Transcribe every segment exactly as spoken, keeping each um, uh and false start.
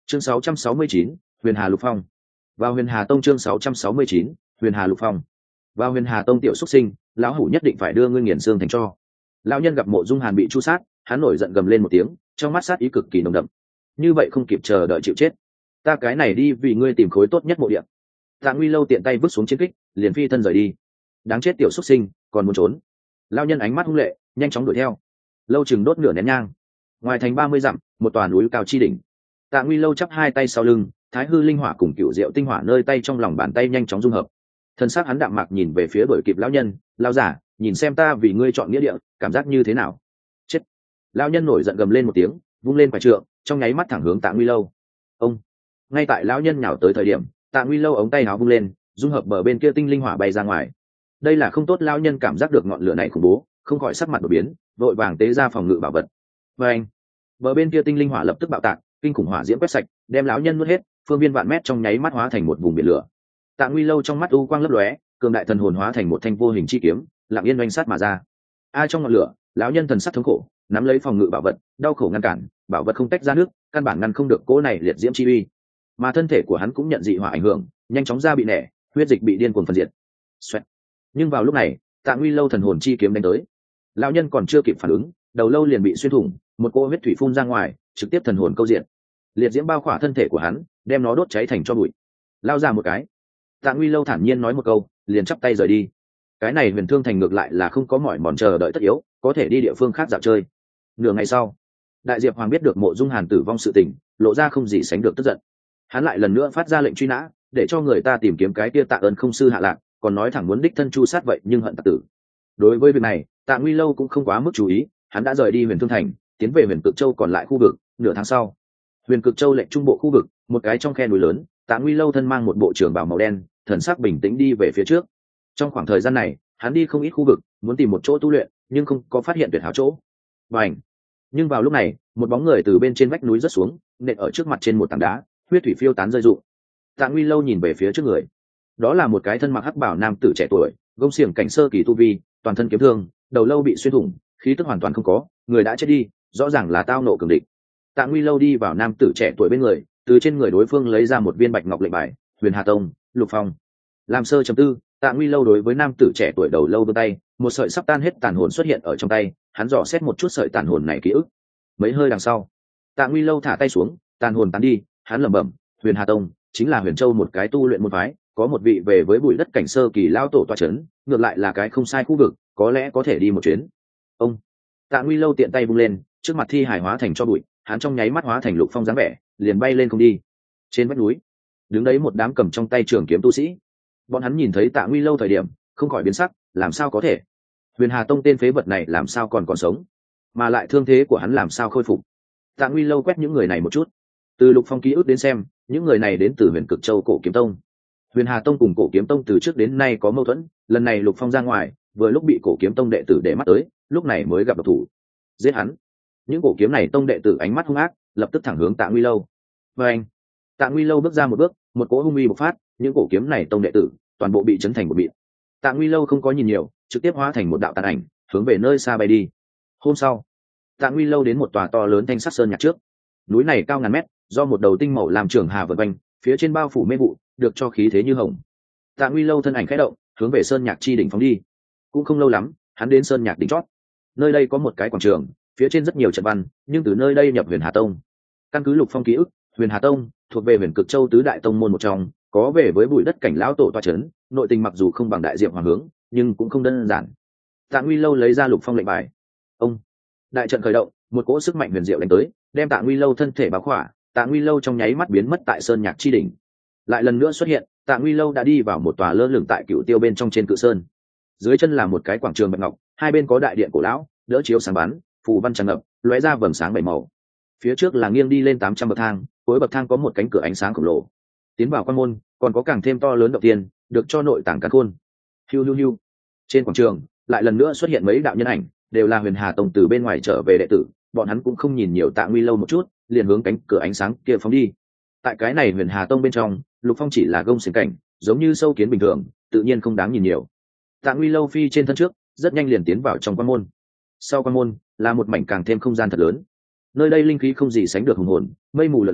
chương sáu trăm sáu mươi chín, huyền hà lục phong. Vào huyền hà tông. Chương sáu trăm sáu mươi chín, huyền hà lục phong. Vào huyền hà tông. Tiểu xuất sinh, lão hủ nhất định phải đưa ngươi nghiền xương thành cho. Lão nhân gặp Mộ Dung Hàn bị chu sát, hắn nổi giận gầm lên một tiếng, trong mắt sát ý cực kỳ nồng đậm. Như vậy không kịp chờ đợi chịu chết, ta cái này đi vì ngươi tìm khối tốt nhất mộ địa. Tạ Nguy Lâu tiện tay vứt xuống chiến kích, liền phi thân rời đi. Đáng chết tiểu xuất sinh, còn muốn trốn. Lão nhân ánh mắt hung lệ, nhanh chóng đuổi theo. Lâu chừng đốt nửa nén nhang. Ngoài thành ba mươi dặm, một tòa núi cao chi đỉnh. Tạ Nguy Lâu chắp hai tay sau lưng, thái hư linh hỏa cùng cựu diệu tinh hỏa nơi tay trong lòng bàn tay nhanh chóng dung hợp. Thân xác hắn đạm mạc nhìn về phía đuổi kịp lão nhân, lão giả, nhìn xem ta vì ngươi chọn nghĩa địa, cảm giác như thế nào? Chết! Lão nhân nổi giận gầm lên một tiếng, vung lên quả trượng, trong nháy mắt thẳng hướng Tạ Nguy Lâu. Ông! Ngay tại lão nhân nhào tới thời điểm, Tạ Nguy Lâu ống tay áo vung lên, dung hợp bờ bên kia tinh linh hỏa bay ra ngoài. Đây là không tốt, lão nhân cảm giác được ngọn lửa này khủng bố, không khỏi sắc mặt đổi biến, vội vàng tế ra phòng ngự bảo vật. Và anh! Bờ bên kia tinh linh hỏa lập tức bạo tạc, kinh khủng hỏa diễm quét sạch, đem lão nhân nuốt hết, phương viên vạn mét trong nháy mắt hóa thành một vùng biển lửa. Tạ Nguy Lâu trong mắt u quang lấp lóe, cường đại thần hồn hóa thành một thanh vô hình chi kiếm, lặng yên oanh sát mà ra. A trong ngọn lửa, lão nhân thần sắc thống khổ, nắm lấy phòng ngự bảo vật, đau khổ ngăn cản, bảo vật không tách ra nước, căn bản ngăn không được cỗ này liệt diễm chi uy. Mà thân thể của hắn cũng nhận dị hỏa ảnh hưởng, nhanh chóng ra bị nẻ, huyết dịch bị điên cuồng phân diệt. Xoẹt. Nhưng vào lúc này, Tạ Nguy Lâu thần hồn chi kiếm đánh tới. Lão nhân còn chưa kịp phản ứng, đầu lâu liền bị xuyên thủng, một cỗ huyết thủy phun ra ngoài, trực tiếp thần hồn câu diện. Liệt diễm bao khỏa thân thể của hắn, đem nó đốt cháy thành tro bụi. Lao ra một cái. Tạ Nguy Lâu thản nhiên nói một câu, liền chắp tay rời đi. Cái này Huyền Thương Thành ngược lại là không có mỏi mòn chờ đợi tất yếu, có thể đi địa phương khác dạo chơi. Nửa ngày sau, Đại Diệp Hoàng biết được Mộ Dung Hàn tử vong sự tình, lộ ra không gì sánh được tức giận. Hắn lại lần nữa phát ra lệnh truy nã, để cho người ta tìm kiếm cái kia Tạ Ơn không sư hạ lạc, còn nói thẳng muốn đích thân chu sát vậy nhưng hận tặc tử. Đối với việc này, Tạ Nguy Lâu cũng không quá mức chú ý, hắn đã rời đi Huyền Thương Thành, tiến về Huyền Cực Châu còn lại khu vực. Nửa tháng sau, Huyền Cực Châu lệnh trung bộ khu vực, một cái trong khe núi lớn, Tạ Nguy Lâu thân mang một bộ trường bào màu đen, thần sắc bình tĩnh đi về phía trước. Trong khoảng thời gian này, hắn đi không ít khu vực, muốn tìm một chỗ tu luyện, nhưng không có phát hiện tuyệt hảo chỗ. Bành! Nhưng vào lúc này, một bóng người từ bên trên vách núi rớt xuống, nện ở trước mặt trên một tảng đá, huyết thủy phiêu tán rơi rụng. Tạ Nguy Lâu nhìn về phía trước người, đó là một cái thân mặc hắc bảo nam tử trẻ tuổi, gông xiềng cảnh sơ kỳ tu vi, toàn thân kiếm thương, đầu lâu bị xuyên thủng, khí tức hoàn toàn không có, người đã chết đi, rõ ràng là tao nộ cường địch. Tạ Nguy Lâu đi vào nam tử trẻ tuổi bên người, từ trên người đối phương lấy ra một viên bạch ngọc lệnh bài, Huyền Hà Tông, Lục Phong. Làm sơ chấm tư, Tạ Nguy Lâu đối với nam tử trẻ tuổi đầu lâu vươn tay, một sợi sắp tan hết tàn hồn xuất hiện ở trong tay, hắn dò xét một chút sợi tàn hồn này ký ức. Mấy hơi đằng sau, Tạ Nguy Lâu thả tay xuống, tàn hồn tán đi, hắn lẩm bẩm, Huyền Hà Tông chính là Huyền Châu một cái tu luyện môn phái, có một vị về với bụi đất cảnh sơ kỳ lao tổ tọa chấn, ngược lại là cái không sai khu vực, có lẽ có thể đi một chuyến. Ông Tạ Nguy Lâu tiện tay vung lên, trước mặt thi hải hóa thành cho bụi, hắn trong nháy mắt hóa thành Lục Phong dáng vẻ, liền bay lên không đi. Trên vách núi, đứng đấy một đám cầm trong tay trường kiếm tu sĩ. Bọn hắn nhìn thấy Tạ Nguy Lâu thời điểm, không khỏi biến sắc, làm sao có thể? Huyền Hà Tông tên phế vật này làm sao còn còn sống, mà lại thương thế của hắn làm sao khôi phục? Tạ Nguy Lâu quét những người này một chút. Từ Lục Phong ký ức đến xem, những người này đến từ Huyền Cực Châu Cổ Kiếm Tông. Huyền Hà Tông cùng Cổ Kiếm Tông từ trước đến nay có mâu thuẫn, lần này Lục Phong ra ngoài, vừa lúc bị Cổ Kiếm Tông đệ tử để mắt tới, lúc này mới gặp độc thủ. Giết hắn. Những cổ kiếm này tông đệ tử ánh mắt hung ác, lập tức thẳng hướng Tạ Nguy Lâu. Và anh, Tạ Nguy Lâu bước ra một bước, một cỗ hung uy bộc phát, những cổ kiếm này tông đệ tử toàn bộ bị chấn thành một mịn. Tạ Nguy Lâu không có nhìn nhiều, trực tiếp hóa thành một đạo tàn ảnh, hướng về nơi xa bay đi. Hôm sau, Tạ Nguy Lâu đến một tòa to lớn thanh sắc sơn nhạc trước. Núi này cao ngàn mét, do một đầu tinh màu làm trường hà vần quanh, phía trên bao phủ mê vụ, được cho khí thế như hồng. Tạ Nguy Lâu thân ảnh khẽ động, hướng về sơn nhạc chi đỉnh phóng đi. Cũng không lâu lắm, hắn đến sơn nhạc đỉnh chót. Nơi đây có một cái quảng trường, phía trên rất nhiều trận văn, nhưng từ nơi đây nhập Huyền Hà Tông. Căn cứ Lục Phong ký ức, Huyền Hà Tông thuộc về Huyền Cực Châu tứ đại tông môn một trong, có về với bụi đất cảnh lão tổ toa chấn, nội tình mặc dù không bằng Đại Diệp Hoàng hướng, nhưng cũng không đơn giản. Tạ Nguy Lâu lấy ra Lục Phong lệnh bài. Ông đại trận khởi động, một cỗ sức mạnh huyền diệu đánh tới, đem Tạ Nguy Lâu thân thể bao khỏa. Tạ Nguy Lâu trong nháy mắt biến mất tại sơn nhạc chi đỉnh. Lại lần nữa xuất hiện, Tạ Nguy Lâu đã đi vào một tòa lơ lửng tại Cửu Tiêu bên trong trên cự sơn. Dưới chân là một cái quảng trường bạch ngọc, hai bên có đại điện cổ lão, đỡ chiếu sáng bắn, phù văn tràn ngập, lóe ra vầng sáng bảy màu. Phía trước là nghiêng đi lên tám trăm bậc thang, cuối bậc thang có một cánh cửa ánh sáng khổng lồ. Tiến vào quan môn, còn có càng thêm to lớn động tiên, được cho nội tàng càn khôn. Hiu hiu hiu. Trên quảng trường, lại lần nữa xuất hiện mấy đạo nhân ảnh, đều là Huyền Hà Tông từ bên ngoài trở về đệ tử, bọn hắn cũng không nhìn nhiều Tạ Nguy Lâu một chút, liền hướng cánh cửa ánh sáng kia phóng đi. Tại cái này Huyền Hà Tông bên trong, Lục Phong chỉ là gông xiềng cảnh, giống như sâu kiến bình thường, tự nhiên không đáng nhìn nhiều. Tạ Nguy Lâu phi trên thân trước, rất nhanh liền tiến vào trong quan môn. Sau quan môn là một mảnh càng thêm không gian thật lớn. Nơi đây linh khí không gì sánh được hùng hồn, mây mù lờ lờ,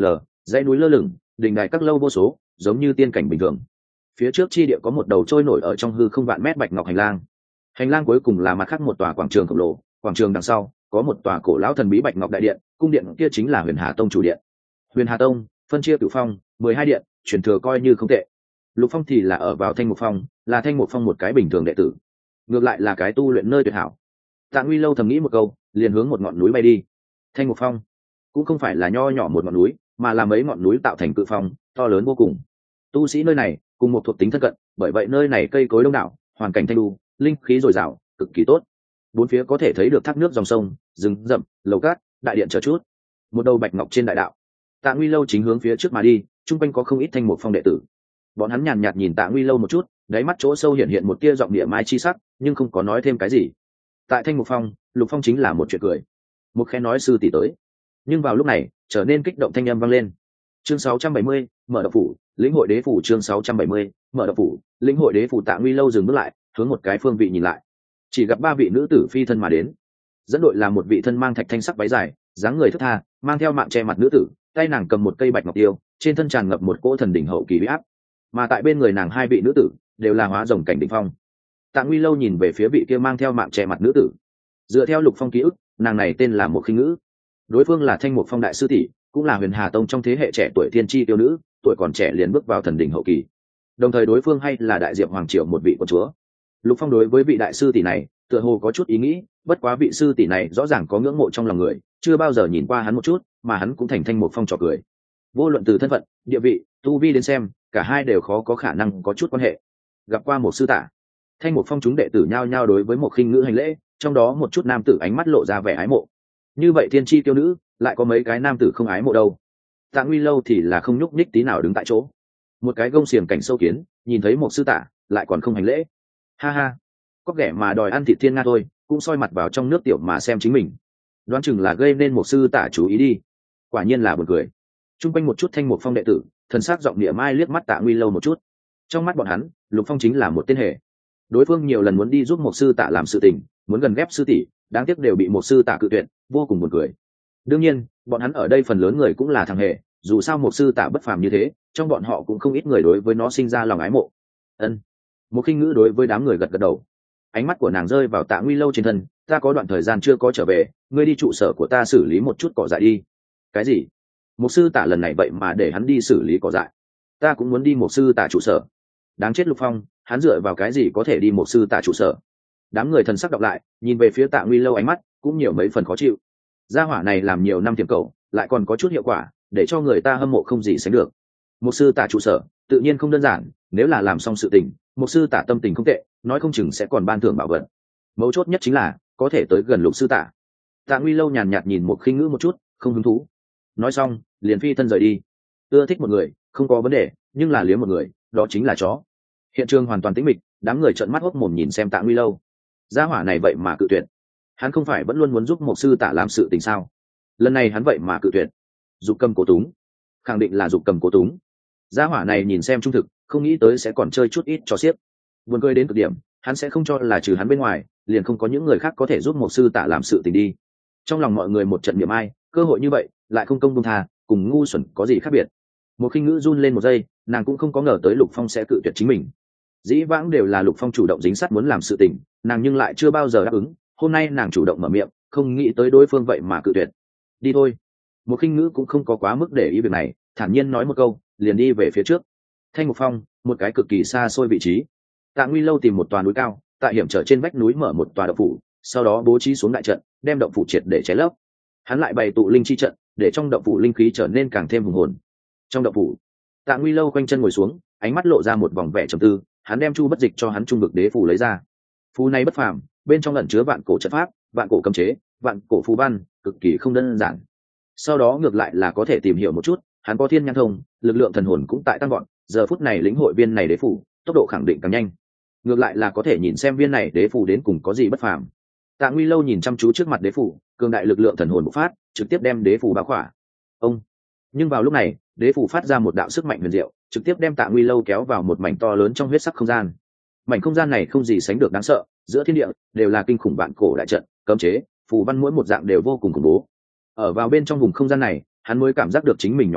dãy núi lơ lửng, đình đài các lâu vô số, giống như tiên cảnh bình thường. Phía trước chi địa có một đầu trôi nổi ở trong hư không vạn mét bạch ngọc hành lang. Hành lang cuối cùng là mặt khác một tòa quảng trường khổng lồ, quảng trường đằng sau có một tòa cổ lão thần bí bạch ngọc đại điện, cung điện kia chính là Huyền Hà Tông chủ điện. Huyền Hà Tông phân chia cửu phong, mười hai điện, truyền thừa coi như không tệ. Lục Phong thì là ở vào Thanh Mục Phong, là Thanh Mục Phong một cái bình thường đệ tử, ngược lại là cái tu luyện nơi tuyệt hảo. Tạ Nguy Lâu thầm nghĩ một câu, liền hướng một ngọn núi bay đi. Thanh Mục Phong cũng không phải là nho nhỏ một ngọn núi, mà là mấy ngọn núi tạo thành cự phong, to lớn vô cùng. Tu sĩ nơi này cùng một thuộc tính thân cận, bởi vậy nơi này cây cối đông đảo, hoàn cảnh thanh lưu, linh khí dồi dào, cực kỳ tốt. Bốn phía có thể thấy được thác nước dòng sông, rừng rậm, lầu cát, đại điện chờ chút. Một đầu bạch ngọc trên đại đạo. Tạ Nguy Lâu chính hướng phía trước mà đi, chung quanh có không ít Thanh Mục Phong đệ tử. Bọn hắn nhàn nhạt nhìn Tạ Nguy Lâu một chút, đáy mắt chỗ sâu hiện hiện một tia giọng địa mai chi sắc, nhưng không có nói thêm cái gì. Tại Thanh Mục Phong, Lục Phong chính là một chuyện cười. Một khe nói sư tỷ tới. Nhưng vào lúc này, trở nên kích động thanh âm vang lên. Chương sáu trăm bảy mươi, mở đậu phủ, lĩnh hội đế phủ chương sáu trăm bảy mươi, mở đậu phủ, lĩnh hội đế phủ. Tạ Nguy Lâu dừng bước lại, hướng một cái phương vị nhìn lại. Chỉ gặp ba vị nữ tử phi thân mà đến. Dẫn đội là một vị thân mang thạch thanh sắc váy dài, dáng người thướt tha, mang theo mạng che mặt nữ tử, tay nàng cầm một cây bạch ngọc tiêu, trên thân tràn ngập một cỗ thần đỉnh hậu kỳ uy áp. Mà tại bên người nàng hai vị nữ tử đều là hóa rồng cảnh đỉnh phong. Tạ Nguy Lâu nhìn về phía vị kia mang theo mạng che mặt nữ tử. Dựa theo Lục Phong ký ức, nàng này tên là Một Khinh Ngữ. Đối phương là Thanh Mục Phong đại sư tỷ, cũng là Huyền Hà Tông trong thế hệ trẻ tuổi tiên tri tiêu nữ, tuổi còn trẻ liền bước vào thần đỉnh hậu kỳ. Đồng thời đối phương hay là đại diệp hoàng triều một vị quân chúa. Lục Phong đối với vị đại sư tỷ này, tựa hồ có chút ý nghĩ, bất quá vị sư tỷ này rõ ràng có ngưỡng mộ trong lòng người, chưa bao giờ nhìn qua hắn một chút, mà hắn cũng thành Thanh Mục Phong trò cười. Vô luận từ thân phận, địa vị, tu vi đến xem, cả hai đều khó có khả năng có chút quan hệ. Gặp qua một sư tả, Thanh Mục Phong chúng đệ tử nhao nhao đối với Một Khinh Ngữ hành lễ, trong đó một chút nam tử ánh mắt lộ ra vẻ ái mộ. Như vậy thiên chi tiêu nữ, lại có mấy cái nam tử không ái mộ đâu. Tạ Nguy Lâu thì là không nhúc nhích tí nào đứng tại chỗ. Một cái gông xiềng cảnh sâu kiến, nhìn thấy một sư tả, lại còn không hành lễ. Ha ha, có ghẻ mà đòi ăn thịt thiên nga thôi, cũng soi mặt vào trong nước tiểu mà xem chính mình. Đoán chừng là gây nên một sư tả chú ý đi. Quả nhiên là buồn cười. Trung quanh một chút Thanh Mục Phong đệ tử, thần sắc giọng địa mai liếc mắt Tạ Nguy Lâu một chút. Trong mắt bọn hắn, Lục Phong chính là một tên hề. Đối phương nhiều lần muốn đi giúp một sư tả làm sự tình, muốn gần ghép sư tỷ, đáng tiếc đều bị một sư tả cự tuyệt, vô cùng buồn cười. Đương nhiên, bọn hắn ở đây phần lớn người cũng là thằng hề, dù sao một sư tả bất phàm như thế, trong bọn họ cũng không ít người đối với nó sinh ra lòng ái mộ. Ân. Một Khinh Ngữ đối với đám người gật gật đầu. Ánh mắt của nàng rơi vào Tạ Nguy Lâu trên thân, ta có đoạn thời gian chưa có trở về, ngươi đi trụ sở của ta xử lý một chút cỏ dại đi. Cái gì? Một sư tả lần này vậy mà để hắn đi xử lý cỏ dại? Ta cũng muốn đi một sư tả trụ sở. Đáng chết Lục Phong, hắn dựa vào cái gì có thể đi một sư tả trụ sở? Đám người thần sắc đọc lại, nhìn về phía Tạ Nguy Lâu ánh mắt cũng nhiều mấy phần khó chịu. Gia hỏa này làm nhiều năm tiềm cầu, lại còn có chút hiệu quả, để cho người ta hâm mộ không gì sánh được. Một sư tả trụ sở, tự nhiên không đơn giản, nếu là làm xong sự tình, một sư tả tâm tình không tệ, nói không chừng sẽ còn ban thưởng bảo vật. Mấu chốt nhất chính là có thể tới gần Lục sư tả. Tạ Nguy Lâu nhàn nhạt nhìn Một Khinh Ngữ một chút, không hứng thú. Nói xong, liền phi thân rời đi. Ưa thích một người, không có vấn đề, nhưng là liếm một người, đó chính là chó. Hiện trường hoàn toàn tĩnh mịch, đám người trợn mắt hốc mồm nhìn xem Tạ Nguy Lâu. Gia hỏa này vậy mà cự tuyệt. Hắn không phải vẫn luôn muốn giúp một sư tả làm sự tình sao? Lần này hắn vậy mà cự tuyệt. Dục cầm cố túng, khẳng định là dục cầm cố túng. Gia hỏa này nhìn xem trung thực, không nghĩ tới sẽ còn chơi chút ít cho xiếc. Buồn cười đến cực điểm, hắn sẽ không cho là trừ hắn bên ngoài, liền không có những người khác có thể giúp một sư tả làm sự tình đi. Trong lòng mọi người một trận niệm ai, cơ hội như vậy lại không công buông tha, cùng ngu xuẩn có gì khác biệt. Một Khinh Ngữ run lên một giây, nàng cũng không có ngờ tới Lục Phong sẽ cự tuyệt chính mình. Dĩ vãng đều là Lục Phong chủ động dính sát muốn làm sự tình, nàng nhưng lại chưa bao giờ đáp ứng. Hôm nay nàng chủ động mở miệng, không nghĩ tới đối phương vậy mà cự tuyệt. Đi thôi. Một Khinh Ngữ cũng không có quá mức để ý việc này, thản nhiên nói một câu, liền đi về phía trước. Thanh Mục Phong, một cái cực kỳ xa xôi vị trí. Tạ Nguy Lâu tìm một tòa núi cao, tại hiểm trở trên vách núi mở một tòa động phủ, sau đó bố trí xuống đại trận, đem động phủ triệt để cháy lấp. Hắn lại bày tụ linh chi trận, để trong động phủ linh khí trở nên càng thêm hùng hồn. Trong động phủ, Tạ Nguy Lâu quanh chân ngồi xuống, ánh mắt lộ ra một vòng vẻ trầm tư, hắn đem chu bất dịch cho hắn trung vực đế phủ lấy ra. Phù này bất phàm, bên trong ẩn chứa vạn cổ trận pháp, vạn cổ cấm chế, vạn cổ phù văn, cực kỳ không đơn giản. Sau đó ngược lại là có thể tìm hiểu một chút, hắn có thiên nhãn thông, lực lượng thần hồn cũng tại tăng gọn, giờ phút này lĩnh hội viên này đế phủ, tốc độ khẳng định càng nhanh. Ngược lại là có thể nhìn xem viên này đế phủ đến cùng có gì bất phàm. Tạ Nguy Lâu nhìn chăm chú trước mặt đế phủ, cường đại lực lượng thần hồn bộc phát, trực tiếp đem đế phủ bao khỏa. Ông. Nhưng vào lúc này, đế phủ phát ra một đạo sức mạnh huyền diệu, trực tiếp đem Tạ Nguy Lâu kéo vào một mảnh to lớn trong huyết sắc không gian. Mảnh không gian này không gì sánh được đáng sợ, giữa thiên địa đều là kinh khủng vạn cổ đại trận, cấm chế, phù văn mỗi một dạng đều vô cùng khủng bố. Ở vào bên trong vùng không gian này, hắn mới cảm giác được chính mình nhỏ bé,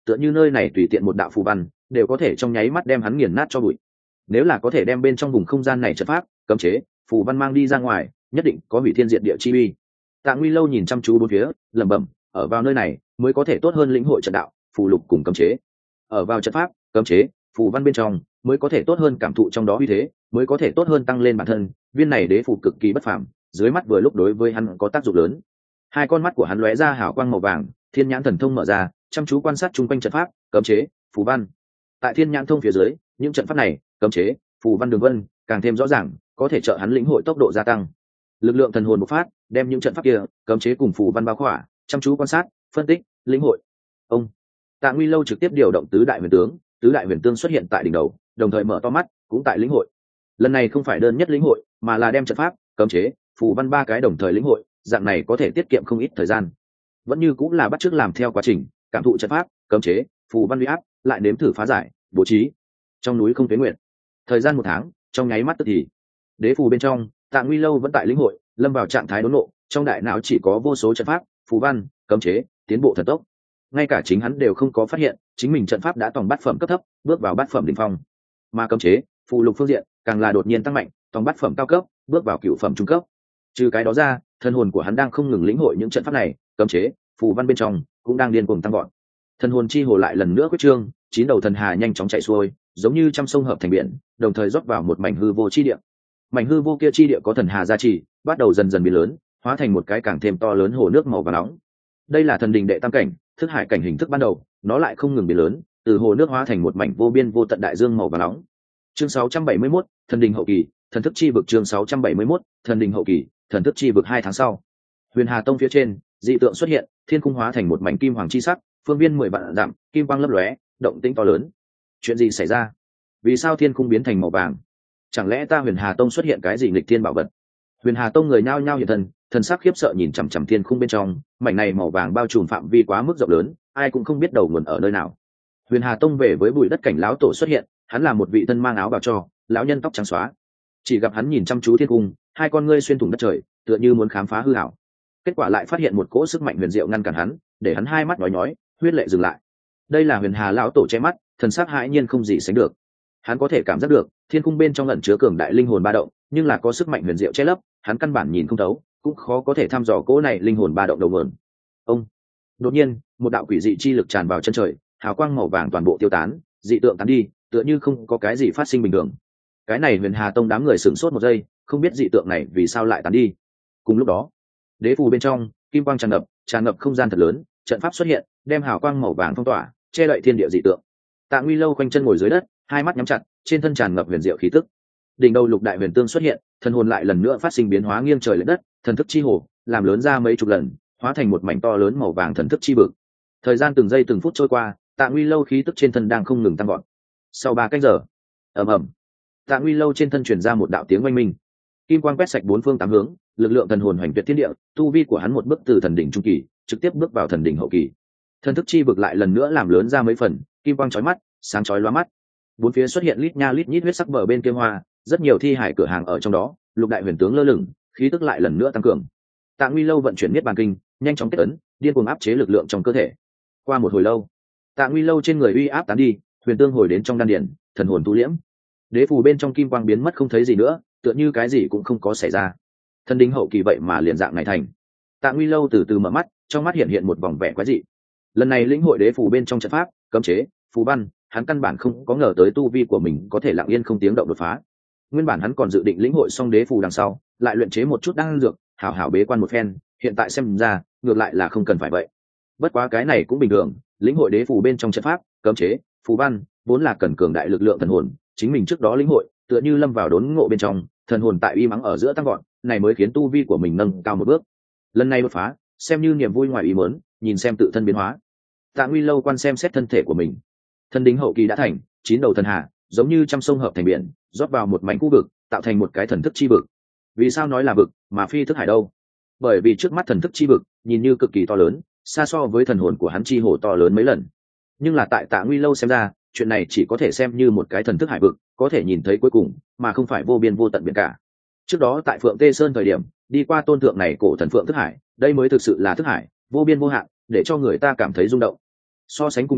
tựa như nơi này tùy tiện một đạo phù văn đều có thể trong nháy mắt đem hắn nghiền nát cho bụi. Nếu là có thể đem bên trong vùng không gian này trận pháp cấm chế phù văn mang đi ra ngoài, nhất định có hủy thiên diệt địa chi uy. Tạ Nguy Lâu nhìn chăm chú bốn phía, lẩm bẩm, ở vào nơi này mới có thể tốt hơn lĩnh hội trận đạo phù lục cùng cấm chế. Ở vào trận pháp cấm chế phù văn bên trong mới có thể tốt hơn cảm thụ trong đó uy thế, mới có thể tốt hơn tăng lên bản thân. Viên này đế phù cực kỳ bất phàm, dưới mắt vừa lúc đối với hắn có tác dụng lớn. Hai con mắt của hắn lóe ra hào quang màu vàng, thiên nhãn thần thông mở ra, chăm chú quan sát chung quanh trận pháp cấm chế phù văn. Tại thiên nhãn thông phía dưới, những trận pháp này cấm chế phù văn đường vân càng thêm rõ ràng, có thể trợ hắn lĩnh hội tốc độ gia tăng. Lực lượng thần hồn bộc phát, đem những trận pháp kia cấm chế cùng phù văn bao khỏa, chăm chú quan sát phân tích lĩnh hội. Ông Tạ Nguy Lâu trực tiếp điều động tứ đại huyền tướng, tứ đại huyền tương xuất hiện tại đỉnh đầu, đồng thời mở to mắt cũng tại lĩnh hội. Lần này không phải đơn nhất lĩnh hội, mà là đem trận pháp cấm chế phù văn ba cái đồng thời lĩnh hội, dạng này có thể tiết kiệm không ít thời gian. Vẫn như cũng là bắt chước làm theo quá trình, cảm thụ trận pháp cấm chế phù văn uy áp, lại nếm thử phá giải bố trí. Trong núi không tuyến nguyện, thời gian một tháng trong nháy mắt tức thì. Đế phù bên trong, Tạ Nguy Lâu vẫn tại lĩnh hội, lâm vào trạng thái đốn nộ, trong đại não chỉ có vô số trận pháp phù văn cấm chế tiến bộ thần tốc. Ngay cả chính hắn đều không có phát hiện chính mình trận pháp đã tòng bát phẩm cấp thấp, bước vào bát phẩm đỉnh phong. Mà cấm chế phù lục phương diện càng là đột nhiên tăng mạnh, tòng bát phẩm cao cấp, bước vào cửu phẩm trung cấp. Trừ cái đó ra, thân hồn của hắn đang không ngừng lĩnh hội những trận pháp này cấm chế phù văn bên trong cũng đang điên cuồng tăng gọn. Thần hồn chi hồ lại lần nữa quyết trương, chín đầu thần hà nhanh chóng chạy xuôi, giống như trăm sông hợp thành biển, đồng thời rót vào một mảnh hư vô chi địa. Mảnh hư vô kia chi địa có thần hà gia trì, bắt đầu dần dần biến lớn, hóa thành một cái càng thêm to lớn hồ nước màu vàng nóng. Đây là thần đình đệ tam cảnh, thức hải cảnh hình thức ban đầu, nó lại không ngừng biến lớn, từ hồ nước hóa thành một mảnh vô biên vô tận đại dương màu vàng nóng. Chương sáu trăm bảy mươi mốt, thần đình hậu kỳ, thần thức chi vực. Chương sáu trăm bảy mươi mốt, thần đình hậu kỳ, thần thức chi vực. Hai tháng sau, Huyền Hà Tông phía trên, dị tượng xuất hiện, thiên cung hóa thành một mảnh kim hoàng chi sắc, phương viên mười vạn dặm, kim quang lấp lóe, động tĩnh to lớn. Chuyện gì xảy ra? Vì sao thiên cung biến thành màu vàng? Chẳng lẽ ta Huyền Hà Tông xuất hiện cái gì nghịch thiên bảo vật? Huyền Hà Tông người nhao nhao hiện thân, thần sắc khiếp sợ nhìn chằm chằm thiên khung bên trong, mảnh này màu vàng bao trùm phạm vi quá mức rộng lớn, ai cũng không biết đầu nguồn ở nơi nào. Huyền Hà Tông về với bụi đất cảnh lão tổ xuất hiện, hắn là một vị thân mang áo bào cho, lão nhân tóc trắng xóa. Chỉ gặp hắn nhìn chăm chú thiên cung, hai con ngươi xuyên thủng đất trời, tựa như muốn khám phá hư ảo. Kết quả lại phát hiện một cỗ sức mạnh huyền diệu ngăn cản hắn, để hắn hai mắt nhói nhói, huyết lệ dừng lại. Đây là Huyền Hà lão tổ che mắt, thần sắc hãi nhiên không gì sánh được. Hắn có thể cảm giác được thiên cung bên trong ẩn chứa cường đại linh hồn ba động, nhưng là có sức mạnh huyền diệu che lấp, hắn căn bản nhìn không thấu, cũng khó có thể thăm dò cỗ này linh hồn ba động đầu nguồn. Ông đột nhiên, một đạo quỷ dị chi lực tràn vào chân trời, hào quang màu vàng toàn bộ tiêu tán, dị tượng tán đi, tựa như không có cái gì phát sinh bình thường. Cái này Huyền Hà Tông đám người sửng sốt một giây, không biết dị tượng này vì sao lại tán đi. Cùng lúc đó, đế phù bên trong, kim quang tràn ngập, tràn ngập không gian thật lớn, trận pháp xuất hiện, đem hào quang màu vàng phong tỏa, che đậy thiên địa dị tượng. Tạ Nguy Lâu quanh chân ngồi dưới đất, hai mắt nhắm chặt, trên thân tràn ngập huyền diệu khí tức. Đỉnh đầu lục đại huyền tương xuất hiện, thần hồn lại lần nữa phát sinh biến hóa nghiêng trời lệch đất, thần thức chi hồ làm lớn ra mấy chục lần, hóa thành một mảnh to lớn màu vàng thần thức chi vực. Thời gian từng giây từng phút trôi qua, Tạ Nguy Lâu khí tức trên thân đang không ngừng tăng vọt. Sau ba canh giờ, ầm ầm, Tạ Nguy Lâu trên thân truyền ra một đạo tiếng oanh minh, kim quang quét sạch bốn phương tám hướng, lực lượng thần hồn hoành tuyệt thiên địa, tu vi của hắn một bước từ thần đỉnh trung kỳ trực tiếp bước vào thần đỉnh hậu kỳ. Thần thức chi vực lại lần nữa làm lớn ra mấy phần, kim quang chói mắt, sáng chói lóa mắt. Bốn phía xuất hiện lít nha lít nhít huyết sắc bờ bên kia hoa, rất nhiều thi hải cửa hàng ở trong đó, lục đại huyền tướng lơ lửng, khí tức lại lần nữa tăng cường. Tạ Nguy Lâu vận chuyển niết bàn kinh, nhanh chóng kết ấn, điên cuồng áp chế lực lượng trong cơ thể. Qua một hồi lâu, Tạ Nguy Lâu trên người uy áp tán đi, huyền tương hồi đến trong đan điển, thần hồn tu liễm. Đế phù bên trong kim quang biến mất không thấy gì nữa, tựa như cái gì cũng không có xảy ra. Thần đỉnh hậu kỳ vậy mà liền dạng này thành. Tạ Nguy Lâu từ từ mở mắt, trong mắt hiện hiện một vòng vẻ quái dị. Lần này lĩnh hội đế phù bên trong trận pháp, cấm chế, phù văn, hắn căn bản không có ngờ tới tu vi của mình có thể lặng yên không tiếng động đột phá. Nguyên bản hắn còn dự định lĩnh hội xong đế phù đằng sau, lại luyện chế một chút đan dược, hảo hảo bế quan một phen, hiện tại xem ra, ngược lại là không cần phải vậy. Bất quá cái này cũng bình thường, lĩnh hội đế phù bên trong trận pháp, cấm chế, phù văn, vốn là cần cường đại lực lượng thần hồn, chính mình trước đó lĩnh hội, tựa như lâm vào đốn ngộ bên trong, thần hồn tại uy mắng ở giữa tăng gọn, này mới khiến tu vi của mình nâng cao một bước. Lần này đột phá, xem như niềm vui ngoài ý muốn, nhìn xem tự thân biến hóa. Tạ Nguy Lâu quan xem xét thân thể của mình. Thần đỉnh hậu kỳ đã thành, chín đầu thần hà, giống như trăm sông hợp thành biển, rót vào một mảnh khu vực, tạo thành một cái thần thức chi vực. Vì sao nói là vực, mà phi thức hải đâu? Bởi vì trước mắt thần thức chi vực, nhìn như cực kỳ to lớn, xa so với thần hồn của hắn chi hồ to lớn mấy lần. Nhưng là tại Tạ Nguy Lâu xem ra, chuyện này chỉ có thể xem như một cái thần thức hải vực, có thể nhìn thấy cuối cùng, mà không phải vô biên vô tận biển cả. Trước đó tại Phượng Tê Sơn thời điểm, đi qua tôn thượng này cổ thần Phượng thức hải, đây mới thực sự là thức hải, vô biên vô hạn, để cho người ta cảm thấy rung động. So sánh cùng nhau,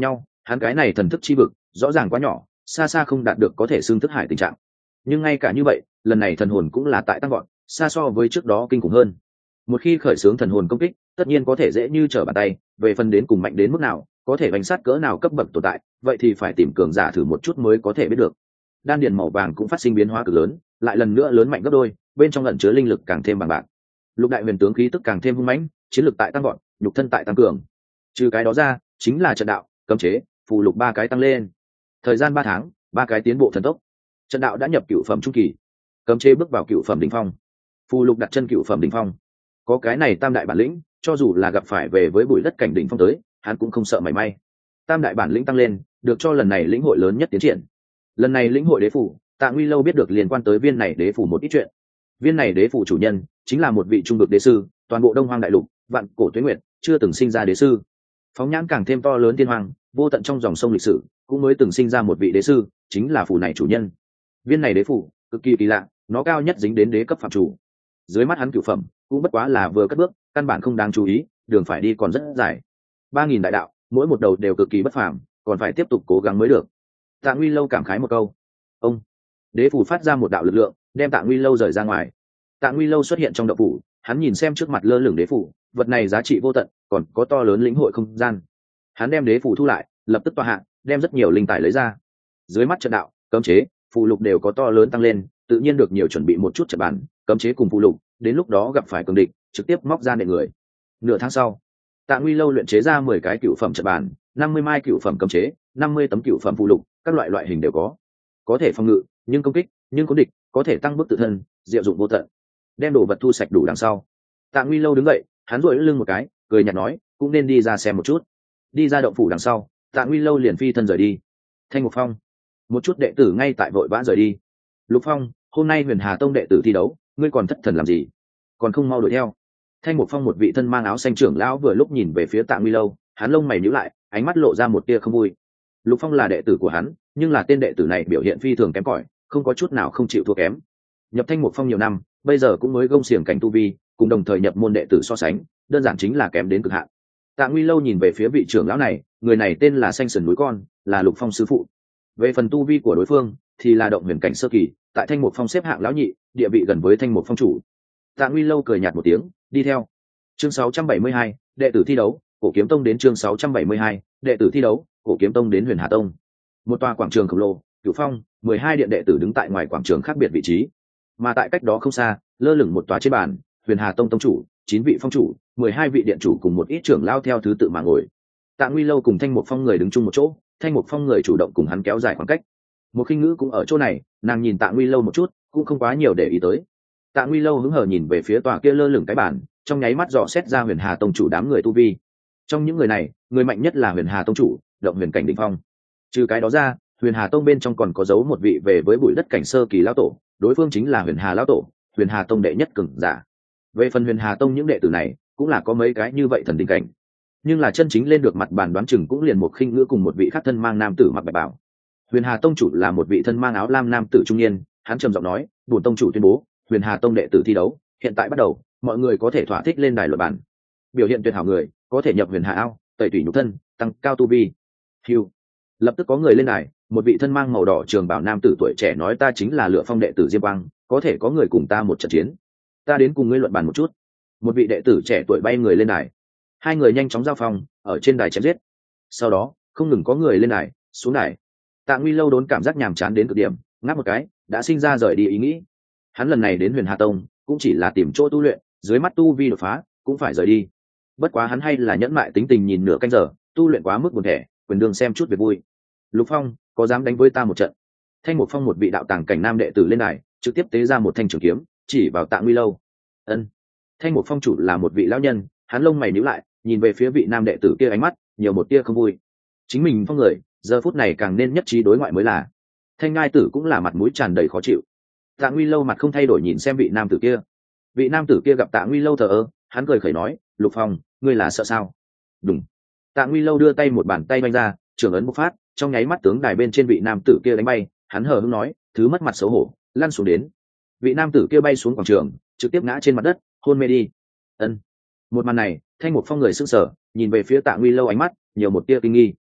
Hắn cái này thần thức chi vực rõ ràng quá nhỏ, xa xa không đạt được có thể xưng thức hải tình trạng, nhưng ngay cả như vậy lần này thần hồn cũng là tại tăng gọn, xa so với trước đó kinh khủng hơn. Một khi khởi xướng thần hồn công kích, tất nhiên có thể dễ như trở bàn tay, về phần đến cùng mạnh đến mức nào, có thể bánh sát cỡ nào cấp bậc tồn tại, vậy thì phải tìm cường giả thử một chút mới có thể biết được. Đan điền màu vàng cũng phát sinh biến hóa cực lớn, lại lần nữa lớn mạnh gấp đôi, bên trong ẩn chứa linh lực càng thêm bằng bạc. Lục đại huyền tướng khí tức càng thêm hung mãnh, chiến lực tại tăng gọn, nhục thân tại tăng cường. Trừ cái đó ra, chính là trận đạo, cấm chế, phù lục ba cái tăng lên. Thời gian ba tháng, ba cái tiến bộ thần tốc. Trận đạo đã nhập cựu phẩm trung kỳ, cấm chế bước vào cựu phẩm đỉnh phong, phù lục đặt chân cựu phẩm đỉnh phong. Có cái này tam đại bản lĩnh, cho dù là gặp phải về với bụi đất cảnh đỉnh phong tới, hắn cũng không sợ mảy may. Tam đại bản lĩnh tăng lên, được cho lần này lĩnh hội lớn nhất tiến triển. Lần này lĩnh hội đế phủ, Tạ Nguy Lâu biết được liên quan tới viên này đế phủ một ít chuyện. Viên này đế phủ chủ nhân chính là một vị trung vực đế sư, toàn bộ Đông Hoang đại lục, vạn cổ tuế nguyệt, chưa từng sinh ra đế sư. Phóng nhãn càng thêm to lớn tiên hoàng, vô tận trong dòng sông lịch sử, cũng mới từng sinh ra một vị đế sư, chính là phủ này chủ nhân. Viên này đế phủ cực kỳ kỳ lạ, nó cao nhất dính đến đế cấp phạm chủ. Dưới mắt hắn cửu phẩm, cũng bất quá là vừa cất bước, căn bản không đáng chú ý, đường phải đi còn rất dài. Ba nghìn đại đạo, mỗi một đầu đều cực kỳ bất phàm, còn phải tiếp tục cố gắng mới được. Tạ Nguy Lâu cảm khái một câu. Ông đế phủ phát ra một đạo lực lượng, đem Tạ Nguy Lâu rời ra ngoài. Tạ Nguy Lâu xuất hiện trong động phủ, hắn nhìn xem trước mặt lơ lửng đế phủ, vật này giá trị vô tận, còn có to lớn lĩnh hội không gian. Hắn đem đế phủ thu lại, lập tức tọa hạ, đem rất nhiều linh tài lấy ra. Dưới mắt trận đạo, cấm chế, phù lục đều có to lớn tăng lên, tự nhiên được nhiều chuẩn bị một chút trận bản, cấm chế cùng phù lục, đến lúc đó gặp phải cường địch, trực tiếp móc ra nệ người. Nửa tháng sau, Tạ Nguy Lâu luyện chế ra mười cái cựu phẩm trận bản, năm mươi mai cựu phẩm cấm chế, năm mươi tấm cựu phẩm phù lục, các loại loại hình đều có. Có thể phòng ngự, nhưng công kích, nhưng có địch, có thể tăng bước tự thân, diệu dụng vô tận. Đem đồ vật thu sạch đủ đằng sau, Tạ Nguy Lâu đứng dậy, hắn duỗi lưng một cái, cười nhạt nói, cũng nên đi ra xem một chút. Đi ra động phủ đằng sau, Tạ Nguy Lâu liền phi thân rời đi. Thanh Mục Phong, một chút đệ tử ngay tại vội vã rời đi. Lục Phong, hôm nay Huyền Hà Tông đệ tử thi đấu, ngươi còn thất thần làm gì? Còn không mau đuổi theo. Thanh Mục Phong một vị thân mang áo xanh trưởng lão vừa lúc nhìn về phía Tạ Nguy Lâu, hắn lông mày nhíu lại, ánh mắt lộ ra một tia không vui. Lục Phong là đệ tử của hắn, nhưng là tên đệ tử này biểu hiện phi thường kém cỏi, không có chút nào không chịu thua kém. Nhập Thanh Mục Phong nhiều năm, bây giờ cũng mới gông xiềng cảnh tu vi, cùng đồng thời nhập môn đệ tử so sánh, đơn giản chính là kém đến cực hạn. Tạ Nguy Lâu nhìn về phía vị trưởng lão này, người này tên là Xanh Sườn Núi Con, là Lục Phong sư phụ. Về phần tu vi của đối phương, thì là động huyền cảnh sơ kỳ, tại Thanh Mục Phong xếp hạng lão nhị, địa vị gần với Thanh Mục Phong chủ. Tạ Nguy Lâu cười nhạt một tiếng, đi theo. Chương sáu trăm bảy mươi hai, đệ tử thi đấu, Cổ Kiếm Tông đến chương sáu trăm bảy mươi hai, đệ tử thi đấu, Cổ Kiếm Tông đến Huyền Hà Tông. Một tòa quảng trường khổng lồ, Cửu Phong, mười hai điện đệ tử đứng tại ngoài quảng trường khác biệt vị trí. Mà tại cách đó không xa, lơ lửng một tòa trên bàn, Huyền Hà Tông tông chủ, chín vị phong chủ, mười hai vị điện chủ cùng một ít trưởng lao theo thứ tự mà ngồi. Tạ Nguy Lâu cùng Thanh Mục Phong người đứng chung một chỗ, Thanh Mục Phong người chủ động cùng hắn kéo dài khoảng cách. Một Khinh Ngữ cũng ở chỗ này, nàng nhìn Tạ Nguy Lâu một chút, cũng không quá nhiều để ý tới. Tạ Nguy Lâu hứng hờ nhìn về phía tòa kia lơ lửng cái bàn, trong nháy mắt dò xét ra Huyền Hà Tông chủ đám người tu vi. Trong những người này, người mạnh nhất là Huyền Hà Tông chủ, động huyền cảnh đỉnh phong. Trừ cái đó ra, Huyền Hà Tông bên trong còn có giấu một vị về với bụi đất cảnh sơ kỳ lão tổ, đối phương chính là Huyền Hà lão tổ, Huyền Hà Tông đệ nhất cường giả. Về phần Huyền Hà Tông những đệ tử này, cũng là có mấy cái như vậy thần đỉnh cảnh, nhưng là chân chính lên được mặt bàn đoán chừng cũng liền một Khinh Ngữ cùng một vị khác thân mang nam tử mặc bạch bào. Huyền Hà Tông chủ là một vị thân mang áo lam nam tử trung niên, hắn trầm giọng nói, bổn tông chủ tuyên bố, Huyền Hà Tông đệ tử thi đấu, hiện tại bắt đầu, mọi người có thể thỏa thích lên đài luận bàn. Biểu hiện tuyệt hảo người, có thể nhập Huyền Hà ao, tẩy tủy nhục thân, tăng cao tu vi. Hưu. Lập tức có người lên đài, một vị thân mang màu đỏ trường bào nam tử tuổi trẻ nói, ta chính là Lựa Phong đệ tử Diêm Quang, có thể có người cùng ta một trận chiến. Ta đến cùng ngươi luận bàn một chút. Một vị đệ tử trẻ tuổi bay người lên đài. Hai người nhanh chóng giao phong, ở trên đài chém giết. Sau đó, không ngừng có người lên đài, xuống đài. Tạ Nguy Lâu đốn cảm giác nhàm chán đến cực điểm, ngáp một cái, đã sinh ra rời đi ý nghĩ. Hắn lần này đến Huyền Hà Tông, cũng chỉ là tìm chỗ tu luyện, dưới mắt tu vi đột phá, cũng phải rời đi. Bất quá hắn hay là nhẫn mại tính tình nhìn nửa canh giờ, tu luyện quá mức buồn thẻ, quyền đường xem chút việc vui. Lục Phong, có dám đánh với ta một trận? Thanh Mục Phong một vị đạo tàng cảnh nam đệ tử lên đài, trực tiếp tế ra một thanh trường kiếm, chỉ vào Tạ Nguy Lâu. Ân. Thanh Mục Phong chủ là một vị lão nhân, hắn lông mày nhíu lại, nhìn về phía vị nam đệ tử kia, ánh mắt nhiều một tia không vui. Chính mình phong người, giờ phút này càng nên nhất trí đối ngoại mới là. Thanh Ngai tử cũng là mặt mũi tràn đầy khó chịu. Tạ Nguy Lâu mặt không thay đổi nhìn xem vị nam tử kia. Vị nam tử kia gặp Tạ Nguy Lâu thờ ơ, hắn cười khẩy nói, Lục Phong, ngươi là sợ sao? Đúng. Tạ Nguy Lâu đưa tay một bàn tay vung ra, trường ấn bộc phát, trong nháy mắt tướng đài bên trên vị nam tử kia đánh bay, hắn hờ hững nói, thứ mất mặt xấu hổ, lăn xuống đến. Vị nam tử kia bay xuống quảng trường, trực tiếp ngã trên mặt đất, hôn mê đi. Ân. Một màn này, Thanh Mục Phong người sững sờ, nhìn về phía Tạ Nguy Lâu, ánh mắt nhiều một tia kinh nghi.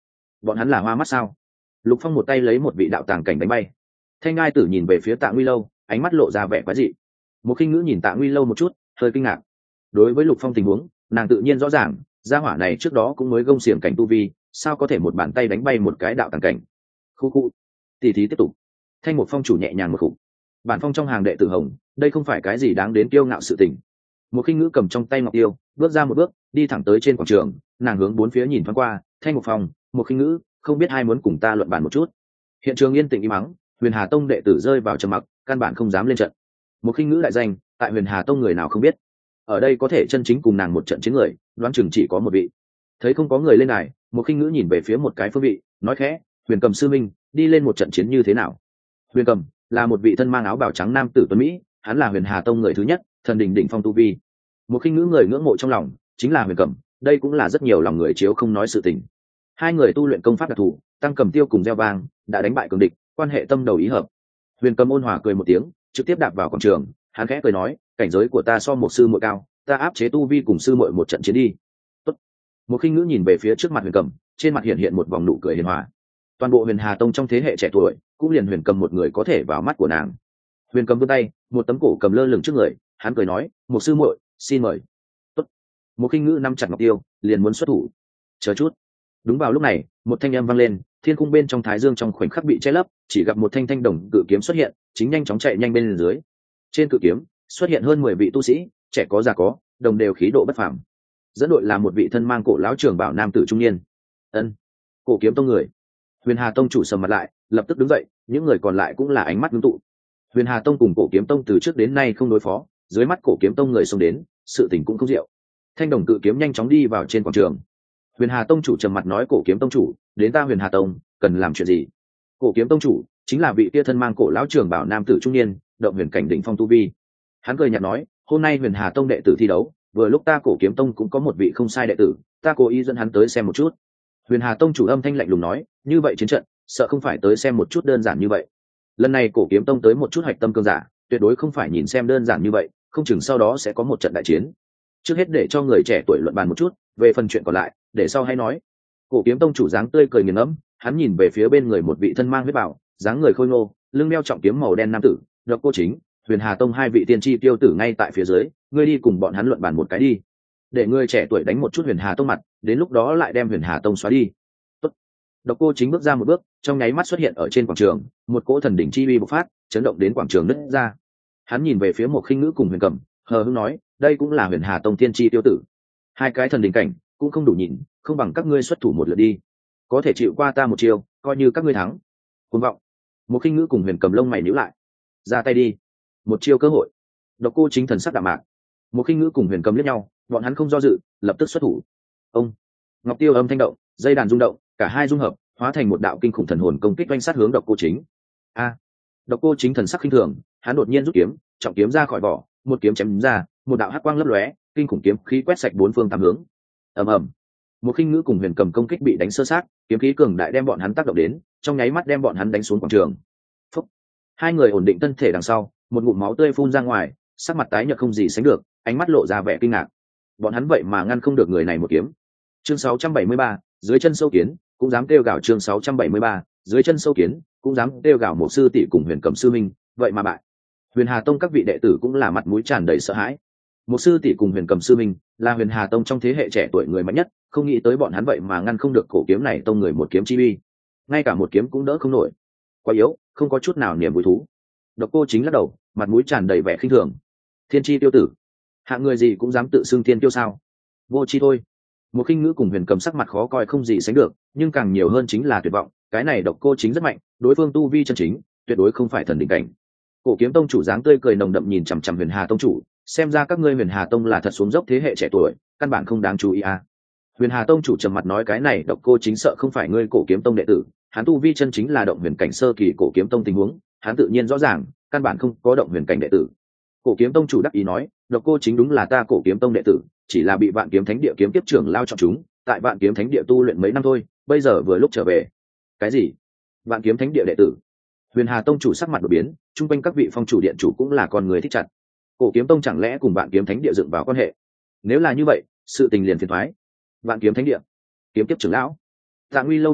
bọn hắn là hoa mắt sao? Lục Phong một tay lấy một vị đạo tàng cảnh đánh bay. Thanh Ngai Tử nhìn về phía Tạ Nguy Lâu, ánh mắt lộ ra vẻ quái dị. Một Khinh Ngữ nhìn Tạ Nguy Lâu một chút, hơi kinh ngạc. Đối với Lục Phong tình huống, nàng tự nhiên rõ ràng, gia hỏa này trước đó cũng mới gông xiềng cảnh tu vi, sao có thể một bàn tay đánh bay một cái đạo tàng cảnh? Khu khu. Tỷ thí tiếp tục. Thanh Một Phong chủ nhẹ nhàng một khụ. Bản phong trong hàng đệ tử Hồng, đây không phải cái gì đáng đến kiêu ngạo sự tình. Một Khinh Ngữ cầm trong tay ngọc tiêu, bước ra một bước, đi thẳng tới trên quảng trường, nàng hướng bốn phía nhìn thoáng qua, Thanh Một Phong, Một Khinh Ngữ, không biết hai muốn cùng ta luận bàn một chút. Hiện trường yên tĩnh im mắng, Huyền Hà Tông đệ tử rơi vào trầm mặc, căn bản không dám lên trận. Một Khinh Ngữ đại danh, tại Huyền Hà Tông người nào không biết. Ở đây có thể chân chính cùng nàng một trận chiến người, đoán chừng chỉ có một vị. Thấy không có người lên này, Một Khinh Ngữ nhìn về phía một cái phương vị, nói khẽ, Huyền Cầm sư minh, đi lên một trận chiến như thế nào? Huyền Cầm là một vị thân mang áo bào trắng nam tử tuấn mỹ, hắn là Huyền Hà Tông người thứ nhất, thần đỉnh đỉnh phong tu vi. Một Khinh Ngữ người ngưỡng mộ trong lòng chính là Huyền Cầm, đây cũng là rất nhiều lòng người chiếu không nói sự tình. Hai người tu luyện công pháp đặc thù, tăng cầm tiêu cùng gieo vang, đã đánh bại cường địch, quan hệ tâm đầu ý hợp. Huyền Cầm ôn hòa cười một tiếng, trực tiếp đạp vào quảng trường, hắn khẽ cười nói, cảnh giới của ta so một sư muội cao, ta áp chế tu vi cùng sư muội một trận chiến đi. Tốt. Một Khinh Ngữ nhìn về phía trước mặt Huyền Cầm, trên mặt hiện hiện một vòng nụ cười hiền hòa. Toàn bộ Huyền Hà Tông trong thế hệ trẻ tuổi, cũng liền Huyền Cầm một người có thể vào mắt của nàng. Huyền Cầm vươn tay, một tấm cổ cầm lơ lửng trước người, hắn cười nói, một sư muội, xin mời. Tốt. Một Khinh Ngữ nắm chặt ngọc tiêu, liền muốn xuất thủ. Chờ chút. Đúng vào lúc này, một thanh âm vang lên, thiên cung bên trong thái dương trong khoảnh khắc bị che lấp, chỉ gặp một thanh thanh đồng cự kiếm xuất hiện, chính nhanh chóng chạy nhanh bên dưới. Trên cự kiếm xuất hiện hơn mười vị tu sĩ, trẻ có già có, đồng đều khí độ bất phàm. Dẫn đội là một vị thân mang cổ lão trưởng bảo nam tử trung niên. Ân, Cổ Kiếm Tông người. Huyền Hà Tông chủ sầm mặt lại, lập tức đứng dậy, những người còn lại cũng là ánh mắt ngưng tụ. Huyền Hà Tông cùng Cổ Kiếm Tông từ trước đến nay không đối phó, dưới mắt Cổ Kiếm Tông người xông đến, sự tình cũng không diệu. Thanh đồng cự kiếm nhanh chóng đi vào trên quảng trường. Huyền Hà Tông chủ trầm mặt nói, Cổ Kiếm Tông chủ, đến ta Huyền Hà Tông cần làm chuyện gì? Cổ Kiếm Tông chủ chính là vị kia thân mang cổ lão trưởng bảo nam tử trung niên, động huyền cảnh đỉnh phong tu vi. Hắn cười nhạt nói, hôm nay Huyền Hà Tông đệ tử thi đấu, vừa lúc ta Cổ Kiếm Tông cũng có một vị không sai đệ tử, ta cố ý dẫn hắn tới xem một chút. Huyền Hà Tông chủ âm thanh lạnh lùng nói, như vậy chiến trận, sợ không phải tới xem một chút đơn giản như vậy. Lần này Cổ Kiếm Tông tới một chút hạch tâm cương giả, tuyệt đối không phải nhìn xem đơn giản như vậy, không chừng sau đó sẽ có một trận đại chiến. Trước hết để cho người trẻ tuổi luận bàn một chút, về phần chuyện còn lại, để sau hay nói. Cổ Kiếm Tông chủ dáng tươi cười nghiền ngẫm, hắn nhìn về phía bên người một vị thân mang huyết bảo, dáng người khôi ngô, lưng đeo trọng kiếm màu đen nam tử, Độc Cô Chính, Huyền Hà Tông hai vị tiên tri tiêu tử ngay tại phía dưới, ngươi đi cùng bọn hắn luận bàn một cái đi, để ngươi trẻ tuổi đánh một chút Huyền Hà Tông mặt, đến lúc đó lại đem Huyền Hà Tông xóa đi. Tốt. Độc Cô Chính bước ra một bước, trong nháy mắt xuất hiện ở trên quảng trường, một cỗ thần đỉnh chi uy bộc phát, chấn động đến quảng trường nứt ra. Hắn nhìn về phía một Khinh Ngữ cùng Huyền Cầm, hờ hững nói, đây cũng là Huyền Hà Tông tiên tri tiêu tử, hai cái thần đỉnh cảnh cũng không đủ nhìn, không bằng các ngươi xuất thủ một lượt đi, có thể chịu qua ta một chiêu, coi như các ngươi thắng. Cuồng vọng. Một Khinh Ngữ cùng Huyền Cầm lông mày nhíu lại, ra tay đi, một chiêu cơ hội. Độc Cô Chính thần sắc đạm mạc. Một Khinh Ngữ cùng Huyền Cầm liếc nhau, bọn hắn không do dự, lập tức xuất thủ. Ông. Ngọc tiêu âm thanh động, dây đàn rung động, cả hai dung hợp, hóa thành một đạo kinh khủng thần hồn công kích oanh sát hướng Độc Cô Chính. A. Độc Cô Chính thần sắc khinh thường, hắn đột nhiên rút kiếm, trọng kiếm ra khỏi vỏ, một kiếm chém ra, một đạo hắc quang lấp lóe, kinh khủng kiếm khí quét sạch bốn phương tám hướng. Ầm ầm. Một Khinh Ngữ cùng Huyền Cầm công kích bị đánh sơ sát, kiếm khí cường đại đem bọn hắn tác động đến, trong nháy mắt đem bọn hắn đánh xuống quảng trường. Phúc. Hai người ổn định thân thể đằng sau, một ngụm máu tươi phun ra ngoài, sắc mặt tái nhợt không gì sánh được, ánh mắt lộ ra vẻ kinh ngạc. Bọn hắn vậy mà ngăn không được người này một kiếm. Chương sáu trăm bảy mươi ba, dưới chân sâu kiến, cũng dám kêu gào. Chương sáu trăm bảy mươi ba, dưới chân sâu kiến, cũng dám kêu gào. Một sư tỷ cùng Huyền Cầm sư minh, vậy mà bại. Huyền Hà Tông các vị đệ tử cũng là mặt mũi tràn đầy sợ hãi. Một sư tỷ cùng Huyền Cầm sư minh là Huyền Hà Tông trong thế hệ trẻ tuổi người mạnh nhất, không nghĩ tới bọn hắn vậy mà ngăn không được cổ kiếm này tông người một kiếm chi uy, ngay cả một kiếm cũng đỡ không nổi, quá yếu, không có chút nào niềm vui thú. Độc Cô Chính lắc đầu, mặt mũi tràn đầy vẻ khinh thường. Thiên chi tiêu tử, hạng người gì cũng dám tự xưng thiên tiêu sao? Vô chi thôi. Một Khinh Ngữ cùng Huyền Cầm sắc mặt khó coi không gì sánh được, nhưng càng nhiều hơn chính là tuyệt vọng. Cái này Độc Cô Chính rất mạnh, đối phương tu vi chân chính, tuyệt đối không phải thần đỉnh cảnh. Cổ Kiếm Tông chủ dáng tươi cười nồng đậm nhìn chằm chằm Huyền Hà Tông chủ, xem ra các ngươi Huyền Hà Tông là thật xuống dốc thế hệ trẻ tuổi, căn bản không đáng chú ý à. Huyền Hà Tông chủ trầm mặt nói, cái này Độc Cô Chính sợ không phải ngươi Cổ Kiếm Tông đệ tử, hắn tu vi chân chính là động huyền cảnh sơ kỳ. Cổ Kiếm Tông tình huống, hắn tự nhiên rõ ràng, căn bản không có động huyền cảnh đệ tử. Cổ Kiếm Tông chủ đắc ý nói, Độc Cô Chính đúng là ta Cổ Kiếm Tông đệ tử, chỉ là bị Vạn Kiếm Thánh Địa kiếm tiếp trưởng lao trọng chúng, tại Vạn Kiếm Thánh Địa tu luyện mấy năm thôi, bây giờ vừa lúc trở về. Cái gì? Vạn Kiếm Thánh Địa đệ tử? Huyền Hà Tông chủ sắc mặt đổi biến, chung quanh các vị phong chủ điện chủ cũng là con người thích chặt. Cổ Kiếm Tông chẳng lẽ cùng Vạn Kiếm Thánh Địa dựng vào quan hệ? Nếu là như vậy, sự tình liền phiền toái. Vạn Kiếm Thánh Địa, kiếm tiếp trưởng lão. Tạ Nguy Lâu nghe vậy,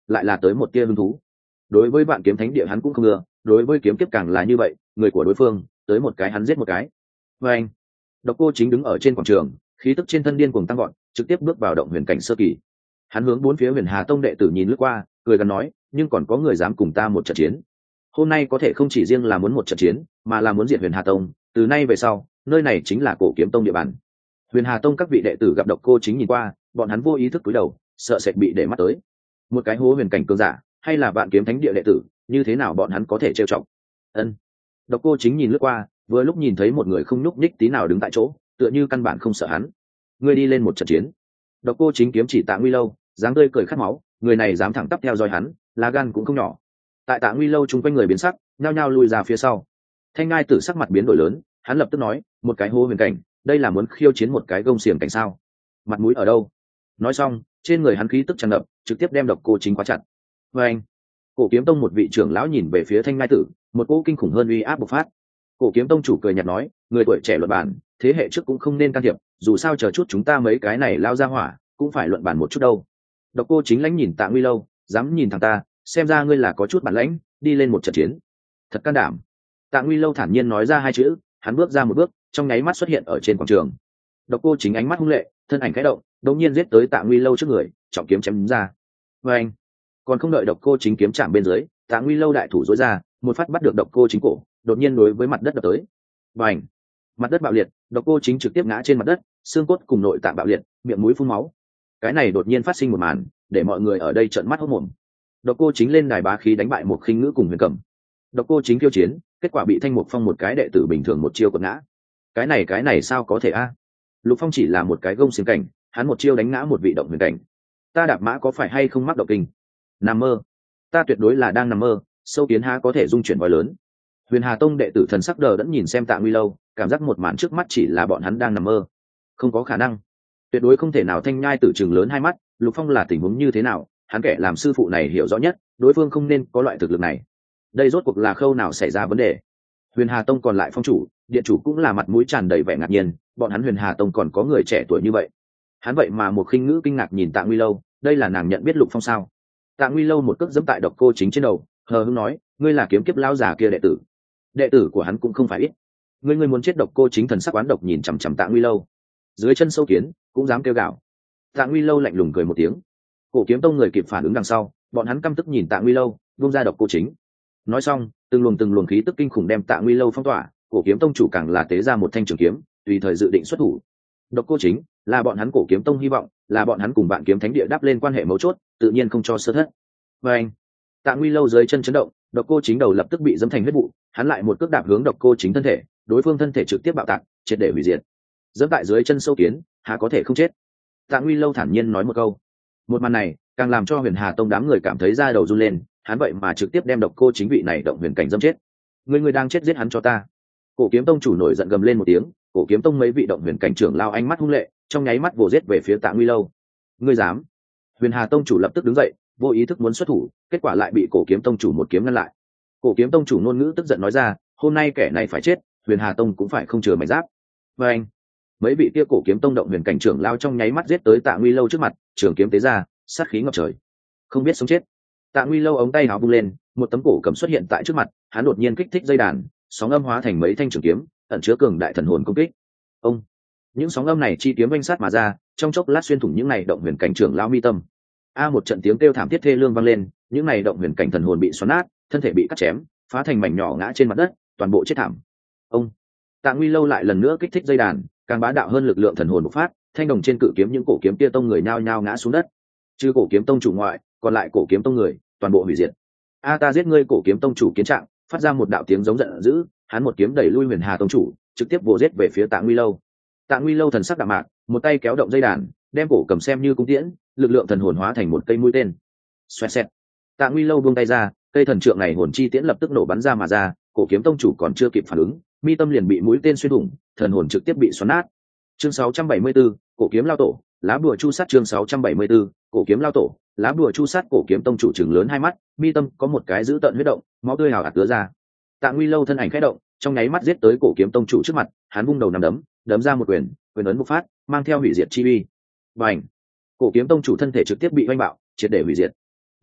lại là tới một tia hứng thú. Đối với vạn kiếm thánh địa hắn cũng không ưa, đối với kiếm kiếp càng là như vậy, người của đối phương tới một cái hắn giết một cái. Và anh, Độc Cô Chính đứng ở trên quảng trường, khí tức trên thân điên cuồng tăng gọn, trực tiếp bước vào động huyền cảnh sơ kỳ. Hắn hướng bốn phía Huyền Hà Tông đệ tử nhìn lướt qua, cười gần nói, nhưng còn có người dám cùng ta một trận chiến. Hôm nay có thể không chỉ riêng là muốn một trận chiến, mà là muốn diệt Huyền Hà Tông, từ nay về sau, nơi này chính là Cổ Kiếm Tông địa bàn. Huyền Hà Tông các vị đệ tử gặp Độc Cô Chính nhìn qua, bọn hắn vô ý thức cúi đầu, sợ sệt bị để mắt tới. Một cái hố huyền cảnh cường giả, hay là vạn kiếm thánh địa đệ tử, như thế nào bọn hắn có thể trêu chọc? Ân. Độc Cô Chính nhìn lướt qua, vừa lúc nhìn thấy một người không nhúc nhích tí nào đứng tại chỗ, tựa như căn bản không sợ hắn. Ngươi đi lên một trận chiến. Độc Cô Chính kiếm chỉ Tạ Nguy Lâu, dáng tươi cười khát máu, người này dám thẳng tắp theo dõi hắn, lá gan cũng không nhỏ. Tại Tạ Nguy Lâu chung quanh người biến sắc, nhao nhao lùi ra phía sau. Thanh Ngai Tử sắc mặt biến đổi lớn, hắn lập tức nói, một cái hố huyền cảnh, đây là muốn khiêu chiến một cái gông xiềng cảnh sao? Mặt mũi ở đâu? Nói xong, trên người hắn khí tức tràn ngập, trực tiếp đem Độc Cô Chính khóa chặt. Và anh, Cổ Kiếm Tông một vị trưởng lão nhìn về phía Thanh Ngai Tử, một cỗ kinh khủng hơn uy áp bộc phát. Cổ Kiếm Tông chủ cười nhạt nói, người tuổi trẻ luận bản, thế hệ trước cũng không nên can thiệp, dù sao chờ chút chúng ta mấy cái này lao ra hỏa, cũng phải luận bản một chút đâu. Độc Cô Chính lãnh nhìn Tạ Nguy Lâu, dám nhìn thẳng ta, xem ra ngươi là có chút bản lãnh, đi lên một trận chiến. Thật can đảm. Tạ Nguy Lâu thản nhiên nói ra hai chữ, hắn bước ra một bước, trong nháy mắt xuất hiện ở trên quảng trường. Độc Cô Chính ánh mắt hung lệ, thân ảnh khẽ động, đột nhiên giết tới Tạ Nguy Lâu trước người, trọng kiếm chém ra. Và anh, còn không đợi Độc Cô Chính kiếm chạm bên dưới, Tạ Nguy Lâu đại thủ duỗi ra, một phát bắt được Độc Cô Chính cổ, đột nhiên đối với mặt đất đập tới. Và anh, mặt đất bạo liệt, Độc Cô Chính trực tiếp ngã trên mặt đất, xương cốt cùng nội tạng bạo liệt, miệng mũi phun máu. Cái này đột nhiên phát sinh một màn, để mọi người ở đây trợn mắt hốt mồm. Độc Cô Chính lên đài bá khí đánh bại một khinh ngữ cùng Huyền Cẩm. Độc Cô Chính khiêu chiến, kết quả bị Thanh Mục Phong một cái đệ tử bình thường một chiêu quật ngã. Cái này cái này sao có thể a? Lục Phong chỉ là một cái gông xiềng cảnh, hắn một chiêu đánh ngã một vị động huyền cảnh. Ta đạp mã có phải hay không mắc động kinh? Nằm mơ. Ta tuyệt đối là đang nằm mơ, sâu kiến há có thể dung chuyển voi lớn. Huyền Hà Tông đệ tử thần sắc đờ đẫn nhìn xem Tạ Nguy Lâu, cảm giác một màn trước mắt chỉ là bọn hắn đang nằm mơ. Không có khả năng, tuyệt đối không thể nào. Thanh Nhai Tử trừng lớn hai mắt, Lục Phong là tình huống như thế nào, hắn kẻ làm sư phụ này hiểu rõ nhất, đối phương không nên có loại thực lực này. Đây rốt cuộc là khâu nào xảy ra vấn đề? Huyền Hà Tông còn lại phong chủ, điện chủ cũng là mặt mũi tràn đầy vẻ ngạc nhiên, bọn hắn Huyền Hà Tông còn có người trẻ tuổi như vậy. Hắn vậy mà một khinh ngữ kinh ngạc nhìn Tạ Nguy Lâu, đây là nàng nhận biết Lục Phong sao? Tạ Nguy Lâu một cước giẫm tại Độc Cô Chính trên đầu, hờ hững nói, ngươi là kiếm kiếp lão già kia đệ tử. Đệ tử của hắn cũng không phải ít. Ngươi ngươi muốn chết? Độc Cô Chính thần sắc oán độc nhìn chằm chằm Tạ Nguy Lâu. Dưới chân sâu kiến cũng dám kêu gào. Tạ Nguy Lâu lạnh lùng cười một tiếng. Cổ Kiếm Tông người kịp phản ứng đằng sau, bọn hắn căm tức nhìn Tạ Nguy Lâu, buông ra Độc Cô Chính. Nói xong, từng luồng từng luồng khí tức kinh khủng đem Tạ Nguy Lâu phong tỏa, Cổ Kiếm Tông chủ càng là tế ra một thanh trường kiếm, tùy thời dự định xuất thủ. Độc Cô Chính là bọn hắn Cổ Kiếm Tông hy vọng, là bọn hắn cùng Vạn Kiếm Thánh địa đáp lên quan hệ mấu chốt, tự nhiên không cho sơ thất. Và anh, Tạ Nguy Lâu dưới chân chấn động, Độc Cô Chính đầu lập tức bị dẫm thành huyết vụ, hắn lại một cước đạp hướng Độc Cô Chính thân thể, đối phương thân thể trực tiếp bạo tạc, triệt để hủy diệt. Dẫm tại dưới chân sâu kiến, há có thể không chết? Tạ Nguy Lâu thản nhiên nói một câu. Một màn này càng làm cho Huyền Hà Tông đám người cảm thấy da đầu run lên, hắn vậy mà trực tiếp đem Độc Cô Chính vị này động huyền cảnh dâm chết. Người người đang chết, giết hắn cho ta! Cổ Kiếm Tông chủ nổi giận gầm lên một tiếng, Cổ Kiếm Tông mấy vị động huyền cảnh trưởng lao ánh mắt hung lệ, trong nháy mắt vồ giết về phía Tạ Nguy Lâu. Ngươi dám? Huyền Hà Tông chủ lập tức đứng dậy, vô ý thức muốn xuất thủ, kết quả lại bị Cổ Kiếm Tông chủ một kiếm ngăn lại. Cổ Kiếm Tông chủ ngôn ngữ tức giận nói ra, hôm nay kẻ này phải chết, Huyền Hà Tông cũng phải không chừa mảnh giáp. Và anh, mấy vị kia Cổ Kiếm Tông động huyền cảnh trưởng lao trong nháy mắt giết tới Tạ Nguy Lâu trước mặt, trường kiếm tế ra, sát khí ngập trời. Không biết sống chết. Tạ Nguy Lâu ống tay áo vung lên, một tấm cổ cầm xuất hiện tại trước mặt, hắn đột nhiên kích thích dây đàn, sóng âm hóa thành mấy thanh trường kiếm, ẩn chứa cường đại thần hồn công kích. Ông, những sóng âm này chi kiếm vanh sát mà ra, trong chốc lát xuyên thủng những này động huyền cảnh trưởng lao mi tâm. A một trận tiếng kêu thảm thiết thê lương vang lên, những này động huyền cảnh thần hồn bị xoắn nát, thân thể bị cắt chém, phá thành mảnh nhỏ ngã trên mặt đất, toàn bộ chết thảm. Ông, Tạ Nguy Lâu lại lần nữa kích thích dây đàn, càng bá đạo hơn lực lượng thần hồn bộc phát, thanh đồng trên cự kiếm những cổ kiếm kia tông người nhao nhao ngã xuống đất. Trừ Cổ Kiếm Tông chủ ngoại, còn lại Cổ Kiếm Tông người, toàn bộ hủy diệt. A ta giết ngươi! Cổ Kiếm Tông chủ kiến trạng, phát ra một đạo tiếng giống giận dữ, hắn một kiếm đẩy lui Huyền Hà Tông chủ, trực tiếp vồ giết về phía Tạ Nguy Lâu. Tạ Nguy Lâu thần sắc đạm mạc, một tay kéo động dây đàn, đem cổ cầm xem như cung tiễn, lực lượng thần hồn hóa thành một cây mũi tên. Xoẹt xẹt. Tạ Nguy Lâu buông tay ra, cây thần trượng này hồn chi tiễn lập tức nổ bắn ra mà ra, Cổ Kiếm Tông chủ còn chưa kịp phản ứng, mi tâm liền bị mũi tên xuyên thủng, thần hồn trực tiếp bị xoắn nát. Chương sáu trăm bảy mươi 74, Cổ Kiếm Lao Tổ, lá bùa chu sát. Chương sáu trăm bảy mươi 74, Cổ Kiếm Lao Tổ, lá bùa chu sát. Cổ Kiếm Tông chủ trừng lớn hai mắt, mi tâm có một cái dữ tợn huyết động, máu tươi hào hạt tứa ra. Tạ Nguy Lâu thân ảnh khẽ động, trong nháy mắt giết tới Cổ Kiếm Tông chủ trước mặt, hắn vung đầu nắm đấm, đấm ra một quyền, quyền ấn bộc phát, mang theo hủy diệt chi uy. Bành! Cổ Kiếm Tông chủ thân thể trực tiếp bị oanh bạo, triệt để hủy diệt.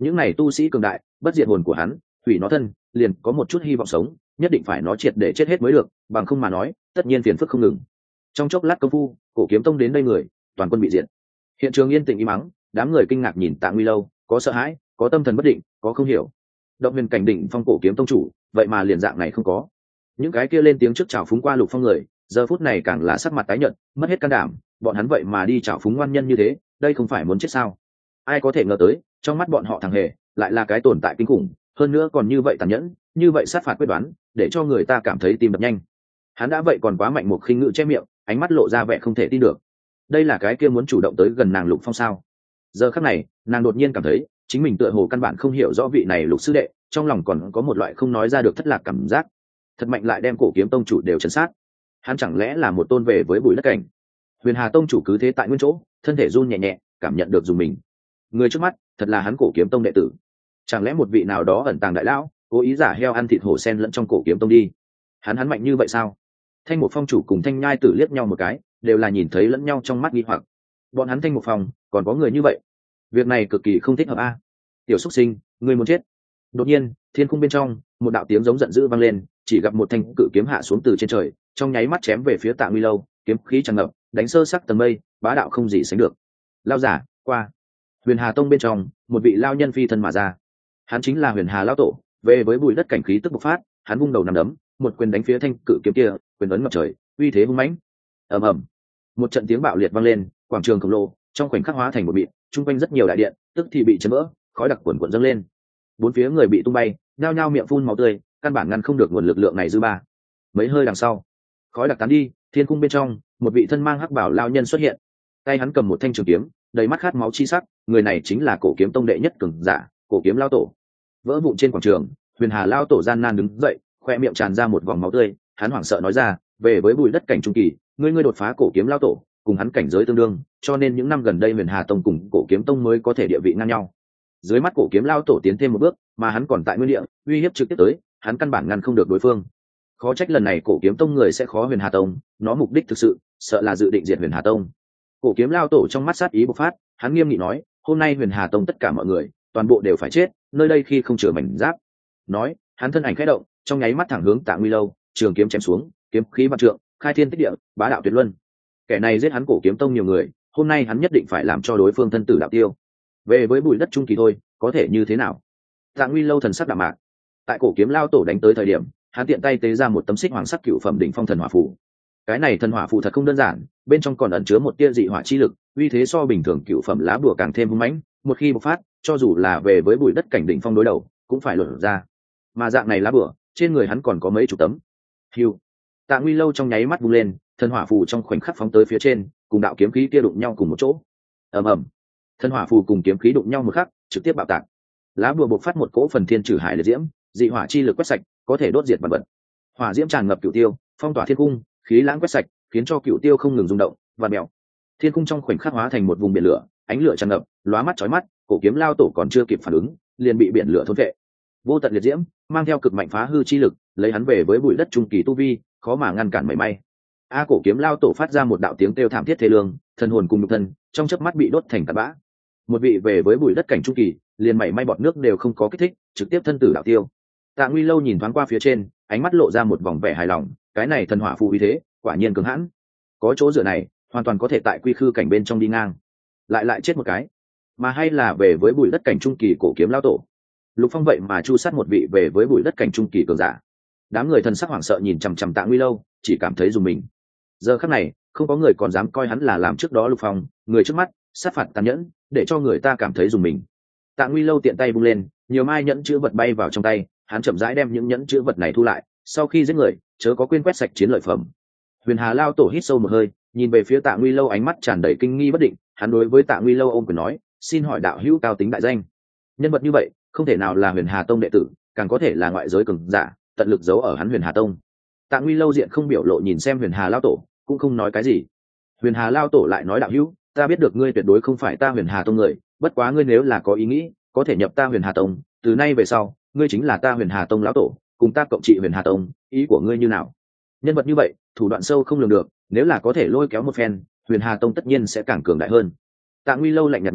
những này tu sĩ cường đại bất diệt hồn của hắn hủy nó thân liền có một chút hy vọng sống, nhất định phải nó triệt để chết hết mới được, bằng không mà nói tất nhiên phiền phức không ngừng. Trong chốc lát công phu, Cổ Kiếm Tông đến đây người toàn quân bị diệt. Hiện trường yên tĩnh im mắng, đám người kinh ngạc nhìn Tạ Nguy Lâu, có sợ hãi, có tâm thần bất định, có không hiểu. Động Huyền cảnh đỉnh phong Cổ Kiếm Tông chủ, vậy mà liền dạng này không có. Những cái kia lên tiếng trước chào phúng qua Lục Phong người, giờ phút này càng là sắc mặt tái nhợt, mất hết can đảm, bọn hắn vậy mà đi chào phúng ngoan nhân như thế, đây không phải muốn chết sao? Ai có thể ngờ tới, trong mắt bọn họ thằng hề, lại là cái tồn tại kinh khủng, hơn nữa còn như vậy tàn nhẫn, như vậy sát phạt quyết đoán, để cho người ta cảm thấy tim đập nhanh. Hắn đã vậy còn quá mạnh, một khinh ngữ che miệng, ánh mắt lộ ra vẻ không thể tin được. Đây là cái kia muốn chủ động tới gần nàng Lục Phong sao? Giờ khắc này, nàng đột nhiên cảm thấy chính mình tựa hồ căn bản không hiểu rõ vị này Lục sư đệ, trong lòng còn có một loại không nói ra được thất lạc cảm giác. Thật mạnh lại đem Cổ Kiếm Tông chủ đều chấn sát. Hắn chẳng lẽ là một tôn về với bùi đất cảnh? Huyền Hà Tông chủ cứ thế tại nguyên chỗ, thân thể run nhẹ nhẹ, cảm nhận được dùng mình. Người trước mắt, thật là hắn Cổ Kiếm Tông đệ tử. Chẳng lẽ một vị nào đó ẩn tàng đại lão, cố ý giả heo ăn thịt hổ sen lẫn trong Cổ Kiếm Tông đi? Hắn hắn mạnh như vậy sao? Thanh Một Phong chủ cùng Thanh Nhai Tử liếc nhau một cái, đều là nhìn thấy lẫn nhau trong mắt nghi hoặc. Bọn hắn Thanh Một Phong, còn có người như vậy? Việc này cực kỳ không thích hợp a. Tiểu Súc Sinh, ngươi muốn chết. Đột nhiên, thiên cung bên trong, một đạo tiếng giống giận dữ vang lên, chỉ gặp một thanh cự kiếm hạ xuống từ trên trời, trong nháy mắt chém về phía Tạ Nguy Lâu, kiếm khí tràn ngập, đánh sơ sắc tầng mây, bá đạo không gì sánh được. Lao giả, qua. Huyền Hà Tông bên trong, một vị lao nhân phi thân mà ra. Hắn chính là Huyền Hà lão tổ, về với bùi đất cảnh khí tức bộc phát, hắn vung đầu nằm đấm, một quyền đánh phía thanh cự kiếm kia, quyền ấn ngập trời, uy thế hung mãnh. Ầm ầm. Một trận tiếng bạo liệt vang lên, quảng trường khổng lồ trong khoảnh khắc hóa thành một mịn, trung quanh rất nhiều đại điện, tức thì bị chấn vỡ, khói đặc cuồn cuộn dâng lên. Bốn phía người bị tung bay, nhao nhao miệng phun máu tươi, căn bản ngăn không được nguồn lực lượng này dư ba. Mấy hơi đằng sau, khói đặc tán đi, thiên cung bên trong, một vị thân mang hắc bảo lao nhân xuất hiện. Tay hắn cầm một thanh trường kiếm, đầy mắt khát máu chi sắc, người này chính là Cổ Kiếm Tông đệ nhất cường giả, Cổ Kiếm lão tổ. Vỡ vụn trên quảng trường, Huyền Hà lão tổ gian nan đứng dậy, khoe miệng tràn ra một vòng máu tươi, hắn hoảng sợ nói ra, về với bùi đất cảnh trung kỳ, ngươi ngươi đột phá Cổ Kiếm lão tổ, cùng hắn cảnh giới tương đương, cho nên những năm gần đây Huyền Hà Tông cùng Cổ Kiếm Tông mới có thể địa vị ngang nhau. Dưới mắt Cổ Kiếm lão tổ tiến thêm một bước, mà hắn còn tại nguyên địa, uy hiếp trực tiếp tới, hắn căn bản ngăn không được đối phương. Khó trách lần này Cổ Kiếm Tông người sẽ khó Huyền Hà Tông, nó mục đích thực sự, sợ là dự định diệt Huyền Hà Tông. Cổ Kiếm lão tổ trong mắt sát ý bộc phát, hắn nghiêm nghị nói, hôm nay Huyền Hà Tông tất cả mọi người, toàn bộ đều phải chết, nơi đây khi không chừa mảnh giáp. Nói, hắn thân ảnh khẽ động, trong nháy mắt thẳng hướng Tạ Nguy Lâu, trường kiếm chém xuống, kiếm khí vạn trượng, khai thiên tích địa, bá đạo tuyệt luân. Kẻ này giết hắn Cổ Kiếm Tông nhiều người, hôm nay hắn nhất định phải làm cho đối phương thân tử đạo tiêu. Về với bụi đất trung kỳ thôi, có thể như thế nào? Tạ Nguy Lâu thần sắc đạm mạc. Tại Cổ Kiếm lão tổ đánh tới thời điểm, hắn tiện tay tế ra một tấm xích hoàng sắc cựu phẩm đỉnh phong thần hỏa phù. Cái này thần hỏa phù thật không đơn giản, bên trong còn ẩn chứa một tia dị hỏa chi lực, uy thế so bình thường cựu phẩm lá bùa càng thêm hung mãnh, một khi bộc phát, cho dù là về với bụi đất cảnh đỉnh phong đối đầu, cũng phải lột ra. Mà dạng này lá bùa, trên người hắn còn có mấy chục tấm. Hưu. Tạ Nguy Lâu trong nháy mắt vung lên, thần hỏa phù trong khoảnh khắc phóng tới phía trên, cùng đạo kiếm khí kia đụng nhau cùng một chỗ. Ầm ầm. Thần hỏa phù cùng kiếm khí đụng nhau một khắc, trực tiếp bạo tạc. Lá bùa bộc phát một cỗ phần thiên trừ hải liệt diễm, dị hỏa chi lực quét sạch, có thể đốt diệt vạn vật. Hỏa diễm tràn ngập cửu tiêu, phong tỏa thiên cung, khí lãng quét sạch, khiến cho cửu tiêu không ngừng rung động, và mèo. Thiên cung trong khoảnh khắc hóa thành một vùng biển lửa, ánh lửa tràn ngập, lóa mắt chói mắt, Cổ Kiếm lao tổ còn chưa kịp phản ứng, liền bị biển lửa thôn phệ. Vô tận liệt diễm, mang theo cực mạnh phá hư chi lực, lấy hắn về với bụi đất trung kỳ tu vi, khó mà ngăn cản mảy may. A Cổ Kiếm lao tổ phát ra một đạo tiếng kêu thảm thiết thê lương, thần hồn cùng nhục thân, trong chớp mắt bị đốt thành tàn bã. Một vị về với bụi đất cảnh trung kỳ, liền mảy may bọt nước đều không có kích thích, trực tiếp thân tử đạo tiêu. Tạ Nguy Lâu nhìn thoáng qua phía trên, ánh mắt lộ ra một vòng vẻ hài lòng, cái này thần hỏa phù uy thế, quả nhiên cường hãn. Có chỗ dựa này, hoàn toàn có thể tại quy khư cảnh bên trong đi ngang. Lại lại chết một cái, mà hay là về với bụi đất cảnh trung kỳ Cổ Kiếm lao tổ. Lục Phong vậy mà chu sát một vị về với bụi đất cảnh trung kỳ cường giả. Đám người thần sắc hoảng sợ nhìn chằm chằm Tạ Nguy Lâu, chỉ cảm thấy dùng mình. Giờ khắc này, không có người còn dám coi hắn là làm trước đó Lục Phong, người trước mắt, sát phạt tàn nhẫn, để cho người ta cảm thấy dùng mình. Tạ Nguy Lâu tiện tay vung lên, nhiều mai nhẫn chữ vật bay vào trong tay, hắn chậm rãi đem những nhẫn chữ vật này thu lại, sau khi giết người, chớ có quên quét sạch chiến lợi phẩm. Huyền Hà lao tổ hít sâu một hơi, nhìn về phía Tạ Nguy Lâu ánh mắt tràn đầy kinh nghi bất định, hắn đối với Tạ Nguy Lâu ôm quyền nói, xin hỏi đạo hữu cao tính đại danh. Nhân vật như vậy, không thể nào là Huyền Hà Tông đệ tử, càng có thể là ngoại giới cường giả, tận lực giấu ở hắn Huyền Hà Tông. Tạ Nguy Lâu diện không biểu lộ nhìn xem Huyền Hà lao tổ, cũng không nói cái gì. Huyền Hà lao tổ lại nói, đạo hữu, ta biết được ngươi tuyệt đối không phải ta Huyền Hà Tông người, bất quá ngươi nếu là có ý nghĩ, có thể nhập ta Huyền Hà Tông, từ nay về sau, ngươi chính là ta Huyền Hà Tông lão tổ, cùng ta cộng trị Huyền Hà Tông, ý của ngươi như nào? Nhân vật như vậy, thủ đoạn sâu không lường được, nếu là có thể lôi kéo một phen, Huyền Hà Tông tất nhiên sẽ càng cường đại hơn. Tạ Nguy Lâu lạnh nhạt nói,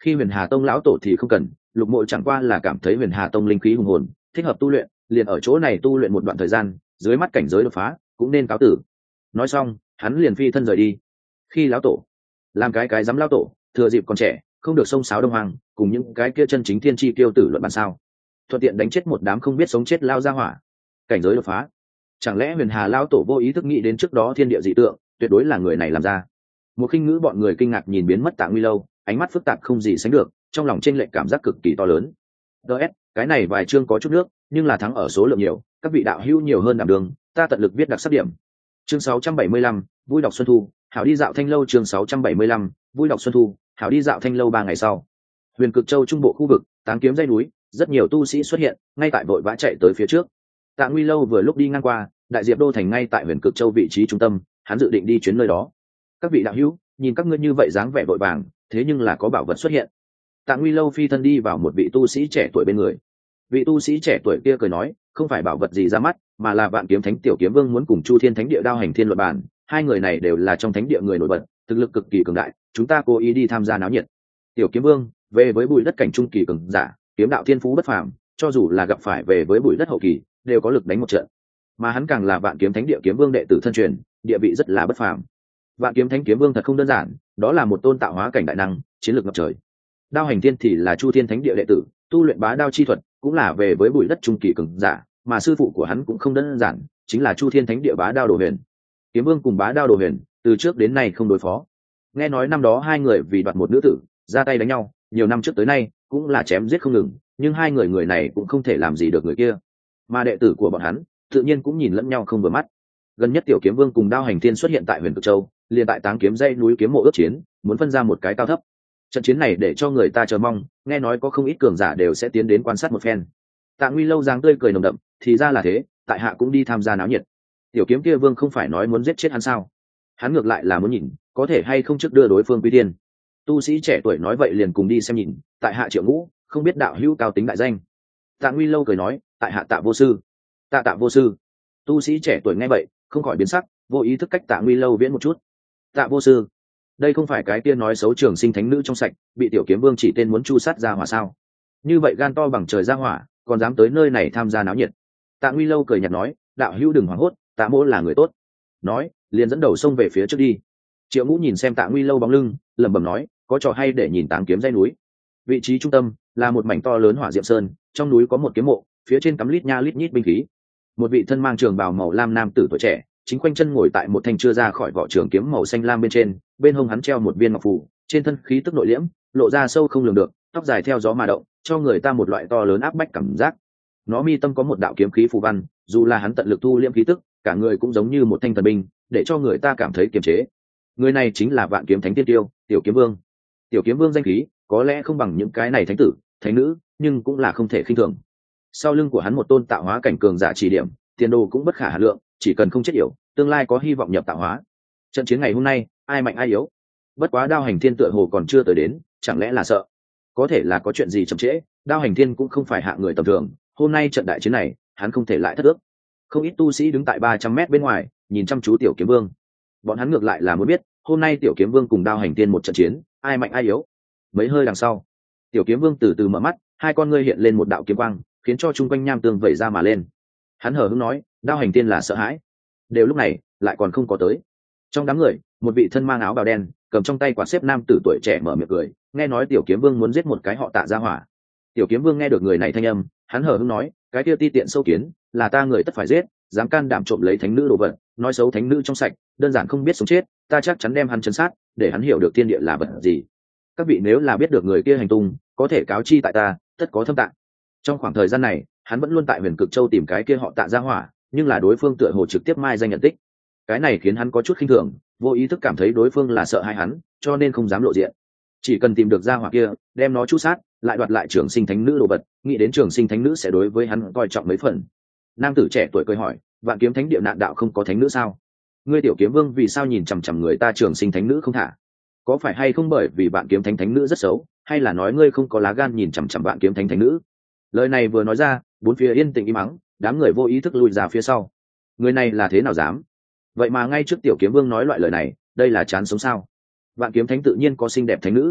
Khi huyền hà tông lão tổ thì không cần, lục mộ chẳng qua là cảm thấy huyền hà tông linh khí hùng hồn, thích hợp tu luyện, liền ở chỗ này tu luyện một đoạn thời gian, dưới mắt cảnh giới đột phá cũng nên cáo tử. Nói xong hắn liền phi thân rời đi. Khi lão tổ làm cái cái dám lão tổ, thừa dịp còn trẻ không được xông xáo đông hoàng, cùng những cái kia chân chính thiên chi tiêu tử luận bàn sao, thuận tiện đánh chết một đám không biết sống chết lao ra hỏa. Cảnh giới đột phá, chẳng lẽ huyền hà lão tổ vô ý thức nghĩ đến trước đó thiên địa dị tượng, tuyệt đối là người này làm ra. Một khinh ngữ bọn người kinh ngạc nhìn biến mất Tạ Nguy Lâu, ánh mắt phức tạp không gì sánh được, trong lòng chênh lệch cảm giác cực kỳ to lớn. ds cái này vài chương có chút nước, nhưng là thắng ở số lượng nhiều, các vị đạo hữu nhiều hơn đảm đường, ta tận lực viết đặc sắc điểm. Chương sáu trăm bảy mươi lăm, vui đọc xuân thu, hảo đi dạo thanh lâu. Chương sáu trăm bảy mươi lăm, vui đọc xuân thu, hảo đi dạo thanh lâu. Ba ngày sau, huyền cực châu trung bộ khu vực, Táng Kiếm dãy núi, rất nhiều tu sĩ xuất hiện, ngay tại vội vã chạy tới phía trước. Tạ Nguy Lâu vừa lúc đi ngang qua, đại diệp đô thành ngay tại huyền cực châu vị trí trung tâm, hắn dự định đi chuyến nơi đó. Các vị đạo hữu, nhìn các ngươi như vậy dáng vẻ vội vàng, thế nhưng là có bảo vật xuất hiện. Tạ Nguy Lâu phi thân đi vào một vị tu sĩ trẻ tuổi bên người. Vị tu sĩ trẻ tuổi kia cười nói, không phải bảo vật gì ra mắt, mà là Vạn Kiếm Thánh Tiểu Kiếm Vương muốn cùng Chu Thiên Thánh Địa Đao Hành Thiên luận bàn. Hai người này đều là trong thánh địa người nổi bật, thực lực cực kỳ cường đại, chúng ta cố ý đi tham gia náo nhiệt. Tiểu Kiếm Vương về với bụi đất cảnh trung kỳ cường giả, kiếm đạo thiên phú bất phàm, cho dù là gặp phải về với bụi đất hậu kỳ, đều có lực đánh một trận. Mà hắn càng là Vạn Kiếm Thánh Địa Kiếm Vương đệ tử thân truyền, địa vị rất là bất phàm. Vạn Kiếm Thánh Kiếm Vương thật không đơn giản, đó là một tôn tạo hóa cảnh đại năng, chiến lược ngập trời. Đao Hành Thiên thì là Chu Thiên Thánh Địa đệ tử, tu luyện bá đao chi thuật, cũng là về với bụi đất trung kỳ cường giả, mà sư phụ của hắn cũng không đơn giản, chính là Chu Thiên Thánh Địa bá đao Đồ Huyền. Kiếm Vương cùng bá đao Đồ Huyền, từ trước đến nay không đối phó. Nghe nói năm đó hai người vì đoạt một nữ tử, ra tay đánh nhau, nhiều năm trước tới nay cũng là chém giết không ngừng, nhưng hai người người này cũng không thể làm gì được người kia. Mà đệ tử của bọn hắn, tự nhiên cũng nhìn lẫn nhau không vừa mắt. Gần nhất Tiểu Kiếm Vương cùng Đao Hành Thiên xuất hiện tại Huyền Cực Châu, liền tại Táng Kiếm dãy núi kiếm mộ ước chiến, muốn phân ra một cái cao thấp. Trận chiến này để cho người ta chờ mong, nghe nói có không ít cường giả đều sẽ tiến đến quan sát một phen. Tạ Nguy Lâu dáng tươi cười nồng đậm, thì ra là thế, tại hạ cũng đi tham gia náo nhiệt. Tiểu Kiếm kia Vương không phải nói muốn giết chết hắn sao? Hắn ngược lại là muốn nhìn, có thể hay không trước đưa đối phương quy tiên. Tu sĩ trẻ tuổi nói vậy liền cùng đi xem nhìn, tại hạ Triệu Ngũ, không biết đạo hữu cao tính đại danh. Tạ Nguy Lâu cười nói, tại hạ Tạ Vô Sư. Tạ Tạ Vô Sư. Tu sĩ trẻ tuổi nghe vậy, không khỏi biến sắc, vô ý thức cách Tạ Nguy Lâu viễn một chút. Tạ Vô Sư, đây không phải cái tiên nói xấu trường sinh thánh nữ trong sạch, bị Tiểu Kiếm Vương chỉ tên muốn chu sát ra hỏa sao? Như vậy gan to bằng trời ra hỏa, còn dám tới nơi này tham gia náo nhiệt. Tạ Nguy Lâu cười nhạt nói, đạo hữu đừng hoảng hốt, Tạ mỗ là người tốt. Nói liền dẫn đầu xông về phía trước đi. Triệu Ngũ nhìn xem Tạ Nguy Lâu bóng lưng, lẩm bẩm nói, có trò hay để nhìn Táng Kiếm dãy núi. Vị trí trung tâm là một mảnh to lớn hỏa diệm sơn, trong núi có một kiếm mộ, phía trên cắm lít nha lít nhít binh khí. Một vị thân mang trường bào màu lam nam tử tuổi trẻ, chính quanh chân ngồi tại một thanh chưa ra khỏi vỏ trường kiếm màu xanh lam bên trên, bên hông hắn treo một viên ngọc phù, trên thân khí tức nội liễm, lộ ra sâu không lường được, tóc dài theo gió mà động, cho người ta một loại to lớn áp bách cảm giác. Nó mi tâm có một đạo kiếm khí phù văn, dù là hắn tận lực thu liễm khí tức, cả người cũng giống như một thanh thần binh, để cho người ta cảm thấy kiềm chế. Người này chính là Vạn Kiếm Thánh Tiên Tiêu, Tiểu Kiếm Vương. Tiểu Kiếm Vương danh khí có lẽ không bằng những cái này thánh tử, thánh nữ, nhưng cũng là không thể khinh thường. Sau lưng của hắn một tôn tạo hóa cảnh cường giả chỉ điểm, tiền đồ cũng bất khả hà lượng, chỉ cần không chết yểu, tương lai có hy vọng nhập tạo hóa. Trận chiến ngày hôm nay, ai mạnh ai yếu? Bất quá Đao Hành Thiên tựa hồ còn chưa tới đến, chẳng lẽ là sợ? Có thể là có chuyện gì chậm trễ, Đao Hành Thiên cũng không phải hạng người tầm thường, hôm nay trận đại chiến này, hắn không thể lại thất ước. Không ít tu sĩ đứng tại ba trăm mét bên ngoài, nhìn chăm chú Tiểu Kiếm Vương. Bọn hắn ngược lại là muốn biết, hôm nay Tiểu Kiếm Vương cùng Đao Hành Thiên một trận chiến, ai mạnh ai yếu? Mấy hơi đằng sau, Tiểu Kiếm Vương từ từ mở mắt, hai con ngươi hiện lên một đạo kiếm quang, khiến cho chung quanh nham tương vẩy ra mà lên. Hắn hờ hững nói, Đao Hành Thiên là sợ hãi. Đều lúc này, lại còn không có tới. Trong đám người, một vị thân mang áo bào đen, cầm trong tay quạt xếp nam tử tuổi trẻ mở miệng cười, nghe nói Tiểu Kiếm Vương muốn giết một cái họ Tạ gia hỏa. Tiểu Kiếm Vương nghe được người này thanh âm, hắn hờ hững nói, cái kia ti tiện sâu kiến, là ta người tất phải giết, dám can đảm trộm lấy thánh nữ đồ vật, nói xấu thánh nữ trong sạch, đơn giản không biết sống chết, ta chắc chắn đem hắn chấn sát, để hắn hiểu được thiên địa là vật gì. Các vị nếu là biết được người kia hành tung, có thể cáo chi tại ta, tất có thâm tạng. Trong khoảng thời gian này, hắn vẫn luôn tại Huyền Cực Châu tìm cái kia họ Tạ gia hỏa, nhưng là đối phương tựa hồ trực tiếp mai danh nhận tích. Cái này khiến hắn có chút khinh thường, vô ý thức cảm thấy đối phương là sợ hãi hắn, cho nên không dám lộ diện. Chỉ cần tìm được gia hỏa kia, đem nó chu sát, lại đoạt lại Trường Sinh Thánh Nữ đồ vật, nghĩ đến Trường Sinh Thánh Nữ sẽ đối với hắn coi trọng mấy phần. Nam tử trẻ tuổi cười hỏi, Vạn Kiếm Thánh Địa nạn đạo không có thánh nữ sao? Ngươi Tiểu Kiếm Vương vì sao nhìn chằm chằm người ta Trường Sinh Thánh Nữ không thả? Có phải hay không bởi vì Vạn Kiếm Thánh Thánh Nữ rất xấu, hay là nói ngươi không có lá gan nhìn chằm chằm Vạn Kiếm Thánh Thánh Nữ? Lời này vừa nói ra, bốn phía yên tĩnh im mắng, đám người vô ý thức lùi ra phía sau. Người này là thế nào dám? Vậy mà ngay trước Tiểu Kiếm Vương nói loại lời này, đây là chán sống sao? Vạn Kiếm Thánh tự nhiên có xinh đẹp thánh nữ.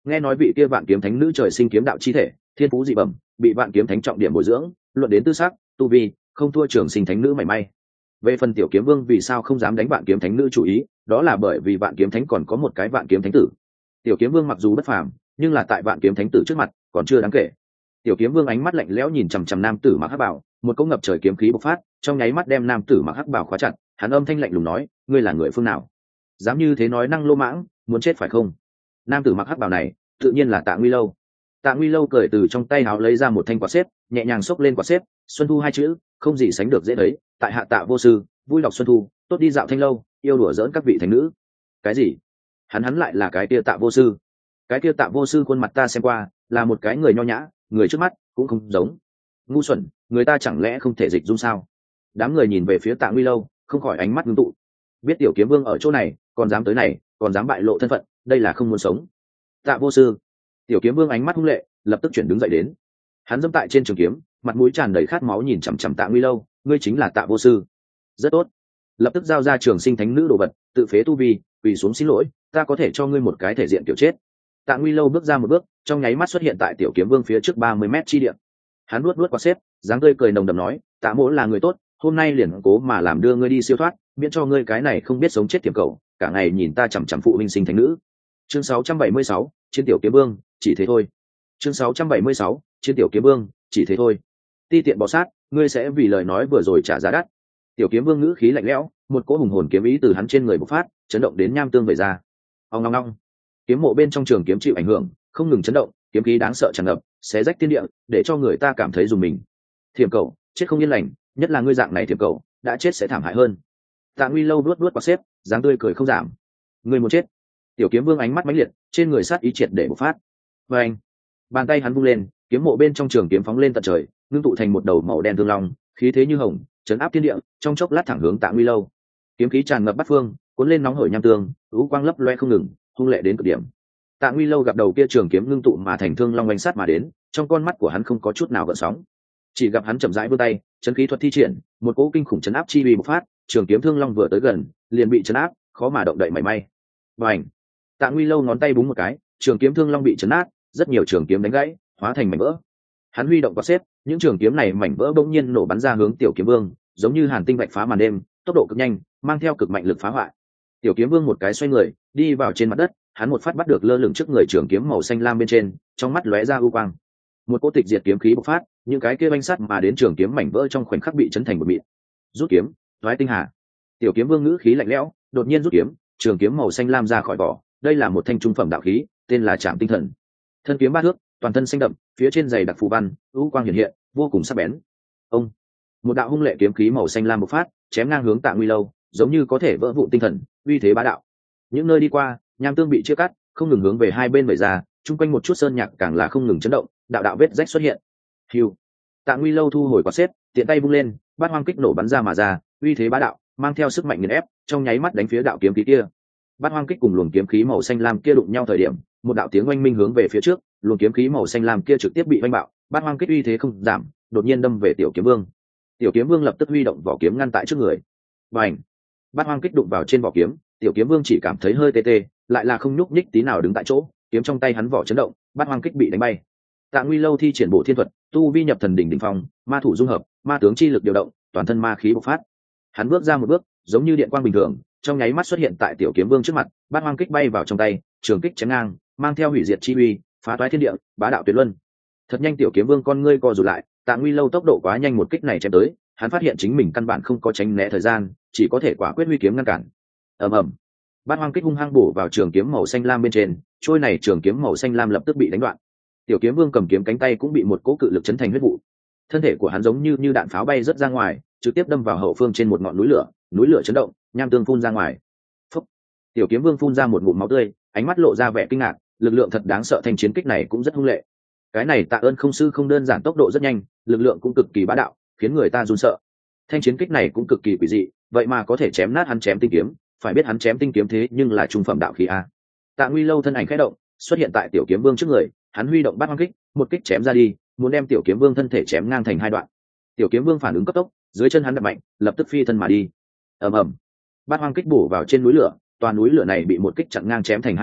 nghe nói vị kia vạn kiếm thánh nữ trời sinh kiếm đạo chi thể, thiên phú dị bẩm, bị vạn kiếm thánh trọng điểm bồi dưỡng, luận đến tư sắc tu vi không thua trường sinh thánh nữ mảy may. Về phần tiểu kiếm vương vì sao không dám đánh vạn kiếm thánh nữ chủ ý, đó là bởi vì vạn kiếm thánh còn có một cái vạn kiếm thánh tử. Tiểu kiếm vương mặc dù bất phàm, nhưng là tại vạn kiếm thánh tử trước mặt còn chưa đáng kể. Tiểu kiếm vương ánh mắt lạnh lẽo nhìn chằm chằm nam tử mặc hắc bảo, một cỗ ngập trời kiếm khí bộc phát, trong nháy mắt đem nam tử mặc hắc bảo khóa chặt. Hắn âm thanh lạnh lùng nói, ngươi là người phương nào, dám như thế nói năng lô mãng, muốn chết phải không? Nam tử mặc hắc bảo này tự nhiên là Tạ Nguy Lâu. Tạ Nguy Lâu cởi từ trong tay áo lấy ra một thanh quạt xếp, nhẹ nhàng xốc lên quạt xếp, xuân thu hai chữ không gì sánh được dễ thấy. Tại hạ Tạ vô sư, vui đọc xuân thu, tốt đi dạo thanh lâu, yêu đùa giỡn các vị thánh nữ. Cái gì? Hắn hắn lại là cái kia Tạ vô sư? Cái kia Tạ vô sư khuôn mặt ta xem qua, là một cái người nho nhã, người trước mắt cũng không giống. Ngu xuẩn, người ta chẳng lẽ không thể dịch dung sao? Đám người nhìn về phía Tạ Nguy Lâu, không khỏi ánh mắt ngưng tụ. Biết tiểu kiếm vương ở chỗ này, còn dám tới này, còn dám bại lộ thân phận, đây là không muốn sống. Tạ vô sư. Tiểu kiếm vương ánh mắt hung lệ, lập tức chuyển đứng dậy đến. Hắn dẫm tại trên trường kiếm, mặt mũi tràn đầy khát máu nhìn chằm chằm Tạ Nguy Lâu, ngươi chính là Tạ vô sư? Rất tốt. Lập tức giao ra trường sinh thánh nữ đồ vật, tự phế tu vi, quỳ xuống xin lỗi, ta có thể cho ngươi một cái thể diện tiểu chết. Tạ Nguy Lâu bước ra một bước, trong nháy mắt xuất hiện tại tiểu kiếm vương phía trước ba mươi mét chi địa. Hắn nuốt nuốt qua xếp, dáng tươi cười nồng đậm nói, Tạ mỗ là người tốt, hôm nay liền cố mà làm đưa ngươi đi siêu thoát, miễn cho ngươi cái này không biết sống chết tiềm cầu, cả ngày nhìn ta chằm chằm phụ minh sinh thánh nữ. Chương sáu trăm bảy mươi sáu, chiến tiểu kiếm vương, chỉ thế thôi. Chương sáu trăm bảy mươi sáu, chiến tiểu kiếm vương, chỉ thế thôi. Ti tiện bò sát, ngươi sẽ vì lời nói vừa rồi trả giá đắt. Tiểu kiếm vương ngữ khí lạnh lẽo, một cỗ hùng hồn kiếm ý từ hắn trên người bộc phát, chấn động đến nham tương về ra. Ong ong ong. Kiếm mộ bên trong trường kiếm chịu ảnh hưởng, không ngừng chấn động, kiếm khí đáng sợ tràn ngập, xé rách thiên địa, để cho người ta cảm thấy rùng mình. Thiểm cầu, chết không yên lành, nhất là ngươi dạng này thiểm cầu, đã chết sẽ thảm hại hơn. Tạ Nguy Lâu vuốt vuốt quạt xếp, dáng tươi cười không giảm. Ngươi muốn chết? Tiểu kiếm vương ánh mắt mãnh liệt, trên người sát ý triệt để bộc phát. Và anh, bàn tay hắn vung lên, kiếm mộ bên trong trường kiếm phóng lên tận trời, ngưng tụ thành một đầu màu đen thương long, khí thế như hồng, chấn áp thiên địa, trong chốc lát thẳng hướng Tạ Nguy Lâu. Kiếm khí tràn ngập bát phương, cuốn lên nóng hổi nham tương, u quang lấp loe không ngừng, hung lệ đến cực điểm. Tạ Nguy Lâu gặp đầu kia trường kiếm ngưng tụ mà thành thương long oanh sát mà đến, trong con mắt của hắn không có chút nào gợn sóng. Chỉ gặp hắn chậm rãi vươn tay, chấn khí thuật thi triển, một cỗ kinh khủng chấn áp chi uy bộc phát, trường kiếm thương long vừa tới gần, liền bị chấn áp, khó mà động đậy mảy may. Bành! Tạ Nguy Lâu ngón tay búng một cái, trường kiếm thương long bị chấn át, rất nhiều trường kiếm đánh gãy, hóa thành mảnh vỡ. Hắn huy động quạt xếp, những trường kiếm này mảnh vỡ bỗng nhiên nổ bắn ra hướng tiểu kiếm vương, giống như hàn tinh vạch phá màn đêm, tốc độ cực nhanh, mang theo cực mạnh lực phá hoại. Tiểu kiếm vương một cái xoay người, đi vào trên mặt đất, hắn một phát bắt được lơ lửng trước người trường kiếm màu xanh lam bên trên, trong mắt lóe ra u quang. Một cỗ tịch diệt kiếm khí bộc phát, những cái kia banh sắt mà đến trường kiếm mảnh vỡ trong khoảnh khắc bị chấn thành một mịn. Rút kiếm, thoái tinh hà. Tiểu kiếm vương ngữ khí lạnh lẽo, đột nhiên rút kiếm, trường kiếm màu xanh lam ra khỏi vỏ, đây là một thanh trung phẩm đạo khí, tên là Trảm Tinh Thần. Thân kiếm ba thước, toàn thân xanh đậm, phía trên dày đặc phù văn, u quang hiện hiện, vô cùng sắc bén. Ông, một đạo hung lệ kiếm khí màu xanh lam bộc phát, chém ngang hướng Tạ Nguy Lâu, giống như có thể vỡ vụn tinh thần, uy thế bá đạo. Những nơi đi qua, nham tương bị chia cắt, không ngừng hướng về hai bên vẩy ra, chung quanh một chút sơn nhạc càng là không ngừng chấn động, đạo đạo vết rách xuất hiện. Hưu, Tạ Nguy Lâu thu hồi quạt xếp, tiện tay vung lên, bát hoang kích nổ bắn ra mà ra, uy thế bá đạo, mang theo sức mạnh nghiền ép, trong nháy mắt đánh phía đạo kiếm khí kia. Bát hoang kích cùng luồng kiếm khí màu xanh lam kia đụng nhau thời điểm, một đạo tiếng oanh minh hướng về phía trước, luồng kiếm khí màu xanh lam kia trực tiếp bị oanh bạo, bát hoang kích uy thế không giảm, đột nhiên đâm về tiểu kiếm vương. Tiểu kiếm vương lập tức huy động vỏ kiếm ngăn tại trước người. Bành! Bát hoang kích đụng vào trên vỏ kiếm, tiểu kiếm vương chỉ cảm thấy hơi tê tê, lại là không nhúc nhích tí nào đứng tại chỗ, kiếm trong tay hắn vỏ chấn động, bát hoang kích bị đánh bay. Tạ Nguy Lâu thi triển bộ thiên thuật, tu vi nhập thần đỉnh đỉnh phong, ma thủ dung hợp, ma tướng chi lực điều động, toàn thân ma khí bộc phát. Hắn bước ra một bước, giống như điện quang bình thường, trong nháy mắt xuất hiện tại tiểu kiếm vương trước mặt, bát hoang kích bay vào trong tay, trường kích chém ngang, mang theo hủy diệt chi uy, phá toái thiên địa, bá đạo tuyệt luân. Thật nhanh tiểu kiếm vương con ngươi co rụt lại, Tạ Nguy Lâu tốc độ quá nhanh, một kích này chém tới, hắn phát hiện chính mình căn bản không có tránh né thời gian, chỉ có thể quả quyết huy kiếm ngăn cản. Ầm ầm, bát hoang kích hung hăng bổ vào trường kiếm màu xanh lam bên trên, trôi này trường kiếm màu xanh lam lập tức bị đánh đoạn. Tiểu kiếm vương cầm kiếm cánh tay cũng bị một cỗ cự lực chấn thành huyết vụ, thân thể của hắn giống như như đạn pháo bay rất ra ngoài, trực tiếp đâm vào hậu phương trên một ngọn núi lửa, núi lửa chấn động, nham tương phun ra ngoài. Phúc. Tiểu kiếm vương phun ra một ngụm máu tươi, ánh mắt lộ ra vẻ kinh ngạc, lực lượng thật đáng sợ, thanh chiến kích này cũng rất hung lệ. Cái này Tạ ơn không sư không đơn giản, tốc độ rất nhanh, lực lượng cũng cực kỳ bá đạo, khiến người ta run sợ. Thanh chiến kích này cũng cực kỳ quỷ dị, vậy mà có thể chém nát hắn chém tinh kiếm, phải biết hắn chém tinh kiếm thế nhưng là trung phẩm đạo khí a. Tạ Nguy Lâu thân ảnh khẽ động, xuất hiện tại tiểu kiếm vương trước người, hắn huy động bát hoang kích, một kích chém ra đi, muốn đem tiểu kiếm vương thân thể chém ngang thành hai đoạn. Tiểu kiếm vương phản ứng cấp tốc, dưới chân hắn đập mạnh, lập tức phi thân mà đi. Ầm ầm, bát hoang kích bổ vào trên núi lửa, toàn núi lửa này bị một kích chặn ngang chém thành hai khúc,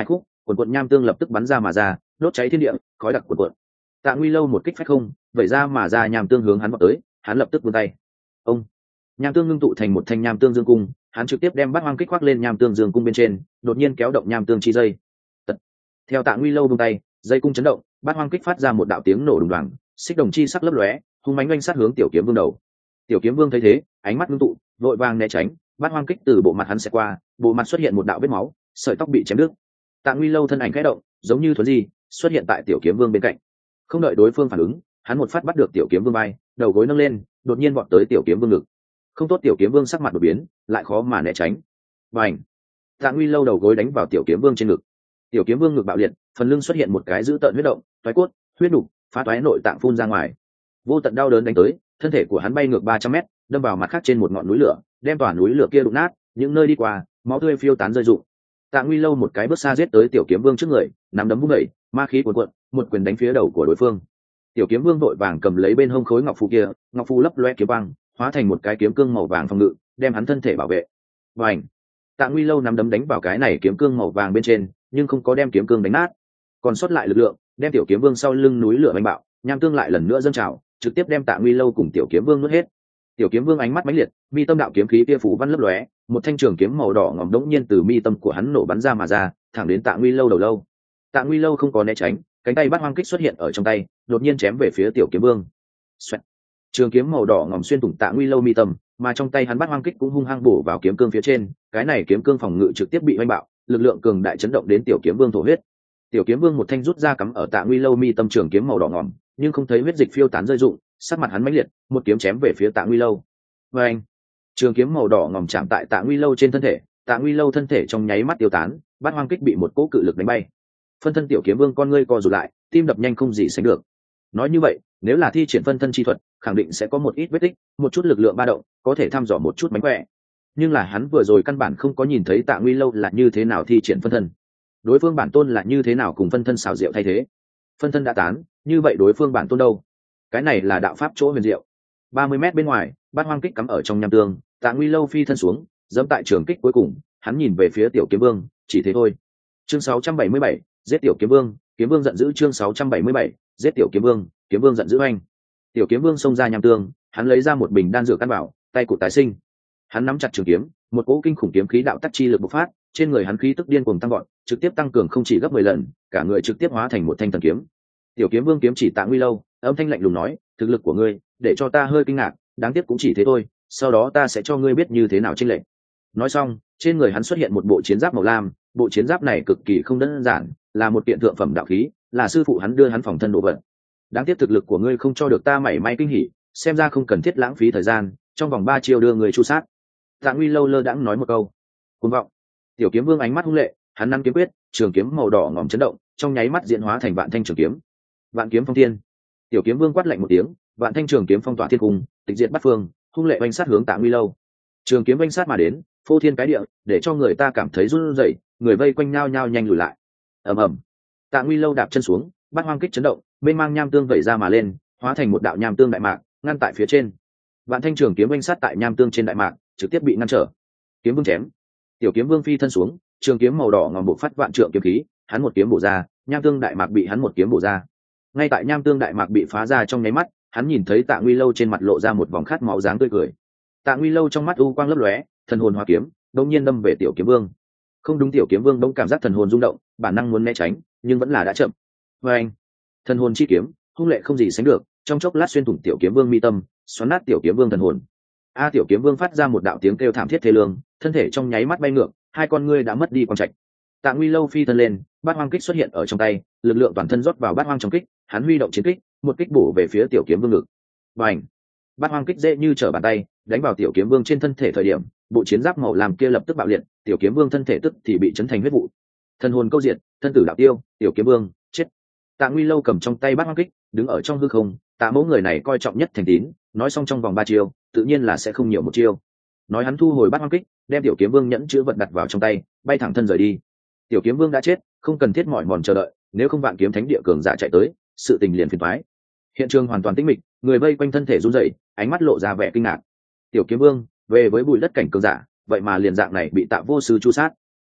quần quận nham tương lập tức bắn ra mà ra, đốt cháy thiên địa, khói đặc quần quận. Tạ Nguy Lâu một kích phách không, vẩy ra mà ra nham tương hướng hắn vọt tới, hắn lập tức vươn tay. Ông, nham tương ngưng tụ thành một thanh nham tương dương cung, hắn trực tiếp đem Bát Hoang Kích khoác lên nham tương dương cung bên trên, đột nhiên kéo động nham tương chi dây. Tật. Theo Tạ Nguy Lâu buông tay, dây cung chấn động, Bát Hoang Kích phát ra một đạo tiếng nổ đùng đoàng, xích đồng chi sắc lấp lóe, hung mãnh oanh sát hướng Tiểu Kiếm Vương đầu. Tiểu Kiếm Vương thấy thế, ánh mắt ngưng tụ, vội vàng né tránh, Bát Hoang Kích từ bộ mặt hắn sẽ qua, bộ mặt xuất hiện một đạo vết máu, sợi tóc bị chém đứt. Tạ Nguy Lâu thân ảnh khẽ động, giống như thuấn di, xuất hiện tại Tiểu Kiếm Vương bên cạnh. Không đợi đối phương phản ứng, hắn một phát bắt được Tiểu Kiếm Vương vai, đầu gối nâng lên, đột nhiên vọt tới Tiểu Kiếm Vương ngực. Không tốt, Tiểu Kiếm Vương sắc mặt đột biến, lại khó mà né tránh. Bành! Tạ Nguy Lâu đầu gối đánh vào Tiểu Kiếm Vương trên ngực. Tiểu Kiếm Vương ngực bạo liệt, phần lưng xuất hiện một cái dữ tợn huyết động, toái cốt, huyết nục, phá toái nội tạng phun ra ngoài. Vô tận đau đớn đánh tới, thân thể của hắn bay ngược ba trăm mét, đâm vào mặt khác trên một ngọn núi lửa, đem tòa núi lửa kia đụng nát, những nơi đi qua, máu tươi phiêu tán rơi rụng. Tạ Nguy Lâu một cái bước xa giết tới Tiểu Kiếm Vương trước người, nắm đấm vung đẩy, ma khí cuồn cuộn, một quyền đánh phía đầu của đối phương. Tiểu Kiếm Vương vội vàng cầm lấy bên hông khối ngọc phù kia, ngọc phù lấp loe kiếm quang, hóa thành một cái kiếm cương màu vàng phòng ngự, đem hắn thân thể bảo vệ. Bành! Tạ Nguy Lâu nắm đấm đánh vào cái này kiếm cương màu vàng bên trên, nhưng không có đem kiếm cương đánh nát, còn sót lại lực lượng, đem Tiểu Kiếm Vương sau lưng núi lửa mạnh bạo, nham tương lại lần nữa dâng trào, trực tiếp đem Tạ Nguy Lâu cùng Tiểu Kiếm Vương nuốt hết. Tiểu Kiếm Vương ánh mắt mãnh liệt, mi tâm đạo kiếm khí kia phủ văn lấp lóe, một thanh trường kiếm màu đỏ ngòm đống nhiên từ mi tâm của hắn nổ bắn ra mà ra, thẳng đến Tạ Nguy Lâu đầu lâu. Tạ Nguy Lâu không có né tránh, cánh tay Bát Hoang Kích xuất hiện ở trong tay, đột nhiên chém về phía Tiểu Kiếm Vương. Xoẹt. Trường kiếm màu đỏ ngòm xuyên thủng Tạ Nguy Lâu mi tâm, mà trong tay hắn Bát Hoang Kích cũng hung hăng bổ vào kiếm cương phía trên, cái này kiếm cương phòng ngự trực tiếp bị oanh bạo, lực lượng cường đại chấn động đến Tiểu Kiếm Vương thổ huyết. Tiểu Kiếm Vương một thanh rút ra cắm ở Tạ Nguy Lâu mi tâm trường kiếm màu đỏ ngòm, nhưng không thấy huyết dịch phiêu tán rơi rụng, sắc mặt hắn mãnh liệt, một kiếm chém về phía Tạ Nguy Lâu. Và anh, trường kiếm màu đỏ ngòm chạm tại Tạ Nguy Lâu trên thân thể, Tạ Nguy Lâu thân thể trong nháy mắt tiêu tán, Bát Hoang Kích bị một cỗ cự lực đánh bay. Phân thân Tiểu Kiếm Vương con ngươi co rụt lại, tim đập nhanh không gì sánh được. Nói như vậy, nếu là thi triển phân thân chi thuật, khẳng định sẽ có một ít vết tích, một chút lực lượng ba động, có thể thăm dò một chút mánh khỏe. Nhưng là hắn vừa rồi căn bản không có nhìn thấy Tạ Nguy Lâu là như thế nào thi triển phân thân, đối phương bản tôn là như thế nào cùng phân thân xảo diệu thay thế. Phân thân đã tán, như vậy đối phương bản tôn đâu? Cái này là đạo pháp chỗ huyền diệu. ba mươi mét bên ngoài, Bát Hoang Kích cắm ở trong nham tương, Tạ Nguy Lâu phi thân xuống, dẫm tại trường kích cuối cùng, hắn nhìn về phía Tiểu Kiếm Vương, chỉ thế thôi. Chương sáu trăm bảy mươi bảy, giết Tiểu Kiếm Vương, Kiếm Vương giận dữ. Chương sáu trăm bảy mươi bảy, giết Tiểu Kiếm Vương, Kiếm Vương giận dữ anh. Tiểu Kiếm Vương xông ra nham tương, hắn lấy ra một bình đan dược căn bảo, tay cụt tái sinh. Hắn nắm chặt trường kiếm, một cỗ kinh khủng kiếm khí đạo tắc chi lực bộc phát, trên người hắn khí tức điên cuồng tăng vọt, trực tiếp tăng cường không chỉ gấp mười lần, cả người trực tiếp hóa thành một thanh thần kiếm. Tiểu Kiếm Vương kiếm chỉ Tạ Nguy Lâu, âm thanh lạnh lùng nói, thực lực của ngươi, để cho ta hơi kinh ngạc, đáng tiếc cũng chỉ thế thôi, sau đó ta sẽ cho ngươi biết như thế nào chênh lệch. Nói xong, trên người hắn xuất hiện một bộ chiến giáp màu lam, bộ chiến giáp này cực kỳ không đơn giản, là một kiện thượng phẩm đạo khí, là sư phụ hắn đưa hắn phòng thân đồ vật. Đáng tiếc thực lực của ngươi không cho được ta mảy may kinh hỉ, xem ra không cần thiết lãng phí thời gian, trong vòng ba chiêu đưa người chu sát. Tạ Nguy Lâu lơ đãng nói một câu. Cuồng vọng. Tiểu Kiếm Vương ánh mắt hung lệ, hắn nắm kiếm quyết, trường kiếm màu đỏ ngòm chấn động, trong nháy mắt diễn hóa thành vạn thanh trường kiếm. Vạn kiếm phong thiên. Tiểu Kiếm Vương quát lạnh một tiếng, vạn thanh trường kiếm phong tỏa thiên cung, tịch diệt bát phương, hung lệ oanh sát hướng Tạ Nguy Lâu. Trường kiếm oanh sát mà đến, phô thiên cái địa, để cho người ta cảm thấy run rẩy, người vây quanh nhao nhao nhanh lùi lại. Ầm ầm. Tạ Nguy Lâu đạp chân xuống, Bát Hoang Kích chấn động, mênh mang nham tương vẩy ra mà lên, hóa thành một đạo nham tương đại mạc, ngăn tại phía trên. Vạn thanh trường kiếm oanh sát tại nham tương trên đại mạc, trực tiếp bị ngăn trở. Kiếm Vương chém. Tiểu Kiếm Vương phi thân xuống, trường kiếm màu đỏ ngòm bộc phát vạn trượng kiếm khí, hắn một kiếm bổ ra, nham tương đại mạc bị hắn một kiếm bổ ra. Ngay tại nham tương đại mạc bị phá ra trong nháy mắt, hắn nhìn thấy Tạ Nguy Lâu trên mặt lộ ra một vòng khát máu dáng tươi cười. Tạ Nguy Lâu trong mắt u quang lấp lóe, thần hồn hóa kiếm, đột nhiên đâm về Tiểu Kiếm Vương. Không đúng, Tiểu Kiếm Vương bỗng cảm giác thần hồn rung động, bản năng muốn né tránh, nhưng vẫn là đã chậm. Và anh, thần hồn chi kiếm, hung lệ không gì sánh được, trong chốc lát xuyên thủng Tiểu Kiếm Vương mi tâm, xoắn nát Tiểu Kiếm Vương thần hồn. A Tiểu Kiếm Vương phát ra một đạo tiếng kêu thảm thiết thê lương, thân thể trong nháy mắt bay ngược, hai con ngươi đã mất đi quang trạch. Tạ Nguy Lâu phi thân lên, Bát Hoang Kích xuất hiện ở trong tay, lực lượng toàn thân rót vào Bát Hoang trong kích, hắn huy động chiến kích, một kích bổ về phía Tiểu Kiếm Vương ngực. Bành! Bát Hoang Kích dễ như trở bàn tay, đánh vào Tiểu Kiếm Vương trên thân thể thời điểm, bộ chiến giáp màu làm kia lập tức bạo liệt, Tiểu Kiếm Vương thân thể tức thì bị chấn thành huyết vụ. Thân hồn câu diệt, thân tử đạo tiêu, Tiểu Kiếm Vương chết. Tạ Nguy Lâu cầm trong tay Bát Hoang Kích, đứng ở trong hư không, Tạ mẫu người này coi trọng nhất thành tín, nói xong trong vòng ba chiêu, tự nhiên là sẽ không nhiều một chiêu. Nói hắn thu hồi Bát Hoang Kích, đem Tiểu Kiếm Vương nhẫn chứa vật đặt vào trong tay, bay thẳng thân rời đi. Tiểu Kiếm Vương đã chết, không cần thiết mỏi mòn chờ đợi, nếu không Vạn Kiếm Thánh Địa cường giả chạy tới, sự tình liền phiền toái. Hiện trường hoàn toàn tĩnh mịch, người vây quanh thân thể run rẩy, ánh mắt lộ ra vẻ kinh ngạc. Tiểu Kiếm Vương về với bụi đất cảnh cường giả, vậy mà liền dạng này bị Tạ vô sư chu sát.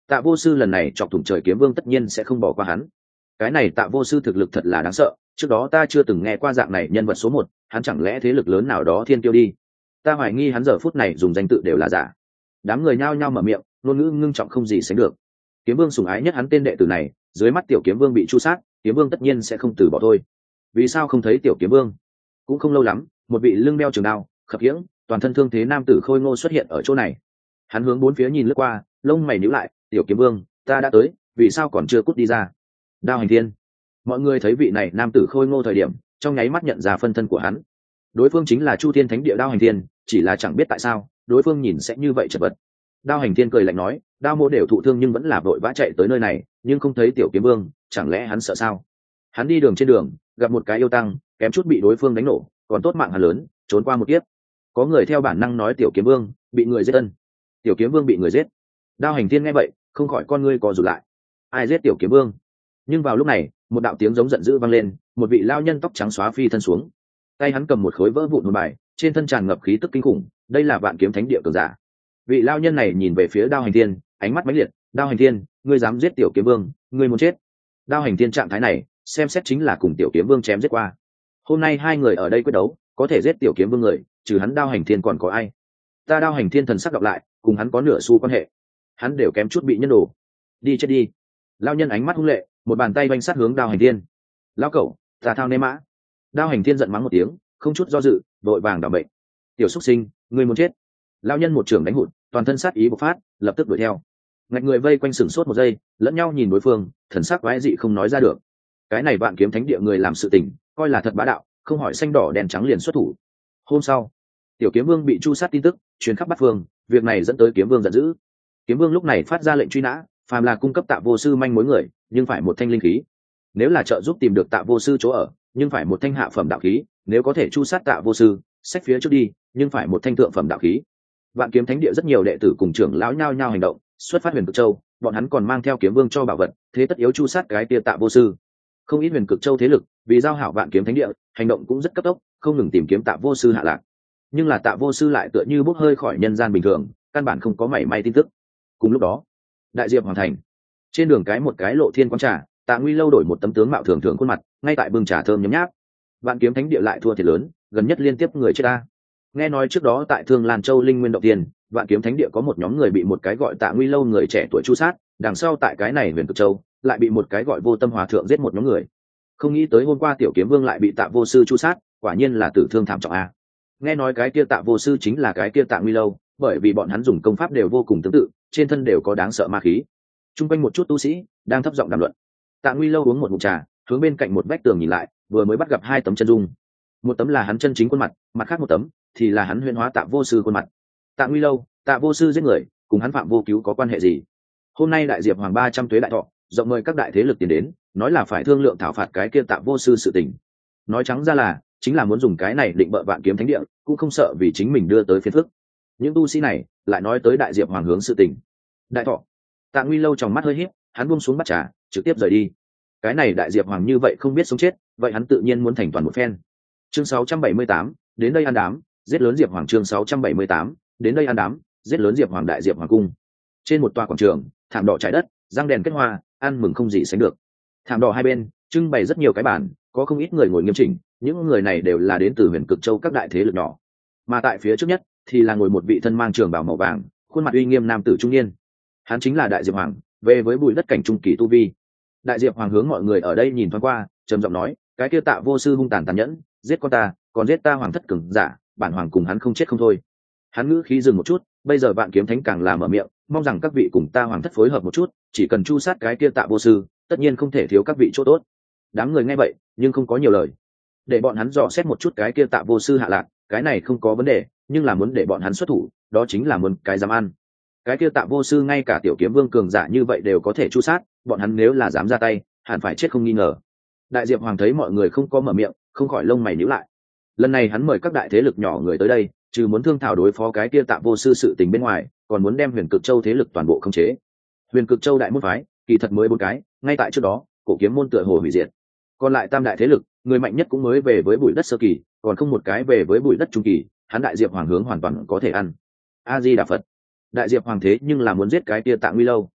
Tạ vô sư lần này chọc thủng trời kiếm vương tất nhiên sẽ không bỏ qua hắn. Cái này Tạ vô sư thực lực thật là đáng sợ, trước đó ta chưa từng nghe qua dạng này nhân vật số một, hắn chẳng lẽ thế lực lớn nào đó thiên tiêu đi. Ta hoài nghi hắn giờ phút này dùng danh tự đều là giả. Đám người nhao nhao mở miệng, ngôn ngữ ngưng trọng không gì sánh được. Kiếm vương sủng ái nhất hắn tên đệ tử này, dưới mắt tiểu kiếm vương bị chu sát, kiếm vương tất nhiên sẽ không từ bỏ thôi. Vì sao không thấy tiểu kiếm vương? Cũng không lâu lắm, một vị lưng đeo trường đao, khập khiễng, toàn thân thương thế nam tử khôi ngô xuất hiện ở chỗ này. Hắn hướng bốn phía nhìn lướt qua, lông mày nhíu lại, tiểu kiếm vương, ta đã tới, vì sao còn chưa cút đi ra? Đao Hành Thiên. Mọi người thấy vị này nam tử khôi ngô thời điểm, trong nháy mắt nhận ra phân thân của hắn. Đối phương chính là Chu Thiên Thánh Địa Đao Hành Thiên, chỉ là chẳng biết tại sao, đối phương nhìn sẽ như vậy chật vật. Đao Hành Thiên cười lạnh nói, đao mô đều thụ thương nhưng vẫn là vội vã chạy tới nơi này, nhưng không thấy tiểu kiếm vương, chẳng lẽ hắn sợ sao? Hắn đi đường trên đường, gặp một cái yêu tăng, kém chút bị đối phương đánh nổ, còn tốt mạng hắn lớn, trốn qua một kiếp. Có người theo bản năng nói tiểu kiếm vương bị người giết ân. Tiểu kiếm vương bị người giết. Đao Hành Thiên nghe vậy, không khỏi con ngươi co rụt lại. Ai giết tiểu kiếm vương? Nhưng vào lúc này, một đạo tiếng giống giận dữ vang lên, một vị lao nhân tóc trắng xóa phi thân xuống. Tay hắn cầm một khối vỡ vụn môn bài, trên thân tràn ngập khí tức kinh khủng, đây là Vạn Kiếm Thánh Địa cường giả. Vị lao nhân này nhìn về phía Đao Hành Thiên, ánh mắt mãnh liệt, "Đao Hành Thiên, ngươi dám giết tiểu kiếm vương, ngươi muốn chết." Đao Hành Thiên trạng thái này, xem xét chính là cùng tiểu kiếm vương chém giết qua. Hôm nay hai người ở đây quyết đấu, có thể giết tiểu kiếm vương người, trừ hắn Đao Hành Thiên còn có ai? Ta Đao Hành Thiên thần sắc đọc lại, cùng hắn có nửa xu quan hệ. Hắn đều kém chút bị nhân đồ. Đi chết đi. Lao nhân ánh mắt hung lệ, một bàn tay vanh sát hướng Đao Hành Thiên. "Lao cẩu, ta thao nê mã." Đao Hành Thiên giận mắng một tiếng, không chút do dự, đội vàng đảm bệnh. "Tiểu xuất sinh, ngươi muốn chết." Lao nhân một trường đánh hụt, toàn thân sát ý bộc phát, lập tức đuổi theo. Ngạch người vây quanh sừng sốt một giây, lẫn nhau nhìn đối phương, thần sắc quái dị không nói ra được. Cái này Vạn Kiếm Thánh Địa người làm sự tình, coi là thật bá đạo, không hỏi xanh đỏ đèn trắng liền xuất thủ. Hôm sau, tiểu kiếm vương bị chu sát tin tức truyền khắp bát phương, việc này dẫn tới kiếm vương giận dữ. Kiếm vương lúc này phát ra lệnh truy nã, phàm là cung cấp Tạ vô sư manh mối người, nhưng phải một thanh linh khí. Nếu là trợ giúp tìm được Tạ vô sư chỗ ở, nhưng phải một thanh hạ phẩm đạo khí, nếu có thể chu sát Tạ vô sư, xách phía trước đi, nhưng phải một thanh thượng phẩm đạo khí. Vạn Kiếm Thánh Địa rất nhiều đệ tử cùng trưởng lão nhao nhao hành động, xuất phát Huyền Cực Châu, bọn hắn còn mang theo kiếm vương cho bảo vật, thế tất yếu chu sát cái tia Tạ vô sư. Không ít Huyền Cực Châu thế lực, vì giao hảo Vạn Kiếm Thánh Địa, hành động cũng rất cấp tốc, không ngừng tìm kiếm Tạ vô sư hạ lạc. Nhưng là Tạ vô sư lại tựa như bốc hơi khỏi nhân gian bình thường, căn bản không có mảy may tin tức. Cùng lúc đó, Đại Diệp Hoàng thành, trên đường cái một cái lộ thiên quán trà, Tạ Nguy Lâu đổi một tấm tướng mạo thường thường khuôn mặt, ngay tại bưng trà thơm nhấm nháp. Vạn Kiếm Thánh Địa lại thua thiệt lớn, gần nhất liên tiếp người chết ta. Nghe nói trước đó tại Thương Lan Châu Linh Nguyên động tiền, Vạn Kiếm Thánh Địa có một nhóm người bị một cái gọi Tạ Nguy Lâu người trẻ tuổi chu sát, đằng sau tại cái này Huyền Cực Châu lại bị một cái gọi Vô Tâm Hòa thượng giết một nhóm người. Không nghĩ tới hôm qua tiểu kiếm vương lại bị Tạ vô sư chu sát, quả nhiên là tử thương thảm trọng a. Nghe nói cái kia Tạ vô sư chính là cái kia Tạ Nguy Lâu, bởi vì bọn hắn dùng công pháp đều vô cùng tương tự, trên thân đều có đáng sợ ma khí. Trung quanh một chút tu sĩ đang thấp giọng đàm luận. Tạ Nguy Lâu uống một ngụm trà, hướng bên cạnh một vách tường nhìn lại, vừa mới bắt gặp hai tấm chân dung. Một tấm là hắn chân chính khuôn mặt, mặt khác một tấm thì là hắn huyễn hóa Tạ vô sư khuôn mặt. Tạ Nguy Lâu, Tạ vô sư giết người, cùng hắn Phạm Vô Cứu có quan hệ gì? Hôm nay Đại Diệp Hoàng ba trăm tuế đại thọ, rộng mời các đại thế lực tiến đến, nói là phải thương lượng thảo phạt cái kia Tạ vô sư sự tình. Nói trắng ra là chính là muốn dùng cái này định bợ Vạn Kiếm Thánh Địa, cũng không sợ vì chính mình đưa tới phiền phức. Những tu sĩ này lại nói tới Đại Diệp Hoàng hướng sự tình. Đại thọ. Tạ Nguy Lâu trong mắt hơi híp, hắn buông xuống bát trà, trực tiếp rời đi. Cái này Đại Diệp Hoàng như vậy không biết sống chết, vậy hắn tự nhiên muốn thành toàn một phen. Chương sáu trăm bảy mươi tám, đến đây ăn đám, giết lớn Diệp Hoàng. Chương sáu trăm bảy mươi tám, đến đây ăn đám, giết lớn Diệp Hoàng. Đại Diệp Hoàng cung, trên một tòa quảng trường, thảm đỏ trải đất, răng đèn kết hoa, ăn mừng không gì sánh được. Thảm đỏ hai bên trưng bày rất nhiều cái bàn, có không ít người ngồi nghiêm chỉnh, những người này đều là đến từ Huyền Cực Châu các đại thế lực nhỏ. Mà tại phía trước nhất thì là ngồi một vị thân mang trường bào màu vàng, khuôn mặt uy nghiêm nam tử trung niên. Hắn chính là Đại Diệp Hoàng, về với bùi đất cảnh trung kỳ tu vi. Đại Diệp Hoàng hướng mọi người ở đây nhìn thoáng qua, trầm giọng nói, cái kia Tạ vô sư hung tàn tàn nhẫn, giết con ta, còn giết ta hoàng thất cường giả, bản hoàng cùng hắn không chết không thôi. Hắn ngữ khí dừng một chút, bây giờ Vạn Kiếm Thánh càng là mở miệng, mong rằng các vị cùng ta hoàng thất phối hợp một chút, chỉ cần chu sát cái kia Tạ vô sư, tất nhiên không thể thiếu các vị chỗ tốt. Đám người nghe vậy, nhưng không có nhiều lời. Để bọn hắn dò xét một chút cái kia Tạ vô sư hạ lạc, cái này không có vấn đề, nhưng là muốn để bọn hắn xuất thủ, đó chính là muốn cái dám ăn. Cái kia Tạ vô sư ngay cả tiểu kiếm vương cường giả như vậy đều có thể chu sát, bọn hắn nếu là dám ra tay, hẳn phải chết không nghi ngờ. Đại Diệp Hoàng thấy mọi người không có mở miệng, không khỏi lông mày nhíu lại. Lần này hắn mời các đại thế lực nhỏ người tới đây, trừ muốn thương thảo đối phó cái kia Tạ vô sư sự tình bên ngoài, còn muốn đem Huyền Cực Châu thế lực toàn bộ khống chế. Huyền Cực Châu đại môn phái, kỳ thật mới bốn cái, ngay tại trước đó, Cổ Kiếm môn tựa hồ hủy diệt. Còn lại tam đại thế lực, người mạnh nhất cũng mới về với bụi đất sơ kỳ, còn không một cái về với bụi đất trung kỳ, hắn Đại Diệp Hoàng hướng hoàn toàn có thể ăn. A Di Đà Phật. Đại Diệp Hoàng thế nhưng là muốn giết cái kia Tạ Nguy Lâu.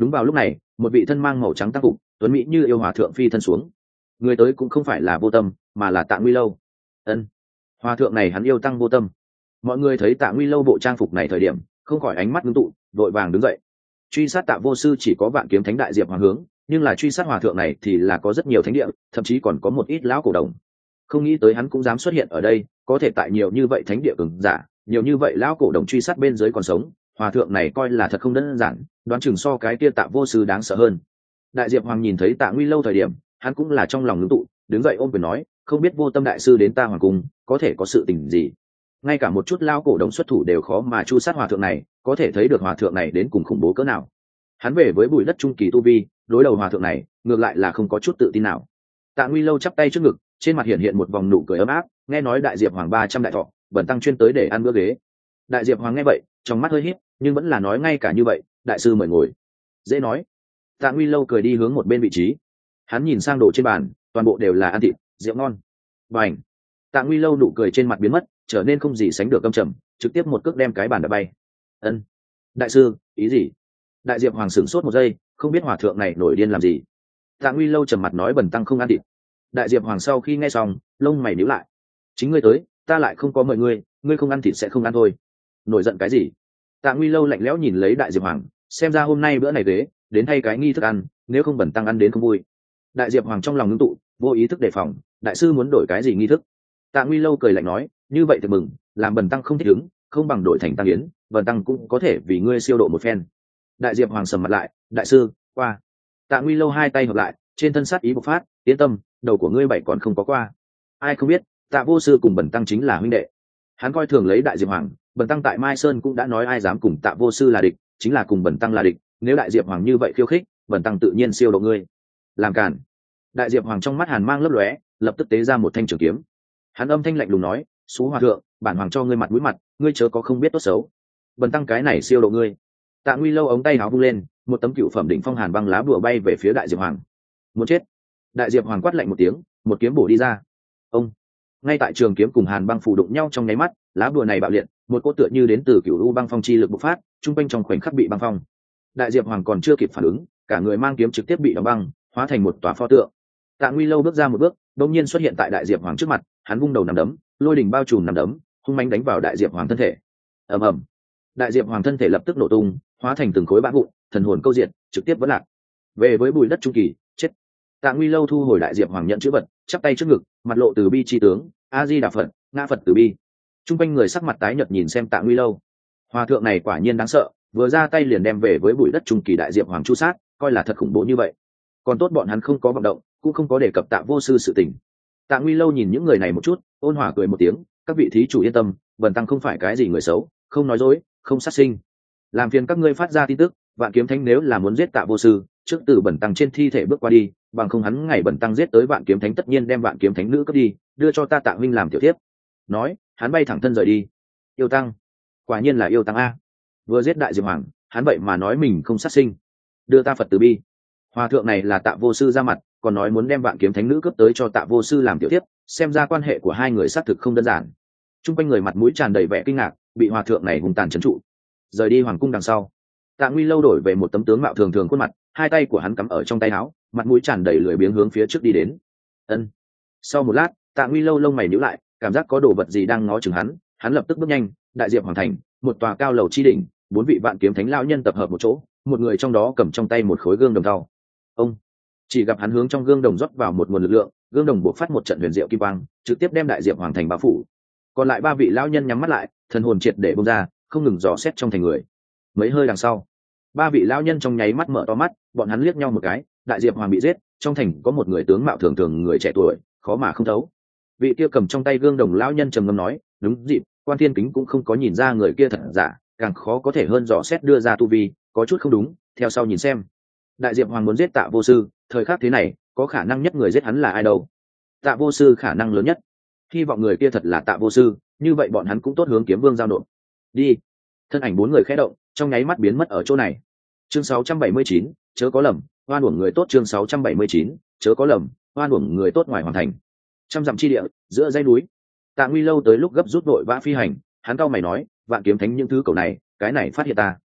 Đúng vào lúc này, một vị thân mang màu trắng tác phục, tuấn mỹ như yêu hòa thượng phi thân xuống. Người tới cũng không phải là Vô Tâm, mà là Tạ Nguy Lâu. Ân, hòa thượng này hắn yêu tăng Vô Tâm. Mọi người thấy Tạ Nguy Lâu bộ trang phục này thời điểm, không khỏi ánh mắt ngưng tụ, vội vàng đứng dậy. Truy sát Tạ Vô Sư chỉ có Vạn Kiếm Thánh đại diệp hoàng hướng, nhưng là truy sát hòa thượng này thì là có rất nhiều thánh địa, thậm chí còn có một ít lão cổ đồng. Không nghĩ tới hắn cũng dám xuất hiện ở đây, có thể tại nhiều như vậy thánh địa cường giả, nhiều như vậy lão cổ đồng truy sát bên dưới còn sống, hòa thượng này coi là thật không đơn giản, đoán chừng so cái kia Tạ Vô Sư đáng sợ hơn. Đại diệp hoàng nhìn thấy Tạ Nguy Lâu thời điểm, hắn cũng là trong lòng ngưng tụ, đứng dậy ôm quyền nói, không biết Vô Tâm đại sư đến ta hoàng cung có thể có sự tình gì. Ngay cả một chút lao cổ đồng xuất thủ đều khó mà chu sát hòa thượng này, có thể thấy được hòa thượng này đến cùng khủng bố cỡ nào. Hắn về với bụi đất trung kỳ tu vi, đối đầu hòa thượng này ngược lại là không có chút tự tin nào. Tạ Nguy Lâu chắp tay trước ngực, trên mặt hiện hiện một vòng nụ cười ấm áp, nghe nói đại diệp hoàng ba trăm đại thọ, bẩn tăng chuyên tới để ăn bữa ghế. Đại diệp hoàng nghe vậy, trong mắt hơi híp, nhưng vẫn là nói ngay cả như vậy, đại sư mời ngồi. Dễ nói. Tạ Nguy Lâu cười đi hướng một bên vị trí. Hắn nhìn sang đồ trên bàn, toàn bộ đều là ăn thịt, rượu ngon. Bành. Tạ Nguy Lâu nụ cười trên mặt biến mất, trở nên không gì sánh được căm trầm, trực tiếp một cước đem cái bàn đập bay. Ân, đại sư, ý gì? Đại diệp hoàng sửng sốt một giây, không biết hòa thượng này nổi điên làm gì. Tạ Nguy Lâu trầm mặt nói bần tăng không ăn thịt. Đại diệp hoàng sau khi nghe xong, lông mày nhíu lại. Chính ngươi tới, ta lại không có mời ngươi, ngươi không ăn thịt sẽ không ăn thôi. Nổi giận cái gì? Tạ Nguy Lâu lạnh lẽo nhìn lấy đại diệp hoàng, xem ra hôm nay bữa này ghế đến thay cái nghi thức ăn, nếu không bần tăng ăn đến không vui. Đại diệp hoàng trong lòng ngưng tụ, vô ý thức đề phòng, đại sư muốn đổi cái gì nghi thức? Tạ Nguy Lâu cười lạnh nói, như vậy thì mừng, làm bần tăng không thích ứng, không bằng đổi thành tăng yến, bần tăng cũng có thể vì ngươi siêu độ một phen. Đại diệp hoàng sầm mặt lại, đại sư, qua. Tạ Nguy Lâu hai tay hợp lại, trên thân sát ý bộc phát, yên tâm, đầu của ngươi bảy còn không có qua. Ai không biết, Tạ Vô Sư cùng bần tăng chính là huynh đệ. Hắn coi thường lấy đại diệp hoàng, bần tăng tại Mai Sơn cũng đã nói ai dám cùng Tạ Vô Sư là địch, chính là cùng bần tăng là địch, nếu đại diệp hoàng như vậy khiêu khích, bần tăng tự nhiên siêu độ ngươi. Làm cản. Đại diệp hoàng trong mắt hàn mang lấp lóe, lập tức tế ra một thanh trường kiếm. Hắn âm thanh lạnh lùng nói, xú hòa thượng, bản hoàng cho ngươi mặt mũi mặt, ngươi chớ có không biết tốt xấu. Bần tăng cái này siêu độ ngươi. Tạ Nguy Lâu ống tay áo vung lên, một tấm cựu phẩm đỉnh phong hàn băng lá bùa bay về phía đại diệp hoàng. Muốn chết. Đại diệp hoàng quát lạnh một tiếng, một kiếm bổ đi ra. Ông. Ngay tại trường kiếm cùng hàn băng phủ đụng nhau trong nháy mắt, lá bùa này bạo liệt, một cỗ tựa như đến từ cựu u băng phong chi lực bộc phát, trung quanh trong khoảnh khắc bị băng phong. Đại diệp hoàng còn chưa kịp phản ứng, cả người mang kiếm trực tiếp bị đóng băng, hóa thành một tòa pho tượng. Tạ Nguy Lâu bước ra một bước, đột nhiên xuất hiện tại đại diệp hoàng trước mặt, hắn vung đầu nằm đấm, lôi đỉnh bao trùm nằm đấm, hung mãnh đánh vào đại diệp hoàng thân thể. Ầm ầm. Đại diệp hoàng thân thể lập tức nổ tung, hóa thành từng khối bã vụn, thần hồn câu diệt, trực tiếp vỡ lạc. Về với bụi đất trung kỳ, chết. Tạ Nguy Lâu thu hồi đại diệp hoàng nhận chữ vật, chắp tay trước ngực, mặt lộ từ bi chi tướng, a di đà phật, ngã phật từ bi. Trung quanh người sắc mặt tái nhợt nhìn xem Tạ Nguy Lâu. Hòa thượng này quả nhiên đáng sợ, vừa ra tay liền đem về với bụi đất trung kỳ đại diệp hoàng chu sát, coi là thật khủng bố như vậy. Còn tốt bọn hắn không có vận động, cũng không có đề cập Tạ Vô Sư sự tình. Tạ Nguy Lâu nhìn những người này một chút, ôn hòa cười một tiếng, các vị thí chủ yên tâm, bần tăng không phải cái gì người xấu, không nói dối, không sát sinh. Làm phiền các ngươi phát ra tin tức, Vạn Kiếm Thánh nếu là muốn giết Tạ Vô Sư, trước từ bần tăng trên thi thể bước qua đi, bằng không hắn ngày bần tăng giết tới Vạn Kiếm Thánh tất nhiên đem Vạn Kiếm Thánh nữ cướp đi, đưa cho ta Tạ huynh làm tiểu thiếp. Nói, hắn bay thẳng thân rời đi. Yêu tăng, quả nhiên là yêu tăng a. Vừa giết đại diệp hoàng, hắn vậy mà nói mình không sát sinh, đưa ta Phật từ bi. Hòa thượng này là Tạ Vô Sư ra mặt, còn nói muốn đem Vạn Kiếm Thánh nữ cướp tới cho Tạ Vô Sư làm tiểu thiếp, xem ra quan hệ của hai người xác thực không đơn giản. Trung quanh người mặt mũi tràn đầy vẻ kinh ngạc, bị hòa thượng này hùng tàn trấn trụ. Rời đi hoàng cung đằng sau, Tạ Nguy Lâu đổi về một tấm tướng mạo thường thường khuôn mặt, hai tay của hắn cắm ở trong tay áo, mặt mũi tràn đầy lười biếng hướng phía trước đi đến. Ân. Sau một lát, Tạ Nguy Lâu lông mày nhíu lại, cảm giác có đồ vật gì đang ngó chừng hắn, hắn lập tức bước nhanh. Đại diệp hoàng thành, một tòa cao lầu chi đỉnh, bốn vị Vạn Kiếm Thánh lão nhân tập hợp một chỗ, một người trong đó cầm trong tay một khối gương đồng thau. Ông. Chỉ gặp hắn hướng trong gương đồng rót vào một nguồn lực lượng, gương đồng bộc phát một trận huyền diệu kim quang, trực tiếp đem đại diệp hoàng thành bao phủ. Còn lại ba vị lão nhân nhắm mắt lại, thần hồn triệt để bung ra, không ngừng dò xét trong thành người. Mấy hơi đằng sau, ba vị lão nhân trong nháy mắt mở to mắt, bọn hắn liếc nhau một cái, đại diệp hoàng bị giết, trong thành có một người tướng mạo thường thường người trẻ tuổi, khó mà không thấu. Vị kia cầm trong tay gương đồng lão nhân trầm ngâm nói, đúng dịp, Quan Thiên Kính cũng không có nhìn ra người kia thật giả, càng khó có thể hơn dò xét đưa ra tu vi, có chút không đúng, theo sau nhìn xem. Đại diệp hoàng muốn giết Tạ Vô Sư, thời khắc thế này, có khả năng nhất người giết hắn là ai đâu? Tạ Vô Sư khả năng lớn nhất. Hy vọng người kia thật là Tạ Vô Sư, như vậy bọn hắn cũng tốt hướng Kiếm Vương giao nộp. Đi. Thân ảnh bốn người khẽ động, trong nháy mắt biến mất ở chỗ này. Chương sáu trăm bảy mươi chín, chớ có lầm, oan uổng người tốt. Chương sáu trăm bảy mươi chín, chớ có lầm, oan uổng người tốt. Ngoài hoàn thành, trăm dặm chi địa, giữa dãy núi, Tạ Nguy Lâu tới lúc gấp rút đội vã phi hành, hắn cau mày nói, Vạn Kiếm Thánh những thứ cầu này, cái này phát hiện ta.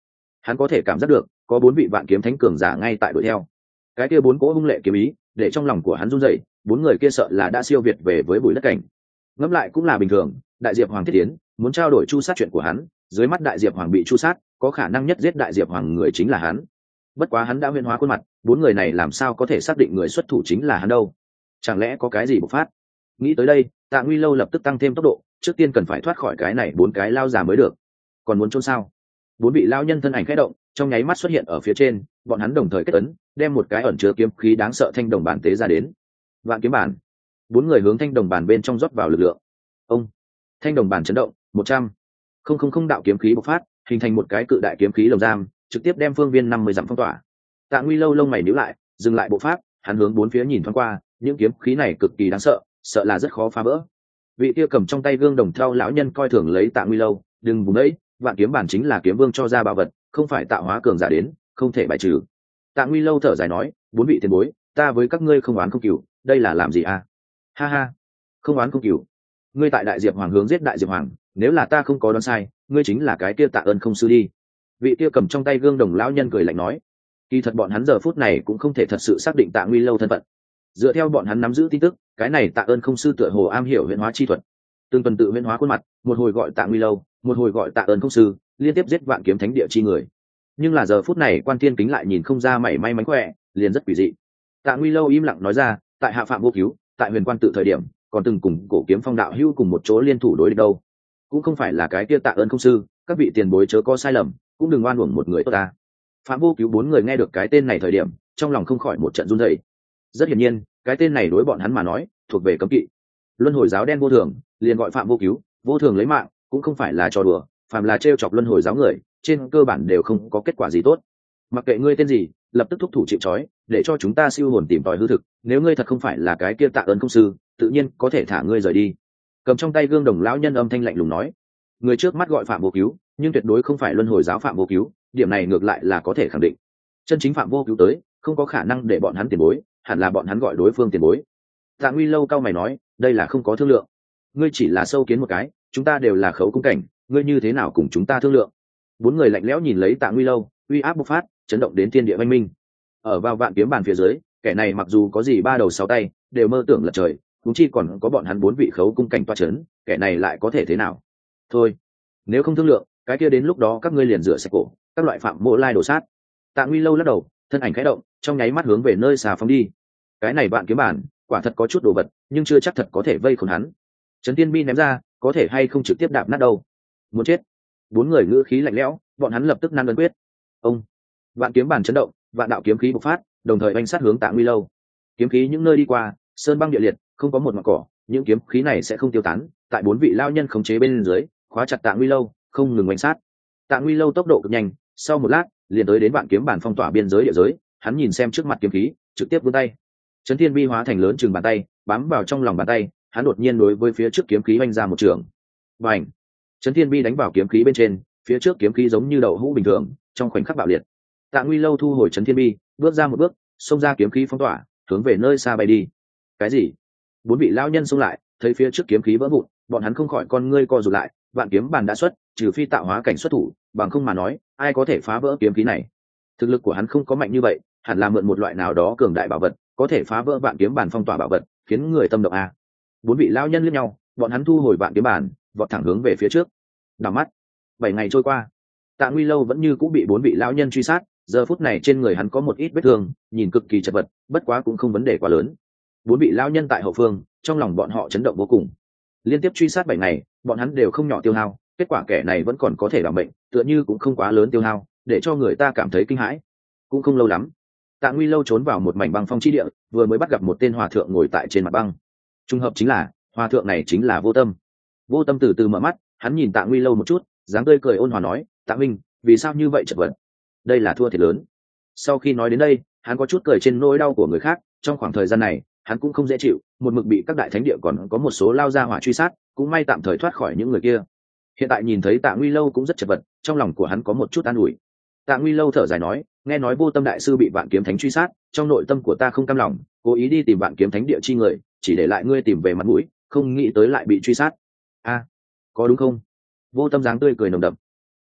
hắn có thể cảm giác được có bốn vị vạn kiếm thánh cường giả ngay tại đuổi theo. Cái kia bốn cỗ hung lệ kiếm ý để trong lòng của hắn run rẩy, bốn người kia sợ là đã siêu việt về với bùi đất cảnh. Ngẫm lại cũng là bình thường, đại diệp hoàng thiết tiến muốn trao đổi chu sát chuyện của hắn, dưới mắt đại diệp hoàng bị chu sát, có khả năng nhất giết đại diệp hoàng người chính là hắn. Bất quá hắn đã huyễn hóa khuôn mặt, bốn người này làm sao có thể xác định người xuất thủ chính là hắn đâu? Chẳng lẽ có cái gì bộc phát? Nghĩ tới đây, Tạ Nguy Lâu lập tức tăng thêm tốc độ, trước tiên cần phải thoát khỏi cái này bốn cái lao già mới được. Còn muốn trốn sao? Bốn vị lao nhân thân ảnh khẽ động, trong nháy mắt xuất hiện ở phía trên, bọn hắn đồng thời kết ấn, đem một cái ẩn chứa kiếm khí đáng sợ thanh đồng bản tế ra đến. Vạn kiếm bản. Bốn người hướng thanh đồng bản bên trong rót vào lực lượng. Ông. Thanh đồng bản chấn động, một trăm. Không không không đạo kiếm khí bộc phát, hình thành một cái cự đại kiếm khí lồng giam, trực tiếp đem phương viên năm mươi dặm phong tỏa. Tạ Nguy Lâu lông mày nhíu lại, dừng lại bộ pháp, hắn hướng bốn phía nhìn thoáng qua, những kiếm khí này cực kỳ đáng sợ, sợ là rất khó phá vỡ. Vị kia cầm trong tay gương đồng thau lão nhân coi thường lấy Tạ Nguy Lâu, đừng vùng đấy, vạn kiếm bản chính là kiếm vương cho ra bảo vật, không phải tạo hóa cường giả đến, không thể bài trừ. Tạ Nguy Lâu thở dài nói, bốn vị tiền bối, ta với các ngươi không oán không cừu, đây là làm gì à? Ha ha, không oán không cừu. Ngươi tại đại diệp hoàng hướng giết đại diệp hoàng, nếu là ta không có đoán sai, ngươi chính là cái kia Tạ ơn không sư đi. Vị kia cầm trong tay gương đồng lão nhân cười lạnh nói, kỳ thật bọn hắn giờ phút này cũng không thể thật sự xác định Tạ Nguy Lâu thân phận. Dựa theo bọn hắn nắm giữ tin tức, cái này Tạ ơn không sư tựa hồ am hiểu huyễn hóa chi thuật, từng tuần tự huyễn hóa khuôn mặt, một hồi gọi Tạ Nguy Lâu, một hồi gọi Tạ ơn không sư, liên tiếp giết vạn kiếm thánh địa chi người. Nhưng là giờ phút này Quan Thiên Kính lại nhìn không ra mảy may mánh khỏe, liền rất quỷ dị. Tạ Nguy Lâu im lặng nói ra, tại hạ phạm vô cứu, tại huyền quan tự thời điểm còn từng cùng cổ kiếm phong đạo hữu cùng một chỗ liên thủ đối địch đâu, cũng không phải là cái kia Tạ ơn không sư, các vị tiền bối chớ có sai lầm, cũng đừng oan uổng một người tốt ta. Phạm vô cứu bốn người nghe được cái tên này thời điểm trong lòng không khỏi một trận run rẩy. Rất hiển nhiên cái tên này đối bọn hắn mà nói thuộc về cấm kỵ. Luân hồi giáo đen vô thường liền gọi phạm vô cứu, vô thường lấy mạng cũng không phải là trò đùa, phàm là trêu chọc luân hồi giáo người trên cơ bản đều không có kết quả gì tốt. Mặc kệ ngươi tên gì, lập tức thúc thủ chịu trói để cho chúng ta siêu hồn tìm tòi hư thực, nếu ngươi thật không phải là cái kia Tạ ơn công sư, tự nhiên có thể thả ngươi rời đi. Cầm trong tay gương đồng lão nhân âm thanh lạnh lùng nói, người trước mắt gọi phạm vô cứu nhưng tuyệt đối không phải luân hồi giáo phạm vô cứu, điểm này ngược lại là có thể khẳng định. Chân chính phạm vô cứu tới không có khả năng để bọn hắn tiền bối, hẳn là bọn hắn gọi đối phương tiền bối. Tạ Nguy Lâu cao mày nói, đây là không có thương lượng, ngươi chỉ là sâu kiến một cái, chúng ta đều là khấu cung cảnh, ngươi như thế nào cùng chúng ta thương lượng? Bốn người lạnh lẽo nhìn lấy Tạ Nguy Lâu, uy áp bộc phát, chấn động đến thiên địa văn minh. Ở vào vạn kiếm bàn phía dưới, kẻ này mặc dù có gì ba đầu sáu tay, đều mơ tưởng lật trời, chúng chi còn có bọn hắn bốn vị khấu cung cảnh toa chấn, kẻ này lại có thể thế nào? Thôi, nếu không thương lượng, cái kia đến lúc đó các ngươi liền rửa sạch cổ, các loại phạm mộ lai đổ sát. Tạ Nguy Lâu lắc đầu, thân ảnh khẽ động, trong nháy mắt hướng về nơi xà phóng đi. Cái này vạn kiếm bản quả thật có chút đồ vật, nhưng chưa chắc thật có thể vây khốn hắn. Trấn Tiên Bi ném ra, có thể hay không trực tiếp đạp nát đâu. Muốn chết. Bốn người ngữ khí lạnh lẽo, bọn hắn lập tức nan ấn quyết. Ông. Vạn kiếm bản chấn động, vạn đạo kiếm khí bộc phát, đồng thời oanh sát hướng Tạ Nguy Lâu. Kiếm khí những nơi đi qua, sơn băng địa liệt, không có một ngọn cỏ, những kiếm khí này sẽ không tiêu tán, tại bốn vị lao nhân khống chế bên dưới, khóa chặt Tạ Nguy Lâu, không ngừng oanh sát. Tạ Nguy Lâu tốc độ cực nhanh, sau một lát, liền tới đến vạn kiếm bản phong tỏa biên giới địa giới, hắn nhìn xem trước mặt kiếm khí, trực tiếp vươn tay. Trấn Thiên Bi hóa thành lớn chừng bàn tay, bám vào trong lòng bàn tay, hắn đột nhiên đối với phía trước kiếm khí oanh ra một trường. Bành! Trấn Thiên Bi đánh vào kiếm khí bên trên, phía trước kiếm khí giống như đậu hũ bình thường, trong khoảnh khắc bạo liệt. Tạ Nguy Lâu thu hồi Trấn Thiên Bi, bước ra một bước, xông ra kiếm khí phong tỏa, hướng về nơi xa bay đi. Cái gì? Bốn vị lão nhân xông lại, thấy phía trước kiếm khí vỡ vụn, bọn hắn không khỏi con ngươi co rụt lại, vạn kiếm bàn đã xuất, trừ phi tạo hóa cảnh xuất thủ, bằng không mà nói, ai có thể phá vỡ kiếm khí này? Thực lực của hắn không có mạnh như vậy, hẳn là mượn một loại nào đó cường đại bảo vật, có thể phá vỡ vạn kiếm bàn phong tỏa bảo vật, khiến người tâm động a. Bốn vị lão nhân liếc nhau, bọn hắn thu hồi vạn kiếm bàn, vọt thẳng hướng về phía trước. Đảo mắt, bảy ngày trôi qua, Tạ Nguy Lâu vẫn như cũng bị bốn vị lão nhân truy sát, giờ phút này trên người hắn có một ít vết thương, nhìn cực kỳ chật vật, bất quá cũng không vấn đề quá lớn. Bốn vị lão nhân tại hậu phương, trong lòng bọn họ chấn động vô cùng. Liên tiếp truy sát bảy ngày, bọn hắn đều không nhỏ tiêu hao, kết quả kẻ này vẫn còn có thể đảm bệnh, tựa như cũng không quá lớn tiêu hao, để cho người ta cảm thấy kinh hãi. Cũng không lâu lắm, Tạ Nguy Lâu trốn vào một mảnh băng phong chi địa, vừa mới bắt gặp một tên hòa thượng ngồi tại trên mặt băng. Trùng hợp chính là, hòa thượng này chính là Vô Tâm. Vô Tâm từ từ mở mắt, hắn nhìn Tạ Nguy Lâu một chút, dáng tươi cười ôn hòa nói, Tạ Minh, vì sao như vậy chật vật? Đây là thua thiệt lớn. Sau khi nói đến đây, hắn có chút cười trên nỗi đau của người khác, trong khoảng thời gian này, hắn cũng không dễ chịu, một mực bị các đại thánh địa còn có một số lao ra hỏa truy sát, cũng may tạm thời thoát khỏi những người kia. Hiện tại nhìn thấy Tạ Nguy Lâu cũng rất chật vật, trong lòng của hắn có một chút an ủi. Tạ Nguy Lâu thở dài nói, nghe nói Vô Tâm đại sư bị Vạn Kiếm Thánh truy sát, trong nội tâm của ta không cam lòng, cố ý đi tìm Vạn Kiếm Thánh địa chi người, chỉ để lại ngươi tìm về mặt mũi, không nghĩ tới lại bị truy sát. A, có đúng không? Vô Tâm dáng tươi cười nồng đậm.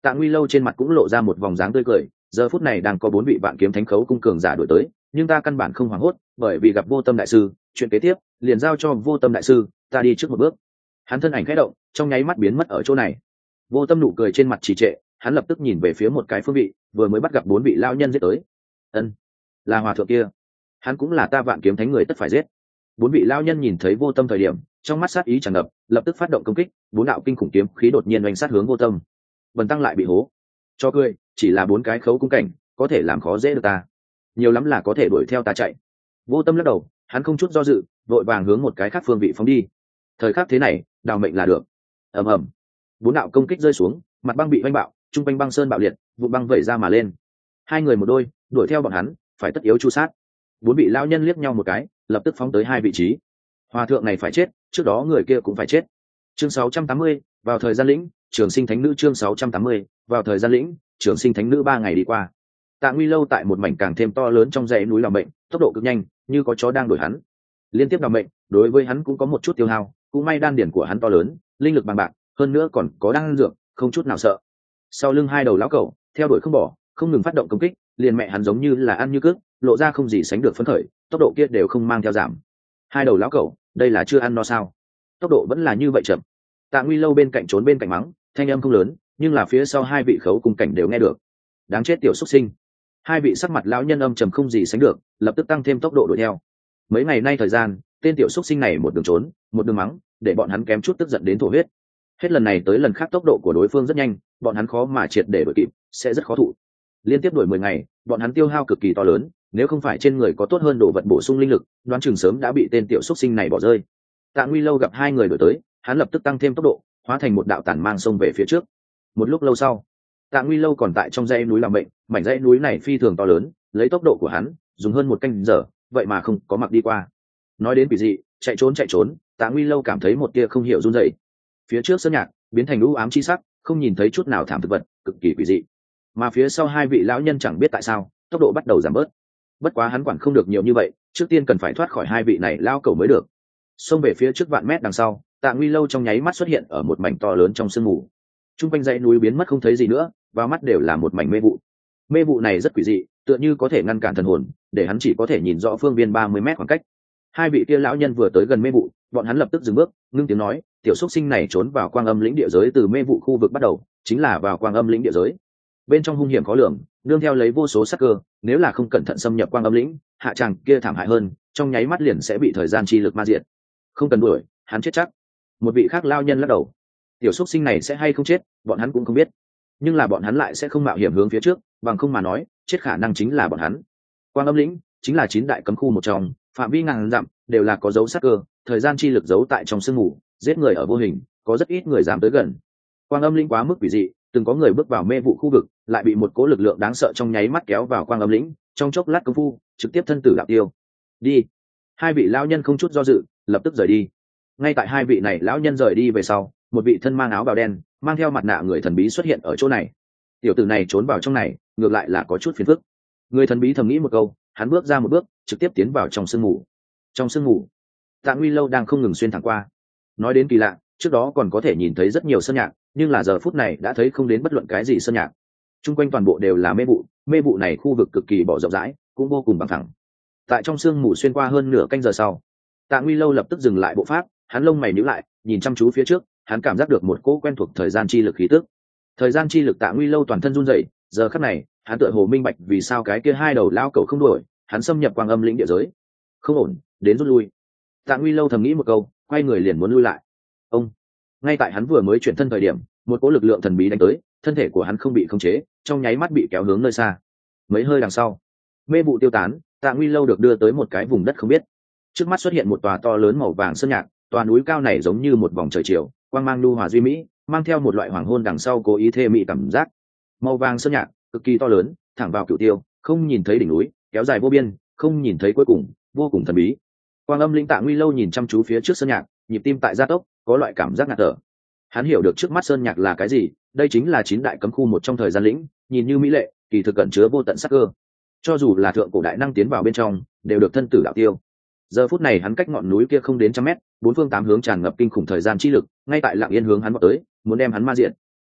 Tạ Nguy Lâu trên mặt cũng lộ ra một vòng dáng tươi cười, giờ phút này đang có bốn vị vạn kiếm thánh khấu cung cường giả đuổi tới, nhưng ta căn bản không hoảng hốt, bởi vì gặp Vô Tâm đại sư, chuyện kế tiếp liền giao cho Vô Tâm đại sư, ta đi trước một bước. Hắn thân ảnh khẽ động, trong nháy mắt biến mất ở chỗ này. Vô Tâm nụ cười trên mặt trì trệ, hắn lập tức nhìn về phía một cái phương vị, vừa mới bắt gặp bốn vị lão nhân giết tới. Ân, là hòa thượng kia, hắn cũng là ta vạn kiếm thánh người tất phải giết. Bốn vị lão nhân nhìn thấy Vô Tâm thời điểm, trong mắt sát ý tràn ngập, lập tức phát động công kích, bốn đạo kinh khủng kiếm khí đột nhiên oanh sát hướng Vô Tâm. Vân Tăng lại bị hố. Cho cười, chỉ là bốn cái khấu cung cảnh, có thể làm khó dễ được ta. Nhiều lắm là có thể đuổi theo ta chạy. Vô Tâm lắc đầu, hắn không chút do dự, vội vàng hướng một cái khác phương vị phóng đi. Thời khắc thế này, đào mệnh là được. Ầm ầm, bốn đạo công kích rơi xuống, mặt băng bị oanh bạo, trung quanh băng sơn bạo liệt, vụ băng vẩy ra mà lên. Hai người một đôi, đuổi theo bọn hắn, phải tất yếu chu sát. Bốn vị lão nhân liếc nhau một cái, lập tức phóng tới hai vị trí. Hòa thượng này phải chết, trước đó người kia cũng phải chết. Chương sáu trăm tám mươi, vào thời gian lĩnh, Trường Sinh Thánh Nữ. Chương sáu trăm tám mươi, vào thời gian lĩnh, Trường Sinh Thánh Nữ. Ba ngày đi qua, Tạ Nguy Lâu tại một mảnh càng thêm to lớn trong dãy núi làm bệnh, tốc độ cực nhanh, như có chó đang đuổi hắn. Liên tiếp làm bệnh, đối với hắn cũng có một chút tiêu hao, cũng may đan điển của hắn to lớn, linh lực bằng bạc, hơn nữa còn có đan dược, không chút nào sợ. Sau lưng hai đầu lão cẩu, theo đuổi không bỏ, không ngừng phát động công kích, liền mẹ hắn giống như là ăn như cước, lộ ra không gì sánh được phấn khởi, tốc độ kia đều không mang theo giảm. Hai đầu lão cẩu, đây là chưa ăn no sao? Tốc độ vẫn là như vậy chậm. Tạ Nguy Lâu bên cạnh trốn bên cạnh mắng, thanh âm không lớn, nhưng là phía sau hai vị khấu cung cảnh đều nghe được. Đáng chết tiểu xuất sinh. Hai vị sắc mặt lão nhân âm trầm không gì sánh được, lập tức tăng thêm tốc độ đuổi theo. Mấy ngày nay thời gian, tên tiểu xuất sinh này một đường trốn, một đường mắng, để bọn hắn kém chút tức giận đến thổ huyết. Hết lần này tới lần khác tốc độ của đối phương rất nhanh, bọn hắn khó mà triệt để đuổi kịp, sẽ rất khó thụ. Liên tiếp đuổi mười ngày, bọn hắn tiêu hao cực kỳ to lớn, nếu không phải trên người có tốt hơn đồ vật bổ sung linh lực, đoán chừng sớm đã bị tên tiểu xuất sinh này bỏ rơi. Tạ Nguy Lâu gặp hai người đuổi tới, hắn lập tức tăng thêm tốc độ, hóa thành một đạo tản mang sông về phía trước. Một lúc lâu sau, Tạ Nguy Lâu còn tại trong dãy núi làm bệnh, mảnh dãy núi này phi thường to lớn, lấy tốc độ của hắn, dùng hơn một canh giờ, vậy mà không có mặc đi qua. Nói đến quỷ dị, chạy trốn chạy trốn, Tạ Nguy Lâu cảm thấy một tia không hiểu run rẩy. Phía trước sơn nhạc biến thành u ám chi sắc, không nhìn thấy chút nào thảm thực vật, cực kỳ quỷ dị. Mà phía sau hai vị lão nhân chẳng biết tại sao, tốc độ bắt đầu giảm bớt. Bất quá hắn quản không được nhiều như vậy, trước tiên cần phải thoát khỏi hai vị này lao cầu mới được. Xông về phía trước vạn mét đằng sau, Tạ Nguy Lâu trong nháy mắt xuất hiện ở một mảnh to lớn trong sương mù. Trung quanh dãy núi biến mất không thấy gì nữa, vào mắt đều là một mảnh mê vụ. Mê vụ này rất quỷ dị, tựa như có thể ngăn cản thần hồn, để hắn chỉ có thể nhìn rõ phương viên ba mươi mét khoảng cách. Hai vị kia lão nhân vừa tới gần mê vụ, bọn hắn lập tức dừng bước, ngưng tiếng nói, tiểu xuất sinh này trốn vào quang âm lĩnh địa giới từ mê vụ khu vực bắt đầu, chính là vào quang âm lĩnh địa giới. Bên trong hung hiểm khó lường, nương theo lấy vô số sắc cơ, nếu là không cẩn thận xâm nhập quang âm lĩnh, hạ tràng kia thảm hại hơn, trong nháy mắt liền sẽ bị thời gian chi lực ma diệt. Không cần đuổi, hắn chết chắc. Một vị khác lao nhân lắc đầu, tiểu xuất sinh này sẽ hay không chết, bọn hắn cũng không biết, nhưng là bọn hắn lại sẽ không mạo hiểm hướng phía trước, bằng không mà nói, chết khả năng chính là bọn hắn. Quang âm lĩnh chính là chín đại cấm khu một trong, phạm vi ngàn dặm đều là có dấu sắc cơ, thời gian chi lực giấu tại trong sương mù, giết người ở vô hình, có rất ít người dám tới gần. Quang âm lĩnh quá mức quỷ dị, từng có người bước vào mê vụ khu vực, lại bị một cỗ lực lượng đáng sợ trong nháy mắt kéo vào quang âm lĩnh, trong chốc lát công phu, trực tiếp thân tử đạo tiêu. Đi. Hai vị lão nhân không chút do dự, lập tức rời đi. Ngay tại hai vị này lão nhân rời đi về sau, một vị thân mang áo bào đen, mang theo mặt nạ người thần bí xuất hiện ở chỗ này. Tiểu tử này trốn vào trong này, ngược lại là có chút phiền phức. Người thần bí thầm nghĩ một câu, hắn bước ra một bước, trực tiếp tiến vào trong sương mù. Trong sương mù, Tạ Nguy Lâu đang không ngừng xuyên thẳng qua. Nói đến kỳ lạ, trước đó còn có thể nhìn thấy rất nhiều sơn nhạc, nhưng là giờ phút này đã thấy không đến bất luận cái gì sơn nhạc. Trung quanh toàn bộ đều là mê vụ, mê vụ này khu vực cực kỳ bỏ rộng rãi, cũng vô cùng bằng phẳng. Tại trong sương mù xuyên qua hơn nửa canh giờ sau, Tạ Nguy Lâu lập tức dừng lại bộ pháp, hắn lông mày nhíu lại, nhìn chăm chú phía trước, hắn cảm giác được một cỗ quen thuộc thời gian chi lực khí tức. Thời gian chi lực Tạ Nguy Lâu toàn thân run rẩy, giờ khắc này, hắn tựa hồ minh bạch vì sao cái kia hai đầu lao cẩu không đuổi, hắn xâm nhập quang âm lĩnh địa giới. Không ổn, đến rút lui. Tạ Nguy Lâu thầm nghĩ một câu, quay người liền muốn lui lại. Ông, ngay tại hắn vừa mới chuyển thân thời điểm, một cỗ lực lượng thần bí đánh tới, thân thể của hắn không bị khống chế, trong nháy mắt bị kéo hướng nơi xa. Mấy hơi đằng sau, mê vụ tiêu tán, Tạ Nguy Lâu được đưa tới một cái vùng đất không biết. Trước mắt xuất hiện một tòa to lớn màu vàng sơn nhạc, tòa núi cao này giống như một vòng trời chiều, quang mang nhu hòa duy mỹ, mang theo một loại hoàng hôn đằng sau cố ý thê mị cảm giác. Màu vàng sơn nhạc cực kỳ to lớn, thẳng vào cửu tiêu, không nhìn thấy đỉnh núi, kéo dài vô biên, không nhìn thấy cuối cùng, vô cùng thần bí. Quang âm linh Tạ Nguy Lâu nhìn chăm chú phía trước sơn nhạc, nhịp tim tại gia tốc, có loại cảm giác ngạt thở. Hắn hiểu được trước mắt sơn nhạc là cái gì, đây chính là chín đại cấm khu một trong thời gian lĩnh, nhìn như mỹ lệ, kỳ thực cẩn chứa vô tận sắc cơ. Cho dù là thượng cổ đại năng tiến vào bên trong, đều được thân tử đạo tiêu. Giờ phút này hắn cách ngọn núi kia không đến trăm mét, bốn phương tám hướng tràn ngập kinh khủng thời gian chi lực, ngay tại lặng yên hướng hắn vọt tới, muốn đem hắn ma diện.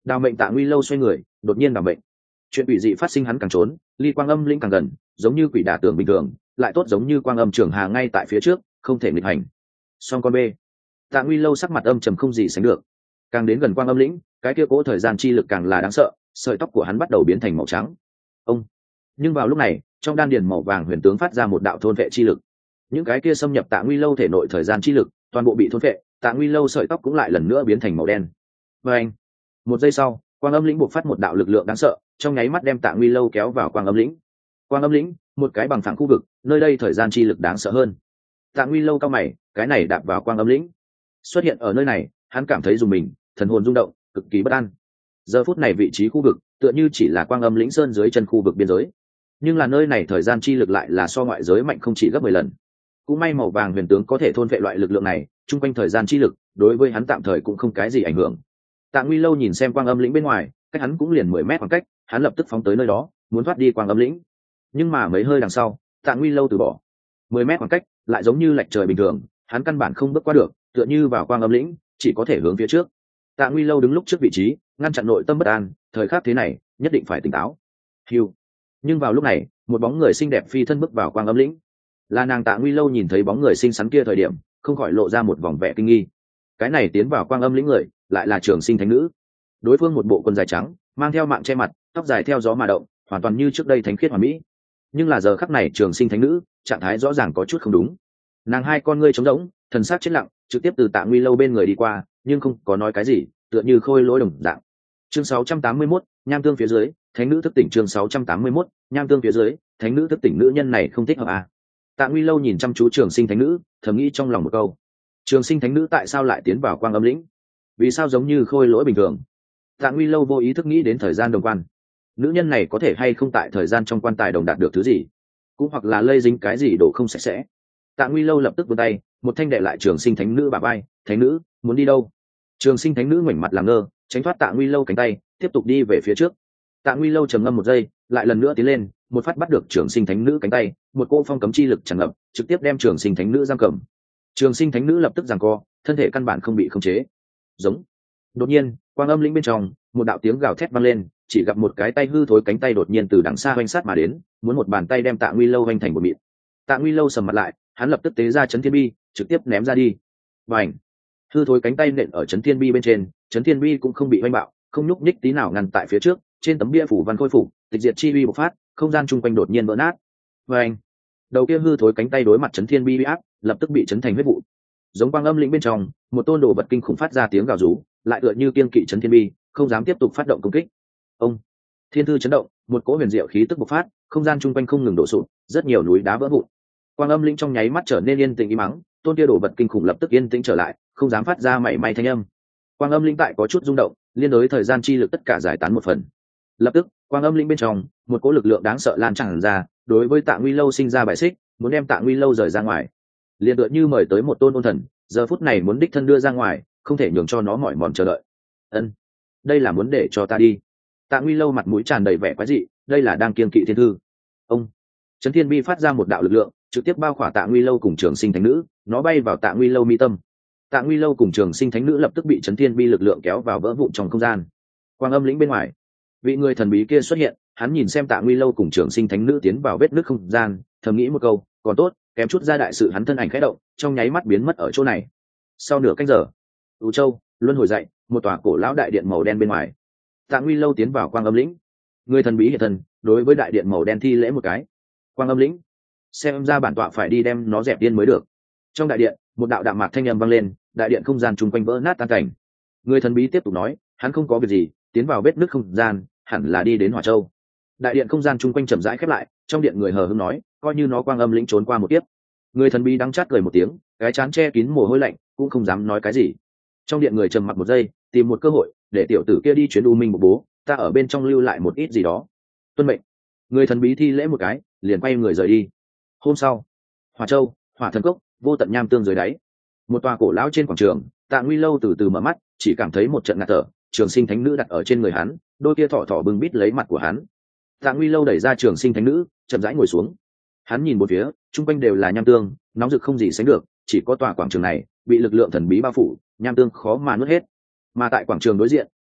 Đào mệnh Tạ Nguy Lâu xoay người đột nhiên đào mệnh. Chuyện quỷ dị phát sinh, hắn càng trốn ly quang âm lĩnh càng gần, giống như quỷ đả tường bình thường, lại tốt giống như quang âm trường hà ngay tại phía trước, không thể nghịch hành. Song con b Tạ Nguy Lâu sắc mặt âm trầm không gì sánh được. Càng đến gần quang âm lĩnh, cái kia cố thời gian chi lực càng là đáng sợ, sợi tóc của hắn bắt đầu biến thành màu trắng. Ông nhưng vào lúc này, trong đan điền màu vàng huyền tướng phát ra một đạo thôn vệ chi lực. Những cái kia xâm nhập Tạ Nguy Lâu thể nội thời gian chi lực toàn bộ bị thôn vệ, Tạ Nguy Lâu sợi tóc cũng lại lần nữa biến thành màu đen. Và anh một giây sau, quang âm lĩnh buộc phát một đạo lực lượng đáng sợ, trong nháy mắt đem Tạ Nguy Lâu kéo vào quang âm lĩnh. Quang âm lĩnh, một cái bằng phẳng khu vực, nơi đây thời gian chi lực đáng sợ hơn. Tạ Nguy Lâu cao mày, cái này đạp vào quang âm lĩnh. Xuất hiện ở nơi này, hắn cảm thấy dùng mình, thần hồn rung động, cực kỳ bất an. Giờ phút này vị trí khu vực tựa như chỉ là quang âm lĩnh sơn dưới chân khu vực biên giới, nhưng là nơi này thời gian chi lực lại là so ngoại giới mạnh không chỉ gấp mười lần. Cũng may màu vàng huyền tướng có thể thôn vệ loại lực lượng này, chung quanh thời gian chi lực đối với hắn tạm thời cũng không cái gì ảnh hưởng. Tạ Nguy Lâu nhìn xem quang âm lĩnh bên ngoài, cách hắn cũng liền mười mét khoảng cách, hắn lập tức phóng tới nơi đó, muốn thoát đi quang âm lĩnh. Nhưng mà mấy hơi đằng sau, Tạ Nguy Lâu từ bỏ. Mười mét khoảng cách lại giống như lệch trời bình thường, hắn căn bản không bước qua được, tựa như vào quang âm lĩnh, chỉ có thể hướng phía trước. Tạ Nguy Lâu đứng lúc trước vị trí, ngăn chặn nội tâm bất an, thời khắc thế này, nhất định phải tỉnh táo. Hiu. Nhưng vào lúc này, một bóng người xinh đẹp phi thân bước vào quang âm lĩnh. Là nàng. Tạ Nguy Lâu nhìn thấy bóng người xinh xắn kia thời điểm, không khỏi lộ ra một vòng vẻ kinh nghi. Cái này tiến vào quang âm lĩnh người, lại là Trường Sinh Thánh Nữ. Đối phương một bộ quần dài trắng, mang theo mạng che mặt, tóc dài theo gió mà động, hoàn toàn như trước đây thánh khiết hoàn mỹ. Nhưng là giờ khắc này Trường Sinh Thánh Nữ, trạng thái rõ ràng có chút không đúng. Nàng hai con ngươi trống rỗng, thần sắc chết lặng, trực tiếp từ Tạ Nguy Lâu bên người đi qua, nhưng không có nói cái gì, tựa như khôi lỗi đồng dạng. Chương sáu trăm tám mươi mốt, nham tương phía dưới, thánh nữ thức tỉnh. Chương sáu trăm tám mươi mốt, nham tương phía dưới, thánh nữ thức tỉnh. Nữ nhân này không thích hợp à? Tạ Nguy Lâu nhìn chăm chú Trường Sinh Thánh Nữ, thầm nghĩ trong lòng một câu. Trường Sinh Thánh Nữ tại sao lại tiến vào quang âm lĩnh? Vì sao giống như khôi lỗi bình thường? Tạ Nguy Lâu vô ý thức nghĩ đến thời gian đồng quan. Nữ nhân này có thể hay không tại thời gian trong quan tài đồng đạt được thứ gì, cũng hoặc là lây dính cái gì đồ không sạch sẽ. Tạ Nguy Lâu lập tức vươn tay, một thanh đệ lại Trường Sinh Thánh Nữ bả vai. Thánh nữ, muốn đi đâu? Trường Sinh Thánh Nữ ngoảnh mặt làm ngơ, tránh thoát Tạ Nguy Lâu cánh tay, tiếp tục đi về phía trước. Tạ Nguy Lâu trầm ngâm một giây, lại lần nữa tiến lên, một phát bắt được Trường Sinh Thánh Nữ cánh tay, một cỗ phong cấm chi lực tràn ngập, trực tiếp đem Trường Sinh Thánh Nữ giam cầm. Trường Sinh Thánh Nữ lập tức giằng co, thân thể căn bản không bị khống chế. Giống. Đột nhiên, quang âm lĩnh bên trong, một đạo tiếng gào thét vang lên, chỉ gặp một cái tay hư thối cánh tay đột nhiên từ đằng xa hoành sát mà đến, muốn một bàn tay đem Tạ Nguy Lâu hoành thành một mịn. Tạ Nguy Lâu sầm mặt lại, hắn lập tức tế ra Chấn Thiên Bi, trực tiếp ném ra đi. Bành! Hư thối cánh tay nện ở Chấn Thiên Bi bên trên, Chấn Thiên Bi cũng không bị hoành bạo, không nhúc nhích tí nào, ngăn tại phía trước, trên tấm bia phủ văn khôi phục, tịch diệt chi uy bộc phát, không gian chung quanh đột nhiên vỡ nát. Bành! Đầu kia hư thối cánh tay đối mặt Chấn Thiên Bi uy áp, lập tức bị chấn thành huyết vụ. Giống quang âm lĩnh bên trong, một tôn đồ vật kinh khủng phát ra tiếng gào rú, lại tựa như kiên kỵ Chấn Thiên Bi, không dám tiếp tục phát động công kích. Ông! Thiên thư chấn động, một cỗ huyền diệu khí tức bộc phát, không gian chung quanh không ngừng đổ sụp, rất nhiều núi đá vỡ vụn. Quang âm lĩnh trong nháy mắt trở nên yên tĩnh im mắng, tôn kia đồ vật kinh khủng lập tức yên tĩnh trở lại, không dám phát ra mảy may thanh âm. Quang âm lĩnh tại có chút rung động, liên đối thời gian chi lực tất cả giải tán một phần. Lập tức, quang âm lĩnh bên trong, một cỗ lực lượng đáng sợ lan tràn ra, đối với Tạ Nguy Lâu sinh ra bài xích, muốn đem Tạ Nguy Lâu rời ra ngoài. Liên tựa như mời tới một tôn ôn thần, giờ phút này muốn đích thân đưa ra ngoài, không thể nhường cho nó mỏi mòn chờ đợi. Ân, đây là muốn để cho ta đi. Tạ Nguy Lâu mặt mũi tràn đầy vẻ quái dị, đây là đang kiêng kỵ thiên thư. Ông, Chấn Thiên Bi phát ra một đạo lực lượng, trực tiếp bao khỏa Tạ Nguy Lâu cùng Trường Sinh Thánh Nữ, nó bay vào Tạ Nguy Lâu mi tâm. Tạ Nguy Lâu cùng Trường Sinh Thánh Nữ lập tức bị Chấn Thiên Bi lực lượng kéo vào vỡ vụn trong không gian. Quang âm lĩnh bên ngoài, vị người thần bí kia xuất hiện, hắn nhìn xem Tạ Nguy Lâu cùng Trường Sinh Thánh Nữ tiến vào vết nứt không gian, thầm nghĩ một câu, còn tốt, kém chút ra đại sự. Hắn thân ảnh khẽ động, trong nháy mắt biến mất ở chỗ này. Sau nửa canh giờ, U Châu luân hồi dậy, một tòa cổ lão đại điện màu đen bên ngoài. Tạ Nguy Lâu tiến vào quang âm lĩnh, người thần bí hiện thân, đối với đại điện màu đen thi lễ một cái. Quang âm lĩnh, xem ra bản tọa phải đi đem nó dẹp điên mới được. Trong đại điện, một đạo đạm mạc thanh âm vang lên, đại điện không gian chung quanh vỡ nát tan cảnh. Người thần bí tiếp tục nói, hắn không có việc gì, tiến vào vết nứt không gian, hẳn là đi đến Hỏa Châu. Đại điện không gian chung quanh chậm rãi khép lại, trong điện người hờ hững nói, coi như nó quang âm lĩnh trốn qua một kiếp. Người thần bí đắng chát cười một tiếng, cái chán che kín mồ hôi lạnh, cũng không dám nói cái gì. Trong điện người trầm mặc một giây, tìm một cơ hội để tiểu tử kia đi chuyến u minh một bố, ta ở bên trong lưu lại một ít gì đó. Tuân mệnh. Người thần bí thi lễ một cái, liền quay người rời đi. Hôm sau, Hỏa Châu, Hỏa Thần Cốc, vô tận nham tương dưới đáy, một tòa cổ lão trên quảng trường. Tạ Nguy Lâu từ từ mở mắt, chỉ cảm thấy một trận ngạt thở. Trường Sinh Thánh Nữ đặt ở trên người hắn, đôi kia thỏ thỏ bưng bít lấy mặt của hắn. Tạ Nguy Lâu đẩy ra Trường Sinh Thánh Nữ, chậm rãi ngồi xuống. Hắn nhìn một phía, chung quanh đều là nham tương, nóng rực không gì sánh được, chỉ có tòa quảng trường này bị lực lượng thần bí bao phủ, nham tương khó mà nuốt hết. Mà tại quảng trường đối diện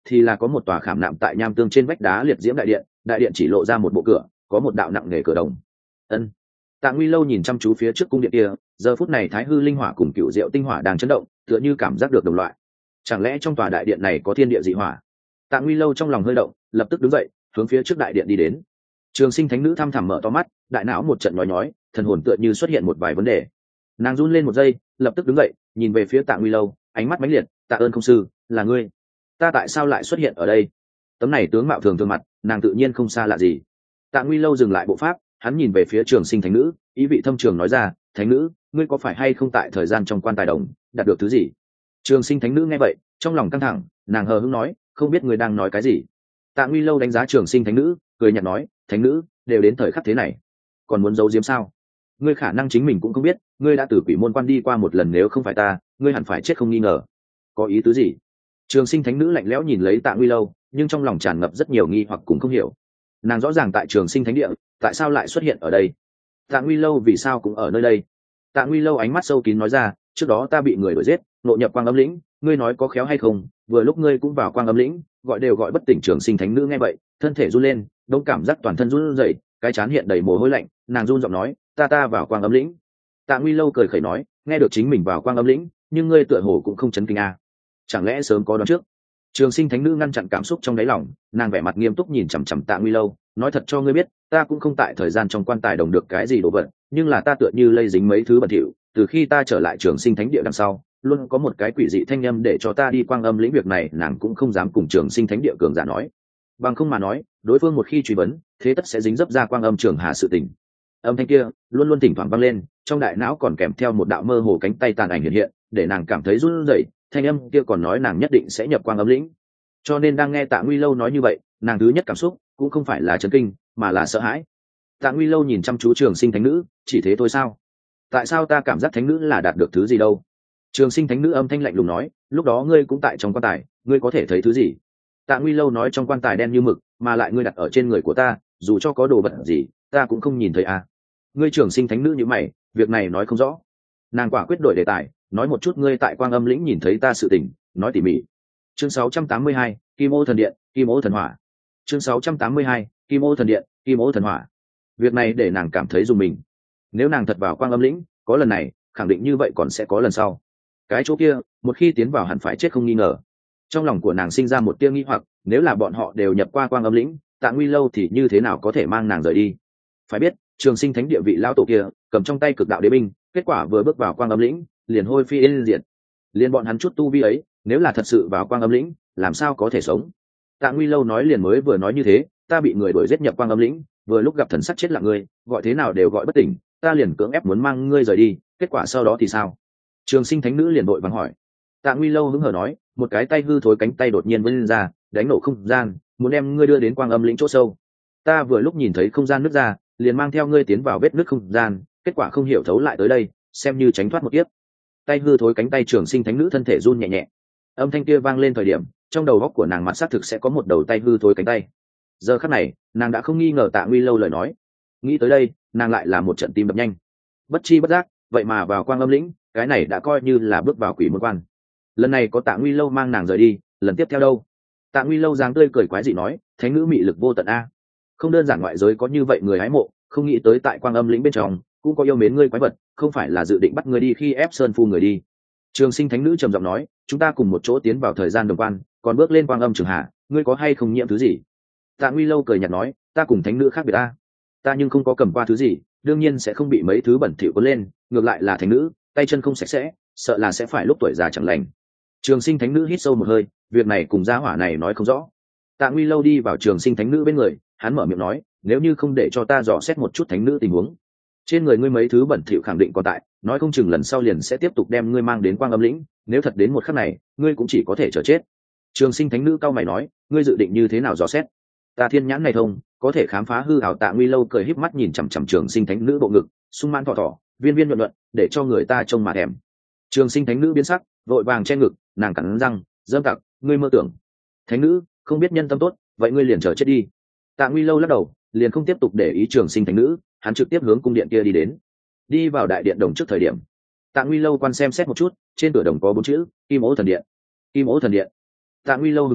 thì là có một tòa khảm nạm tại nham tương trên vách đá liệt diễm đại điện, đại điện chỉ lộ ra một bộ cửa, có một đạo nặng nề cửa đồng. Ân. Tạ Nguy Lâu nhìn chăm chú phía trước cung điện kia, giờ phút này Thái Hư linh hỏa cùng Cựu Diệu tinh hỏa đang chấn động, tựa như cảm giác được đồng loại. Chẳng lẽ trong tòa đại điện này có thiên địa dị hỏa? Tạ Nguy Lâu trong lòng hơi động, lập tức đứng dậy, hướng phía trước đại điện đi đến. Trường Sinh thánh nữ thăm thẳm mở to mắt, đại não một trận nhói nhói, thần hồn tựa như xuất hiện một vài vấn đề. Nàng run lên một giây, lập tức đứng dậy, nhìn về phía Tạ Nguy Lâu, ánh mắt mãnh liệt. Tạ ơn không sư, là ngươi. Ta tại sao lại xuất hiện ở đây? Tấm này tướng mạo thường thường mặt, nàng tự nhiên không xa lạ gì. Tạ Nguy Lâu dừng lại bộ pháp, hắn nhìn về phía Trường Sinh thánh nữ, ý vị thâm trường nói ra, thánh nữ, ngươi có phải hay không tại thời gian trong quan tài đồng đạt được thứ gì? Trường Sinh thánh nữ nghe vậy, trong lòng căng thẳng, nàng hờ hững nói, không biết ngươi đang nói cái gì. Tạ Nguy Lâu đánh giá Trường Sinh thánh nữ, cười nhạt nói, thánh nữ, đều đến thời khắc thế này, còn muốn giấu giếm sao? Ngươi khả năng chính mình cũng không biết, ngươi đã từ quỷ môn quan đi qua một lần, nếu không phải ta, ngươi hẳn phải chết không nghi ngờ. Có ý tứ gì? Trường Sinh thánh nữ lạnh lẽo nhìn lấy Tạ Nguy Lâu, nhưng trong lòng tràn ngập rất nhiều nghi hoặc cũng không hiểu. Nàng rõ ràng tại Trường Sinh thánh địa, tại sao lại xuất hiện ở đây? Tạ Nguy Lâu vì sao cũng ở nơi đây? Tạ Nguy Lâu ánh mắt sâu kín nói ra, trước đó ta bị người đuổi giết, nội nhập Quang Âm lĩnh, ngươi nói có khéo hay không? Vừa lúc ngươi cũng vào Quang Âm lĩnh, gọi đều gọi bất tỉnh. Trường Sinh thánh nữ nghe vậy, thân thể run lên, đông cảm giác toàn thân run rẩy, cái trán hiện đầy mồ hôi lạnh, nàng run giọng nói, ta ta vào Quang Âm lĩnh. Tạ Nguy Lâu cười khẩy nói, nghe được chính mình vào Quang Âm lĩnh, nhưng ngươi tựa hồ cũng không chấn kinh à? Chẳng lẽ sớm có đoán trước? Trường Sinh thánh nữ ngăn chặn cảm xúc trong đáy lòng, nàng vẻ mặt nghiêm túc nhìn chằm chằm Tạ Nguy Lâu, nói thật cho ngươi biết, ta cũng không tại thời gian trong quan tài đồng được cái gì đồ vật, nhưng là ta tựa như lây dính mấy thứ bẩn thỉu, từ khi ta trở lại Trường Sinh thánh địa đằng sau, luôn có một cái quỷ dị thanh âm để cho ta đi Quang Âm lĩnh. Việc này nàng cũng không dám cùng Trường Sinh thánh địa cường giả nói, bằng không mà nói, đối phương một khi truy vấn, thế tất sẽ dính dấp ra Quang Âm Trường Hà sự tình. Âm thanh kia luôn luôn thỉnh thoảng vang lên, trong đại não còn kèm theo một đạo mơ hồ cánh tay tàn ảnh hiện hiện, để nàng cảm thấy run rẩy. Thanh âm kia còn nói nàng nhất định sẽ nhập Quang Âm lĩnh, cho nên đang nghe Tạ Nguy Lâu nói như vậy, nàng thứ nhất cảm xúc cũng không phải là chấn kinh, mà là sợ hãi. Tạ Nguy Lâu nhìn chăm chú Trường Sinh thánh nữ, chỉ thế thôi sao? Tại sao ta cảm giác thánh nữ là đạt được thứ gì đâu? Trường Sinh thánh nữ âm thanh lạnh lùng nói, lúc đó ngươi cũng tại trong quan tài, ngươi có thể thấy thứ gì? Tạ Nguy Lâu nói, trong quan tài đen như mực, mà lại ngươi đặt ở trên người của ta, dù cho có đồ vật gì, ta cũng không nhìn thấy à? Ngươi Trường Sinh thánh nữ như mày, việc này nói không rõ. Nàng quả quyết đổi đề tài, nói một chút ngươi tại Quang Âm lĩnh nhìn thấy ta sự tình, nói tỉ mỉ. Chương sáu trăm tám mươi hai, Kim Ô thần điện, Kim Ô thần hỏa. Chương sáu trăm tám mươi hai, Kim Ô thần điện, Kim Ô thần hỏa. Việc này để nàng cảm thấy rùng mình. Nếu nàng thật vào Quang Âm lĩnh, có lần này, khẳng định như vậy còn sẽ có lần sau. Cái chỗ kia, một khi tiến vào hẳn phải chết không nghi ngờ. Trong lòng của nàng sinh ra một tia nghi hoặc, nếu là bọn họ đều nhập qua Quang Âm lĩnh, Tạ Nguy Lâu thì như thế nào có thể mang nàng rời đi? Phải biết, Trường Sinh thánh địa vị lão tổ kia, cầm trong tay cực đạo đế binh, kết quả vừa bước vào Quang Âm lĩnh, liền hôi phi yên diệt. Liên bọn hắn chút tu vi ấy, nếu là thật sự vào Quang Âm lĩnh, làm sao có thể sống? Tạ Nguy Lâu nói liền mới vừa nói như thế, ta bị người đuổi giết nhập Quang Âm lĩnh, vừa lúc gặp thần sắc chết lặng ngươi, gọi thế nào đều gọi bất tỉnh, ta liền cưỡng ép muốn mang ngươi rời đi, kết quả sau đó thì sao? Trường Sinh thánh nữ liền vội vàng hỏi. Tạ Nguy Lâu hứng hở nói, một cái tay hư thối cánh tay đột nhiên vươn lên ra, đánh nổ không gian, muốn đem ngươi đưa đến Quang Âm lĩnh chỗ sâu. Ta vừa lúc nhìn thấy không gian nứt ra, liền mang theo ngươi tiến vào vết nứt không gian, kết quả không hiểu thấu lại tới đây, xem như tránh thoát một kiếp. Tay hư thối cánh tay Trường Sinh thánh nữ thân thể run nhẹ nhẹ. Âm thanh kia vang lên thời điểm, trong đầu óc của nàng mặt xác thực sẽ có một đầu tay hư thối cánh tay. Giờ khắc này, nàng đã không nghi ngờ Tạ Nguy Lâu lời nói. Nghĩ tới đây, nàng lại là một trận tim đập nhanh. Bất chi bất giác, vậy mà vào Quang Âm lĩnh, cái này đã coi như là bước vào quỷ môn quan. Lần này có Tạ Nguy Lâu mang nàng rời đi, lần tiếp theo đâu? Tạ Nguy Lâu dáng tươi cười quái dị nói, thánh nữ mị lực vô tận a. Không đơn giản ngoại giới có như vậy người hái mộ, không nghĩ tới tại Quang Âm lĩnh bên trong cũng có yêu mến ngươi quái vật, không phải là dự định bắt ngươi đi khi ép sơn phu người đi. Trường Sinh thánh nữ trầm giọng nói, chúng ta cùng một chỗ tiến vào thời gian đồng quan, còn bước lên Quang Âm Trường Hà, ngươi có hay không nhiễm thứ gì? Tạ Nguy Lâu cười nhạt nói, ta cùng thánh nữ khác biệt ta, ta nhưng không có cầm qua thứ gì, đương nhiên sẽ không bị mấy thứ bẩn thỉu cuốn lên, ngược lại là thánh nữ, tay chân không sạch sẽ, sợ là sẽ phải lúc tuổi già chẳng lành. Trường Sinh thánh nữ hít sâu một hơi, việc này cùng gia hỏa này nói không rõ. Tạ Nguy Lâu đi vào Trường Sinh thánh nữ bên người, hắn mở miệng nói, nếu như không để cho ta dò xét một chút thánh nữ tình huống, trên người ngươi mấy thứ bẩn thỉu khẳng định còn tại, nói không chừng lần sau liền sẽ tiếp tục đem ngươi mang đến Quang Âm lĩnh, nếu thật đến một khắc này, ngươi cũng chỉ có thể chờ chết. Trường Sinh thánh nữ cao mày nói, ngươi dự định như thế nào dò xét? Ta thiên nhãn này thông, có thể khám phá hư ảo. Tạ Nguy Lâu cười híp mắt nhìn chằm chằm Trường Sinh thánh nữ bộ ngực, sung mãn thỏ thỏ, viên viên nhuận nhuận, để cho người ta trông mà thèm. Trường Sinh thánh nữ biến sắc, vội vàng che ngực, nàng cắn răng, dâm tặc, ngươi mơ tưởng. Thánh nữ, không biết nhân tâm tốt, vậy ngươi liền chờ chết đi. Tạ Nguy Lâu lắc đầu, liền không tiếp tục để ý Trường Sinh thánh nữ, hắn trực tiếp hướng cung điện kia đi đến. Đi vào đại điện đồng trước thời điểm, Tạ Nguy Lâu quan xem xét một chút, trên cửa đồng có bốn chữ Kim Ô thần điện. Kim Ô thần điện. Tạ Nguy Lâu hứng thú,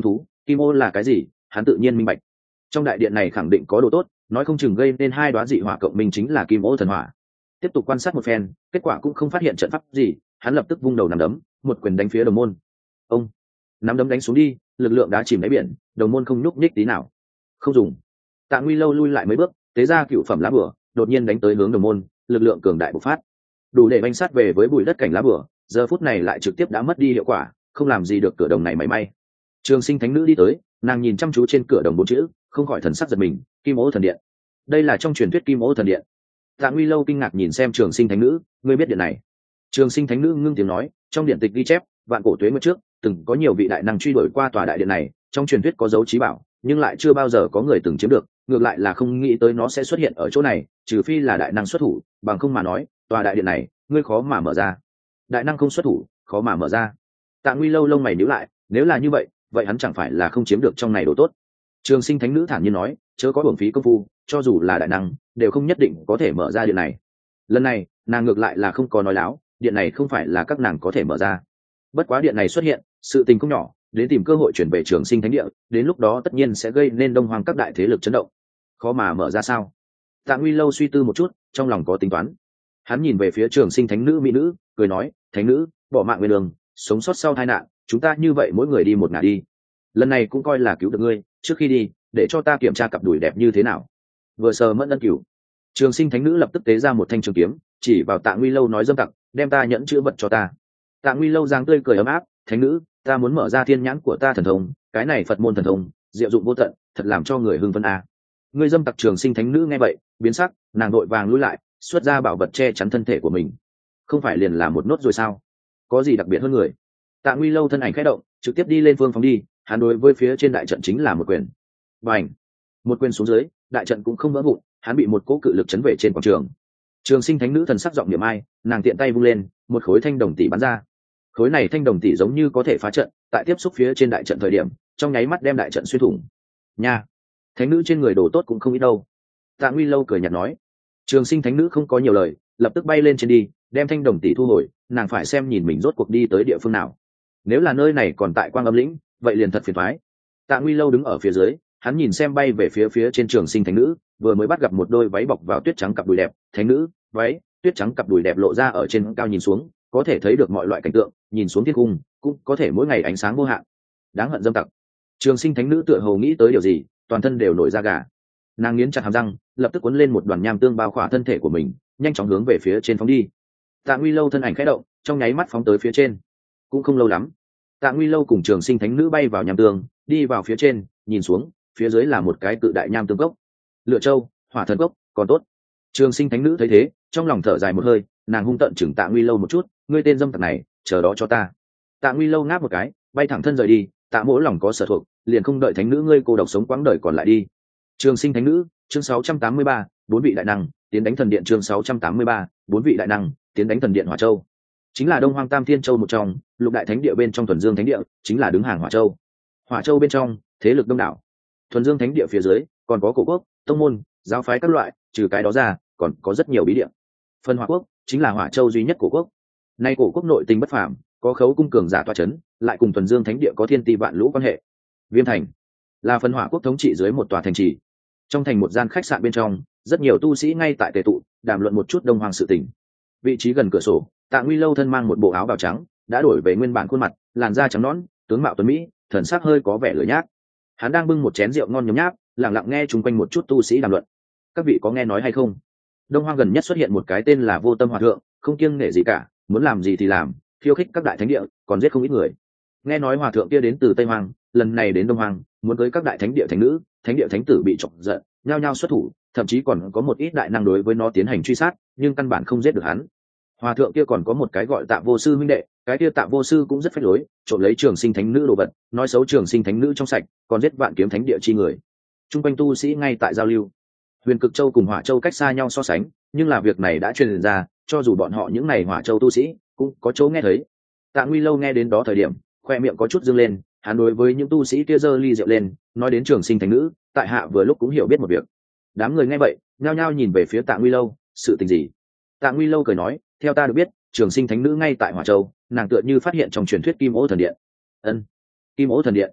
Kim ô là cái gì hắn tự nhiên minh bạch. Trong đại điện này khẳng định có đồ tốt, nói không chừng gây nên hai đoá dị hỏa cộng minh chính là kim ô thần hỏa. Tiếp tục quan sát một phen, kết quả cũng không phát hiện trận pháp gì, hắn lập tức vung đầu nằm đấm, một quyền đánh phía đồng môn. Ông nắm đấm đánh xuống đi, lực lượng đá chìm đáy biển, đồng môn không nhúc nhích tí nào. Không dùng. Tạ Nguy Lâu lui lại mấy bước, tế ra cựu phẩm lá bửa, đột nhiên đánh tới hướng đồng môn, lực lượng cường đại bộc phát, đủ để banh sát về với bụi đất cảnh lá bửa, giờ phút này lại trực tiếp đã mất đi hiệu quả, không làm gì được cửa đồng này mảy may. Trường Sinh Thánh Nữ đi tới, nàng nhìn chăm chú trên cửa đồng bốn chữ, không khỏi thần sắc giật mình. Kim Ô Thần Điện, đây là trong truyền thuyết Kim Ô Thần Điện. Tạ Nguy Lâu kinh ngạc nhìn xem Trường Sinh Thánh Nữ, ngươi biết điện này? Trường Sinh Thánh Nữ ngưng tiếng nói, trong điện tịch ghi chép, vạn cổ tuế nguyệt trước, từng có nhiều vị đại năng truy đuổi qua tòa đại điện này, trong truyền thuyết có dấu trí bảo, nhưng lại chưa bao giờ có người từng chiếm được, ngược lại là không nghĩ tới nó sẽ xuất hiện ở chỗ này, trừ phi là đại năng xuất thủ, bằng không mà nói, tòa đại điện này, ngươi khó mà mở ra. Đại năng không xuất thủ, khó mà mở ra. Tạ Nguy Lâu lông mày nhíu lại, nếu là như vậy, vậy hắn chẳng phải là không chiếm được trong này đồ tốt? Trường Sinh Thánh Nữ thản nhiên nói, chớ có uổng phí công phu, cho dù là đại năng, đều không nhất định có thể mở ra điện này. Lần này, nàng ngược lại là không có nói láo, điện này không phải là các nàng có thể mở ra. Bất quá điện này xuất hiện, sự tình không nhỏ, đến tìm cơ hội chuyển về Trường Sinh Thánh Địa, đến lúc đó tất nhiên sẽ gây nên Đông Hoang các đại thế lực chấn động. Khó mà mở ra sao? Tạ Nguy Lâu suy tư một chút, trong lòng có tính toán. Hắn nhìn về phía Trường Sinh Thánh Nữ mỹ nữ, cười nói, Thánh Nữ, bỏ mạng về đường, sống sót sau tai nạn, chúng ta như vậy mỗi người đi một ngả đi. Lần này cũng coi là cứu được ngươi, trước khi đi, để cho ta kiểm tra cặp đùi đẹp như thế nào. Vừa sờ mẫn ân cửu, Trường Sinh Thánh Nữ lập tức tế ra một thanh trường kiếm, chỉ vào Tạ Nguy Lâu nói dâm tặc, đem ta nhẫn chữ vật cho ta. Tạ Nguy Lâu giang tươi cười ấm áp, Thánh Nữ, ta muốn mở ra thiên nhãn của ta thần thông, cái này Phật môn thần thông, diệu dụng vô tận, thật làm cho người hưng phấn a. Ngươi dâm tặc. Trường Sinh Thánh Nữ nghe vậy, biến sắc, nàng đội vàng lùi lại, xuất ra bảo vật che chắn thân thể của mình. Không phải liền là một nốt rồi sao? Có gì đặc biệt hơn người? Tạ Nguy Lâu thân ảnh khẽ động, trực tiếp đi lên phương phóng đi, hắn đối với phía trên đại trận chính là một quyền. Bành! Một quyền xuống dưới, đại trận cũng không vỡ vụn, hắn bị một cỗ cự lực chấn về trên quảng trường. Trường Sinh Thánh Nữ thần sắc giọng niệm ai, nàng tiện tay vung lên, một khối thanh đồng tỷ bắn ra. Khối này thanh đồng tỷ giống như có thể phá trận, tại tiếp xúc phía trên đại trận thời điểm, trong nháy mắt đem đại trận xuyên thủng. Nha! Thánh Nữ trên người đồ tốt cũng không ít đâu. Tạ Nguy Lâu cười nhạt nói. Trường Sinh Thánh Nữ không có nhiều lời, lập tức bay lên trên đi, đem thanh đồng tỷ thu hồi, nàng phải xem nhìn mình rốt cuộc đi tới địa phương nào. Nếu là nơi này còn tại Quang Âm Lĩnh, vậy liền thật phiền toái. Tạ Nguy Lâu đứng ở phía dưới, hắn nhìn xem bay về phía phía trên Trường Sinh Thánh Nữ, vừa mới bắt gặp một đôi váy bọc vào tuyết trắng cặp đùi đẹp, Thánh Nữ, váy, tuyết trắng cặp đùi đẹp lộ ra ở trên cao nhìn xuống, có thể thấy được mọi loại cảnh tượng, nhìn xuống thiên cung, cũng có thể mỗi ngày ánh sáng vô hạn. Đáng hận dâm tặc. Trường Sinh Thánh Nữ tựa hồ nghĩ tới điều gì, toàn thân đều nổi da gà. Nàng nghiến chặt hàm răng, lập tức cuốn lên một đoàn nham tương bao khỏa thân thể của mình, nhanh chóng hướng về phía trên phóng đi. Tạ Nguy Lâu thân ảnh khẽ động, trong nháy mắt phóng tới phía trên. Cũng không lâu lắm, Tạ Nguy Lâu cùng Trường Sinh Thánh Nữ bay vào nham tương, đi vào phía trên, nhìn xuống, phía dưới là một cái cự đại nham tương cốc. Lựa Châu, Hỏa Thần Cốc, còn tốt. Trường Sinh Thánh Nữ thấy thế, trong lòng thở dài một hơi, nàng hung tợn chừng Tạ Nguy Lâu một chút, ngươi tên dâm tặc này, chờ đó cho ta. Tạ Nguy Lâu ngáp một cái, bay thẳng thân rời đi. Tạ Mỗ lòng có sở thuộc, liền không đợi Thánh Nữ ngươi cô độc sống quãng đời còn lại đi. Trường Sinh Thánh Nữ, chương sáu trăm tám mươi ba, bốn vị đại năng tiến đánh thần điện. Chương sáu trăm tám mươi ba, bốn vị đại năng tiến đánh thần điện. Hỏa Châu chính là Đông Hoang Tam Thiên Châu một trong, lục đại thánh địa bên trong Thuần Dương Thánh địa chính là đứng hàng Hỏa Châu. Hỏa Châu bên trong thế lực đông đảo, Thuần Dương Thánh địa phía dưới còn có cổ quốc, tông môn, giáo phái các loại, trừ cái đó ra còn có rất nhiều bí địa. Phần Hỏa Quốc chính là Hỏa Châu duy nhất cổ quốc. Nay cổ quốc nội tình bất phàm, có khấu cung cường giả tọa chấn, lại cùng Thuần Dương Thánh địa có thiên ti vạn lũ quan hệ. Viêm Thành là Phần Hỏa Quốc thống trị dưới một tòa thành trì. Trong thành một gian khách sạn bên trong, rất nhiều tu sĩ ngay tại tề tụ, đàm luận một chút Đông Hoang sự tình. Vị trí gần cửa sổ, Tạ Nguy Lâu thân mang một bộ áo bào trắng, đã đổi về nguyên bản khuôn mặt, làn da trắng nõn, tướng mạo tuấn mỹ, thần sắc hơi có vẻ lười nhác. Hắn đang bưng một chén rượu ngon nhấm nháp, lặng lặng nghe chung quanh một chút tu sĩ đàm luận. Các vị có nghe nói hay không? Đông Hoang gần nhất xuất hiện một cái tên là Vô Tâm Hòa Thượng, không kiêng nể gì cả, muốn làm gì thì làm, khiêu khích các đại thánh địa, còn giết không ít người. Nghe nói Hòa Thượng kia đến từ Tây Hoang, lần này đến Đông Hoang, muốn tới các đại thánh địa thánh nữ, thánh địa thánh tử bị chọc giận, nhao nhao xuất thủ, thậm chí còn có một ít đại năng đối với nó tiến hành truy sát, nhưng căn bản không giết được hắn. Hòa thượng kia còn có một cái gọi Tạ Vô Sư huynh đệ, cái kia Tạ Vô Sư cũng rất phách lối, trộm lấy Trường Sinh Thánh Nữ đồ vật, nói xấu Trường Sinh Thánh Nữ trong sạch, còn giết Vạn Kiếm Thánh địa chi người. Trung quanh tu sĩ ngay tại giao lưu. Huyền Cực Châu cùng Hỏa Châu cách xa nhau so sánh, nhưng là việc này đã truyền ra, cho dù bọn họ những này Hỏa Châu tu sĩ cũng có chỗ nghe thấy. Tạ Nguy Lâu nghe đến đó thời điểm, khoe miệng có chút dương lên, hắn đối với những tu sĩ kia giơ ly rượu lên, nói đến Trường Sinh Thánh Nữ, tại hạ vừa lúc cũng hiểu biết một việc. Đám người nghe vậy, nhao nhao nhìn về phía Tạ Nguy Lâu, sự tình gì? Tạ Nguy Lâu cười nói, theo ta được biết, Trường Sinh Thánh Nữ ngay tại Hỏa Châu, nàng tựa như phát hiện trong truyền thuyết Kim Ô Thần Điện. Ân, Kim Ô Thần Điện.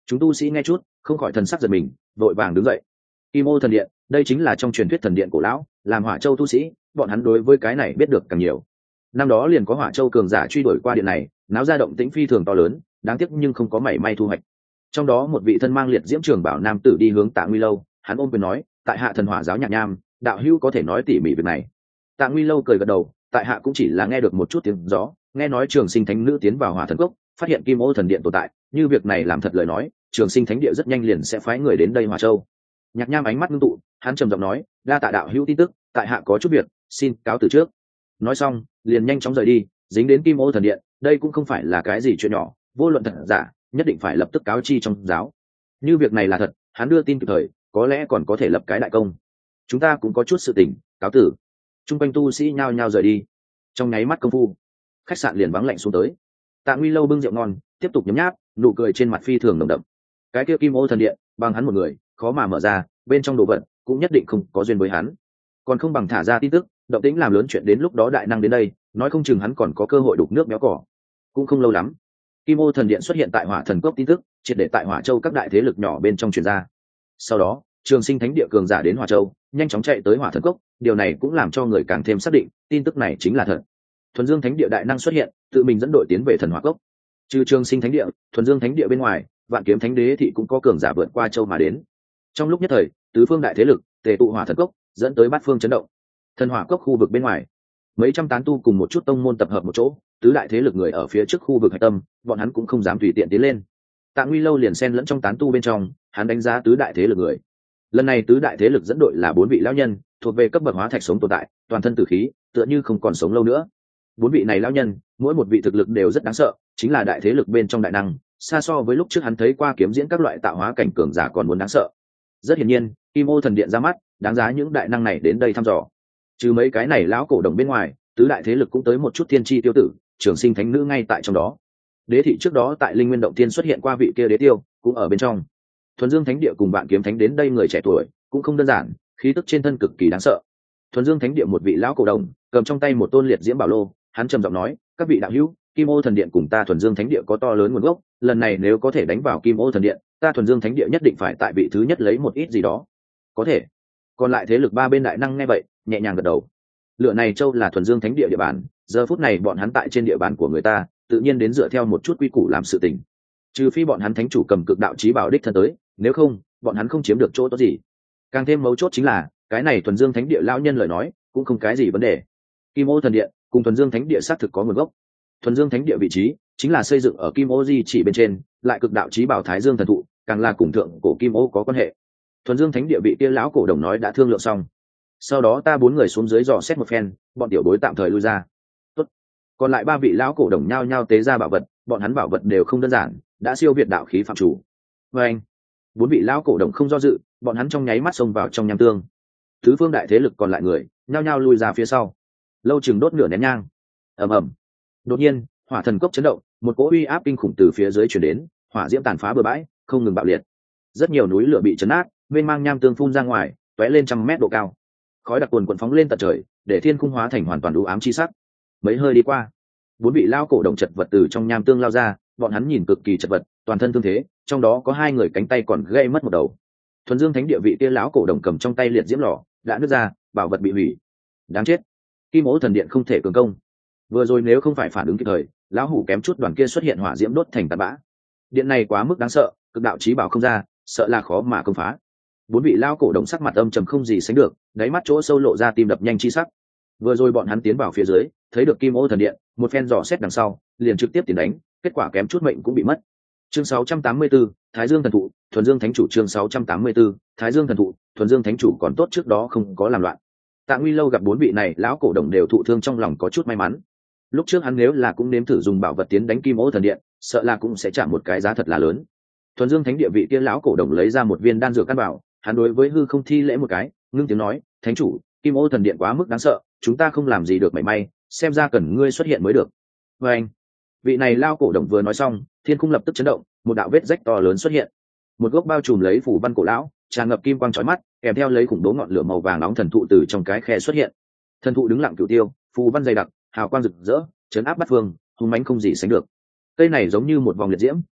Chúng tu sĩ nghe chút không khỏi thần sắc giật mình, vội vàng đứng dậy. Kim ô thần điện, đây chính là trong truyền thuyết thần điện cổ lão, làm Hỏa Châu tu sĩ, bọn hắn đối với cái này biết được càng nhiều. Năm đó liền có Hỏa Châu cường giả truy đuổi qua điện này, náo ra động tĩnh phi thường to lớn, đáng tiếc nhưng không có mảy may thu hoạch. Trong đó một vị thân mang liệt diễm trường bảo nam tử đi hướng Tạ Nguy Lâu, hắn ôm quyền nói, tại hạ thần Hỏa giáo Nhạc Nham, đạo hữu có thể nói tỉ mỉ việc này. Tạ Nguy Lâu cười gật đầu, tại hạ cũng chỉ là nghe được một chút tiếng gió, nghe nói Trường Sinh Thánh Nữ tiến vào Hỏa Thần Cốc, phát hiện Kim Ô thần điện tồn tại, như việc này làm thật lời nói, Trường Sinh Thánh Địa rất nhanh liền sẽ phái người đến đây Hỏa Châu. Nhạc Nham ánh mắt ngưng tụ, hắn trầm giọng nói, đa tạ đạo hữu tin tức, tại hạ có chút việc, xin cáo từ trước. Nói xong, liền nhanh chóng rời đi, dính đến Kim Ô thần điện, đây cũng không phải là cái gì chuyện nhỏ, vô luận thật giả, nhất định phải lập tức cáo chi trong giáo. Như việc này là thật, hắn đưa tin kịp thời, có lẽ còn có thể lập cái đại công. Chúng ta cũng có chút sự tình, cáo tử. Trung quanh tu sĩ nhao nhao rời đi. Trong nháy mắt công phu, khách sạn liền vắng lạnh xuống tới. Tạ Nguy Lâu bưng rượu ngon, tiếp tục nhấm nháp, nụ cười trên mặt phi thường nồng đậm. Cái kia Kim Ô thần điện, bằng hắn một người, khó mà mở ra, bên trong đồ vật cũng nhất định không có duyên với hắn. Còn không bằng thả ra tin tức, động tĩnh làm lớn chuyện đến lúc đó đại năng đến đây, nói không chừng hắn còn có cơ hội đục nước béo cỏ. Cũng không lâu lắm, Kim Ô thần điện xuất hiện tại Hỏa Thần Cốc tin tức, triệt để tại Hỏa Châu các đại thế lực nhỏ bên trong truyền ra. Sau đó, Trường Sinh Thánh Địa cường giả đến Hỏa Châu, nhanh chóng chạy tới Hỏa Thần Cốc, điều này cũng làm cho người càng thêm xác định, tin tức này chính là thật. Thuần Dương Thánh Địa đại năng xuất hiện, tự mình dẫn đội tiến về Thần Hỏa Cốc. Trừ Trường Sinh Thánh Địa, Thuần Dương Thánh Địa bên ngoài, Vạn Kiếm Thánh Đế thị cũng có cường giả vượt qua châu mà đến. Trong lúc nhất thời, tứ phương đại thế lực tề tụ Hỏa Thần Cốc, dẫn tới bát phương chấn động. Thần Hỏa Cốc khu vực bên ngoài, mấy trăm tán tu cùng một chút tông môn tập hợp một chỗ, tứ đại thế lực người ở phía trước khu vực hạch tâm, bọn hắn cũng không dám tùy tiện tiến lên. Tạ Nguy Lâu liền xen lẫn trong tán tu bên trong, hắn đánh giá tứ đại thế lực người. Lần này tứ đại thế lực dẫn đội là bốn vị lão nhân, thuộc về cấp bậc hóa thạch sống tồn tại, toàn thân tử khí, tựa như không còn sống lâu nữa. Bốn vị này lão nhân, mỗi một vị thực lực đều rất đáng sợ, chính là đại thế lực bên trong đại năng, xa so với lúc trước hắn thấy qua kiếm diễn các loại tạo hóa cảnh cường giả còn muốn đáng sợ. Rất hiển nhiên, Kim Ô thần điện ra mắt, đáng giá những đại năng này đến đây thăm dò. Trừ mấy cái này lão cổ đồng bên ngoài, tứ đại thế lực cũng tới một chút thiên chi tiêu tử, Trường Sinh Thánh Nữ ngay tại trong đó. Đế thị trước đó tại Linh Nguyên động tiên xuất hiện qua vị kia đế tiêu, cũng ở bên trong. Thuần Dương Thánh Địa cùng Vạn Kiếm Thánh đến đây người trẻ tuổi, cũng không đơn giản, khí tức trên thân cực kỳ đáng sợ. Thuần Dương Thánh Địa một vị lão cổ đồng, cầm trong tay một tôn liệt diễm bảo lô, hắn trầm giọng nói, các vị đạo hữu, Kim Ô thần điện cùng ta Thuần Dương Thánh Địa có to lớn nguồn gốc, lần này nếu có thể đánh vào Kim Ô thần điện, ta Thuần Dương Thánh Địa nhất định phải tại vị thứ nhất lấy một ít gì đó. Có thể. Còn lại thế lực ba bên đại năng nghe vậy, nhẹ nhàng gật đầu. Lựa này châu là Thuần Dương Thánh Địa địa bàn, giờ phút này bọn hắn tại trên địa bàn của người ta, tự nhiên đến dựa theo một chút quy củ làm sự tình. Trừ phi bọn hắn thánh chủ cầm cực đạo chí bảo đích thân tới, nếu không, bọn hắn không chiếm được chỗ tốt gì. Càng thêm mấu chốt chính là, cái này Thuần Dương Thánh Địa lão nhân lời nói, cũng không cái gì vấn đề. Kim Ô thần điện cùng Thuần Dương Thánh Địa xác thực có nguồn gốc. Thuần Dương Thánh Địa vị trí chính là xây dựng ở Kim Ô Di chỉ bên trên, lại cực đạo chí bảo Thái Dương thần thụ, càng là cùng thượng cổ Kim Ô có quan hệ. Thuần Dương Thánh Địa vị kia lão cổ đồng nói đã thương lượng xong. Sau đó ta bốn người xuống dưới dò xét một phen, bọn tiểu bối tạm thời lui ra. Tốt. Còn lại ba vị lão cổ đồng nhao nhao tế ra bảo vật, bọn hắn bảo vật đều không đơn giản, đã siêu việt đạo khí phạm chủ. Và anh, bốn vị lão cổ đồng không do dự, bọn hắn trong nháy mắt xông vào trong nham tương. Tứ phương đại thế lực còn lại người, nhao nhao lui ra phía sau. Lâu chừng đốt nửa nén nhang. Ầm ầm. Đột nhiên, Hỏa Thần Cốc chấn động, một cỗ uy áp kinh khủng từ phía dưới truyền đến, hỏa diễm tàn phá bừa bãi, không ngừng bạo liệt. Rất nhiều núi lửa bị chấn nát, bên mang nham tương phun ra ngoài, tóe lên trăm mét độ cao. Khói đặc cuồn cuộn phóng lên tận trời, để thiên khung hóa thành hoàn toàn u ám chi sắc. Mấy hơi đi qua, bốn vị lao cổ đồng chật vật từ trong nham tương lao ra, bọn hắn nhìn cực kỳ chật vật, toàn thân thương thế, trong đó có hai người cánh tay còn gãy mất một đầu. Thuần Dương Thánh Địa vị kia lão cổ đồng cầm trong tay liệt diễm lò, đã nứt ra, bảo vật bị hủy. Đáng chết, Kim Ô thần điện không thể cường công. Vừa rồi nếu không phải phản ứng kịp thời, lão hủ kém chút đoàn kia xuất hiện hỏa diễm đốt thành tàn bã. Điện này quá mức đáng sợ, cực đạo chí bảo không ra, sợ là khó mà công phá. Bốn vị lao cổ đồng sắc mặt âm trầm không gì sánh được, đáy mắt chỗ sâu lộ ra tim đập nhanh chi sắc. Vừa rồi bọn hắn tiến vào phía dưới, thấy được Kim Ô thần điện, một phen dò xét đằng sau, liền trực tiếp tiến đánh, kết quả kém chút mệnh cũng bị mất. Chương sáu trăm tám mươi tư, Thái Dương thần thụ, Thuần Dương thánh chủ. Chương sáu trăm tám mươi tư, Thái Dương thần thụ, Thuần Dương thánh chủ còn tốt trước đó không có làm loạn. Tạ Nguy Lâu gặp bốn vị này lão cổ đồng đều thụ thương trong lòng có chút may mắn. Lúc trước hắn nếu là cũng nếm thử dùng bảo vật tiến đánh Kim Ô thần điện, sợ là cũng sẽ trả một cái giá thật là lớn. Thuần Dương thánh địa vị kia lão cổ đồng lấy ra một viên đan dược căn bảo, hắn đối với hư không thi lễ một cái, ngưng tiếng nói, thánh chủ, Kim Ô thần điện quá mức đáng sợ, chúng ta không làm gì được mảy may, xem ra cần ngươi xuất hiện mới được. Và anh, vị này lao cổ đồng vừa nói xong, thiên cung lập tức chấn động, một đạo vết rách to lớn xuất hiện, một gốc bao trùm lấy phủ văn cổ lão, tràn ngập kim quang chói mắt, kèm theo lấy khủng bố ngọn lửa màu vàng nóng thần thụ từ trong cái khe xuất hiện. Thần thụ đứng lặng cửu tiêu, phù văn dày đặc, hào quang rực rỡ, chấn áp bát phương, hung mãnh không gì sánh được. Cây này giống như một vòng liệt diễm,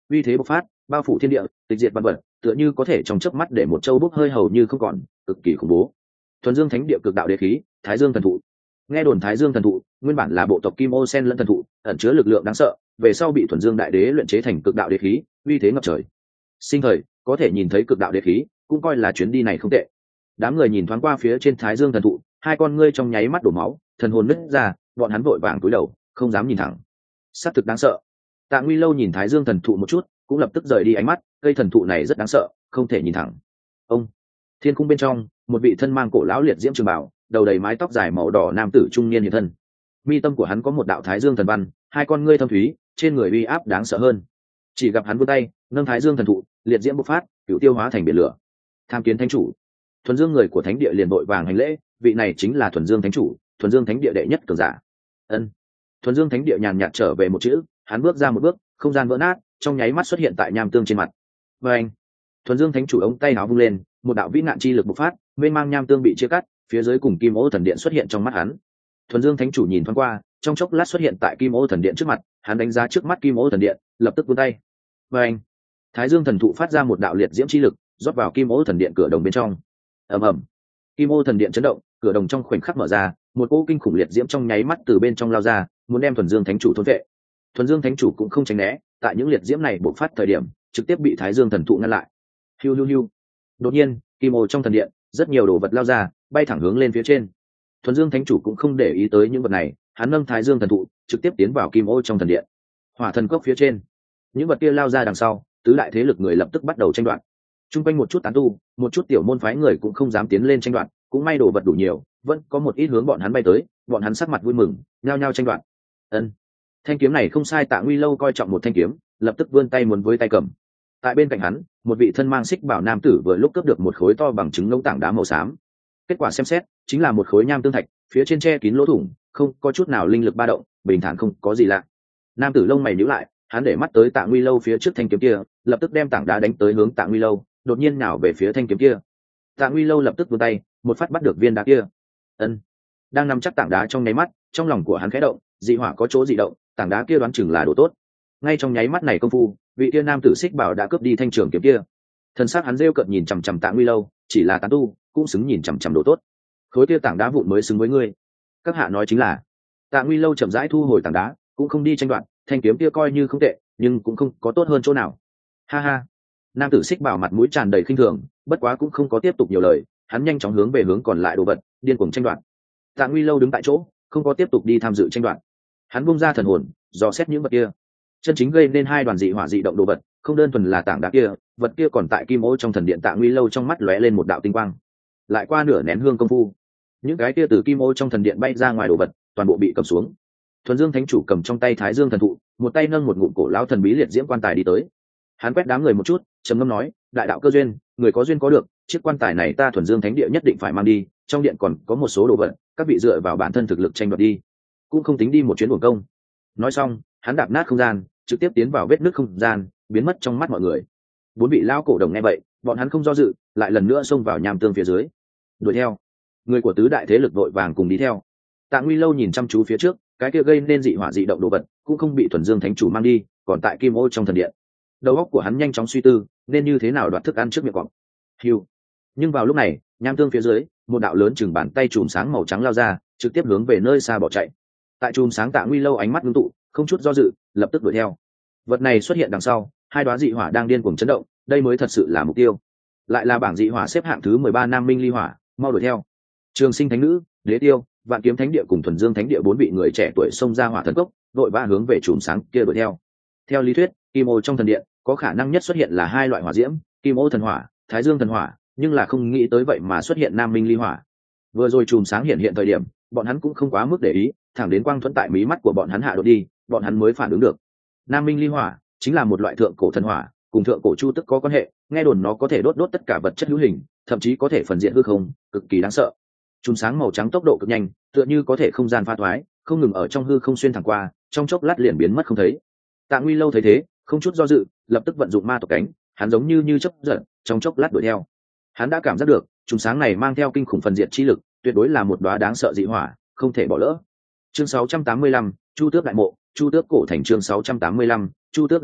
uy thế bộc phát, bao phủ thiên địa, tịch diệt vạn vật, tựa như có thể trong chớp mắt để một châu bốc hơi hầu như không còn, cực kỳ khủng bố. Thuần Dương Thánh Địa cực đạo đế khí, Thái Dương thần thụ. Nghe đồn Thái Dương thần thụ nguyên bản là bộ tộc Kim Ô Sen lẫn thần thụ, ẩn chứa lực lượng đáng sợ, về sau bị Thuần Dương đại đế luyện chế thành cực đạo đế khí, uy thế ngập trời. Sinh thời có thể nhìn thấy cực đạo đế khí, cũng coi là chuyến đi này không tệ. Đám người nhìn thoáng qua phía trên Thái Dương thần thụ, hai con ngươi trong nháy mắt đổ máu, thần hồn nứt ra, bọn hắn vội vàng cúi đầu, không dám nhìn thẳng. Sát thực đáng sợ. Tạ Nguy Lâu nhìn Thái Dương thần thụ một chút, cũng lập tức rời đi ánh mắt, cây thần thụ này rất đáng sợ, không thể nhìn thẳng. Ông thiên cung bên trong, một vị thân mang cổ lão liệt diễm trường bảo, đầu đầy mái tóc dài màu đỏ nam tử trung niên hiện thân. Mi tâm của hắn có một đạo Thái Dương thần văn, hai con ngươi thâm thúy, trên người uy áp đáng sợ hơn. Chỉ gặp hắn vươn tay, nâng Thái Dương thần thụ, liệt diễm bộc phát, cửu tiêu hóa thành biển lửa. Tham kiến thánh chủ. Thuần Dương người của thánh địa liền vội vàng hành lễ, vị này chính là Thuần Dương thánh chủ, Thuần Dương thánh địa đệ nhất cường giả. Ân. Thuần Dương thánh địa nhàn nhạt trở về một chữ, hắn bước ra một bước, không gian vỡ nát, trong nháy mắt xuất hiện tại nham tương trên mặt. Và anh, Thuần Dương thánh chủ ống tay áo vung lên, một đạo vĩ nạn chi lực bộc phát, mênh mang nham tương bị chia cắt, phía dưới cùng Kim Ô thần điện xuất hiện trong mắt hắn. Thuần Dương thánh chủ nhìn thoáng qua, trong chốc lát xuất hiện tại Kim Ô thần điện trước mặt, hắn đánh giá trước mắt Kim Ô thần điện, lập tức vươn tay. Và anh, Thái Dương thần thụ phát ra một đạo liệt diễm chi lực, rót vào Kim Ô thần điện cửa đồng bên trong. Ầm ầm, Kim Ô thần điện chấn động, cửa đồng trong khoảnh khắc mở ra, một cỗ kinh khủng liệt diễm trong nháy mắt từ bên trong lao ra, muốn đem Thuần Dương thánh chủ thôn vệ. Thuần Dương thánh chủ cũng không tránh né, tại những liệt diễm này bộc phát thời điểm, trực tiếp bị Thái Dương thần thụ ngăn lại. Hiu hiu hiu. Đột nhiên, Kim Ô trong thần điện, rất nhiều đồ vật lao ra, bay thẳng hướng lên phía trên. Thuần Dương thánh chủ cũng không để ý tới những vật này, hắn nâng Thái Dương thần thụ, trực tiếp tiến vào Kim Ô trong thần điện. Hỏa thần cốc phía trên, những vật kia lao ra đằng sau, tứ đại thế lực người lập tức bắt đầu tranh đoạt. Trung quanh một chút tán tu, một chút tiểu môn phái người cũng không dám tiến lên tranh đoạt, cũng may đồ vật đủ nhiều, vẫn có một ít hướng bọn hắn bay tới, bọn hắn sắc mặt vui mừng, nhao nhao tranh đoạt. Ân, thanh kiếm này không sai. Tạ Nguy Lâu coi trọng một thanh kiếm, lập tức vươn tay muốn với tay cầm. Tại bên cạnh hắn, một vị thân mang xích bảo nam tử vừa lúc cướp được một khối to bằng trứng ngỗng tảng đá màu xám. Kết quả xem xét, chính là một khối nham tương thạch, phía trên che kín lỗ thủng, không có chút nào linh lực ba động, bình thản không có gì lạ. Nam tử lông mày nhíu lại, hắn để mắt tới Tạ Nguy Lâu phía trước thanh kiếm kia, lập tức đem tảng đá đánh tới hướng Tạ Nguy Lâu, đột nhiên nhào về phía thanh kiếm kia. Tạ Nguy Lâu lập tức vươn tay, một phát bắt được viên đá kia. Ân, đang nắm chắc tảng đá trong nháy mắt, trong lòng của hắn khẽ động, dị hỏa có chỗ dị động, tảng đá kia đoán chừng là đồ tốt. Ngay trong nháy mắt này công phu, vị kia nam tử xích bảo đã cướp đi thanh trường kiếm kia. Thần sắc hắn rêu cợt nhìn chằm chằm Tạ Nguy Lâu, chỉ là tán tu, cũng xứng nhìn chằm chằm đồ tốt. Khối kia tảng đá vụn mới xứng với ngươi. Các hạ nói chính là. Tạ Nguy Lâu chậm rãi thu hồi tảng đá, cũng không đi tranh đoạt, thanh kiếm kia coi như không tệ, nhưng cũng không có tốt hơn chỗ nào. Ha ha. Nam tử xích bảo mặt mũi tràn đầy khinh thường, bất quá cũng không có tiếp tục nhiều lời, hắn nhanh chóng hướng về hướng còn lại đồ vật, điên cuồng tranh đoạt. Tạ Nguy Lâu đứng tại chỗ, không có tiếp tục đi tham dự tranh đoạt. Hắn bung ra thần hồn, dò xét những vật kia. Chân chính gây nên hai đoàn dị hỏa dị động đồ vật, không đơn thuần là tảng đá kia, vật kia còn tại Kim Ô trong thần điện. Tạ Nguy Lâu trong mắt lóe lên một đạo tinh quang. Lại qua nửa nén hương công phu, những cái kia từ Kim Ô trong thần điện bay ra ngoài đồ vật, toàn bộ bị cầm xuống. Thuần Dương thánh chủ cầm trong tay Thái Dương thần thụ, một tay nâng một ngụm cổ lão thần bí liệt diễm quan tài đi tới. Hắn quét đám người một chút, trầm ngâm nói, đại đạo cơ duyên, người có duyên có được, chiếc quan tài này ta Thuần Dương thánh địa nhất định phải mang đi, trong điện còn có một số đồ vật, các vị dựa vào bản thân thực lực tranh đoạt đi, cũng không tính đi một chuyến uổng công. Nói xong, hắn đạp nát không gian, trực tiếp tiến vào vết nứt không gian, biến mất trong mắt mọi người. Bốn vị lão cổ đồng nghe vậy, bọn hắn không do dự, lại lần nữa xông vào nham tương phía dưới. Đuổi theo, người của tứ đại thế lực vội vàng cùng đi theo. Tạ Nguy Lâu nhìn chăm chú phía trước, cái kia gây nên dị hỏa dị động đồ vật, cũng không bị Thuần Dương thánh chủ mang đi, còn tại Kim Ô trong thần điện. Đầu óc của hắn nhanh chóng suy tư, nên như thế nào đoạt thức ăn trước miệng cọp. Hiu. Nhưng vào lúc này, nham tương phía dưới, một đạo lớn chừng bàn tay chùm sáng màu trắng lao ra, trực tiếp hướng về nơi xa bỏ chạy. Tại chùm sáng Tạ Nguy Lâu ánh mắt ngưng tụ, không chút do dự, lập tức đuổi theo. Vật này xuất hiện đằng sau, hai đóa dị hỏa đang điên cuồng chấn động, đây mới thật sự là mục tiêu. Lại là bảng dị hỏa xếp hạng thứ mười ba Nam Minh Ly Hỏa, mau đuổi theo. Trường Sinh Thánh Nữ, Đế Tiêu, Vạn Kiếm Thánh Địa cùng Thuần Dương Thánh Địa bốn vị người trẻ tuổi xông ra hỏa thần cốc, vội vã hướng về chùm sáng kia đuổi theo. Theo lý thuyết, Kim Ô trong thần điện có khả năng nhất xuất hiện là hai loại hỏa diễm, Kim Ô thần hỏa, Thái Dương thần hỏa, nhưng là không nghĩ tới vậy mà xuất hiện Nam Minh Ly Hỏa. Vừa rồi chùm sáng hiện hiện thời điểm, bọn hắn cũng không quá mức để ý, thẳng đến quang thuẫn tại mí mắt của bọn hắn hạ đột đi, bọn hắn mới phản ứng được. Nam Minh Ly Hỏa chính là một loại thượng cổ thần hỏa, cùng thượng cổ chu tức có quan hệ, nghe đồn nó có thể đốt đốt tất cả vật chất hữu hình, thậm chí có thể phần diện hư không, cực kỳ đáng sợ. Chùm sáng màu trắng tốc độ cực nhanh, tựa như có thể không gian pha thoái, không ngừng ở trong hư không xuyên thẳng qua, trong chốc lát liền biến mất không thấy. Tạ Nguy Lâu thấy thế, không chút do dự, lập tức vận dụng ma tộc cánh, hắn giống như như chớp giật, trong chốc lát đuổi theo. Hắn đã cảm giác được, chùm sáng này mang theo kinh khủng phần diệt chi lực, tuyệt đối là một đóa đáng sợ dị hỏa, không thể bỏ lỡ. Chương sáu trăm tám mươi lăm, Chu Tước đại mộ, Chu Tước cổ thành chương sáu trăm tám mươi lăm, Chu Tước đại mộ,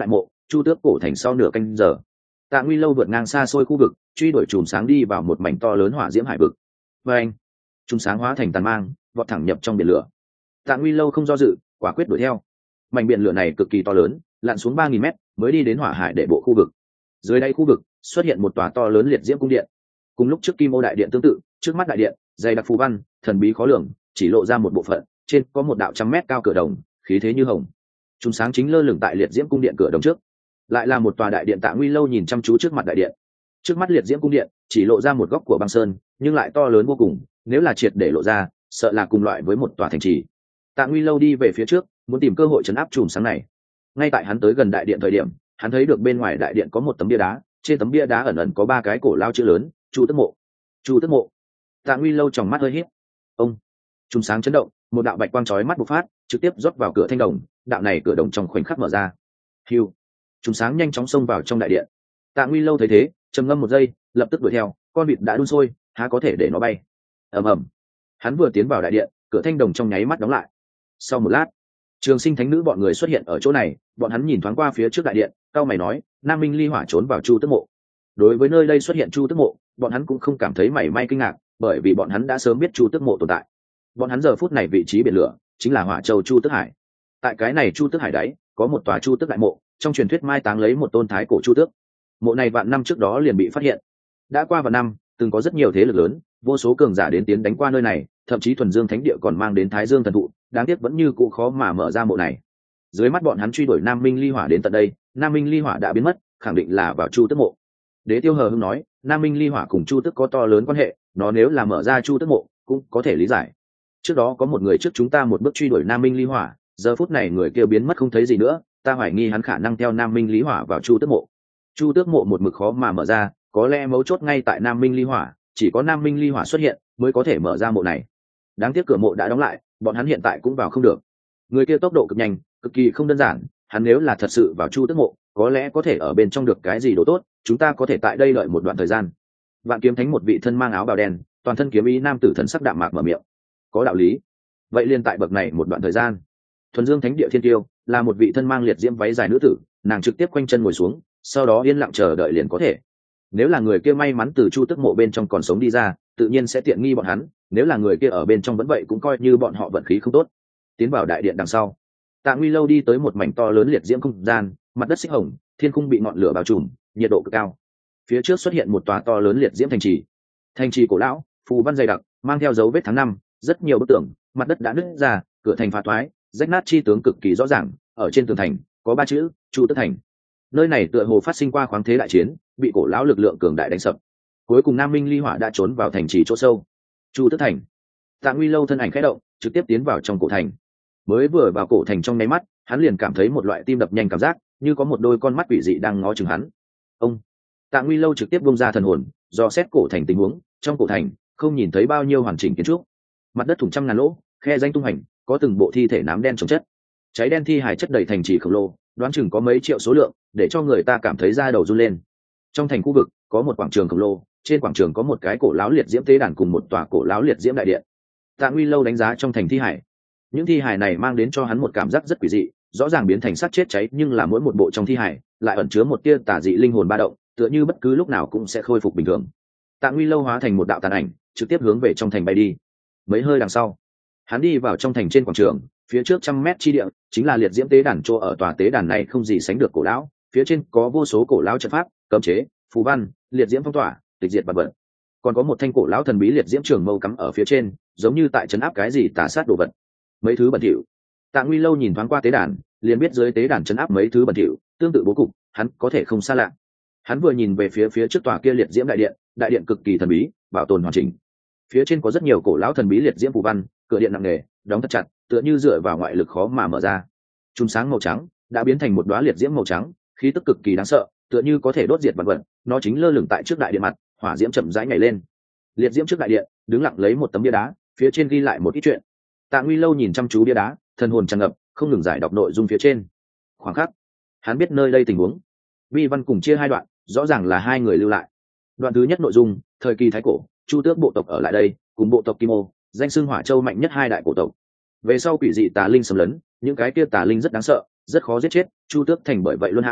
chu tước cổ thành sau nửa canh giờ. Tạ Nguy Lâu vượt ngang xa xôi khu vực, truy đuổi chùm sáng đi vào một mảnh to lớn hỏa diễm hải vực. Và anh, chùm sáng hóa thành tàn mang, vọt thẳng nhập trong biển lửa. Tạ Nguy Lâu không do dự, quả quyết đuổi theo. Mảnh biển lửa này cực kỳ to lớn, lặn xuống ba nghìn mét mới đi đến hỏa hải để bộ khu vực. Dưới đây khu vực xuất hiện một tòa to lớn liệt diễm cung điện. Cùng lúc trước Kim Ô đại điện tương tự, trước mắt đại điện dày đặc phù văn, thần bí khó lường, chỉ lộ ra một bộ phận, trên có một đạo trăm mét cao cửa đồng, khí thế như hồng. Chùm sáng chính lơ lửng tại liệt diễm cung điện cửa đồng trước. Lại là một tòa đại điện. Tạ Nguy Lâu nhìn chăm chú trước mặt đại điện. Trước mắt liệt diễm cung điện chỉ lộ ra một góc của băng sơn, nhưng lại to lớn vô cùng, nếu là triệt để lộ ra, sợ là cùng loại với một tòa thành trì. Tạ Nguy Lâu đi về phía trước, muốn tìm cơ hội trấn áp chùm sáng này. Ngay tại hắn tới gần đại điện thời điểm, hắn thấy được bên ngoài đại điện có một tấm bia đá, trên tấm bia đá ẩn ẩn có ba cái cổ lao chữ lớn: Chu Tước Mộ. Chu Tước Mộ. Tạ Nguy Lâu tròng mắt hơi híp. Ông. Chùm sáng chấn động, một đạo bạch quang chói mắt bộc phát, trực tiếp rót vào cửa thanh đồng, đạo này cửa đồng trong khoảnh khắc mở ra. Hưu. Chùm sáng nhanh chóng xông vào trong đại điện. Tạ Nguy Lâu thấy thế, trầm ngâm một giây, lập tức đuổi theo. Con vịt đã đun sôi, há có thể để nó bay. Ầm ầm. Hắn vừa tiến vào đại điện, cửa thanh đồng trong nháy mắt đóng lại. Sau một lát, Trường Sinh Thánh Nữ bọn người xuất hiện ở chỗ này, bọn hắn nhìn thoáng qua phía trước đại điện, cao mày nói: Nam Minh Ly Hỏa trốn vào Chu Tước Mộ. Đối với nơi đây xuất hiện Chu Tước Mộ, bọn hắn cũng không cảm thấy mảy may kinh ngạc, bởi vì bọn hắn đã sớm biết Chu Tước Mộ tồn tại. Bọn hắn giờ phút này vị trí biển lửa chính là Hỏa Châu Chu Tước Hải. Tại cái này Chu Tước Hải đáy có một tòa Chu Tước đại mộ, trong truyền thuyết mai táng lấy một tôn thái cổ Chu Tước. Mộ này vạn năm trước đó liền bị phát hiện. Đã qua vạn năm, từng có rất nhiều thế lực lớn, vô số cường giả đến tiến đánh qua nơi này, thậm chí thuần dương thánh địa còn mang đến Thái Dương thần thụ, đáng tiếc vẫn như cũ khó mà mở ra mộ này. Dưới mắt bọn hắn truy đuổi Nam Minh Ly Hỏa đến tận đây, Nam Minh Ly Hỏa đã biến mất, khẳng định là vào Chu Tước Mộ. Đế Tiêu hờ hững nói: Nam Minh Ly Hỏa cùng Chu Tước có to lớn quan hệ, nó nếu là mở ra Chu Tước Mộ cũng có thể lý giải. Trước đó có một người trước chúng ta một bước truy đuổi Nam Minh Ly Hỏa, giờ phút này người kia biến mất không thấy gì nữa, ta hoài nghi hắn khả năng theo Nam Minh Ly Hỏa vào Chu Tước Mộ. Chu Tước Mộ một mực khó mà mở ra, có lẽ mấu chốt ngay tại Nam Minh Ly Hỏa, chỉ có Nam Minh Ly Hỏa xuất hiện mới có thể mở ra mộ này. Đáng tiếc cửa mộ đã đóng lại, bọn hắn hiện tại cũng vào không được. Người kia tốc độ cực nhanh, cực kỳ không đơn giản, hắn nếu là thật sự vào Chu Tước Mộ, có lẽ có thể ở bên trong được cái gì đồ tốt, chúng ta có thể tại đây đợi một đoạn thời gian. Vạn Kiếm Thánh một vị thân mang áo bào đen, toàn thân kiếm ý nam tử thần sắc đạm mạc mở miệng. Có đạo lý. Vậy liên tại bậc này một đoạn thời gian. Thuần Dương Thánh địa Thiên Tiêu là một vị thân mang liệt diễm váy dài nữ tử, nàng trực tiếp quanh chân ngồi xuống, sau đó yên lặng chờ đợi liền có thể. Nếu là người kia may mắn từ Chu Tước Mộ bên trong còn sống đi ra, tự nhiên sẽ tiện nghi bọn hắn, nếu là người kia ở bên trong vẫn vậy cũng coi như bọn họ vận khí không tốt. Tiến vào đại điện đằng sau, Tạ Nguy Lâu đi tới một mảnh to lớn liệt diễm không gian, mặt đất xích hồng, thiên khung bị ngọn lửa bao trùm, nhiệt độ cực cao. Phía trước xuất hiện một tòa to lớn liệt diễm thành trì. Thành trì cổ lão, phù văn dày đặc, mang theo dấu vết tháng năm, rất nhiều bức tường, mặt đất đã nứt ra, cửa thành phá toái, rách nát chi tướng cực kỳ rõ ràng, ở trên tường thành có ba chữ: Chu Tước Thành. Nơi này tựa hồ phát sinh qua khoáng thế đại chiến, bị cổ lão lực lượng cường đại đánh sập. Cuối cùng Nam Minh Ly Hỏa đã trốn vào thành trì chỗ sâu. Chu Tước Thành. Tạ Nguy Lâu thân ảnh khẽ động, trực tiếp tiến vào trong cổ thành. Mới vừa vào cổ thành trong nháy mắt, hắn liền cảm thấy một loại tim đập nhanh cảm giác, như có một đôi con mắt quỷ dị đang ngó chừng hắn. Ông. Tạ Nguy Lâu trực tiếp bung ra thần hồn, dò xét cổ thành tình huống. Trong cổ thành không nhìn thấy bao nhiêu hoàn chỉnh kiến trúc, mặt đất thủng trăm ngàn lỗ, khe danh tung hành, có từng bộ thi thể nám đen chồng chất, cháy đen thi hài chất đầy thành trì khổng lồ, đoán chừng có mấy triệu số lượng, để cho người ta cảm thấy da đầu run lên. Trong thành khu vực có một quảng trường khổng lồ, trên quảng trường có một cái cổ lão liệt diễm tế đàn cùng một tòa cổ lão liệt diễm đại điện. Tạ Nguy Lâu đánh giá trong thành thi hài, những thi hài này mang đến cho hắn một cảm giác rất quỷ dị, rõ ràng biến thành xác chết cháy, nhưng là mỗi một bộ trong thi hài lại ẩn chứa một tia tà dị linh hồn ba động, tựa như bất cứ lúc nào cũng sẽ khôi phục bình thường. Tạ Nguy Lâu hóa thành một đạo tàn ảnh, trực tiếp hướng về trong thành bay đi. Mấy hơi đằng sau, hắn đi vào trong thành. Trên quảng trường phía trước trăm mét chi địa chính là liệt diễm tế đàn. Chỗ ở tòa tế đàn này không gì sánh được cổ lão, phía trên có vô số cổ lão trận pháp, cấm chế, phù văn, liệt diễm phong tỏa, tịch diệt vật vật. Còn có một thanh cổ lão thần bí liệt diễm trường mâu cắm ở phía trên, giống như tại trấn áp cái gì tà sát đồ vật. Mấy thứ bẩn thỉu. Tạ Nguy Lâu nhìn thoáng qua tế đàn, liền biết dưới tế đàn trấn áp mấy thứ bẩn thỉu, tương tự bố cục, hắn có thể không xa lạ. Hắn vừa nhìn về phía phía trước tòa kia liệt diễm đại điện, đại điện cực kỳ thần bí, bảo tồn hoàn chỉnh. Phía trên có rất nhiều cổ lão thần bí liệt diễm phù văn, cửa điện nặng nề, đóng thật chặt, tựa như dựa vào ngoại lực khó mà mở ra. Chùm sáng màu trắng đã biến thành một đóa liệt diễm màu trắng, khí tức cực kỳ đáng sợ, tựa như có thể đốt diệt vạn vật. Nó chính lơ lửng tại trước đại điện mặt, hỏa diễm chậm rãi nhảy lên. Liệt diễm trước đại điện đứng lặng lấy một tấm bia đá, phía trên ghi lại một ít chuyện. Tạ Nguy Lâu nhìn chăm chú bia đá, thần hồn tràn ngập, không ngừng giải đọc nội dung phía trên. Khoảng khắc, hắn biết nơi đây tình huống. Vi văn cùng chia hai đoạn, rõ ràng là hai người lưu lại. Đoạn thứ nhất nội dung: thời kỳ thái cổ, Chu Tước bộ tộc ở lại đây, cùng bộ tộc Kim Ô, danh xưng Hỏa Châu mạnh nhất hai đại cổ tộc. Về sau quỷ dị tà linh xâm lấn, những cái kia tà linh rất đáng sợ, rất khó giết chết, Chu Tước thành bởi vậy luôn hãm,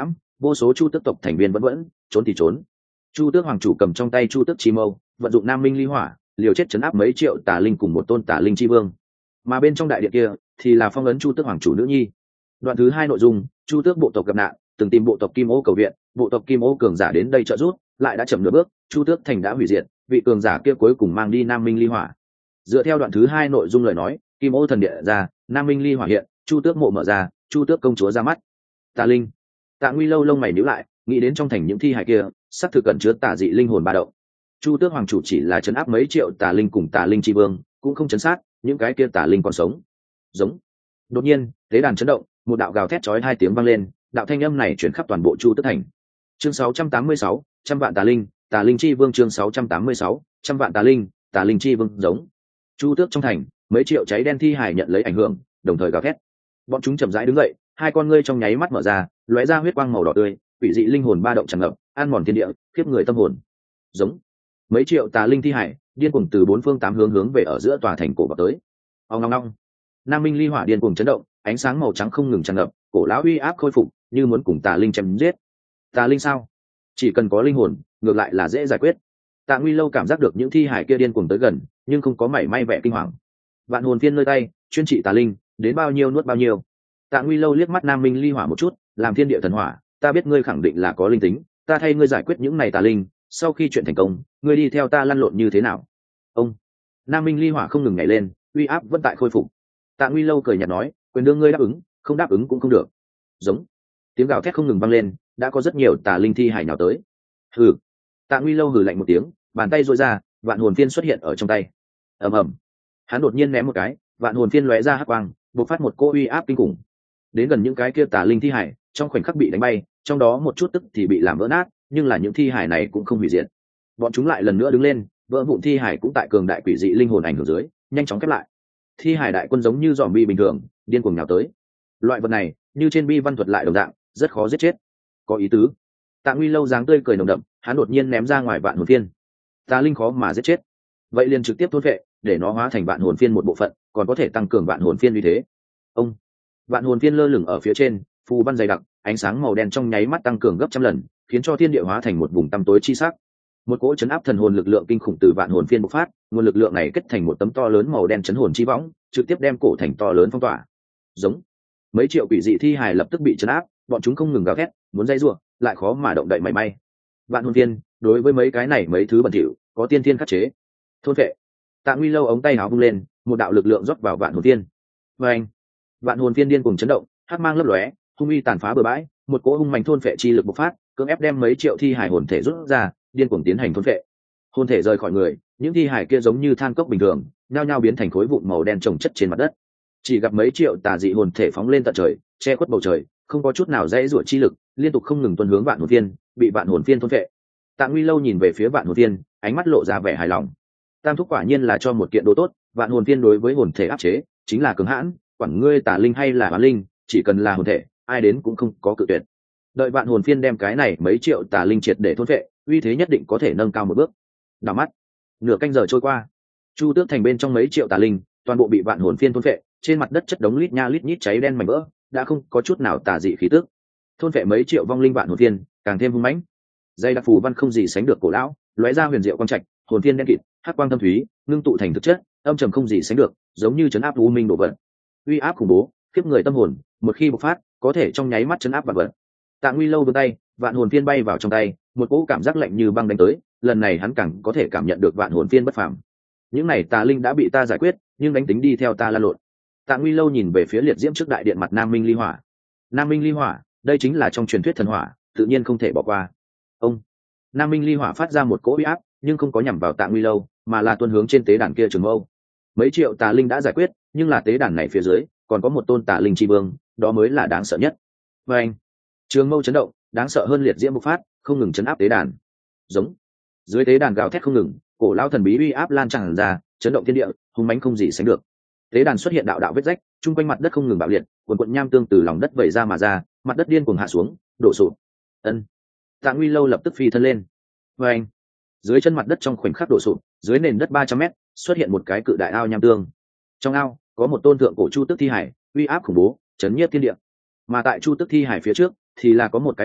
vô số chu tước tộc thành viên vẫn vẫn trốn thì trốn. Chu tước hoàng chủ cầm trong tay chu tước chi mâu, vận dụng nam minh ly hỏa, liều chết chấn áp mấy triệu tà linh cùng một tôn tà linh chi vương. Mà bên trong đại điện kia thì là phong ấn chu tước hoàng chủ nữ nhi. Đoạn thứ hai nội dung, chu tước bộ tộc gặp nạn, từng tìm bộ tộc kim ô cầu viện, bộ tộc kim ô cường giả đến đây trợ giúp, lại đã chậm nửa bước, chu tước thành đã hủy diệt, vị cường giả kia cuối cùng mang đi nam minh ly hỏa. Dựa theo đoạn thứ hai nội dung lời nói, kim ô thần địa ra, nam minh ly hỏa hiện, chu tước mộ mở ra, chu tước công chúa ra mắt. Tà linh. Tạ Nguy lâu lông mày nhíu lại, nghĩ đến trong thành những thi hài kia sắp thực cẩn chứa tà dị linh hồn ba động. Chu tước hoàng chủ chỉ là chấn áp mấy triệu tà linh cùng tà linh chi vương, cũng không chấn sát những cái kia tà linh còn sống. Giống. Đột nhiên tế đàn chấn động, một đạo gào thét chói hai tiếng vang lên, đạo thanh âm này chuyển khắp toàn bộ chu tước thành. Chương sáu trăm tám mươi sáu, trăm vạn tà linh, tà linh chi vương. Chương sáu trăm tám mươi sáu, trăm vạn tà linh, tà linh chi vương. Giống. Chu tước trong thành, mấy triệu cháy đen thi hài nhận lấy ảnh hưởng, đồng thời gào thét. Bọn chúng chậm rãi đứng dậy, hai con ngươi trong nháy mắt mở ra, lóe ra huyết quang màu đỏ tươi, quỷ dị linh hồn ba động tràn ngập, ăn mòn thiên địa, khiếp người tâm hồn. Giống. Mấy triệu tà linh thi hải điên cuồng từ bốn phương tám hướng hướng về ở giữa tòa thành cổ vào tới. Ong ong ong. Nam minh ly hỏa điên cuồng chấn động, ánh sáng màu trắng không ngừng tràn ngập, cổ lão uy áp khôi phục, như muốn cùng tà linh chém giết. Tà linh sao? Chỉ cần có linh hồn, ngược lại là dễ giải quyết. Tạ Nguy lâu cảm giác được những thi hải kia điên cuồng tới gần, nhưng không có mảy may vẻ kinh hoàng. Vạn hồn phiên nơi tay, chuyên trị tà linh, đến bao nhiêu nuốt bao nhiêu. Tạ Nguy lâu liếc mắt nam minh ly hỏa một chút, làm thiên địa thần hỏa, ta biết ngươi khẳng định là có linh tính, ta thay ngươi giải quyết những này tà linh, sau khi chuyện thành công, ngươi đi theo ta lăn lộn như thế nào? Ông. Nam minh ly hỏa không ngừng nhảy lên, uy áp vẫn tại khôi phục. Tạ Nguy lâu cười nhạt nói, quyền đương ngươi đáp ứng, không đáp ứng cũng không được. Giống. Tiếng gào thét không ngừng vang lên, đã có rất nhiều tà linh thi hải nào tới. Hừ. Tạ Nguy lâu hừ lạnh một tiếng, bàn tay duỗi ra, vạn hồn phiên xuất hiện ở trong tay. Ầm ầm. Hắn đột nhiên ném một cái, vạn hồn phiên lóe ra hắc quang, bộc phát một cỗ uy áp kinh khủng. Đến gần những cái kia tà linh thi hải, trong khoảnh khắc bị đánh bay, trong đó một chút tức thì bị làm vỡ nát, nhưng là những thi hải này cũng không hủy diệt. Bọn chúng lại lần nữa đứng lên, vỡ vụn thi hải cũng tại cường đại quỷ dị linh hồn ảnh hưởng dưới, nhanh chóng khép lại. Thi hải đại quân giống như zombie bình thường, điên cuồng nhào tới. Loại vật này, như trên bi văn thuật lại đồng dạng, rất khó giết chết. Có ý tứ. Tạ Nguy lâu dáng tươi cười nồng đậm, hắn đột nhiên ném ra ngoài vạn hồn phiên. Tà linh khó mà giết chết, vậy liền trực tiếp thôn vệ, để nó hóa thành vạn hồn phiên một bộ phận, còn có thể tăng cường vạn hồn phiên uy thế. Ông. Vạn hồn phiên lơ lửng ở phía trên, phù văn dày đặc, ánh sáng màu đen trong nháy mắt tăng cường gấp trăm lần, khiến cho thiên địa hóa thành một vùng tăm tối chi sắc. Một cỗ chấn áp thần hồn lực lượng kinh khủng từ vạn hồn phiên bộc phát, nguồn lực lượng này kết thành một tấm to lớn màu đen chấn hồn chi võng, trực tiếp đem cổ thành to lớn phong tỏa. Giống. Mấy triệu quỷ dị thi hài lập tức bị chấn áp, bọn chúng không ngừng gào thét, muốn dây rủa, lại khó mà động đậy mảy may. Vạn hồn phiên, đối với mấy cái này mấy thứ bẩn thỉu, có tiên thiên khắc chế. Thôn vệ. Tạ Nguy lâu ống tay áo vung lên, một đạo lực lượng rót vào vạn hồn phiên. Và anh. Vạn hồn phiên điên cùng chấn động, hắc mang lấp lóe, hung uy tàn phá bừa bãi, một cỗ hung mạnh thôn phệ chi lực bộc phát, cưỡng ép đem mấy triệu thi hải hồn thể rút ra, điên cuồng tiến hành thôn phệ. Hồn thể rời khỏi người, những thi hải kia giống như than cốc bình thường, nhao nhao biến thành khối vụn màu đen chồng chất trên mặt đất. Chỉ gặp mấy triệu tà dị hồn thể phóng lên tận trời, che khuất bầu trời, không có chút nào dãy rủa chi lực, liên tục không ngừng tuôn hướng vạn hồn phiên, bị vạn hồn phiên thôn phệ. Tạ Nguy lâu nhìn về phía vạn hồn phiên, ánh mắt lộ ra vẻ hài lòng. Tam thúc quả nhiên là cho một kiện đồ tốt, vạn hồn phiên đối với hồn thể áp chế, chính là cứng hãn, quản ngươi tà linh hay là hoán linh, chỉ cần là hồn thể, ai đến cũng không có cự tuyệt. Đợi vạn hồn phiên đem cái này mấy triệu tà linh triệt để thôn phệ, uy thế nhất định có thể nâng cao một bước. Đảo mắt, nửa canh giờ trôi qua, chu tước thành bên trong mấy triệu tà linh, toàn bộ bị vạn hồn phiên thôn phệ, trên mặt đất chất đống lít nha lít nhít cháy đen mảnh vỡ, đã không có chút nào tà dị khí tức. Thôn phệ mấy triệu vong linh vạn hồn phiên, càng thêm hung mãnh. Dây đặc phù văn không gì sánh được cổ lão, lóe ra huyền diệu quang trạch, hồn phiên đen kịt, hắc quang thâm thúy, ngưng tụ thành thực chất, âm trầm không gì sánh được, giống như trấn áp u minh độ vận. Uy áp khủng bố, khiếp người tâm hồn, một khi bộc phát, có thể trong nháy mắt trấn áp vạn vật. Tạ Nguy lâu vươn tay, vạn hồn phiên bay vào trong tay, một cỗ cảm giác lạnh như băng đánh tới, lần này hắn càng có thể cảm nhận được vạn hồn phiên bất phàm. Những này tà linh đã bị ta giải quyết, nhưng đánh tính đi theo ta la lộn. Tạ Nguy lâu nhìn về phía liệt diễm trước đại điện mặt Nam Minh ly hỏa. Nam Minh ly hỏa, đây chính là trong truyền thuyết thần hỏa, tự nhiên không thể bỏ qua. Ông. Nam Minh ly hỏa phát ra một cỗ uy áp, nhưng không có nhằm vào Tạ Nguy lâu, mà là tuôn hướng trên tế đàn kia Trường Mâu. Mấy triệu tà linh đã giải quyết, nhưng là tế đàn này phía dưới còn có một tôn tà linh chi vương, đó mới là đáng sợ nhất. Và anh. Trường Mâu chấn động, đáng sợ hơn liệt diễm bộc phát, không ngừng chấn áp tế đàn. Giống. Dưới tế đàn gào thét không ngừng, cổ lão thần bí uy áp lan tràn ra, chấn động thiên địa, hung mãnh không gì sánh được. Tế đàn xuất hiện đạo đạo vết rách, chung quanh mặt đất không ngừng bạo liệt, quần quần nham tương từ lòng đất vẩy ra mà ra, mặt đất điên cuồng hạ xuống, đổ sụp. Ân. Tạ Nguy lâu lập tức phi thân lên. Và anh. Dưới chân mặt đất trong khoảnh khắc đổ sụp, dưới nền đất ba trăm mét xuất hiện một cái cự đại ao nham tương. Trong ao có một tôn thượng cổ chu tước thi hải, uy áp khủng bố, chấn nhiếp thiên địa. Mà tại chu tước thi hải phía trước thì là có một cái đài,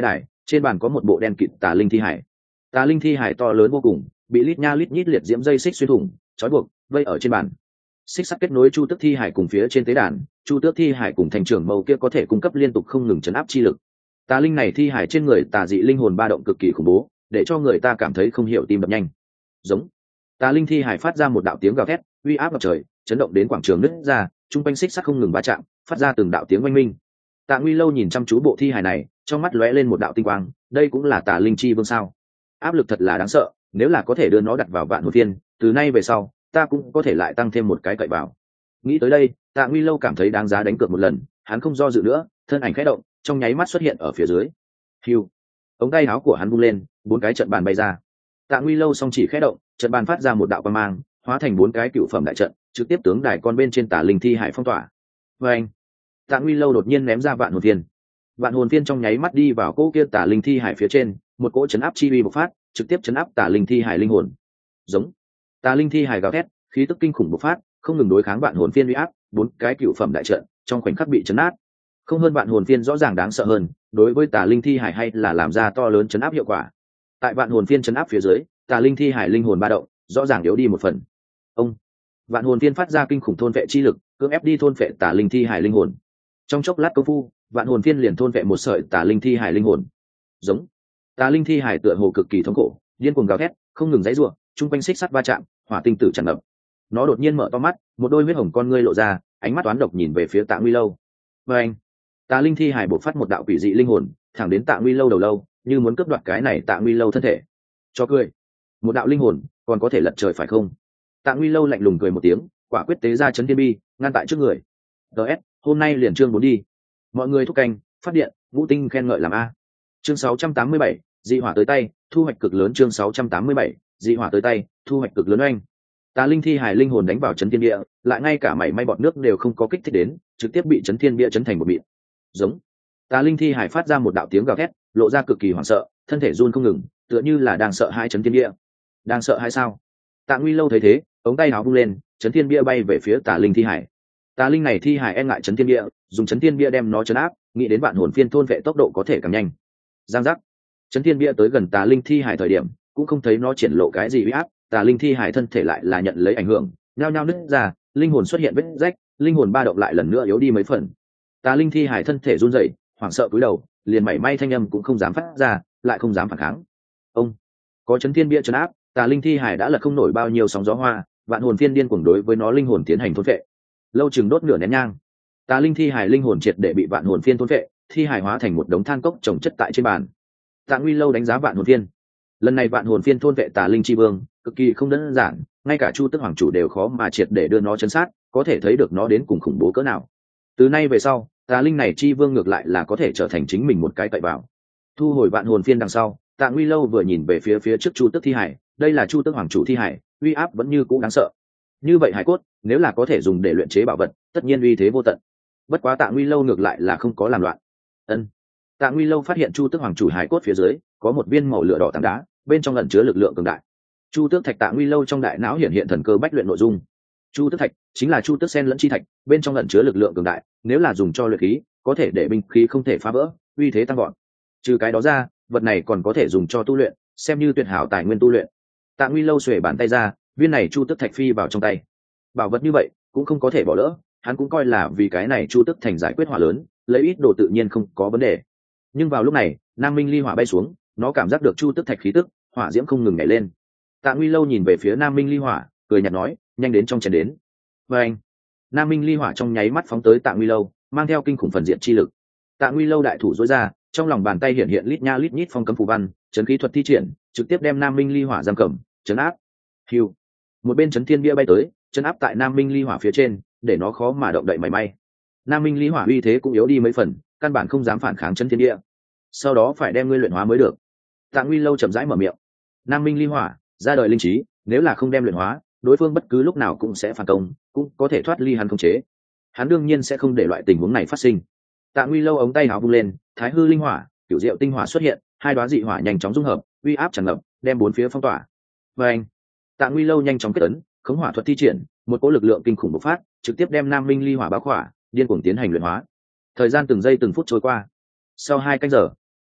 Trên bàn có một bộ đen kịt tà linh thi hải. Tà linh thi hải to lớn vô cùng, bị lít nha lít nhít liệt diễm dây xích xuyên thủng, trói buộc, vây ở trên bàn. Xích sắt kết nối chu tước thi hải cùng phía trên tế đàn, chu tước thi hải cùng thành trưởng mâu kia có thể cung cấp liên tục không ngừng chấn áp chi lực. Tà linh này thi hải trên người tà dị linh hồn ba động cực kỳ khủng bố, để cho người ta cảm thấy không hiểu tim đập nhanh. Giống. Tà linh thi hải phát ra một đạo tiếng gào thét, uy áp ngập trời, chấn động đến quảng trường nứt ra, trung quanh xích sắt không ngừng va chạm, phát ra từng đạo tiếng oanh minh. Tạ Nguy Lâu nhìn chăm chú bộ thi hải này, trong mắt lóe lên một đạo tinh quang, đây cũng là tà linh chi vương sao? Áp lực thật là đáng sợ, nếu là có thể đưa nó đặt vào vạn hồn phiên, từ nay về sau, ta cũng có thể lại tăng thêm một cái cậy vào. Nghĩ tới đây, Tạ Nguy Lâu cảm thấy đáng giá đánh cược một lần, hắn không do dự nữa, thân ảnh khẽ động, trong nháy mắt xuất hiện ở phía dưới. Hưu. Ống tay áo của hắn vung lên, bốn cái trận bàn bay ra. Tạ Nguy Lâu song chỉ khẽ động, trận bàn phát ra một đạo quang mang, hóa thành bốn cái cựu phẩm đại trận, trực tiếp tướng đài con bên trên tà linh thi hải phong tỏa. Và anh. Tạ Nguy Lâu đột nhiên ném ra vạn hồn phiên. Vạn hồn phiên trong nháy mắt đi vào cỗ kia tà linh thi hải phía trên, một cỗ chấn áp chi uy bộc phát, trực tiếp chấn áp tà linh thi hải linh hồn. Giống. Tà linh thi hải gào thét, khí tức kinh khủng bộc phát, không ngừng đối kháng vạn hồn phiên uy áp, bốn cái cựu phẩm đại trận trong khoảnh khắc bị chấn áp. Không hơn vạn hồn phiên rõ ràng đáng sợ hơn, đối với tà linh thi hải hay là làm ra to lớn chấn áp hiệu quả. Tại vạn hồn phiên chấn áp phía dưới, tà linh thi hải linh hồn ba động, rõ ràng yếu đi một phần. Ông. Vạn hồn phiên phát ra kinh khủng thôn vệ chi lực, cưỡng ép đi thôn vệ tà linh thi hải linh hồn. Trong chốc lát công phu, vạn hồn phiên liền thôn vệ một sợi tà linh thi hải linh hồn. Giống. Tà linh thi hải tựa hồ cực kỳ thống khổ, điên cuồng gào thét, không ngừng giãy giụa, trung quanh xích sắt va chạm, hỏa tinh tử tràn ngập. Nó đột nhiên mở to mắt, một đôi huyết hồng con ngươi lộ ra, ánh mắt toán độc nhìn về phía Tạ Nguy Lâu. Và anh. Tà linh thi hải bộc phát một đạo quỷ dị linh hồn, thẳng đến Tạ Nguy Lâu đầu lâu, như muốn cướp đoạt cái này Tạ Nguy Lâu thân thể. Cho cười. Một đạo linh hồn, còn có thể lật trời phải không? Tạ Nguy Lâu lạnh lùng cười một tiếng, quả quyết tế ra chấn thiên bi, ngăn tại trước người. ds hôm nay liền chương bốn đi. Mọi người thúc canh, phát điện, ngũ tinh khen ngợi làm a. Chương sáu trăm tám mươi bảy, dị hỏa tới tay, thu hoạch cực lớn. Chương sáu trăm tám mươi bảy, dị hỏa tới tay, thu hoạch cực lớn oanh. Tà linh thi hải linh hồn đánh vào chấn thiên địa, lại ngay cả mảy may bọt nước đều không có kích thích đến, trực tiếp bị chấn thiên bia chấn thành một mịn. Giống. Tà linh thi hải phát ra một đạo tiếng gào thét, lộ ra cực kỳ hoảng sợ, thân thể run không ngừng, tựa như là đang sợ hai chấn thiên bia. Đang sợ hay sao? Tạ Nguy Lâu thấy thế, ống tay áo vung lên, chấn thiên bia bay về phía tà linh thi hải. Tà linh này thi hải e ngại chấn thiên bia, dùng chấn thiên bia đem nó chấn áp, nghĩ đến vạn hồn phiên thôn vệ tốc độ có thể càng nhanh. Giang giác. Chấn thiên bia tới gần tà linh thi hải thời điểm, cũng không thấy nó triển lộ cái gì uy áp, tà linh thi hải thân thể lại là nhận lấy ảnh hưởng, nhao nhao nứt ra, linh hồn xuất hiện vết rách, linh hồn ba động lại lần nữa yếu đi mấy phần. Tà linh thi hải thân thể run rẩy, hoảng sợ cúi đầu, liền mảy may thanh âm cũng không dám phát ra, lại không dám phản kháng. Ông. Có chấn thiên bia chấn áp, tà linh thi hải đã lật không nổi bao nhiêu sóng gió hoa, vạn hồn phiên điên cuồng đối với nó linh hồn tiến hành thôn vệ. Lâu chừng đốt nửa nén nhang, tà linh thi hải linh hồn triệt để bị vạn hồn phiên thôn vệ, thi hải hóa thành một đống than cốc chồng chất tại trên bàn. Tạ Nguy Lâu đánh giá vạn hồn phiên. Lần này vạn hồn phiên thôn vệ tà linh chi vương, cực kỳ không đơn giản, ngay cả Chu Tức Hoàng chủ đều khó mà triệt để đưa nó chấn sát, có thể thấy được nó đến cùng khủng bố cỡ nào. Từ nay về sau, tà linh này chi vương ngược lại là có thể trở thành chính mình một cái cậy vào. Thu hồi vạn hồn phiên đằng sau, Tạ Nguy Lâu vừa nhìn về phía phía trước Chu Tức thi hải, đây là Chu Tức Hoàng chủ thi hải, uy áp vẫn như cũ đáng sợ. Như vậy hải cốt, nếu là có thể dùng để luyện chế bảo vật, tất nhiên uy thế vô tận. Bất quá Tạ Nguy Lâu ngược lại là không có làm loạn. Ân. Tạ Nguy Lâu phát hiện Chu Tức Hoàng chủ hải cốt phía dưới có một viên màu lửa đỏ tảng đá, bên trong ẩn chứa lực lượng cường đại. Chu Tước thạch. Tạ Nguy Lâu trong đại não hiện hiện thần cơ bách luyện nội dung. Chu Tước thạch chính là Chu Tước sen lẫn chi thạch, bên trong ẩn chứa lực lượng cường đại, nếu là dùng cho luyện khí, có thể để binh khí không thể phá vỡ, uy thế tăng gọn. Trừ cái đó ra, vật này còn có thể dùng cho tu luyện, xem như tuyệt hảo tài nguyên tu luyện. Tạ Nguy Lâu xuề bàn tay ra, viên này Chu Tước thạch phi vào trong tay. Bảo vật như vậy cũng không có thể bỏ lỡ, hắn cũng coi là vì cái này Chu Tước thành giải quyết hỏa lớn, lấy ít đồ tự nhiên không có vấn đề. Nhưng vào lúc này, Nam Minh ly hỏa bay xuống, nó cảm giác được Chu Tước thạch khí tức, hỏa diễm không ngừng nhảy lên. Tạ Nguy Lâu nhìn về phía Nam Minh ly hỏa, cười nhạt nói, nhanh đến trong chén đến. Và anh. Nam Minh ly hỏa trong nháy mắt phóng tới Tạ Nguy Lâu, mang theo kinh khủng phần diện chi lực. Tạ Nguy Lâu đại thủ dối ra, trong lòng bàn tay hiện hiện lít nha lít nhít phong cấm phù văn, chấn khí thuật thi triển, trực tiếp đem Nam Minh ly hỏa giam cầm, chấn áp. Hưu. Một bên chấn thiên bia bay tới, chấn áp tại Nam Minh ly hỏa phía trên, để nó khó mà động đậy mảy may. Nam Minh ly hỏa uy thế cũng yếu đi mấy phần, căn bản không dám phản kháng chấn thiên bia. Sau đó phải đem ngươi luyện hóa mới được. Tạ Nguy Lâu chậm rãi mở miệng. Nam Minh ly hỏa, ra đời linh trí, nếu là không đem luyện hóa, đối phương bất cứ lúc nào cũng sẽ phản công, cũng có thể thoát ly hắn khống chế. Hắn đương nhiên sẽ không để loại tình huống này phát sinh. Tạ Nguy Lâu ống tay áo vung lên, thái hư linh hỏa, cửu diệu tinh hỏa xuất hiện, hai đóa dị hỏa nhanh chóng dung hợp, uy áp tràn ngập, đem bốn phía phong tỏa. Và anh. Tạ Nguy Lâu nhanh chóng kết ấn, khống hỏa thuật thi triển, một cỗ lực lượng kinh khủng bộc phát, trực tiếp đem Nam Minh ly hỏa bao khỏa, điên cuồng tiến hành luyện hóa. Thời gian từng giây từng phút trôi qua. Sau hai canh giờ,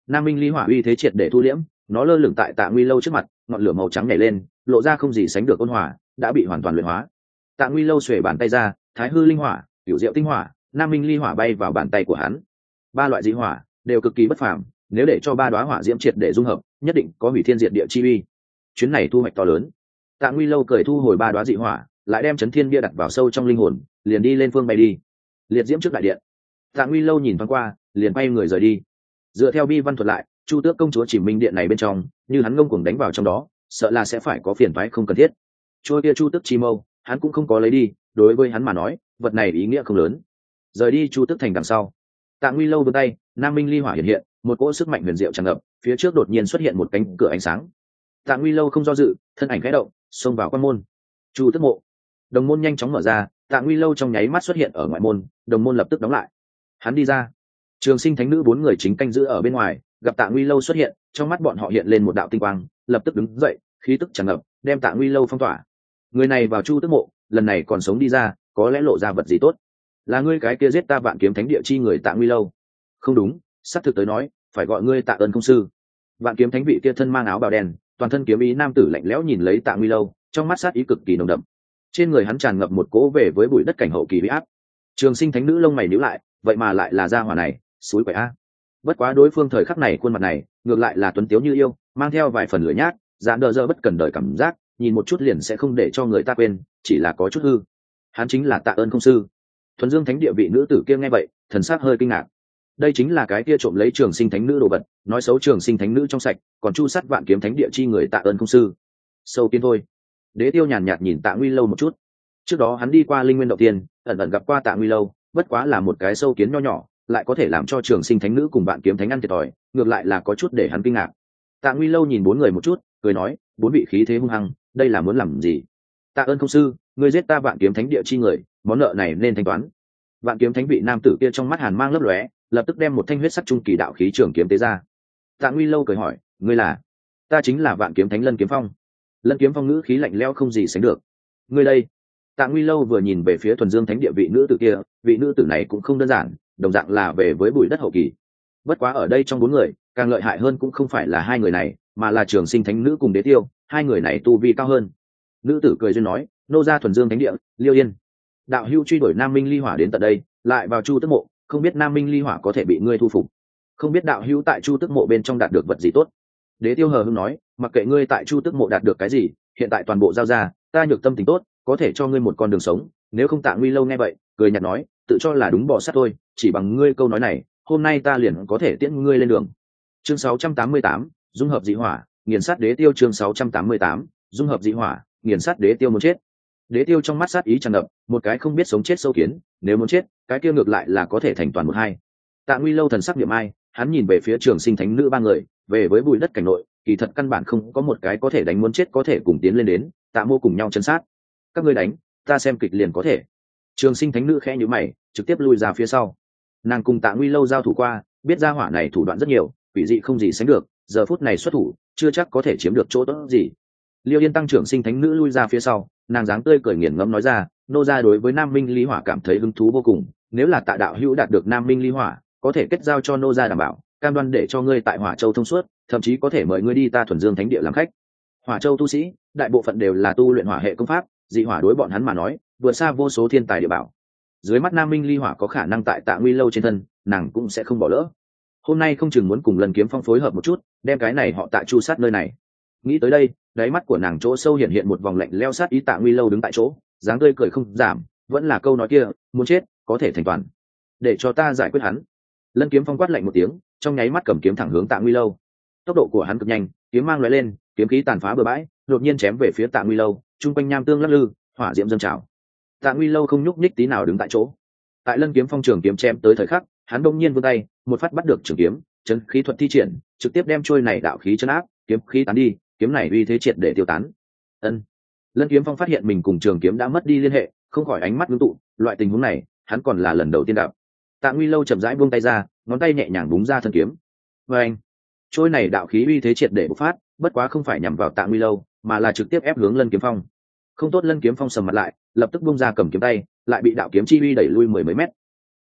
nam minh ly hỏa uy thế triệt để thu liễm, nó lơ lửng tại Tạ Nguy Lâu trước mặt, ngọn lửa màu trắng nhảy lên, lộ ra không gì sánh được ôn hòa, đã bị hoàn toàn luyện hóa. Tạ Nguy Lâu xuề bàn tay ra, thái hư linh hỏa, cửu diệu tinh hỏa, nam minh ly hỏa bay vào bàn tay của hắn. Ba loại dị hỏa đều cực kỳ bất phàm, nếu để cho ba đóa hỏa diễm triệt để dung hợp, nhất định có hủy thiên diệt địa chi uy. Chuyến này thu hoạch to lớn. Tạ Nguy Lâu cười thu hồi ba đóa dị hỏa, lại đem chấn thiên bia đặt vào sâu trong linh hồn, liền đi lên phương bay đi. Liệt diễm trước đại điện. Tạ Nguy Lâu nhìn thoáng qua, liền bay người rời đi. Dựa theo bi văn thuật lại, Chu Tước công chúa chỉ minh điện này bên trong, như hắn ngông cuồng đánh vào trong đó, sợ là sẽ phải có phiền toái không cần thiết. Trôi kia Chu Tước chi mâu, hắn cũng không có lấy đi, đối với hắn mà nói, vật này ý nghĩa không lớn. Rời đi Chu Tước thành đằng sau, Tạ Nguy Lâu vươn tay, nam minh ly hỏa hiện hiện, một cỗ sức mạnh huyền diệu tràn ngập, phía trước đột nhiên xuất hiện một cánh cửa ánh sáng. Tạ Nguy Lâu không do dự, thân ảnh khẽ động, xông vào quan môn. Chu Tước mộ, đồng môn nhanh chóng mở ra, Tạ Nguy Lâu trong nháy mắt xuất hiện ở ngoại môn, đồng môn lập tức đóng lại. Hắn đi ra, Trường Sinh Thánh Nữ bốn người chính canh giữ ở bên ngoài, gặp Tạ Nguy Lâu xuất hiện, trong mắt bọn họ hiện lên một đạo tinh quang, lập tức đứng dậy, khí tức tràn ngập, đem Tạ Nguy Lâu phong tỏa. Người này vào Chu Tước mộ, lần này còn sống đi ra, có lẽ lộ ra vật gì tốt. Là ngươi cái kia giết ta Vạn Kiếm Thánh Địa chi người Tạ Nguy Lâu? Không đúng, sắp thực tới nói, phải gọi ngươi Tạ Ơn công sư. Vạn Kiếm Thánh vị kia thân mang áo bào đen, toàn thân kiếm ý nam tử lạnh lẽo nhìn lấy Tạ Nguy Lâu, trong mắt sát ý cực kỳ nồng đậm. Trên người hắn tràn ngập một cỗ về với bụi đất cảnh hậu kỳ uy áp. Trường Sinh Thánh Nữ lông mày nhíu lại, vậy mà lại là gia hỏa này, suối quậy a. Bất quá đối phương thời khắc này khuôn mặt này, ngược lại là tuấn tiếu như yêu, mang theo vài phần lửa nhát, dạn đờ dơ bất cần đời cảm giác, nhìn một chút liền sẽ không để cho người ta quên, chỉ là có chút hư. Hắn chính là Tạ Ơn công sư. Thuần Dương Thánh Địa vị nữ tử kia nghe vậy, thần sắc hơi kinh ngạc. Đây chính là cái kia trộm lấy Trường Sinh Thánh Nữ đồ vật, nói xấu Trường Sinh Thánh Nữ trong sạch, còn chu sát Vạn Kiếm Thánh Địa chi người Tạ Ơn công sư. Sâu kiến thôi. Đế Tiêu nhàn nhạt nhìn Tạ Nguy Lâu một chút. Trước đó hắn đi qua Linh Nguyên Động Tiên, ẩn ẩn gặp qua Tạ Nguy Lâu, bất quá là một cái sâu kiến nho nhỏ, lại có thể làm cho Trường Sinh Thánh Nữ cùng Vạn Kiếm Thánh ăn thiệt thòi, ngược lại là có chút để hắn kinh ngạc. Tạ Nguy Lâu nhìn bốn người một chút, cười nói, bốn vị khí thế hung hăng, đây là muốn làm gì? Tạ Ơn công sư, ngươi giết ta Vạn Kiếm Thánh Địa chi người, món nợ này nên thanh toán. Vạn Kiếm Thánh vị nam tử kia trong mắt hàn mang lấp lóe, lập tức đem một thanh huyết sắc trung kỳ đạo khí trường kiếm tế ra. Tạ Nguy Lâu cười hỏi, ngươi là? Ta chính là Vạn Kiếm Thánh Lân Kiếm Phong. Lân Kiếm Phong ngữ khí lạnh lẽo không gì sánh được. Ngươi đây? Tạ Nguy Lâu vừa nhìn về phía Thuần Dương Thánh Địa vị nữ tử kia, vị nữ tử này cũng không đơn giản, đồng dạng là về với bụi đất hậu kỳ. Bất quá ở đây trong bốn người, càng lợi hại hơn cũng không phải là hai người này, mà là Trường Sinh Thánh Nữ cùng Đế Tiêu, hai người này tu vi cao hơn. Nữ tử cười duyên nói, nô gia Thuần Dương Thánh Địa, Liêu Yên. Đạo hữu truy đuổi Nam Minh Ly Hỏa đến tận đây, lại vào Chu Tước mộ, không biết Nam Minh Ly Hỏa có thể bị ngươi thu phục. Không biết đạo hữu tại Chu Tước mộ bên trong đạt được vật gì tốt. Đế Tiêu hờ hững nói, mặc kệ ngươi tại Chu Tước mộ đạt được cái gì, hiện tại toàn bộ giao ra, ta nhược tâm tình tốt, có thể cho ngươi một con đường sống. Nếu không Tạ Nguy Lâu nghe vậy, cười nhạt nói, tự cho là đúng bỏ sát thôi, chỉ bằng ngươi câu nói này, hôm nay ta liền có thể tiễn ngươi lên đường. Chương sáu trăm tám mươi tám, dung hợp dị hỏa, nghiền sát Đế Tiêu. Chương sáu trăm tám mươi tám, dung hợp dị hỏa, nghiền sát Đế Tiêu. Muốn chết? Đế Tiêu trong mắt sát ý tràn ngập, một cái không biết sống chết sâu kiến, nếu muốn chết, cái kia ngược lại là có thể thành toàn một hai. Tạ Nguy Lâu thần sắc niệm ai, hắn nhìn về phía Trường Sinh Thánh Nữ ba người, về với bụi đất cảnh nội, kỳ thật căn bản không có một cái có thể đánh, muốn chết có thể cùng tiến lên đến, Tạ Mô cùng nhau chân sát. Các ngươi đánh, ta xem kịch liền có thể. Trường Sinh Thánh Nữ khẽ nhíu mày, trực tiếp lui ra phía sau. Nàng cùng Tạ Nguy Lâu giao thủ qua, biết ra hỏa này thủ đoạn rất nhiều, quỷ dị không gì sánh được, giờ phút này xuất thủ, chưa chắc có thể chiếm được chỗ tốt gì. Liêu Yên tăng Trường Sinh Thánh Nữ lui ra phía sau, nàng dáng tươi cười nghiền ngẫm nói ra, nô gia đối với Nam Minh Ly Hỏa cảm thấy hứng thú vô cùng, nếu là Tạ đạo hữu đạt được Nam Minh Ly Hỏa, có thể kết giao cho nô gia đảm bảo, cam đoan để cho ngươi tại Hỏa Châu thông suốt, thậm chí có thể mời ngươi đi ta Thuần Dương Thánh Địa làm khách. Hỏa Châu tu sĩ, đại bộ phận đều là tu luyện hỏa hệ công pháp, dị hỏa đối bọn hắn mà nói, vượt xa vô số thiên tài địa bảo. Dưới mắt Nam Minh Ly Hỏa có khả năng tại Tạ Nguy Lâu trên thân, nàng cũng sẽ không bỏ lỡ. Hôm nay không chừng muốn cùng Lân Kiếm Phong phối hợp một chút, đem cái này họ Tạ chu sát nơi này. Nghĩ tới đây, đáy mắt của nàng chỗ sâu hiện hiện một vòng lạnh leo sát ý. Tạ Nguy Lâu đứng tại chỗ, dáng tươi cười không giảm, vẫn là câu nói kia, muốn chết có thể thành toàn, để cho ta giải quyết hắn. Lân Kiếm Phong quát lạnh một tiếng, trong nháy mắt cầm kiếm thẳng hướng Tạ Nguy Lâu. Tốc độ của hắn cực nhanh, kiếm mang lóe lên, kiếm khí tàn phá bừa bãi, đột nhiên chém về phía Tạ Nguy Lâu, trung quanh nham tương lắc lư, hỏa diễm dâng trào. Tạ Nguy Lâu không nhúc nhích tí nào đứng tại chỗ. Tại Lân Kiếm Phong trường kiếm chém tới thời khắc, hắn đông nhiên vươn tay, một phát bắt được trường kiếm, chấn khí thuật thi triển, trực tiếp đem trôi này đạo khí chấn áp, kiếm khí tán đi, kiếm này uy thế triệt để tiêu tán. Ân. Lân Kiếm Phong phát hiện mình cùng trường kiếm đã mất đi liên hệ, không khỏi ánh mắt ngưng tụ, loại tình huống này, hắn còn là lần đầu tiên gặp. Tạ Nguy Lâu chậm rãi buông tay ra, ngón tay nhẹ nhàng búng ra thân kiếm. Và anh, trôi này đạo khí uy thế triệt để bộc phát, bất quá không phải nhằm vào Tạ Nguy Lâu, mà là trực tiếp ép hướng Lân Kiếm Phong. Không tốt, Lân Kiếm Phong sầm mặt lại, lập tức buông ra cầm kiếm tay, lại bị đạo kiếm chi uy đẩy lui mười mấy mét.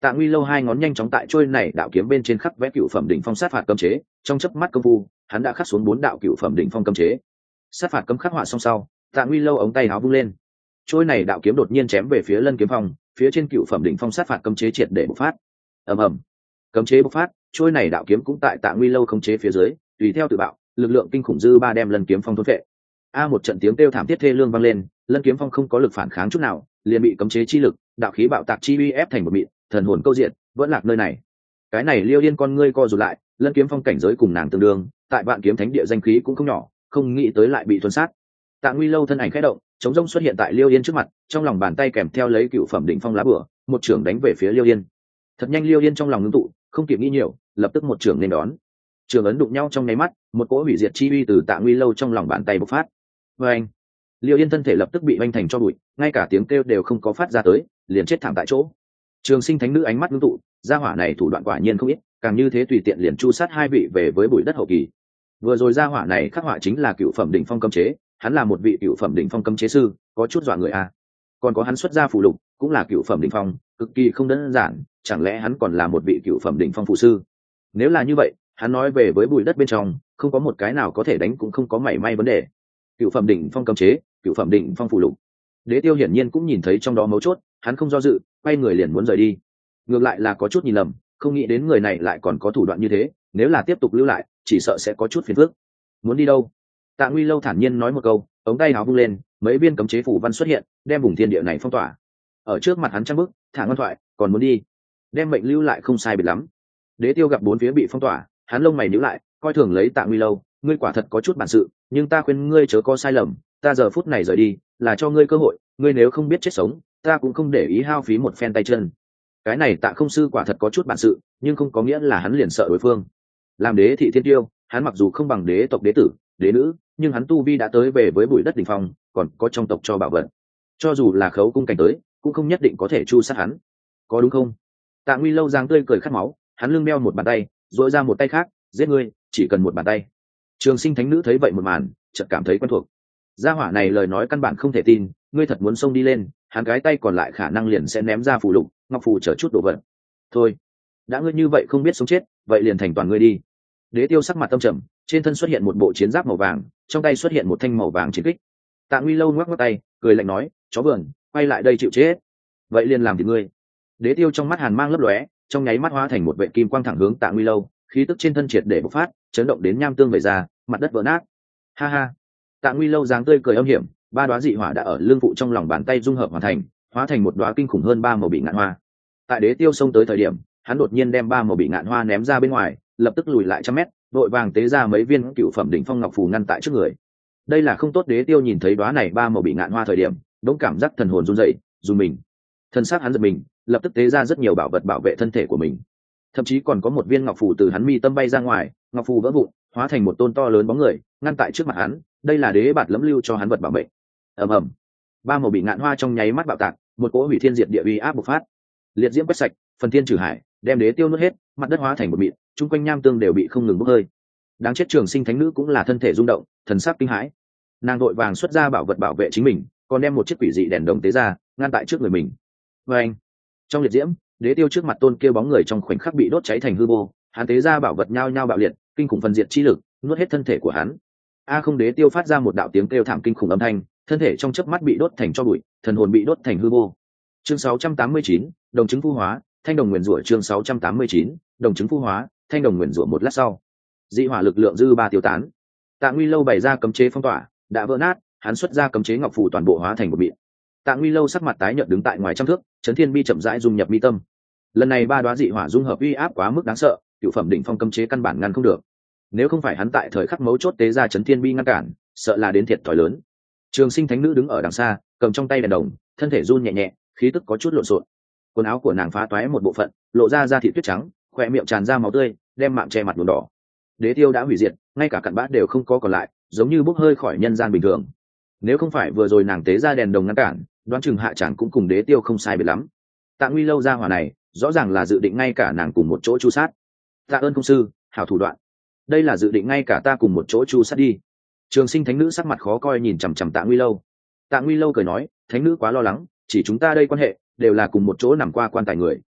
Tạ Nguy Lâu hai ngón nhanh chóng tại trôi này đạo kiếm bên trên khắc vẽ cựu phẩm đỉnh phong sát phạt cấm chế, trong chớp mắt công phu, hắn đã khắc xuống bốn đạo cựu phẩm đỉnh phong cấm chế. Sát phạt cấm khắc họa xong sau, Tạ Nguy Lâu ống tay áo vung lên. Trôi này đạo kiếm đột nhiên chém về phía Lân Kiếm Phong, phía trên cựu phẩm đỉnh phong sát phạt cấm chế triệt để bộc phát. Ầm ầm. Cấm chế bộc phát, trôi này đạo kiếm cũng tại Tạ Nguy Lâu khống chế phía dưới, tùy theo tự bạo, lực lượng kinh khủng dư ba đem Lân Kiếm Phong thôn phệ. A một trận tiếng kêu thảm thiết thê lương vang lên, Lân Kiếm Phong không có lực phản kháng chút nào, liền bị cấm chế chi lực, đạo khí bạo tạc chi uy ép thành một mịn, thần hồn câu diện, vẫn lạc nơi này. Cái này Liêu Yên con ngươi co rụt lại, Lân Kiếm Phong cảnh giới cùng nàng tương đương, tại Vạn Kiếm Thánh địa danh khí cũng không nhỏ, không nghĩ tới lại bị tuân sát. Tạ Nguy Lâu thân ảnh khẽ động, chống rông xuất hiện tại Liêu Yên trước mặt, trong lòng bàn tay kèm theo lấy cựu phẩm đỉnh phong lá bửa, một trưởng đánh về phía Liêu Yên. Thật nhanh Liêu Yên trong lòng ngưng tụ, không kịp nghĩ nhiều, lập tức một trưởng nên đón. Trường ấn đụng nhau trong nháy mắt, một cỗ hủy diệt chi uy từ Tạ Nguy Lâu trong lòng bàn tay bộc phát. Và anh, Liêu Yên thân thể lập tức bị vanh thành cho bụi, ngay cả tiếng kêu đều không có phát ra tới, liền chết thảm tại chỗ. Trường Sinh Thánh nữ ánh mắt ngưng tụ, gia hỏa này thủ đoạn quả nhiên không ít, càng như thế tùy tiện liền chu sát hai vị về với bụi đất hậu kỳ. Vừa rồi gia hỏa này khắc họa chính là cựu phẩm đỉnh phong cấm chế, hắn là một vị cựu phẩm đỉnh phong cấm chế sư, có chút dọa người a. Còn có hắn xuất ra phù lục, cũng là cựu phẩm đỉnh phong, cực kỳ không đơn giản, chẳng lẽ hắn còn là một vị cựu phẩm đỉnh phong phụ sư? Nếu là như vậy, hắn nói về với bụi đất bên trong, không có một cái nào có thể đánh cũng không có mảy may vấn đề. Cựu phẩm đỉnh phong cấm chế, cựu phẩm đỉnh phong phù lục. Đế Tiêu hiển nhiên cũng nhìn thấy trong đó mấu chốt, hắn không do dự, quay người liền muốn rời đi. Ngược lại là có chút nhìn lầm, không nghĩ đến người này lại còn có thủ đoạn như thế, nếu là tiếp tục lưu lại, chỉ sợ sẽ có chút phiền phức. Muốn đi đâu? Tạ Nguy Lâu thản nhiên nói một câu, ống tay áo vung lên, mấy viên cấm chế phủ văn xuất hiện, đem vùng thiên địa này phong tỏa. Ở trước mặt hắn trăm bước, thả ngoan thoại, còn muốn đi? Đem mệnh lưu lại không sai biệt lắm. Đế Tiêu gặp bốn phía bị phong tỏa, hắn lông mày nhíu lại, coi thường lấy Tạ Nguy Lâu, ngươi quả thật có chút bản sự, nhưng ta khuyên ngươi chớ có sai lầm, ta giờ phút này rời đi, là cho ngươi cơ hội, ngươi nếu không biết chết sống, ta cũng không để ý hao phí một phen tay chân. Cái này Tạ không sư quả thật có chút bản sự, nhưng không có nghĩa là hắn liền sợ đối phương. Làm đế thị thiên tiêu, hắn mặc dù không bằng đế tộc đế tử, đế nữ, nhưng hắn tu vi đã tới về với bụi đất đỉnh phong, còn có trong tộc cho bảo vật. Cho dù là khấu cung cảnh tới, cũng không nhất định có thể chu sát hắn. Có đúng không? Tạ Nguy Lâu giang tươi cười khát máu, hắn lưng đeo một bàn tay, duỗi ra một tay khác, giết ngươi, chỉ cần một bàn tay. Trường Sinh Thánh nữ thấy vậy một màn, chợt cảm thấy quen thuộc. Gia hỏa này lời nói căn bản không thể tin, ngươi thật muốn xông đi lên, hắn cái tay còn lại khả năng liền sẽ ném ra phù lục, ngọc phù chở chút đồ vật. Thôi, đã ngươi như vậy không biết sống chết, vậy liền thành toàn ngươi đi. Đế Tiêu sắc mặt tâm trầm, trên thân xuất hiện một bộ chiến giáp màu vàng, trong tay xuất hiện một thanh màu vàng chiến kích. Tạ Nguy Lâu ngoắc ngoắc tay, cười lạnh nói, chó vườn, quay lại đây chịu chết. Vậy liền làm thì ngươi. Đế Tiêu trong mắt hàn mang lấp lóe, trong nháy mắt hóa thành một vệ kim quang thẳng hướng Tạ Nguy Lâu, khí tức trên thân triệt để bộc phát, chấn động đến nham tương vẩy ra, mặt đất vỡ nát. Ha ha. Tạ Nguy Lâu dáng tươi cười âm hiểm, ba đóa dị hỏa đã ở lưng phụ trong lòng bàn tay dung hợp hoàn thành, hóa thành một đóa kinh khủng hơn ba màu bị ngạn hoa. Tại Đế Tiêu xông tới thời điểm, hắn đột nhiên đem ba màu bị ngạn hoa ném ra bên ngoài, lập tức lùi lại trăm mét, đội vàng tế ra mấy viên cựu phẩm đỉnh phong ngọc phù ngăn tại trước người. Đây là không tốt. Đế Tiêu nhìn thấy đóa này ba màu bị ngạn hoa thời điểm, đống cảm giác thần hồn run rẩy, dùng mình. Thân xác hắn giật mình, lập tức tế ra rất nhiều bảo vật bảo vệ thân thể của mình. Thậm chí còn có một viên ngọc phù từ hắn mi tâm bay ra ngoài, ngọc phù vỡ vụn, hóa thành một tôn to lớn bóng người, ngăn tại trước mặt hắn. Đây là đế bạt lẫm lưu cho hắn vật bảo mệnh. Ầm ầm, ba màu bị ngạn hoa trong nháy mắt bạo tạc, một cỗ hủy thiên diệt địa uy áp bộc phát, liệt diễm quét sạch, phần thiên trừ hải, đem Đế Tiêu nuốt hết, mặt đất hóa thành một mịn, chung quanh nham tương đều bị không ngừng bốc hơi. Đáng chết, Trường Sinh Thánh nữ cũng là thân thể rung động, thần sắc kinh hãi. Nàng đội vàng xuất ra bảo vật bảo vệ chính mình, còn đem một chiếc quỷ dị đèn đồng tế ra, ngăn tại trước người mình. Và anh, trong liệt diễm, Đế Tiêu trước mặt tôn kia bóng người trong khoảnh khắc bị đốt cháy thành hư vô, hắn tế ra bảo vật nhao nhao bạo liệt, kinh khủng phần diệt chi lực, nuốt hết thân thể của hắn. A không, Đế Tiêu phát ra một đạo tiếng kêu thảm kinh khủng âm thanh, thân thể trong chớp mắt bị đốt thành tro bụi, thần hồn bị đốt thành hư vô. Chương sáu trăm tám mươi chín, đồng chứng phu hóa, thanh đồng nguyên rủa. Chương sáu trăm tám mươi chín, đồng chứng phu hóa, thanh đồng nguyên rủa. Một lát sau, dị hỏa lực lượng dư ba tiêu tán. Tạ Nguy Lâu bày ra cấm chế phong tỏa, đã vỡ nát, hắn xuất ra cấm chế ngọc phù toàn bộ hóa thành một mịn. Tạ Nguy Lâu sắc mặt tái nhợt đứng tại ngoài trăm thước, chấn thiên bi chậm rãi dung nhập mi tâm. Lần này ba đóa dị hỏa dung hợp uy áp quá mức đáng sợ, cửu phẩm đỉnh phong cấm chế căn bản ngăn không được. Nếu không phải hắn tại thời khắc mấu chốt tế ra chấn thiên bi ngăn cản, sợ là đến thiệt thòi lớn. Trường Sinh Thánh nữ đứng ở đằng xa, cầm trong tay đèn đồng, thân thể run nhẹ nhẹ, khí tức có chút lộn xộn. Quần áo của nàng phá toái một bộ phận, lộ ra da thịt tuyết trắng, khóe miệng tràn ra máu tươi, đem mạng che mặt nhuộm đỏ. Đế Tiêu đã hủy diệt, ngay cả cặn bã đều không có còn lại, giống như bốc hơi khỏi nhân gian bình thường. Nếu không phải vừa rồi nàng tế ra đèn đồng ngăn cản, đoán chừng hạ chẳng cũng cùng Đế Tiêu không sai biệt lắm. Tạ Nguy Lâu ra hỏa này, rõ ràng là dự định ngay cả nàng cùng một chỗ chu sát. Tạ ơn công sư, hảo thủ đoạn. Đây là dự định ngay cả ta cùng một chỗ chu sát đi. Trường Sinh Thánh nữ sắc mặt khó coi nhìn chằm chằm Tạ Nguy Lâu. Tạ Nguy Lâu cười nói, Thánh nữ quá lo lắng, chỉ chúng ta đây quan hệ đều là cùng một chỗ nằm qua quan tài người,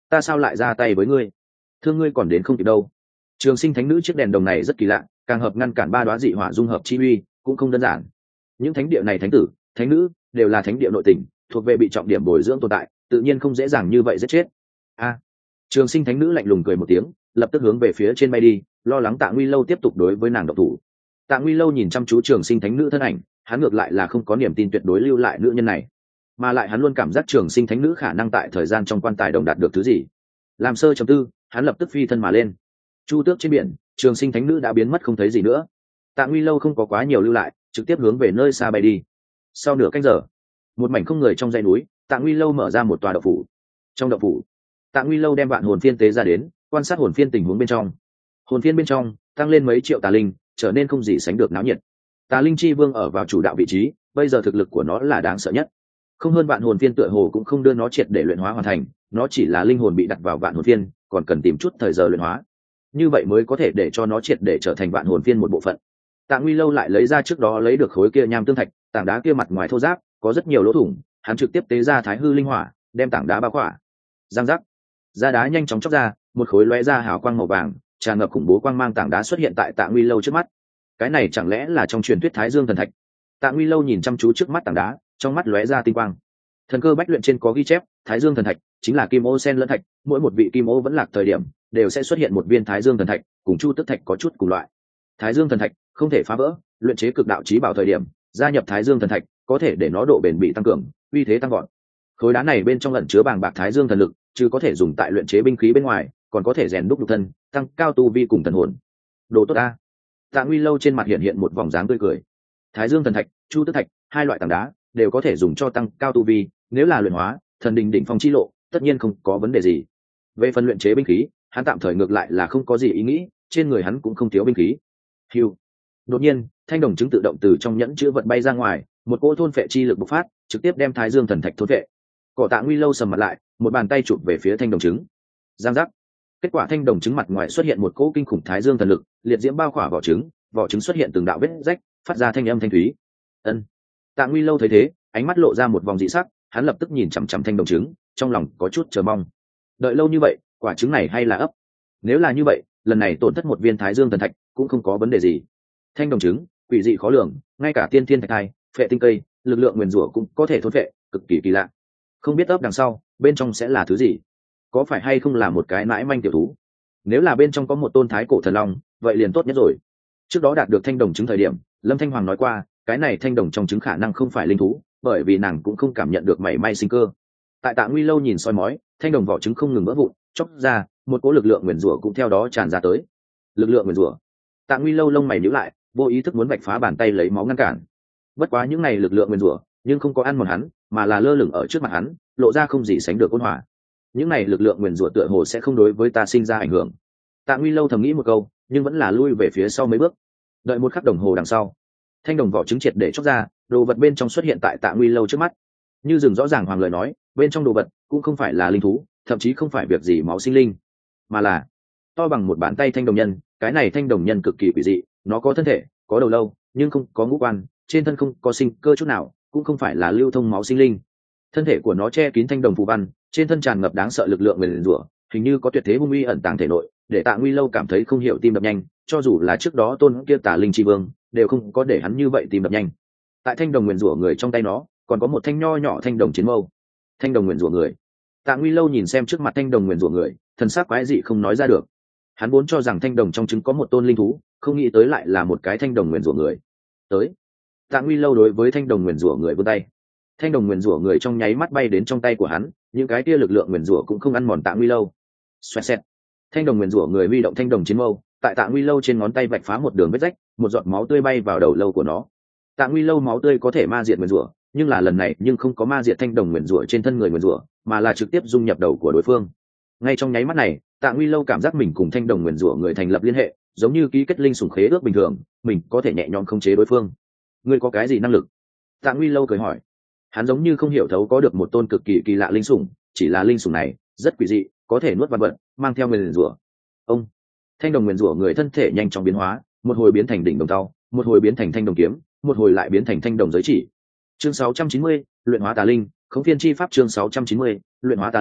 ta sao lại ra tay với ngươi? Thương ngươi còn đến không kịp đâu. Trường Sinh Thánh Nữ chiếc đèn đồng này rất kỳ lạ, càng hợp ngăn cản ba đóa dị hỏa dung hợp chi uy, cũng không đơn giản. Những thánh địa này thánh tử, thánh nữ đều là thánh địa nội tình, thuộc về bị trọng điểm bồi dưỡng tồn tại, tự nhiên không dễ dàng như vậy giết chết. A. Trường Sinh Thánh Nữ lạnh lùng cười một tiếng, lập tức hướng về phía trên bay đi, lo lắng Tạ Nguy Lâu tiếp tục đối với nàng độc thủ. Tạ Nguy Lâu nhìn chăm chú Trường Sinh Thánh Nữ thân ảnh, hắn ngược lại là không có niềm tin tuyệt đối lưu lại nữ nhân này, mà lại hắn luôn cảm giác Trường Sinh Thánh Nữ khả năng tại thời gian trong quan tài đồng đạt được thứ gì. Làm sơ trầm tư, hắn lập tức phi thân mà lên. Chu tước trên biển, Trường Sinh Thánh Nữ đã biến mất không thấy gì nữa. Tạ Nguy Lâu không có quá nhiều lưu lại, trực tiếp hướng về nơi xa bay đi. Sau nửa canh giờ, một mảnh không người trong dãy núi, Tạ Nguy Lâu mở ra một tòa động phủ. Trong động phủ, Tạ Nguy Lâu đem vạn hồn phiên tế ra đến, quan sát hồn phiên tình huống bên trong. Hồn phiên bên trong tăng lên mấy triệu tà linh, trở nên không gì sánh được náo nhiệt. Tà linh chi vương ở vào chủ đạo vị trí, bây giờ thực lực của nó là đáng sợ nhất. Không hơn vạn hồn phiên tựa hồ cũng không đưa nó triệt để luyện hóa hoàn thành, nó chỉ là linh hồn bị đặt vào vạn hồn phiên, còn cần tìm chút thời giờ luyện hóa. Như vậy mới có thể để cho nó triệt để trở thành vạn hồn phiên một bộ phận. Tạ Nguy Lâu lại lấy ra trước đó lấy được khối kia nham tương thạch, tảng đá kia mặt ngoài thô ráp, có rất nhiều lỗ thủng, hắn trực tiếp tế ra thái hư linh hỏa, đem tảng đá bao khỏa. Giang giác, da đá nhanh chóng chóc ra, một khối lóe ra hào quang màu vàng, tràn ngập khủng bố quang mang tảng đá xuất hiện tại Tạ Nguy Lâu trước mắt. Cái này chẳng lẽ là trong truyền thuyết Thái Dương thần thạch? Tạ Nguy Lâu nhìn chăm chú trước mắt tảng đá, trong mắt lóe ra tinh quang. Thần cơ bách luyện trên có ghi chép, Thái Dương thần thạch chính là kim ô sen lẫn thạch, mỗi một vị kim ô vẫn lạc thời điểm, đều sẽ xuất hiện một viên Thái Dương thần thạch, cùng Chu Tức thạch có chút cùng loại. Thái Dương thần thạch không thể phá vỡ, luyện chế cực đạo chí bảo thời điểm, gia nhập Thái Dương thần thạch, có thể để nó độ bền bị tăng cường, uy thế tăng vọt. Khối đá này bên trong ẩn chứa bàng bạc Thái Dương thần lực, chứ có thể dùng tại luyện chế binh khí bên ngoài, còn có thể rèn đúc nhục thân, tăng cao tu vi cùng thần hồn. Đồ tốt a. Tạ Nguy Lâu trên mặt hiện hiện một vòng dáng tươi cười. Thái Dương thần thạch, Chu Tức thạch, hai loại tảng đá đều có thể dùng cho tăng cao tu vi, nếu là luyện hóa, thần đình đỉnh phong chi lộ, tất nhiên không có vấn đề gì. Về phần luyện chế binh khí, hắn tạm thời ngược lại là không có gì ý nghĩ, trên người hắn cũng không thiếu binh khí. Hưu. Đột nhiên, thanh đồng trứng tự động từ trong nhẫn chứa vật bay ra ngoài, một cỗ thôn phệ chi lực bộc phát, trực tiếp đem Thái Dương thần thạch thôn phệ. Cỏ Tạ Nguy Lâu sầm mặt lại, một bàn tay chụp về phía thanh đồng trứng. Giang giác. Kết quả thanh đồng trứng mặt ngoài xuất hiện một cỗ kinh khủng Thái Dương thần lực, liệt diễm bao khỏa vỏ trứng, vỏ trứng xuất hiện từng đạo vết rách, phát ra thanh âm thanh thúy. Ân. Tạ Nguy Lâu thấy thế, ánh mắt lộ ra một vòng dị sắc, hắn lập tức nhìn chằm chằm thanh đồng trứng, trong lòng có chút chờ mong. Đợi lâu như vậy, quả trứng này hay là ấp? Nếu là như vậy, lần này tổn thất một viên Thái Dương thần thạch cũng không có vấn đề gì. Thanh đồng trứng, quỷ dị khó lường, ngay cả tiên thiên thạch thai, phệ tinh cây, lực lượng nguyền rủa cũng có thể thôn phệ, cực kỳ kỳ lạ. Không biết ấp đằng sau, bên trong sẽ là thứ gì? Có phải hay không là một cái nãi manh tiểu thú? Nếu là bên trong có một tôn thái cổ thần long, vậy liền tốt nhất rồi. Trước đó đạt được thanh đồng trứng thời điểm, Lâm Thanh Hoàng nói qua, cái này thanh đồng trong trứng khả năng không phải linh thú, bởi vì nàng cũng không cảm nhận được mảy may sinh cơ. Tại Tạ Nguy Lâu nhìn soi mói, thanh đồng vỏ trứng không ngừng vỡ vụn, chóc ra, một cỗ lực lượng nguyền rủa cũng theo đó tràn ra tới. Lực lượng nguyền rủa. Tạ Nguy Lâu lông mày nhíu lại, vô ý thức muốn vạch phá bàn tay lấy máu ngăn cản. Bất quá những này lực lượng nguyền rủa, nhưng không có ăn mòn hắn, mà là lơ lửng ở trước mặt hắn, lộ ra không gì sánh được ôn hòa. Những này lực lượng nguyền rủa tựa hồ sẽ không đối với ta sinh ra ảnh hưởng. Tạ Nguy Lâu thầm nghĩ một câu, nhưng vẫn là lui về phía sau mấy bước. Đợi một khắc đồng hồ đằng sau, thanh đồng vỏ trứng triệt để chóc ra, đồ vật bên trong xuất hiện tại Tạ Nguy Lâu trước mắt. Như dừng rõ ràng hoàng lời nói, bên trong đồ vật cũng không phải là linh thú, thậm chí không phải việc gì máu sinh linh, mà là to bằng một bàn tay thanh đồng nhân. Cái này thanh đồng nhân cực kỳ quỷ dị, nó có thân thể, có đầu lâu, nhưng không có ngũ quan, trên thân không có sinh cơ chút nào, cũng không phải là lưu thông máu sinh linh. Thân thể của nó che kín thanh đồng phù văn, trên thân tràn ngập đáng sợ lực lượng nguyền rủa, hình như có tuyệt thế hung uy ẩn tàng thể nội, để Tạ Nguy Lâu cảm thấy không hiểu tim đập nhanh, cho dù là trước đó tôn kia Tà Linh Chi Vương đều không có để hắn như vậy tim đập nhanh. Tại thanh đồng nguyền rủa người trong tay nó, còn có một thanh nho nhỏ thanh đồng chiến mâu. Thanh đồng nguyền rủa người. Tạ Nguy Lâu nhìn xem trước mặt thanh đồng nguyền rủa người, thần sắc quái dị không nói ra được. Hắn vốn cho rằng thanh đồng trong trứng có một tôn linh thú, không nghĩ tới lại là một cái thanh đồng nguyền rủa người. Tới. Tạ Nguy Lâu đối với thanh đồng nguyền rủa người vươn tay. Thanh đồng nguyền rủa người trong nháy mắt bay đến trong tay của hắn, những cái kia lực lượng nguyền rủa cũng không ăn mòn Tạ Nguy Lâu. Xoẹt xẹt. Thanh đồng nguyền rủa người huy động thanh đồng chiến mâu, tại Tạ Nguy Lâu trên ngón tay vạch phá một đường vết rách, một giọt máu tươi bay vào đầu lâu của nó. Tạ Nguy Lâu máu tươi có thể ma diệt nguyền rủa, nhưng là lần này nhưng không có ma diệt thanh đồng nguyền rủa trên thân người nguyền rủa, mà là trực tiếp dung nhập đầu của đối phương. Ngay trong nháy mắt này, Tạ Nguy Lâu cảm giác mình cùng thanh đồng nguyền rủa người thành lập liên hệ, giống như ký kết linh sủng khế ước bình thường, mình có thể nhẹ nhõm khống chế đối phương. Ngươi có cái gì năng lực? Tạ Nguy Lâu cười hỏi. Hắn giống như không hiểu thấu có được một tôn cực kỳ kỳ lạ linh sủng, chỉ là linh sủng này rất quỷ dị, có thể nuốt vật vật, mang theo nguyền rủa. Ông thanh đồng nguyền rủa người thân thể nhanh chóng biến hóa, một hồi biến thành đỉnh đồng tàu, một hồi biến thành thanh đồng kiếm, một hồi lại biến thành thanh đồng giới chỉ. Chương sáu trăm chín mươi, luyện hóa tà linh, khống phiên chi pháp. Chương sáu trăm chín mươi, luyện hóa tà linh,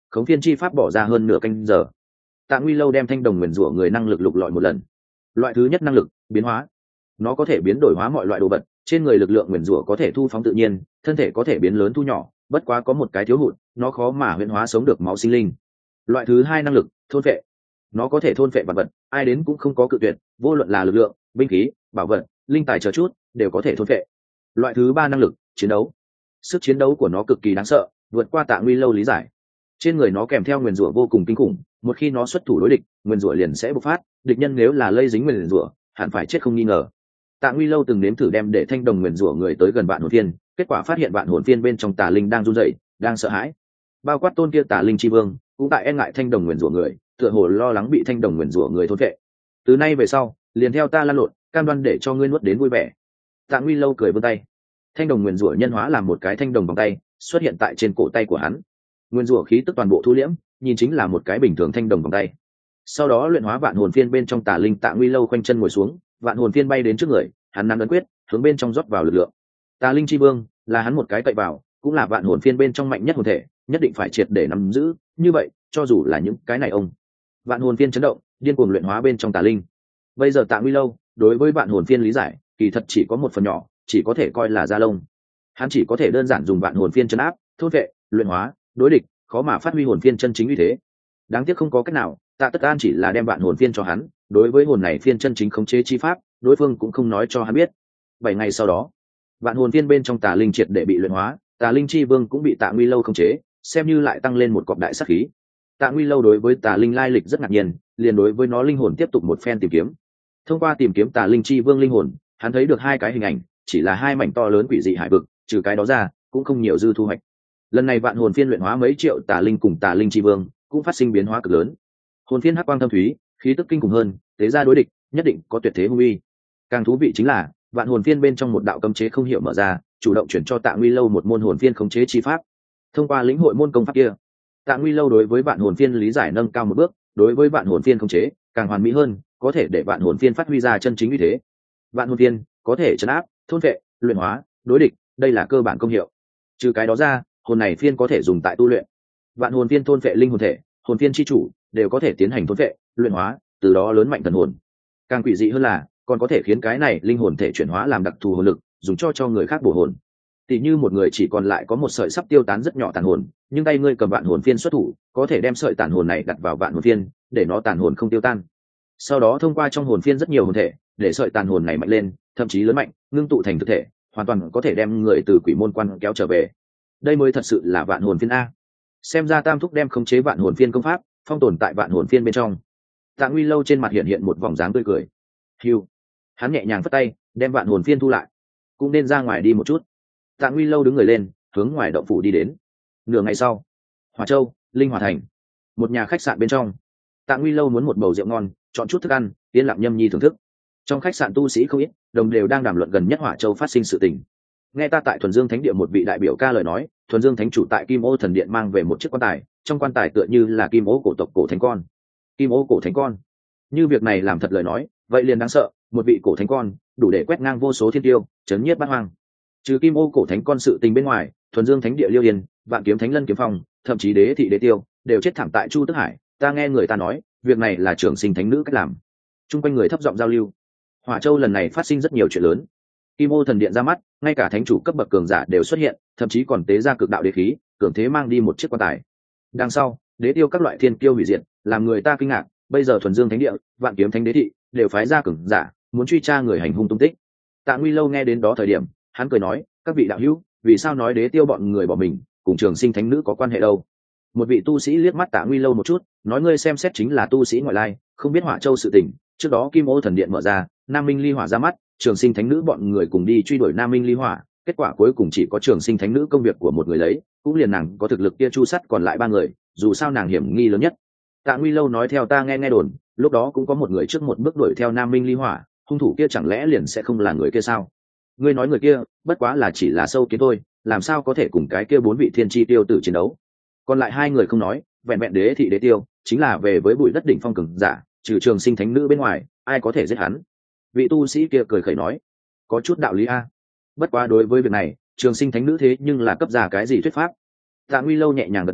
khống phiên chi pháp bỏ ra hơn nửa canh giờ. Tạ Nguy Lâu đem thanh đồng nguyền rủa người năng lực lục lọi một lần. Loại thứ nhất năng lực biến hóa, nó có thể biến đổi hóa mọi loại đồ vật, trên người lực lượng nguyền rủa có thể thu phóng tự nhiên, thân thể có thể biến lớn thu nhỏ, bất quá có một cái thiếu hụt, nó khó mà huyễn hóa sống được máu sinh linh. Loại thứ hai năng lực thôn phệ, nó có thể thôn phệ vật vật, ai đến cũng không có cự tuyệt, vô luận là lực lượng, binh khí, bảo vật, linh tài chờ chút đều có thể thôn phệ. Loại thứ ba năng lực chiến đấu, sức chiến đấu của nó cực kỳ đáng sợ, vượt qua Tạ Nguy Lâu lý giải. Trên người nó kèm theo nguyền rủa vô cùng kinh khủng, một khi nó xuất thủ đối địch, nguyền rủa liền sẽ bộc phát, địch nhân nếu là lây dính nguyền rủa hẳn phải chết không nghi ngờ. Tạ Nguy Lâu từng nếm thử đem để thanh đồng nguyền rủa người tới gần vạn hồn phiên, kết quả phát hiện vạn hồn phiên bên trong tà linh đang run rẩy, đang sợ hãi. Bao quát tôn kia tà linh chi vương cũng tại e ngại thanh đồng nguyền rủa người, tựa hồ lo lắng bị thanh đồng nguyền rủa người thôn vệ. Từ nay về sau, liền theo ta lan lộn, cam đoan để cho ngươi nuốt đến vui vẻ. Tạ Nguy Lâu cười vươn tay, thanh đồng nguyền rủa nhân hóa làm một cái thanh đồng vòng tay xuất hiện tại trên cổ tay của hắn. Nguyên rủa khí tức toàn bộ thu liễm, nhìn chính là một cái bình thường thanh đồng vòng tay. Sau đó luyện hóa vạn hồn phiên bên trong tà linh. Tạ Nguy Lâu khoanh chân ngồi xuống, vạn hồn phiên bay đến trước người, hắn nắm ấn quyết, hướng bên trong rót vào lực lượng. Tà linh chi vương là hắn một cái cậy vào, cũng là vạn hồn phiên bên trong mạnh nhất hồn thể, nhất định phải triệt để nắm giữ, như vậy, cho dù là những cái này ông. Vạn hồn phiên chấn động, điên cuồng luyện hóa bên trong tà linh. Bây giờ Tạ Nguy Lâu đối với vạn hồn phiên lý giải, kỳ thật chỉ có một phần nhỏ, chỉ có thể coi là da lông. Hắn chỉ có thể đơn giản dùng vạn hồn phiên trấn áp, thôn vệ, luyện hóa, đối địch, khó mà phát huy hồn phiên chân chính uy thế. Đáng tiếc không có cách nào, Tạ Tất An chỉ là đem vạn hồn phiên cho hắn, đối với hồn này phiên chân chính khống chế chi pháp, đối phương cũng không nói cho hắn biết. Bảy ngày sau đó, vạn hồn phiên bên trong tà linh triệt để bị luyện hóa, tà linh chi vương cũng bị Tạ Nguy Lâu khống chế, xem như lại tăng lên một cọp đại sát khí. Tạ Nguy Lâu đối với tà linh lai lịch rất ngạc nhiên, liền đối với nó linh hồn tiếp tục một phen tìm kiếm. Thông qua tìm kiếm tà linh chi vương linh hồn, hắn thấy được hai cái hình ảnh, chỉ là hai mảnh to lớn quỷ dị hải vực, trừ cái đó ra, cũng không nhiều dư thu hoạch. Lần này vạn hồn phiên luyện hóa mấy triệu tà linh cùng tà linh chi vương, cũng phát sinh biến hóa cực lớn. Hồn phiên hắc quang thâm thúy, khí tức kinh khủng hơn, tế ra đối địch, nhất định có tuyệt thế hung uy. Càng thú vị chính là, vạn hồn phiên bên trong một đạo cấm chế không hiểu mở ra, chủ động chuyển cho Tạ Nguy Lâu một môn hồn phiên khống chế chi pháp. Thông qua lĩnh hội môn công pháp kia, Tạ Nguy Lâu đối với vạn hồn phiên lý giải nâng cao một bước, đối với vạn hồn phiên khống chế càng hoàn mỹ hơn, có thể để vạn hồn phiên phát huy ra chân chính uy thế. Vạn hồn phiên có thể trấn áp, thôn vệ, luyện hóa, đối địch, đây là cơ bản công hiệu. Trừ cái đó ra, hồn này phiên có thể dùng tại tu luyện. Vạn hồn phiên thôn vệ linh hồn thể, hồn phiên chi chủ đều có thể tiến hành thôn vệ, luyện hóa, từ đó lớn mạnh thần hồn. Càng quỷ dị hơn là, còn có thể khiến cái này linh hồn thể chuyển hóa làm đặc thù hồn lực, dùng cho cho người khác bổ hồn. Tỷ như một người chỉ còn lại có một sợi sắp tiêu tán rất nhỏ tàn hồn, nhưng tay ngươi cầm vạn hồn phiên xuất thủ, có thể đem sợi tàn hồn này đặt vào vạn hồn phiên, để nó tàn hồn không tiêu tan. Sau đó thông qua trong hồn phiên rất nhiều hồn thể, để sợi tàn hồn này mạnh lên, thậm chí lớn mạnh, ngưng tụ thành thực thể, hoàn toàn có thể đem người từ quỷ môn quan kéo trở về. Đây mới thật sự là vạn hồn phiên a. Xem ra Tam Thúc đem khống chế vạn hồn phiên công pháp, phong tồn tại vạn hồn phiên bên trong. Tạ Nguy Lâu trên mặt hiện hiện một vòng dáng tươi cười. Hiu, hắn nhẹ nhàng phất tay, đem vạn hồn phiên thu lại. Cũng nên ra ngoài đi một chút. Tạ Nguy Lâu đứng người lên, hướng ngoài động phủ đi đến. Nửa ngày sau, Hỏa Châu, Linh Hỏa Thành, một nhà khách sạn bên trong. Tạ Nguy Lâu muốn một bầu rượu ngon, chọn chút thức ăn, yên lặng nhâm nhi thưởng thức. Trong khách sạn tu sĩ không ít, đồng đều đang đàm luận gần nhất Hỏa Châu phát sinh sự tình. Nghe ta tại Thuần Dương Thánh Địa một vị đại biểu ca lời nói, Thuần Dương Thánh chủ tại Kim Ô Thần Điện mang về một chiếc quan tài, trong quan tài tựa như là Kim Ô cổ tộc cổ thánh con. Kim Ô cổ thánh con, như việc này làm thật lời nói, vậy liền đáng sợ, một vị cổ thánh con, đủ để quét ngang vô số thiên tiêu, chấn nhiếp bát hoang. Trừ Kim Ô cổ thánh con sự tình bên ngoài, Thuần Dương Thánh Địa Liêu Yên, Vạn Kiếm Thánh Lân Kiếm Phong, thậm chí Đế Thị Đế Tiêu, đều chết thảm tại Chu Tức Hải. Ta nghe người ta nói, việc này là Trường Sinh Thánh Nữ cách làm. Trung quanh người thấp giọng giao lưu. Hỏa Châu lần này phát sinh rất nhiều chuyện lớn. Kim Ô Thần Điện ra mắt, ngay cả thánh chủ cấp bậc cường giả đều xuất hiện, thậm chí còn tế ra cực đạo đế khí, cường thế mang đi một chiếc quan tài. Đằng sau, Đế Tiêu các loại thiên kiêu hủy diệt, làm người ta kinh ngạc. Bây giờ Thuần Dương Thánh Địa, Vạn Kiếm Thánh Đế Thị đều phái ra cường giả, muốn truy tra người hành hung tung tích. Tạ Nguy Lâu nghe đến đó thời điểm, hắn cười nói, các vị đạo hữu, vì sao nói Đế Tiêu bọn người bỏ mình, cùng Trường Sinh Thánh Nữ có quan hệ đâu? Một vị tu sĩ liếc mắt Tạ Nguy Lâu một chút, nói ngươi xem xét chính là tu sĩ ngoại lai, không biết Hỏa Châu sự tình. Trước đó Kim Ô Thần Điện mở ra, Nam Minh Ly Hỏa ra mắt, Trường Sinh Thánh Nữ bọn người cùng đi truy đuổi Nam Minh Ly Hỏa, kết quả cuối cùng chỉ có Trường Sinh Thánh Nữ công việc của một người lấy, cũng liền nàng có thực lực kia chu sắt còn lại ba người, dù sao nàng hiểm nghi lớn nhất. Tạ Nguy Lâu nói theo ta nghe nghe đồn, lúc đó cũng có một người trước một bước đuổi theo Nam Minh Ly Hỏa, hung thủ kia chẳng lẽ liền sẽ không là người kia sao? Ngươi nói người kia, bất quá là chỉ là sâu kiến thôi, làm sao có thể cùng cái kia bốn vị thiên chi tiêu tử chiến đấu? Còn lại hai người không nói, vẹn vẹn Đế Thị Đế Tiêu, chính là về với bụi đất đỉnh phong cường giả, trừ Trường Sinh Thánh Nữ bên ngoài, ai có thể giết hắn? Vị tu sĩ kia cười khẩy nói, có chút đạo lý a. Bất quá đối với việc này, Trường Sinh Thánh Nữ thế nhưng là cấp ra cái gì thuyết pháp? Tạ Nguy Lâu nhẹ nhàng gật đầu,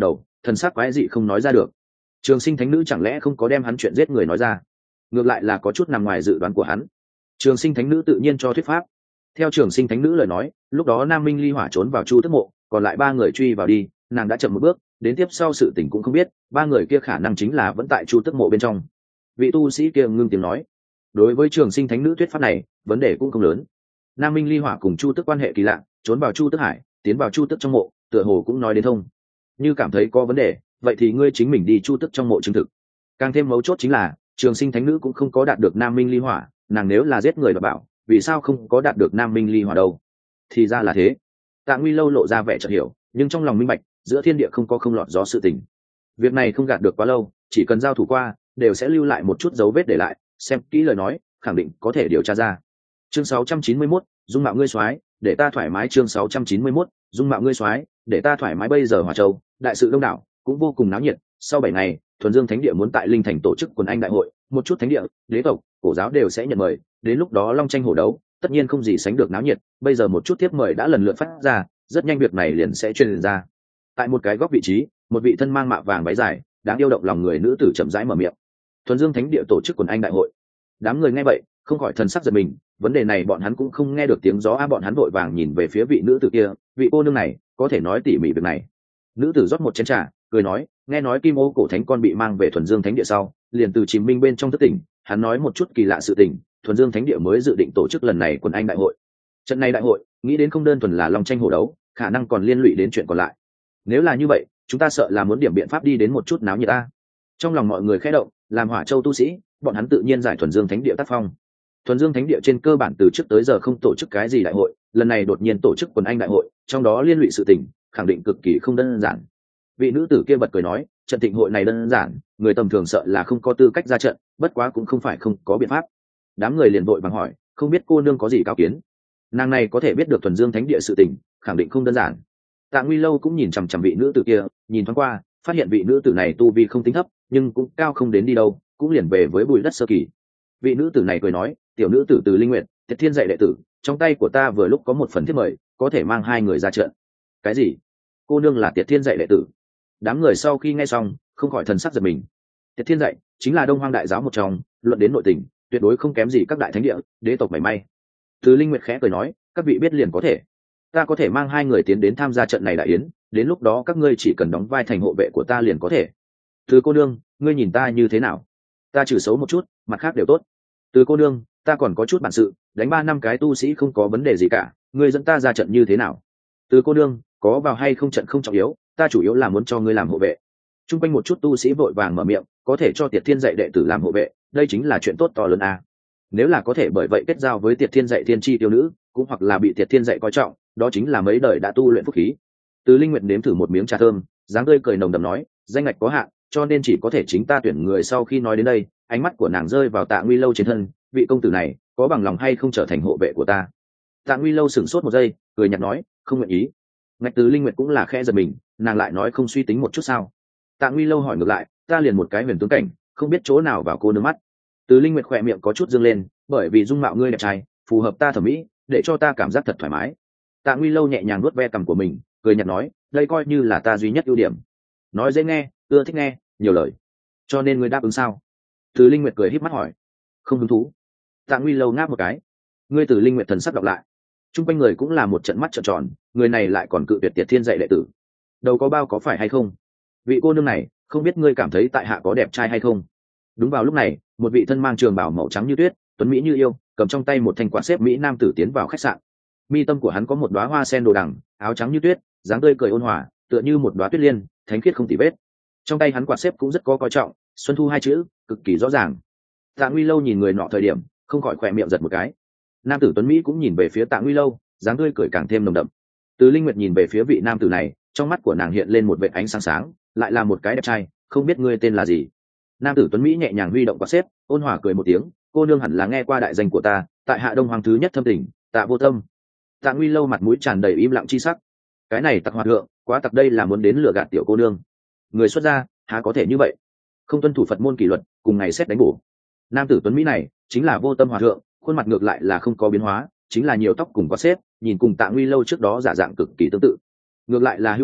thần sắc quái dị không nói ra được. Trường Sinh Thánh Nữ chẳng lẽ không có đem hắn chuyện giết người nói ra? Ngược lại là có chút nằm ngoài dự đoán của hắn. Trường Sinh Thánh Nữ tự nhiên cho thuyết pháp. Theo Trường Sinh Thánh Nữ lời nói, lúc đó Nam Minh Ly Hỏa trốn vào Chu Tức Mộ, còn lại ba người truy vào đi, nàng đã chậm một bước, đến tiếp sau sự tình cũng không biết, ba người kia khả năng chính là vẫn tại Chu Tức Mộ bên trong. Vị tu sĩ kia ngưng tiếng nói, đối với Trường Sinh Thánh Nữ thuyết pháp này, vấn đề cũng không lớn. Nam Minh Ly Hỏa cùng Chu Tức quan hệ kỳ lạ, trốn vào Chu Tức Hải, tiến vào Chu Tức trong mộ, tựa hồ cũng nói đến thông. Như cảm thấy có vấn đề, vậy thì ngươi chính mình đi Chu Tức trong mộ chứng thực. Càng thêm mấu chốt chính là, Trường Sinh Thánh Nữ cũng không có đạt được Nam Minh Ly Hỏa, nàng nếu là giết người và bảo, vì sao không có đạt được Nam Minh Ly Hỏa đâu? Thì ra là thế. Tạ Nguy Lâu lộ ra vẻ chợt hiểu, nhưng trong lòng minh bạch, giữa thiên địa không có không lọt gió sự tình. Việc này không gạt được quá lâu, chỉ cần giao thủ qua, đều sẽ lưu lại một chút dấu vết để lại, xem kỹ lời nói, khẳng định có thể điều tra ra. Chương sáu trăm chín mươi mốt, dung mạo ngươi soái, để ta thoải mái. Chương sáu trăm chín mươi mốt, dung mạo ngươi soái, để ta thoải mái. Bây giờ Hỏa Châu, đại sự đông đảo, cũng vô cùng náo nhiệt. Sau bảy ngày, Thuần Dương Thánh Địa muốn tại Linh Thành tổ chức quần anh đại hội, một chút thánh địa, đế tộc, cổ giáo đều sẽ nhận mời. Đến lúc đó long tranh hổ đấu, tất nhiên không gì sánh được náo nhiệt. Bây giờ một chút tiếp mời đã lần lượt phát ra, rất nhanh việc này liền sẽ truyền ra. Tại một cái góc vị trí, một vị thân mang mạ vàng váy dài, đáng yêu động lòng người nữ tử chậm rãi mở miệng. Thuần Dương Thánh Địa tổ chức quần anh đại hội. Đám người nghe vậy, không khỏi thần sắc giật mình, vấn đề này bọn hắn cũng không nghe được tiếng gió a, bọn hắn vội vàng nhìn về phía vị nữ tử kia, vị cô nương này có thể nói tỉ mỉ việc này. Nữ tử rót một chén trà, cười nói, nghe nói Kim Ô cổ thánh con bị mang về Thuần Dương Thánh Địa sau, liền từ Chìm Minh bên trong thất tỉnh, hắn nói một chút kỳ lạ sự tình, Thuần Dương Thánh Địa mới dự định tổ chức lần này quần anh đại hội. Trận này đại hội, nghĩ đến không đơn thuần là long tranh hổ đấu, khả năng còn liên lụy đến chuyện còn lại. Nếu là như vậy, chúng ta sợ là muốn điểm biện pháp đi đến một chút náo nhiệt a. Trong lòng mọi người khẽ động, làm Hỏa Châu tu sĩ, bọn hắn tự nhiên giải Thuần Dương Thánh Địa tác phong. Thuần Dương Thánh Địa trên cơ bản từ trước tới giờ không tổ chức cái gì đại hội, lần này đột nhiên tổ chức quần anh đại hội, trong đó liên lụy sự tình, khẳng định cực kỳ không đơn giản. Vị nữ tử kia bật cười nói, trận thịnh hội này đơn giản, người tầm thường sợ là không có tư cách ra trận, bất quá cũng không phải không có biện pháp. Đám người liền vội vàng hỏi, không biết cô nương có gì cao kiến? Nàng này có thể biết được Thuần Dương Thánh Địa sự tình, khẳng định không đơn giản. Tạ Nguy Lâu cũng nhìn chằm chằm vị nữ tử kia, nhìn thoáng qua, phát hiện vị nữ tử này tu vi không tính thấp, nhưng cũng cao không đến đi đâu, cũng liền về với bùi đất sơ kỳ. Vị nữ tử này cười nói, tiểu nữ tử từ Linh Nguyệt, Tiệt Thiên dạy đệ tử, trong tay của ta vừa lúc có một phần thiếp mời, có thể mang hai người ra trận. Cái gì? Cô nương là Tiệt Thiên dạy đệ tử? Đám người sau khi nghe xong, không khỏi thần sắc giật mình. Tiệt Thiên dạy chính là Đông Hoang đại giáo một trong, luận đến nội tình, tuyệt đối không kém gì các đại thánh địa, đế tộc mảy may. Từ Linh Nguyệt khẽ cười nói, các vị biết liền có thể. Ta có thể mang hai người tiến đến tham gia trận này đại yến, đến lúc đó các ngươi chỉ cần đóng vai thành hộ vệ của ta liền có thể. Từ cô nương, ngươi nhìn ta như thế nào? Ta trừ xấu một chút, mặt khác đều tốt. Từ cô nương, ta còn có chút bản sự, đánh ba năm cái tu sĩ không có vấn đề gì cả, ngươi dẫn ta ra trận như thế nào? Từ cô nương, có vào hay không trận không trọng yếu, ta chủ yếu là muốn cho ngươi làm hộ vệ. Trung quanh một chút tu sĩ vội vàng mở miệng, có thể cho Tiệt Thiên dạy đệ tử làm hộ vệ, đây chính là chuyện tốt to lớn a. Nếu là có thể bởi vậy kết giao với Tiệt Thiên dạy thiên chi tiêu nữ, cũng hoặc là bị Tiệt Thiên dạy coi trọng, đó chính là mấy đời đã tu luyện phúc khí. Từ Linh Nguyệt nếm thử một miếng trà thơm, dáng tươi cười nồng đậm nói, danh ngạch có hạn, cho nên chỉ có thể chính ta tuyển người. Sau khi nói đến đây, ánh mắt của nàng rơi vào Tạ Nguy Lâu trên thân, vị công tử này có bằng lòng hay không trở thành hộ vệ của ta? Tạ Nguy Lâu sửng sốt một giây, cười nhạt nói, không nguyện ý. Ngạch Từ Linh Nguyệt cũng là khẽ giật mình, nàng lại nói không suy tính một chút sao? Tạ Nguy Lâu hỏi ngược lại, ta liền một cái huyền tướng cảnh, không biết chỗ nào vào cô nương mắt. Từ Linh Nguyệt khỏe miệng có chút dương lên, bởi vì dung mạo ngươi đẹp trai, phù hợp ta thẩm mỹ, để cho ta cảm giác thật thoải mái. Tạ Nguy Lâu nhẹ nhàng nuốt ve cằm của mình, cười nhạt nói, đây coi như là ta duy nhất ưu điểm. Nói dễ nghe, ưa thích nghe, nhiều lời. Cho nên ngươi đáp ứng sao? Từ Linh Nguyệt cười híp mắt hỏi. Không hứng thú. Tạ Nguy Lâu ngáp một cái. Ngươi Từ Linh Nguyệt thần sắc đọc lại. Trung quanh người cũng là một trận mắt trợn tròn, người này lại còn cự tuyệt Tiệt Thiên dạy đệ tử. Đầu có bao có phải hay không? Vị cô nương này, không biết ngươi cảm thấy tại hạ có đẹp trai hay không? Đúng vào lúc này, một vị thân mang trường bào màu trắng như tuyết, tuấn mỹ như yêu, cầm trong tay một thanh quạt xếp mỹ nam tử tiến vào khách sạn. Mi tâm của hắn có một đóa hoa sen đồ đằng, áo trắng như tuyết, dáng tươi cười ôn hòa, tựa như một đóa tuyết liên, thánh khiết không tì vết. Trong tay hắn quạt xếp cũng rất có coi trọng, xuân thu hai chữ cực kỳ rõ ràng. Tạ Nguy Lâu nhìn người nọ thời điểm, không khỏi khỏe miệng giật một cái. Nam tử tuấn mỹ cũng nhìn về phía Tạ Nguy Lâu, dáng tươi cười càng thêm nồng đậm. Từ Linh Nguyệt nhìn về phía vị nam tử này, trong mắt của nàng hiện lên một vệt ánh sáng sáng, lại là một cái đẹp trai, không biết ngươi tên là gì? Nam tử tuấn mỹ nhẹ nhàng huy động quạt xếp, ôn hòa cười một tiếng, cô nương hẳn là nghe qua đại danh của ta, tại hạ Đông Hoàng thứ nhất thâm tình, Tạ Vô Tâm. Tạ Nguy Lâu mặt mũi tràn đầy im lặng chi sắc. Cái này tặc hòa thượng, quá tặc, đây là muốn đến lừa gạt tiểu cô nương. Người xuất gia, há có thể như vậy? Không tuân thủ Phật môn kỷ luật, cùng ngày xét đánh bổ. Nam tử tuấn mỹ này chính là Vô Tâm hòa thượng, khuôn mặt ngược lại là không có biến hóa, chính là nhiều tóc cùng quạt xếp, nhìn cùng Tạ Nguy Lâu trước đó giả dạng cực kỳ tương tự. Ngược lại là hữu duyên,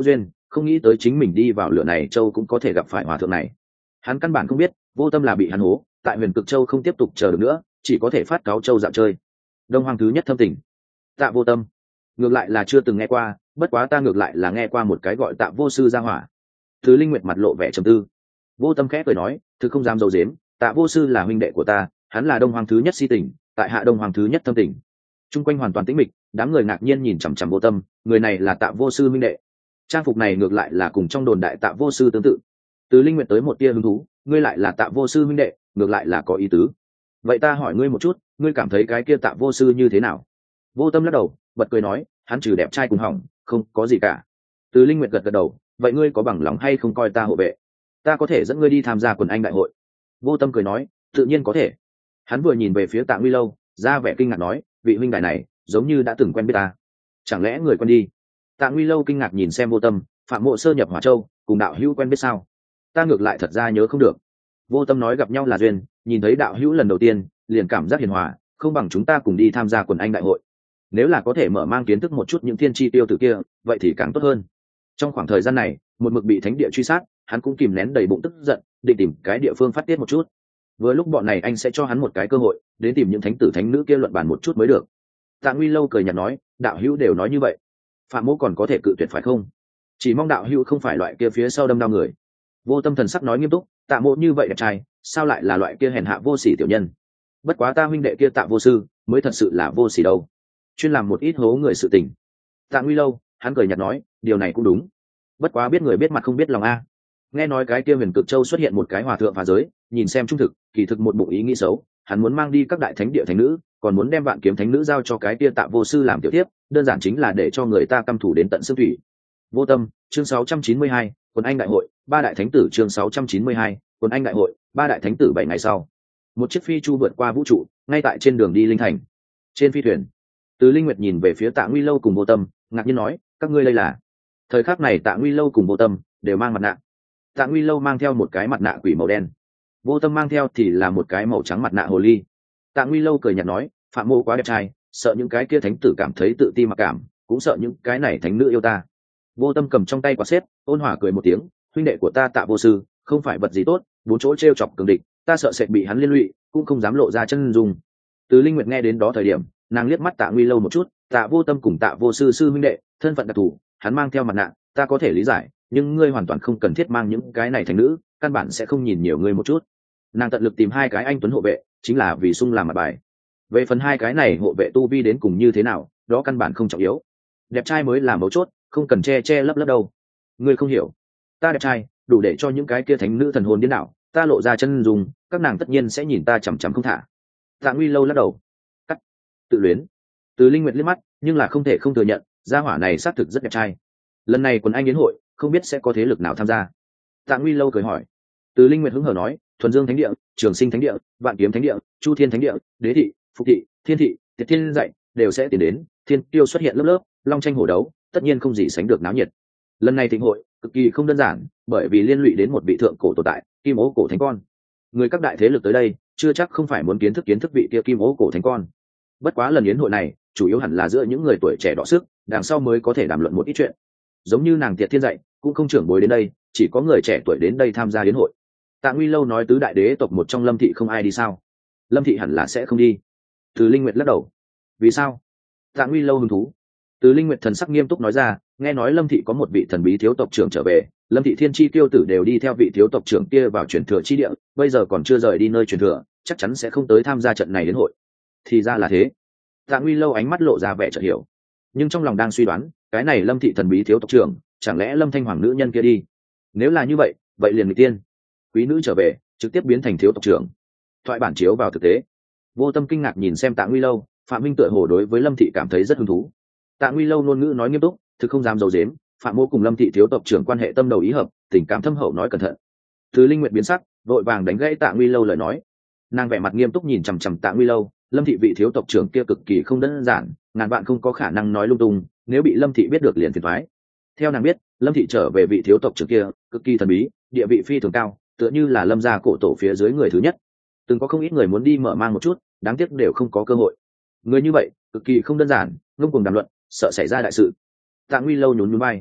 không nghĩ tới chính mình đi vào lửa này châu cũng có thể gặp phải hòa thượng này. Hắn căn bản không biết Vô Tâm là bị hắn hố, tại Huyền Cực Châu không tiếp tục chờ được nữa, chỉ có thể phát cáo châu dạo chơi. Đông Hoàng thứ nhất thâm tình. Tạ Vô Tâm, ngược lại là chưa từng nghe qua, bất quá ta ngược lại là nghe qua một cái gọi Tạ Vô Sư gia hỏa. Thứ Linh Nguyệt mặt lộ vẻ trầm tư. Vô Tâm khẽ cười nói, thực không dám dầu dếm, Tạ Vô Sư là huynh đệ của ta, hắn là Đông Hoàng thứ nhất si tình, tại hạ Đông Hoàng thứ nhất thâm tình. Trung quanh hoàn toàn tĩnh mịch, đám người ngạc nhiên nhìn chằm chằm Vô Tâm, người này là Tạ Vô Sư huynh đệ. Trang phục này ngược lại là cùng trong đồn đại Tạ Vô Sư tương tự. Từ Linh Nguyệt tới một tia hứng thú, ngươi lại là Tạ Vô Sư huynh đệ, ngược lại là có ý tứ. Vậy ta hỏi ngươi một chút, ngươi cảm thấy cái kia Tạ Vô Sư như thế nào? Vô Tâm lắc đầu, bật cười nói, hắn trừ đẹp trai cùng hỏng, không có gì cả. Từ Linh Nguyệt gật gật đầu, vậy ngươi có bằng lòng hay không coi ta hộ vệ? Ta có thể dẫn ngươi đi tham gia quần anh đại hội. Vô Tâm cười nói, tự nhiên có thể. Hắn vừa nhìn về phía Tạ Nguy Lâu, ra vẻ kinh ngạc nói, vị huynh đài này giống như đã từng quen biết ta, chẳng lẽ người quen đi? Tạ Nguy Lâu kinh ngạc nhìn xem Vô Tâm, Phạm Mộ sơ nhập Hỏa Châu, cùng đạo hữu quen biết sao? Ta ngược lại thật ra nhớ không được. Vô Tâm nói gặp nhau là duyên, nhìn thấy đạo hữu lần đầu tiên liền cảm giác hiền hòa, không bằng chúng ta cùng đi tham gia quần anh đại hội. Nếu là có thể mở mang kiến thức một chút những thiên chi tiêu tử kia, vậy thì càng tốt hơn. Trong khoảng thời gian này, một mực bị thánh địa truy sát, hắn cũng kìm nén đầy bụng tức giận, định tìm cái địa phương phát tiết một chút. Vừa lúc bọn này anh sẽ cho hắn một cái cơ hội, đến tìm những thánh tử thánh nữ kia luận bàn một chút mới được. Tạ Nguy Lâu cười nhạt nói, đạo hữu đều nói như vậy, Phạm Mỗ còn có thể cự tuyệt phải không? Chỉ mong đạo hữu không phải loại kia phía sau đâm đau người. Vô Tâm thần sắc nói nghiêm túc, Tạ Mỗ như vậy đẹp trai, sao lại là loại kia hèn hạ vô sỉ tiểu nhân? Bất quá ta huynh đệ kia Tạ Vô Sư mới thật sự là vô sỉ đâu, chuyên làm một ít hố người sự tình. Tạ Nguy Lâu, hắn cười nhạt nói, điều này cũng đúng. Bất quá biết người biết mặt không biết lòng a. Nghe nói cái kia Huyền Cực Châu xuất hiện một cái hòa thượng phá giới, nhìn xem trung thực, kỳ thực một bụng ý nghĩ xấu, hắn muốn mang đi các đại thánh địa thánh nữ, còn muốn đem Vạn Kiếm Thánh nữ giao cho cái kia Tạ Vô Sư làm tiểu tiếp, đơn giản chính là để cho người ta căm thù đến tận xương thủy. Vô Tâm, chương sáu trăm chín mươi hai, quần anh đại hội, ba đại thánh tử chương sáu trăm chín mươi hai, quần anh đại hội, ba đại thánh tử bảy ngày sau. Một chiếc phi chu vượt qua vũ trụ, ngay tại trên đường đi linh thành. Trên phi thuyền, Từ Linh Nguyệt nhìn về phía Tạ Nguy Lâu cùng Vô Tâm, ngạc nhiên nói, các ngươi đây là? Thời khắc này Tạ Nguy Lâu cùng Vô Tâm đều mang mặt nạ. Tạ Nguy Lâu mang theo một cái mặt nạ quỷ màu đen, Vô Tâm mang theo thì là một cái màu trắng mặt nạ hồ ly. Tạ Nguy Lâu cười nhạt nói, Phạm Mộ quá đẹp trai, sợ những cái kia thánh tử cảm thấy tự ti mặc cảm, cũng sợ những cái này thánh nữ yêu ta. Vô Tâm cầm trong tay quả xếp, ôn hòa cười một tiếng, huynh đệ của ta Tạ Vô Sư không phải vật gì tốt, bốn chỗ trêu chọc cường địch, ta sợ sẽ bị hắn liên lụy, cũng không dám lộ ra chân dung. Từ Linh Nguyệt nghe đến đó thời điểm, nàng liếc mắt Tạ Nguy Lâu một chút, Tạ Vô Tâm cùng Tạ Vô Sư sư huynh đệ, thân phận đặc thù, hắn mang theo mặt nạ, ta có thể lý giải, nhưng ngươi hoàn toàn không cần thiết mang những cái này thành nữ, căn bản sẽ không nhìn nhiều ngươi một chút. Nàng tận lực tìm hai cái anh tuấn hộ vệ, chính là vì sung làm mặt bài. Về phần hai cái này hộ vệ tu vi đến cùng như thế nào, đó căn bản không trọng yếu. Đẹp trai mới là mấu chốt, không cần che che lấp lấp đâu. Ngươi không hiểu, ta đẹp trai, đủ để cho những cái kia thánh nữ thần hồn điên đảo, ta lộ ra chân dung, các nàng tất nhiên sẽ nhìn ta chằm chằm không thả. Tạ Nguy Lâu lắc đầu, cắt, tự luyến. Từ Linh Nguyệt liếc mắt, nhưng là không thể không thừa nhận, gia hỏa này xác thực rất đẹp trai. Lần này quần anh yến hội, không biết sẽ có thế lực nào tham gia. Tạ Nguy Lâu cười hỏi. Từ Linh Nguyệt hứng hở nói, Thuần Dương Thánh Địa, Trường Sinh Thánh Địa, Vạn Kiếm Thánh Địa, Chu Thiên Thánh Địa, Đế Thị, Phục Thị, Thiên Thị, Tiệt Thiên dạy đều sẽ tiến đến. Thiên tiêu xuất hiện lớp lớp, long tranh hổ đấu, tất nhiên không gì sánh được náo nhiệt. Lần này thịnh hội cực kỳ không đơn giản, bởi vì liên lụy đến một vị thượng cổ tồn tại, Kim Ố Cổ Thánh Con. Người các đại thế lực tới đây, chưa chắc không phải muốn kiến thức kiến thức vị kia Kim Ố Cổ Thánh Con. Bất quá lần yến hội này, chủ yếu hẳn là giữa những người tuổi trẻ đọ sức, đằng sau mới có thể đàm luận một ít chuyện. Giống như nàng Tiệt Thiên dạy, cũng không trưởng bối đến đây, chỉ có người trẻ tuổi đến đây tham gia yến hội. Tạ Nguy Lâu nói tứ đại đế tộc một trong Lâm Thị không ai đi sao? Lâm Thị hẳn là sẽ không đi. Từ Linh Nguyệt lắc đầu. Vì sao? Tạ Nguy Lâu hứng thú. Từ Linh Nguyệt thần sắc nghiêm túc nói ra, nghe nói Lâm Thị có một vị thần bí thiếu tộc trưởng trở về, Lâm Thị thiên chi tiêu tử đều đi theo vị thiếu tộc trưởng kia vào truyền thừa chi địa, bây giờ còn chưa rời đi nơi truyền thừa, chắc chắn sẽ không tới tham gia trận này đến hội. Thì ra là thế. Tạ Nguy Lâu ánh mắt lộ ra vẻ chợt hiểu, nhưng trong lòng đang suy đoán, cái này Lâm Thị thần bí thiếu tộc trưởng, chẳng lẽ Lâm Thanh Hoàng nữ nhân kia đi? Nếu là như vậy, vậy liền nghịch tiên. Quý nữ trở về, trực tiếp biến thành thiếu tộc trưởng. Thoại bản chiếu vào thực tế. Vô Tâm kinh ngạc nhìn xem Tạ Nguy Lâu, Phạm Minh tựa hồ đối với Lâm Thị cảm thấy rất hứng thú. Tạ Nguy Lâu ngôn ngữ nói nghiêm túc, thực không dám giấu giếm, Phạm Mô cùng Lâm Thị thiếu tộc trưởng quan hệ tâm đầu ý hợp, tình cảm thâm hậu nói cẩn thận. Từ Linh Nguyệt biến sắc, vội vàng đánh gãy Tạ Nguy Lâu lời nói. Nàng vẻ mặt nghiêm túc nhìn chằm chằm Tạ Nguy Lâu, Lâm Thị vị thiếu tộc trưởng kia cực kỳ không đơn giản, ngàn bạn không có khả năng nói lung tung, nếu bị Lâm Thị biết được liền phiền toái. Theo nàng biết, Lâm Thị trở về vị thiếu tộc trưởng kia, cực kỳ thần bí, địa vị phi thường cao, tựa như là Lâm gia cổ tổ phía dưới người thứ nhất. Từng có không ít người muốn đi mở mang một chút, đáng tiếc đều không có cơ hội. Người như vậy, cực kỳ không đơn giản, ngông cuồng đàm luận, sợ xảy ra đại sự. Tạ Nguy Lâu nhún nhún vai.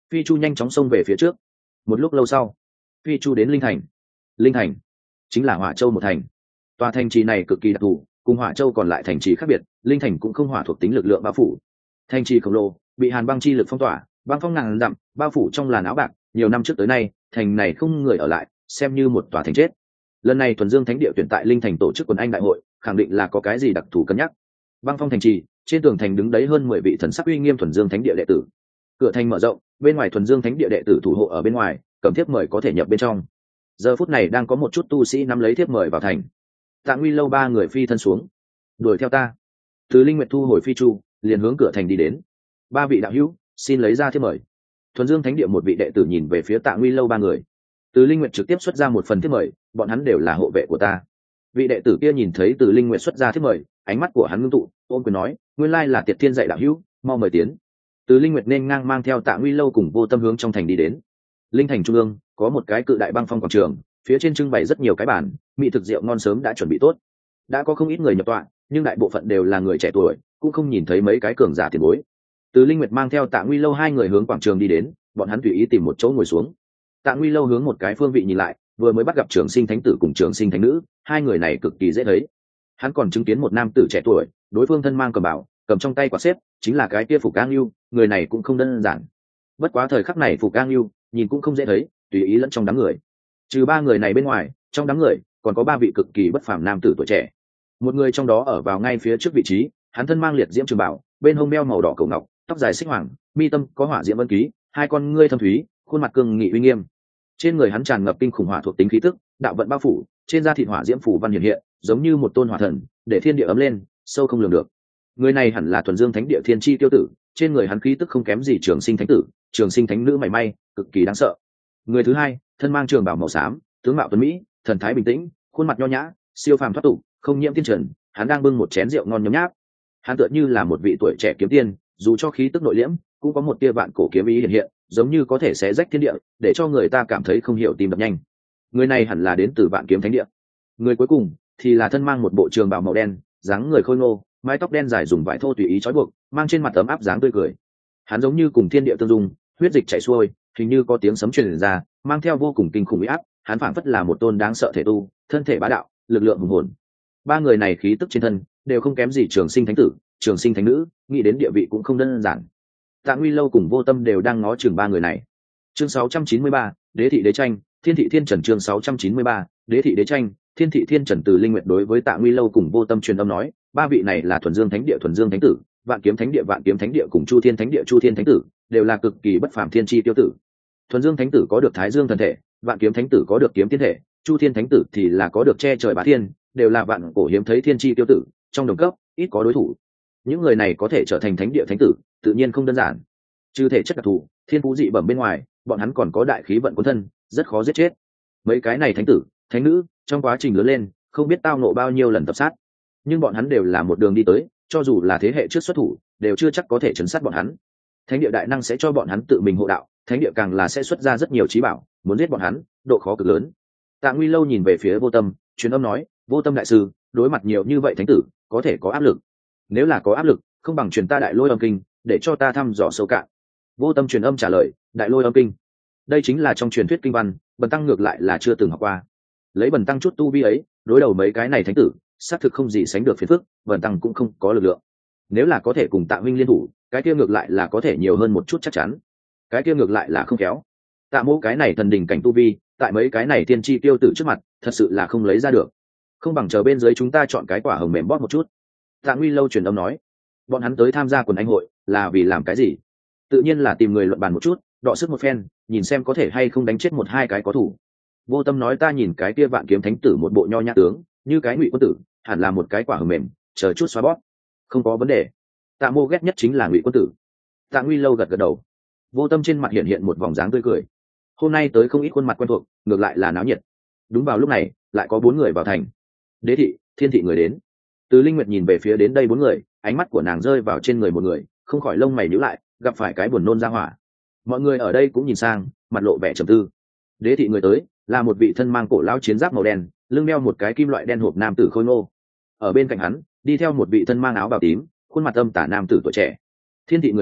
Phi Chu nhanh chóng xông về phía trước. Một lúc lâu sau, Phi Chu đến Linh Thành. Linh Thành chính là Hỏa Châu một thành. Tòa thành trì này cực kỳ đặc thù, cùng Hỏa Châu còn lại thành trì khác biệt. Linh Thành cũng không hỏa thuộc tính lực lượng bao phủ. Thành trì khổng lồ bị hàn băng chi lực phong tỏa, băng phong ngàn dặm bao phủ trong làn áo bạc. Nhiều năm trước tới nay, thành này không người ở lại, xem như một tòa thành chết. Lần này Thuần Dương Thánh Địa tuyển tại Linh Thành tổ chức quần anh đại hội, khẳng định là có cái gì đặc thù cân nhắc. Băng phong thành trì, trên tường thành đứng đấy hơn mười vị thần sắc uy nghiêm Thuần Dương Thánh Địa đệ tử. Cửa thành mở rộng, bên ngoài Thuần Dương Thánh Địa đệ tử thủ hộ ở bên ngoài, cầm thiếp mời có thể nhập bên trong. Giờ phút này đang có một chút tu sĩ nắm lấy thiếp mời vào thành. Tạ Nguy Lâu ba người phi thân xuống, đuổi theo ta. Từ Linh Nguyệt thu hồi phi chu, liền hướng cửa thành đi đến. Ba vị đạo hữu, xin lấy ra thiếp mời. Thuần Dương Thánh Địa một vị đệ tử nhìn về phía Tạ Nguy Lâu ba người. Từ Linh Nguyệt trực tiếp xuất ra một phần thiếp mời, bọn hắn đều là hộ vệ của ta. Vị đệ tử kia nhìn thấy Từ Linh Nguyệt xuất ra thiếp mời, ánh mắt của hắn ngưng tụ, ôm quyền nói, nguyên lai là Tiệt Thiên dạy đạo hữu, mau mời tiến. Từ Linh Nguyệt nên ngang mang theo Tạ Nguy Lâu cùng Vô Tâm hướng trong thành đi đến. Linh Thành trung ương có một cái cự đại băng phong quảng trường, phía trên trưng bày rất nhiều cái bàn, mỹ thực rượu ngon sớm đã chuẩn bị tốt. Đã có không ít người nhập tọa, nhưng đại bộ phận đều là người trẻ tuổi, cũng không nhìn thấy mấy cái cường giả tiền bối. Từ Linh Nguyệt mang theo Tạ Nguy Lâu hai người hướng quảng trường đi đến, bọn hắn tùy ý tìm một chỗ ngồi xuống. Tạ Nguy Lâu hướng một cái phương vị nhìn lại, vừa mới bắt gặp Trường Sinh Thánh Tử cùng Trường Sinh Thánh Nữ, hai người này cực kỳ dễ thấy. Hắn còn chứng kiến một nam tử trẻ tuổi, đối phương thân mang cầm bảo, cầm trong tay quả xếp, chính là cái kia Phục Cang Lưu, người này cũng không đơn giản. Bất quá thời khắc này Phục Cang Lưu nhìn cũng không dễ thấy, tùy ý lẫn trong đám người. Trừ ba người này bên ngoài, trong đám người còn có ba vị cực kỳ bất phàm nam tử tuổi trẻ. Một người trong đó ở vào ngay phía trước vị trí, hắn thân mang liệt diễm trường bảo, bên hông đeo màu đỏ cầu ngọc, tóc dài xích hoàng, mi tâm có hỏa diễm vân ký, hai con ngươi thâm thúy, khuôn mặt cương nghị uy nghiêm. Trên người hắn tràn ngập kinh khủng hỏa thuộc tính khí tức, đạo vận bao phủ, trên da thịt hỏa diễm phủ văn hiện hiện, giống như một tôn hỏa thần, để thiên địa ấm lên, sâu không lường được. Người này hẳn là Thuần Dương Thánh Địa Thiên Chi tiêu tử, trên người hắn khí tức không kém gì Trường Sinh Thánh Tử, Trường Sinh Thánh Nữ mảy may, cực kỳ đáng sợ. Người thứ hai, thân mang trường bào màu xám, tướng mạo tuấn mỹ, thần thái bình tĩnh, khuôn mặt nho nhã, siêu phàm thoát tục, không nhiễm tiên trần, hắn đang bưng một chén rượu ngon nhấm nháp. Hắn tựa như là một vị tuổi trẻ kiếm tiên, dù cho khí tức nội liễm, cũng có một tia vạn cổ kiếm ý hiện hiện, giống như có thể xé rách thiên địa, để cho người ta cảm thấy không hiểu tim đập nhanh. Người này hẳn là đến từ Vạn Kiếm Thánh Địa. Người cuối cùng thì là thân mang một bộ trường bào màu đen, dáng người khôi ngô, mái tóc đen dài dùng vải thô tùy ý trói buộc, mang trên mặt tấm áp dáng tươi cười. Hắn giống như cùng thiên địa tương dung, huyết dịch chảy xuôi, hình như có tiếng sấm truyền ra, mang theo vô cùng kinh khủng uy áp. Hắn phảng phất là một tôn đáng sợ thể tu, thân thể bá đạo, lực lượng hùng hồn. Ba người này khí tức trên thân đều không kém gì Trường Sinh Thánh Tử, Trường Sinh Thánh Nữ, nghĩ đến địa vị cũng không đơn giản. Tạ Nguy Lâu cùng Vô Tâm đều đang ngó chừng ba người này. Chương sáu trăm chín mươi ba, Đế thị đế tranh, Thiên thị thiên trần. Chương sáu trăm chín mươi ba, Đế thị đế tranh, Thiên thị thiên trần. Từ Linh Nguyệt đối với Tạ Nguy Lâu cùng Vô Tâm truyền âm nói, ba vị này là Thuần Dương Thánh Địa Thuần Dương Thánh Tử, Vạn Kiếm Thánh Địa Vạn Kiếm Thánh Địa cùng Chu Thiên Thánh Địa Chu Thiên Thánh Tử, đều là cực kỳ bất phàm thiên chi tiêu tử. Thuần Dương Thánh Tử có được Thái Dương thần thể, Vạn Kiếm Thánh Tử có được kiếm tiên thể, Chu Thiên Thánh Tử thì là có được che trời bá thiên, đều là vạn cổ hiếm thấy thiên chi tiêu tử, trong đồng cấp ít có đối thủ. Những người này có thể trở thành Thánh Địa Thánh Tử, tự nhiên không đơn giản. Trừ thể chất đặc thù, thiên phú dị bẩm bên ngoài, bọn hắn còn có đại khí vận cuốn thân, rất khó giết chết. Mấy cái này thánh tử, thánh nữ, trong quá trình lớn lên, không biết tao ngộ bao nhiêu lần tập sát, nhưng bọn hắn đều là một đường đi tới, cho dù là thế hệ trước xuất thủ, đều chưa chắc có thể chấn sát bọn hắn. Thánh địa đại năng sẽ cho bọn hắn tự mình hộ đạo, thánh địa càng là sẽ xuất ra rất nhiều trí bảo, muốn giết bọn hắn, độ khó cực lớn. Tạ Nguy Lâu nhìn về phía Vô Tâm, truyền âm nói, Vô Tâm đại sư, đối mặt nhiều như vậy thánh tử, có thể có áp lực. Nếu là có áp lực, không bằng truyền ta Đại Lôi Âm Kinh, để cho ta thăm dò sâu cạn. Vô Tâm truyền âm trả lời, Đại Lôi Âm Kinh, đây chính là trong truyền thuyết kinh văn, Bần tăng ngược lại là chưa từng học qua. Lấy Bần tăng chút tu vi ấy, đối đầu mấy cái này thánh tử, xác thực không gì sánh được phiền phức, Bần tăng cũng không có lực lượng. Nếu là có thể cùng Tạ huynh liên thủ, cái kia ngược lại là có thể nhiều hơn một chút chắc chắn. Cái kia ngược lại là không khéo. Tạ Mỗ cái này thần đỉnh cảnh tu vi, tại mấy cái này tiên tri tiêu tử trước mặt, thật sự là không lấy ra được. Không bằng chờ bên dưới chúng ta chọn cái quả hồng mềm bóp một chút. Tạ Nguy Lâu truyền âm nói, bọn hắn tới tham gia quần anh hội là vì làm cái gì? Tự nhiên là tìm người luận bàn một chút, đọ sức một phen, nhìn xem có thể hay không đánh chết một hai cái có thủ. Vô Tâm nói, ta nhìn cái kia Vạn Kiếm Thánh Tử một bộ nho nhã tướng, như cái Ngụy quân tử, hẳn là một cái quả hồng mềm, chờ chút xóa bóp. Không có vấn đề. Tạ Mô ghét nhất chính là Ngụy quân tử. Tạ Nguy Lâu gật gật đầu. Vô Tâm trên mặt hiện hiện một vòng dáng tươi cười. Hôm nay tới không ít khuôn mặt quen thuộc, ngược lại là náo nhiệt. Đúng vào lúc này, lại có bốn người vào thành. Đế thị, Thiên thị người đến. Từ Linh Nguyệt nhìn về phía đến đây bốn người, ánh mắt của nàng rơi vào trên người một người, không khỏi lông mày nhíu lại, gặp phải cái buồn nôn ra hỏa. Mọi người ở đây cũng nhìn sang, mặt lộ vẻ trầm tư. Đế thị người tới là một vị thân mang cổ lão chiến giáp màu đen, lưng đeo một cái kim loại đen hộp nam tử khôi ngô. Ở bên cạnh hắn, đi theo một vị thân mang áo bào tím, khuôn mặt âm tả nam tử tuổi trẻ. Thiên thị người tới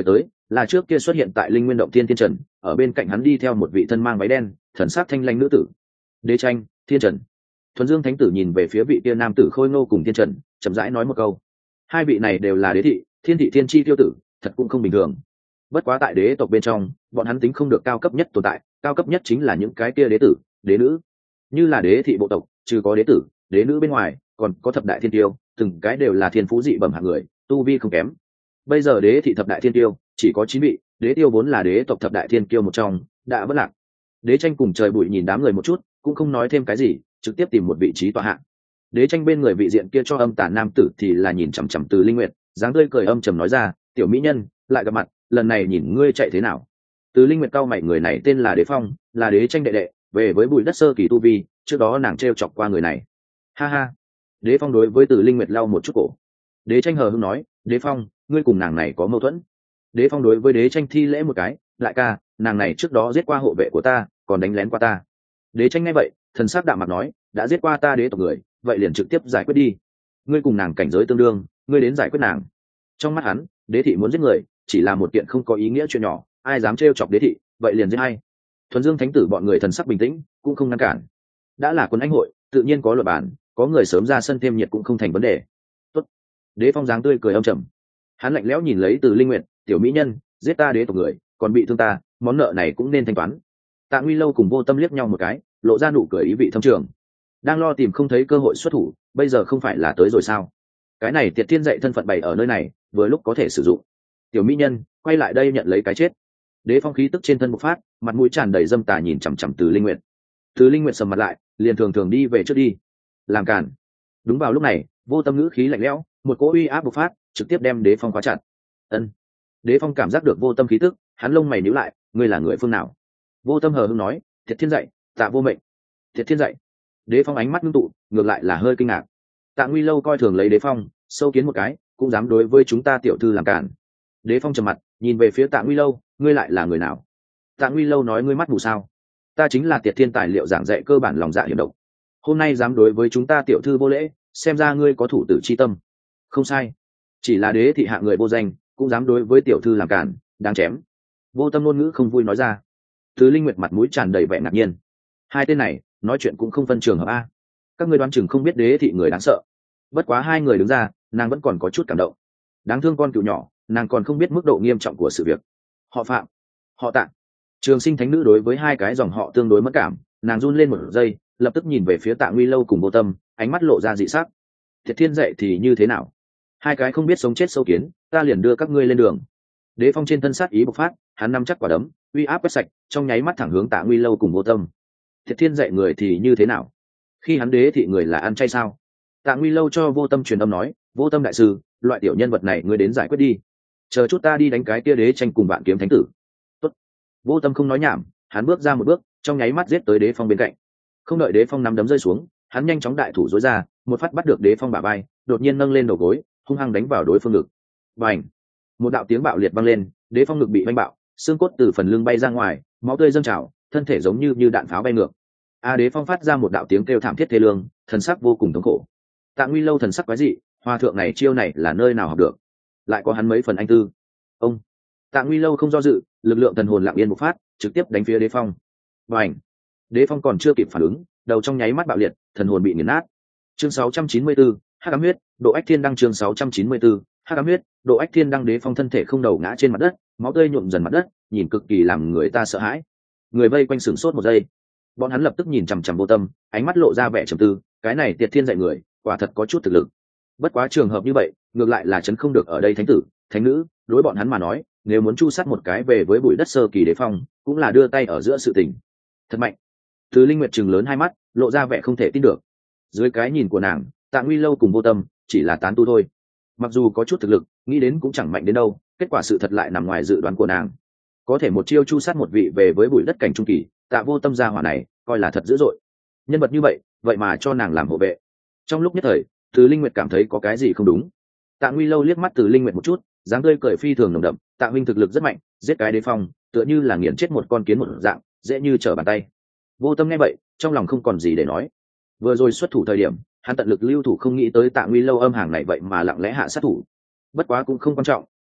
là trước kia xuất hiện tại linh nguyên động thiên thiên trần, ở bên cạnh hắn đi theo một vị thân mang váy đen thần sắc thanh lanh nữ tử. Đế tranh, thiên trần. Thuần Dương thánh tử nhìn về phía vị kia nam tử khôi ngô cùng thiên trần, chậm rãi nói một câu. Hai vị này đều là đế thị, thiên thị thiên chi tiêu tử, thật cũng không bình thường. Bất quá tại đế tộc bên trong, bọn hắn tính không được cao cấp nhất tồn tại, cao cấp nhất chính là những cái kia đế tử, đế nữ. Như là đế thị bộ tộc, trừ có đế tử, đế nữ bên ngoài, còn có thập đại thiên tiêu, từng cái đều là thiên phú dị bẩm hạng người, tu vi không kém. Bây giờ đế thị thập đại thiên tiêu chỉ có chín vị, đế tiêu vốn là đế tộc thập đại thiên kiêu một trong, đã vất lạc. Đế tranh cùng trời bụi nhìn đám người một chút, cũng không nói thêm cái gì, trực tiếp tìm một vị trí tọa hạng. Đế tranh bên người vị diện kia cho âm tả nam tử thì là nhìn chằm chằm Từ Linh Nguyệt, dáng tươi cười âm trầm nói ra, tiểu mỹ nhân, lại gặp mặt, lần này nhìn ngươi chạy thế nào. Từ Linh Nguyệt cao mày, người này tên là Đế Phong, là đế tranh đệ đệ, về với bụi đất sơ kỳ tu vi, trước đó nàng trêu chọc qua người này. Ha ha. Đế Phong đối với Từ Linh Nguyệt lau một chút cổ. Đế tranh hờ hững nói, Đế Phong, ngươi cùng nàng này có mâu thuẫn. Đế Phong đối với đế tranh thi lễ một cái, lại ca, nàng này trước đó giết qua hộ vệ của ta, còn đánh lén qua ta. Đế tranh nghe vậy, thần sắc đạm mặt nói, đã giết qua ta đế tộc người, vậy liền trực tiếp giải quyết đi. Ngươi cùng nàng cảnh giới tương đương, ngươi đến giải quyết nàng. Trong mắt hắn, đế thị muốn giết người, chỉ là một kiện không có ý nghĩa chuyện nhỏ, ai dám trêu chọc đế thị, vậy liền giết hay. Thuần Dương thánh tử bọn người thần sắc bình tĩnh, cũng không ngăn cản. Đã là quân anh hội, tự nhiên có luật bản, có người sớm ra sân thêm nhiệt cũng không thành vấn đề. Tốt. Đế Phong dáng tươi cười âm trầm. Hắn lạnh lẽo nhìn lấy Từ Linh Nguyệt, tiểu mỹ nhân, giết ta đế tộc người, còn bị thương ta, món nợ này cũng nên thanh toán. Tạ Nguy Lâu cùng Vô Tâm liếc nhau một cái, lộ ra nụ cười ý vị thâm trường. Đang lo tìm không thấy cơ hội xuất thủ, bây giờ không phải là tới rồi sao? Cái này Tiệt Thiên dạy thân phận bày ở nơi này, vừa lúc có thể sử dụng. Tiểu mỹ nhân, quay lại đây nhận lấy cái chết. Đế Phong khí tức trên thân bộc phát, mặt mũi tràn đầy dâm tà nhìn chằm chằm Từ Linh Nguyệt. Từ Linh Nguyệt sầm mặt lại, liền thường thường đi về trước đi. Làm cản. Đúng vào lúc này, Vô Tâm ngữ khí lạnh lẽo, một cỗ uy áp bộc phát, trực tiếp đem Đế Phong khóa chặt. Ân. Đế Phong cảm giác được Vô Tâm khí tức, hắn lông mày nhíu lại, ngươi là người phương nào? Vô Tâm hờ hững nói, Tiệt Thiên dạy, Tạ Vô Mệnh. Tiệt Thiên dạy. Đế Phong ánh mắt ngưng tụ, ngược lại là hơi kinh ngạc. Tạ Nguy Lâu coi thường lấy Đế Phong, sâu kiến một cái, cũng dám đối với chúng ta tiểu thư làm cản. Đế Phong trầm mặt, nhìn về phía Tạ Nguy Lâu, ngươi lại là người nào? Tạ Nguy Lâu nói, ngươi mắt mù sao? Ta chính là Tiệt Thiên tài liệu giảng dạy cơ bản lòng dạ hiểm độc. Hôm nay dám đối với chúng ta tiểu thư vô lễ, xem ra ngươi có thủ tử chi tâm. Không sai, chỉ là đế thị hạ người vô danh, cũng dám đối với tiểu thư làm cản, đáng chém. Vô Tâm ngôn ngữ không vui nói ra. Từ Linh Nguyệt mặt mũi tràn đầy vẻ ngạc nhiên. Hai tên này nói chuyện cũng không phân trường hợp a. Các ngươi đoán chừng không biết đế thị người đáng sợ. Bất quá hai người đứng ra, nàng vẫn còn có chút cảm động. Đáng thương con cừu nhỏ, nàng còn không biết mức độ nghiêm trọng của sự việc. Họ Phạm, họ Tạ. Trường Sinh thánh nữ đối với hai cái dòng họ tương đối mất cảm, nàng run lên một giây, lập tức nhìn về phía Tạ Nguy Lâu cùng Vô Tâm, ánh mắt lộ ra dị sắc. Tiệt Thiên dạy thì như thế nào? Hai cái không biết sống chết sâu kiến, ta liền đưa các ngươi lên đường. Đế Phong trên thân sát ý bộc phát, hắn nắm chắc quả đấm, uy áp quét sạch, trong nháy mắt thẳng hướng Tạ Nguy Lâu cùng Vô Tâm. Tiệt Thiên dạy người thì như thế nào? Khi hắn đế thị người là ăn chay sao? Tạ Nguy Lâu cho Vô Tâm truyền âm nói, Vô Tâm đại sư, loại tiểu nhân vật này ngươi đến giải quyết đi. Chờ chút ta đi đánh cái kia đế tranh cùng bạn kiếm thánh tử. Tốt. Vô Tâm không nói nhảm, hắn bước ra một bước, trong nháy mắt giết tới Đế Phong bên cạnh. Không đợi Đế Phong nắm đấm rơi xuống, hắn nhanh chóng đại thủ dối ra, một phát bắt được Đế Phong bả vai, đột nhiên nâng lên đầu gối, hung hăng đánh vào đối phương ngực. Bành! Một đạo tiếng bạo liệt vang lên, Đế Phong ngực bị vanh bạo, xương cốt từ phần lưng bay ra ngoài, máu tươi dâng trào, thân thể giống như như đạn pháo bay ngược. A Đế Phong phát ra một đạo tiếng kêu thảm thiết thê lương, thần sắc vô cùng thống khổ. Tạ Nguy Lâu thần sắc quái dị, hòa thượng này chiêu này là nơi nào học được? Lại có hắn mấy phần anh tư. Ông! Tạ Nguy Lâu không do dự, lực lượng thần hồn lặng yên bộc phát, trực tiếp đánh phía Đế Phong. Bành! Đế Phong còn chưa kịp phản ứng, đầu trong nháy mắt bạo liệt, thần hồn bị nghiền nát. Chương sáu trăm chín mươi tư, Hắc ám huyết, Độ Ách Thiên Đăng chương sáu trăm chín mươi tư, Hắc ám huyết, Độ Ách Thiên Đăng. Đế Phong thân thể không đầu ngã trên mặt đất, máu tươi nhuộm dần mặt đất, nhìn cực kỳ làm người ta sợ hãi. Người vây quanh sửng sốt một giây, bọn hắn lập tức nhìn chằm chằm Vô Tâm, ánh mắt lộ ra vẻ trầm tư, cái này Tiệt Thiên dạy người, quả thật có chút thực lực. Bất quá trường hợp như vậy, ngược lại là chấn không được ở đây thánh tử, thánh nữ, đối bọn hắn mà nói, nếu muốn chu sát một cái về với bụi đất sơ kỳ Đế Phong, cũng là đưa tay ở giữa sự tình. Thật mạnh. Từ Linh Nguyệt trừng lớn hai mắt, lộ ra vẻ không thể tin được. Dưới cái nhìn của nàng, Tạ Nguy Lâu cùng Vô Tâm chỉ là tán tu thôi. Mặc dù có chút thực lực, nghĩ đến cũng chẳng mạnh đến đâu, kết quả sự thật lại nằm ngoài dự đoán của nàng. Có thể một chiêu chu sát một vị về với bụi đất cảnh trung kỳ, Tạ Vô Tâm gia hỏa này, coi là thật dữ dội. Nhân vật như vậy, vậy mà cho nàng làm hộ vệ. Trong lúc nhất thời, Từ Linh Nguyệt cảm thấy có cái gì không đúng. Tạ Nguy Lâu liếc mắt Từ Linh Nguyệt một chút, dáng tươi cười phi thường nồng đậm, Tạ huynh thực lực rất mạnh, giết cái Đế Phong, tựa như là nghiền chết một con kiến một dạng, dễ như trở bàn tay. Vô Tâm nghe vậy, trong lòng không còn gì để nói. Vừa rồi xuất thủ thời điểm, hắn tận lực lưu thủ, không nghĩ tới Tạ Nguy Lâu âm hàng này vậy mà lặng lẽ hạ sát thủ. Bất quá cũng không quan trọng,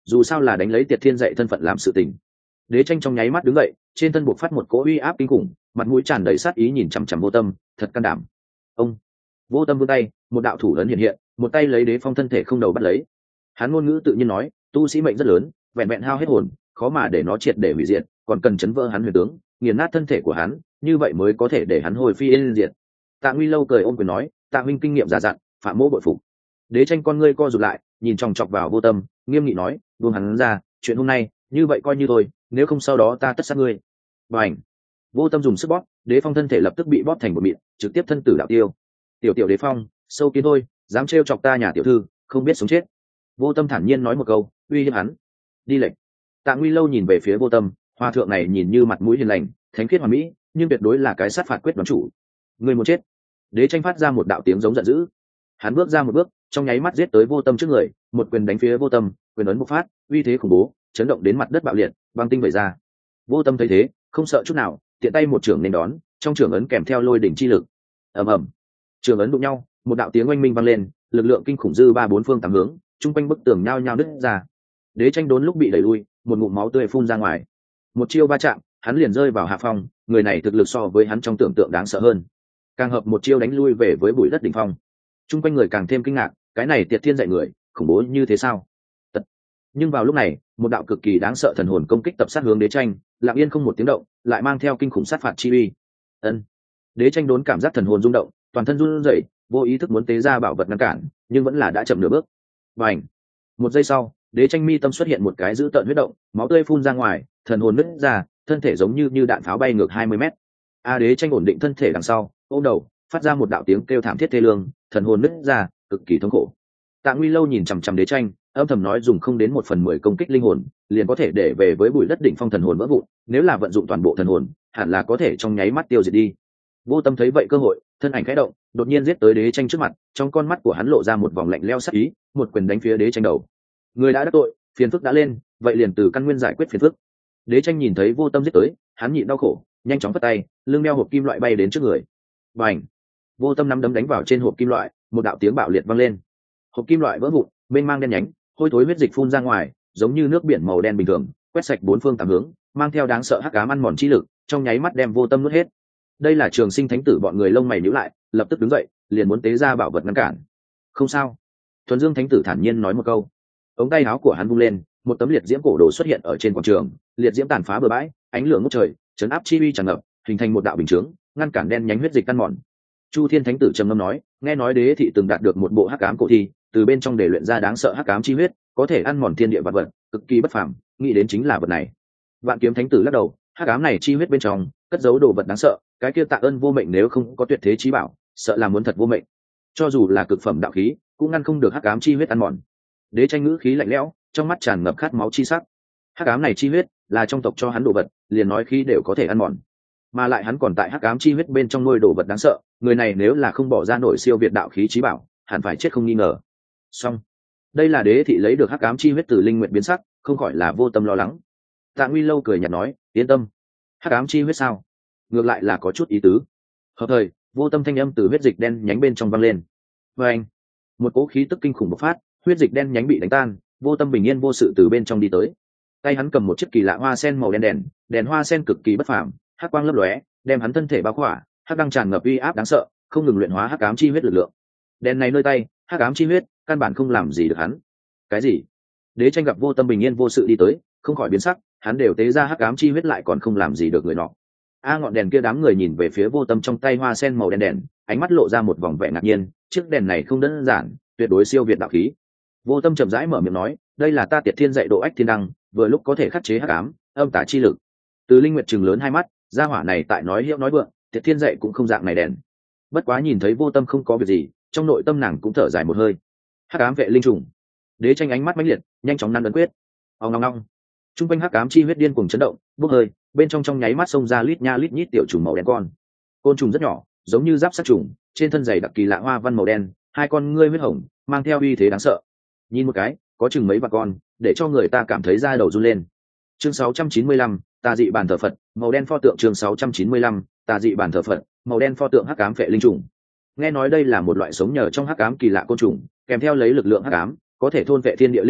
dù sao là đánh lấy Tiệt Thiên dạy thân phận làm sự tình. Đế Tranh trong nháy mắt đứng dậy, trên thân buộc phát một cỗ uy áp kinh khủng, mặt mũi tràn đầy sát ý nhìn chằm chằm Vô Tâm, thật can đảm. Ông Vô Tâm vươn tay, một đạo thủ ấn hiện hiện, một tay lấy Đế Phong thân thể không đầu bắt lấy. Hắn ngôn ngữ tự nhiên nói, tu sĩ mệnh rất lớn, vẹn vẹn hao hết hồn, khó mà để nó triệt để hủy diệt, còn cần chấn vỡ hắn huyền tướng, nghiền nát thân thể của hắn, như vậy mới có thể để hắn hồi phi yên diệt. Tạ Nguy Lâu cười ôm quyền nói, Tạ huynh kinh nghiệm già dặn, phạm mỗ bội phục. Đế Tranh con ngươi co rụt lại, nhìn chòng chọc vào Vô Tâm, nghiêm nghị nói, buông hắn ra, chuyện hôm nay, như vậy coi như thôi, nếu không sau đó ta tất sát ngươi. Bành! Vô Tâm dùng sức bóp, Đế Phong thân thể lập tức bị bóp thành một mịn, trực tiếp thân tử đạo tiêu. Tiểu tiểu Đế Phong, sâu kiến thôi, dám trêu chọc ta nhà tiểu thư, không biết sống chết. Vô Tâm thản nhiên nói một câu, uy hiếp hắn. Đi lệnh. Tạ Nguy Lâu nhìn về phía Vô Tâm, hòa thượng này nhìn như mặt mũi hiền lành, thánh khiết hoàn mỹ, nhưng tuyệt đối là cái sát phạt quyết đoán chủ. Người muốn chết. Đế Tranh phát ra một đạo tiếng giống giận dữ. Hắn bước ra một bước, trong nháy mắt giết tới Vô Tâm trước người, một quyền đánh phía Vô Tâm, quyền ấn bộc phát, uy thế khủng bố, chấn động đến mặt đất bạo liệt, băng tinh vẩy ra. Vô Tâm thấy thế, không sợ chút nào, tiện tay một trưởng nên đón, trong trưởng ấn kèm theo lôi đỉnh chi lực. Ầm ầm. Trưởng ấn đụng nhau, một đạo tiếng oanh minh vang lên, lực lượng kinh khủng dư ba bốn phương tám hướng, trung quanh bức tường nhao nhao nứt ra. Đế Tranh đốn lúc bị đẩy lui, một ngụm máu tươi phun ra ngoài. Một chiêu va chạm, hắn liền rơi vào hạ phong, người này thực lực so với hắn trong tưởng tượng đáng sợ hơn. Càng hợp một chiêu đánh lui về với bụi đất đỉnh phong. Trung quanh người càng thêm kinh ngạc, cái này Tiệt Thiên dạy người, khủng bố như thế sao? Tật. Nhưng vào lúc này, một đạo cực kỳ đáng sợ thần hồn công kích tập sát hướng Đế Tranh, lặng yên không một tiếng động, lại mang theo kinh khủng sát phạt chi uy. Ân. Đế Tranh đốn cảm giác thần hồn rung động, toàn thân run rẩy, vô ý thức muốn tế ra bảo vật ngăn cản, nhưng vẫn là đã chậm nửa bước. Bành. Một giây sau, Đế Tranh mi tâm xuất hiện một cái dữ tợn huyết động, máu tươi phun ra ngoài, thần hồn nứt ra, thân thể giống như như đạn pháo bay ngược hai mươi mét. A Đế Tranh ổn định thân thể đằng sau, ôm đầu, phát ra một đạo tiếng kêu thảm thiết thê lương, thần hồn nứt ra, cực kỳ thống khổ. Tạ Nguy Lâu nhìn chằm chằm Đế Tranh, âm thầm nói dùng không đến một phần mười công kích linh hồn, liền có thể để về với bụi đất đỉnh phong thần hồn vỡ vụn, nếu là vận dụng toàn bộ thần hồn, hẳn là có thể trong nháy mắt tiêu diệt đi. Vô Tâm thấy vậy cơ hội, thân ảnh khẽ động, đột nhiên giết tới Đế Tranh trước mặt, trong con mắt của hắn lộ ra một vòng lạnh lẽo sắc ý, một quyền đánh phía Đế Tranh đầu. Người đã đắc tội, phiền phức đã lên, vậy liền từ căn nguyên giải quyết phiền phức. Đế Tranh nhìn thấy Vô Tâm giết tới, hắn nhịn đau khổ, nhanh chóng vất tay, lưng đeo hộp kim loại bay đến trước người. Bành! Vô Tâm nắm đấm đánh vào trên hộp kim loại, một đạo tiếng bạo liệt vang lên. Hộp kim loại vỡ vụn, bên mang đen nhánh, hôi thối huyết dịch phun ra ngoài, giống như nước biển màu đen bình thường, quét sạch bốn phương tám hướng, mang theo đáng sợ hắc ám ăn mòn chi lực, trong nháy mắt đem Vô Tâm nuốt hết. Đây là Trường Sinh Thánh tử, bọn người lông mày nhíu lại, lập tức đứng dậy, liền muốn tế ra bảo vật ngăn cản. Không sao. Thuần Dương Thánh tử thản nhiên nói một câu. Ống tay áo của hắn vung lên, một tấm liệt diễm cổ đồ xuất hiện ở trên quảng trường, liệt diễm tàn phá bừa bãi, ánh lửa ngút trời, chấn áp chi uy tràn ngập, hình thành một đạo bình chướng, ngăn cản đen nhánh huyết dịch ăn mòn. Chu Thiên Thánh tử trầm ngâm nói, nghe nói Đế thị từng đạt được một bộ hắc ám cổ thi, từ bên trong để luyện ra đáng sợ hắc ám chi huyết, có thể ăn mòn thiên địa vật vật, cực kỳ bất phàm, nghĩ đến chính là vật này. Vạn Kiếm Thánh tử lắc đầu, hắc ám này chi huyết bên trong cất giấu đồ vật đáng sợ, cái kia Tạ Ơn vô mệnh nếu không có tuyệt thế chí bảo, sợ là muốn thật vô mệnh. Cho dù là cực phẩm đạo khí, cũng ngăn không được hắc ám chi huyết ăn mòn. Đế Tranh ngữ khí lạnh lẽo, trong mắt tràn ngập khát máu chi sắc. Hắc ám này chi huyết là trong tộc cho hắn đồ vật, liền nói khí đều có thể ăn mòn, mà lại hắn còn tại hắc ám chi huyết bên trong nuôi đồ vật đáng sợ, người này nếu là không bỏ ra nổi siêu việt đạo khí chí bảo, hẳn phải chết không nghi ngờ. Song, đây là Đế thị lấy được hắc ám chi huyết từ linh nguyện biến sắc, không khỏi là Vô Tâm lo lắng. Tạ Nguy Lâu cười nhạt nói, yên tâm, hắc ám chi huyết sao? Ngược lại là có chút ý tứ. Hợp thời, Vô Tâm thanh âm từ huyết dịch đen nhánh bên trong vang lên. Và anh, một cỗ khí tức kinh khủng bộc phát, huyết dịch đen nhánh bị đánh tan, Vô Tâm bình yên vô sự từ bên trong đi tới. Tay hắn cầm một chiếc kỳ lạ hoa sen màu đen đèn, đèn hoa sen cực kỳ bất phàm, hắc quang lấp lóe, đem hắn thân thể bao khỏa, hắc đang tràn ngập uy áp đáng sợ, không ngừng luyện hóa hắc ám chi huyết lực lượng. Đèn này nơi tay, hắc ám chi huyết, căn bản không làm gì được hắn. Cái gì? Đế Tranh gặp Vô Tâm bình yên vô sự đi tới, không khỏi biến sắc, hắn đều tế ra hắc ám chi huyết lại còn không làm gì được người nọ. A ngọn đèn kia, đám người nhìn về phía Vô Tâm trong tay hoa sen màu đen đèn, ánh mắt lộ ra một vòng vẻ ngạc nhiên, chiếc đèn này không đơn giản, tuyệt đối siêu việt đạo khí. Vô Tâm chậm rãi mở miệng nói, đây là ta Tiệt Thiên dạy độ ách thiên đăng, vừa lúc có thể khắc chế hắc ám, âm tà chi lực. Từ Linh Nguyệt trừng lớn hai mắt, gia hỏa này tại nói hiệu nói vượng, Tiệt Thiên dạy cũng không dạng này đèn. Bất quá nhìn thấy Vô Tâm không có việc gì, trong nội tâm nàng cũng thở dài một hơi. Hắc ám vệ linh trùng. Đế Tranh ánh mắt mãnh liệt, nhanh chóng nắn ấn quyết. Ong ong ong. Trung quanh hắc ám chi huyết điên cuồng chấn động, bốc hơi, bên trong trong nháy mắt xông ra lít nha lít nhít tiểu trùng màu đen con. Côn trùng rất nhỏ, giống như giáp sắt trùng, trên thân dày đặc kỳ lạ hoa văn màu đen, hai con ngươi huyết hồng, mang theo uy thế đáng sợ. Nhìn một cái, có chừng mấy vạn con, để cho người ta cảm thấy da đầu run lên. Chương sáu trăm chín mươi lăm, tà dị bàn thờ Phật, màu đen pho tượng. Chương sáu trăm chín mươi lăm, tà dị bàn thờ Phật, màu đen pho tượng hắc ám phệ linh trùng. Nghe nói đây là một loại sống nhờ trong hắc ám kỳ lạ côn trùng, kèm theo lấy lực lượng hắc ám, có thể thôn vệ thiên địa linh lực,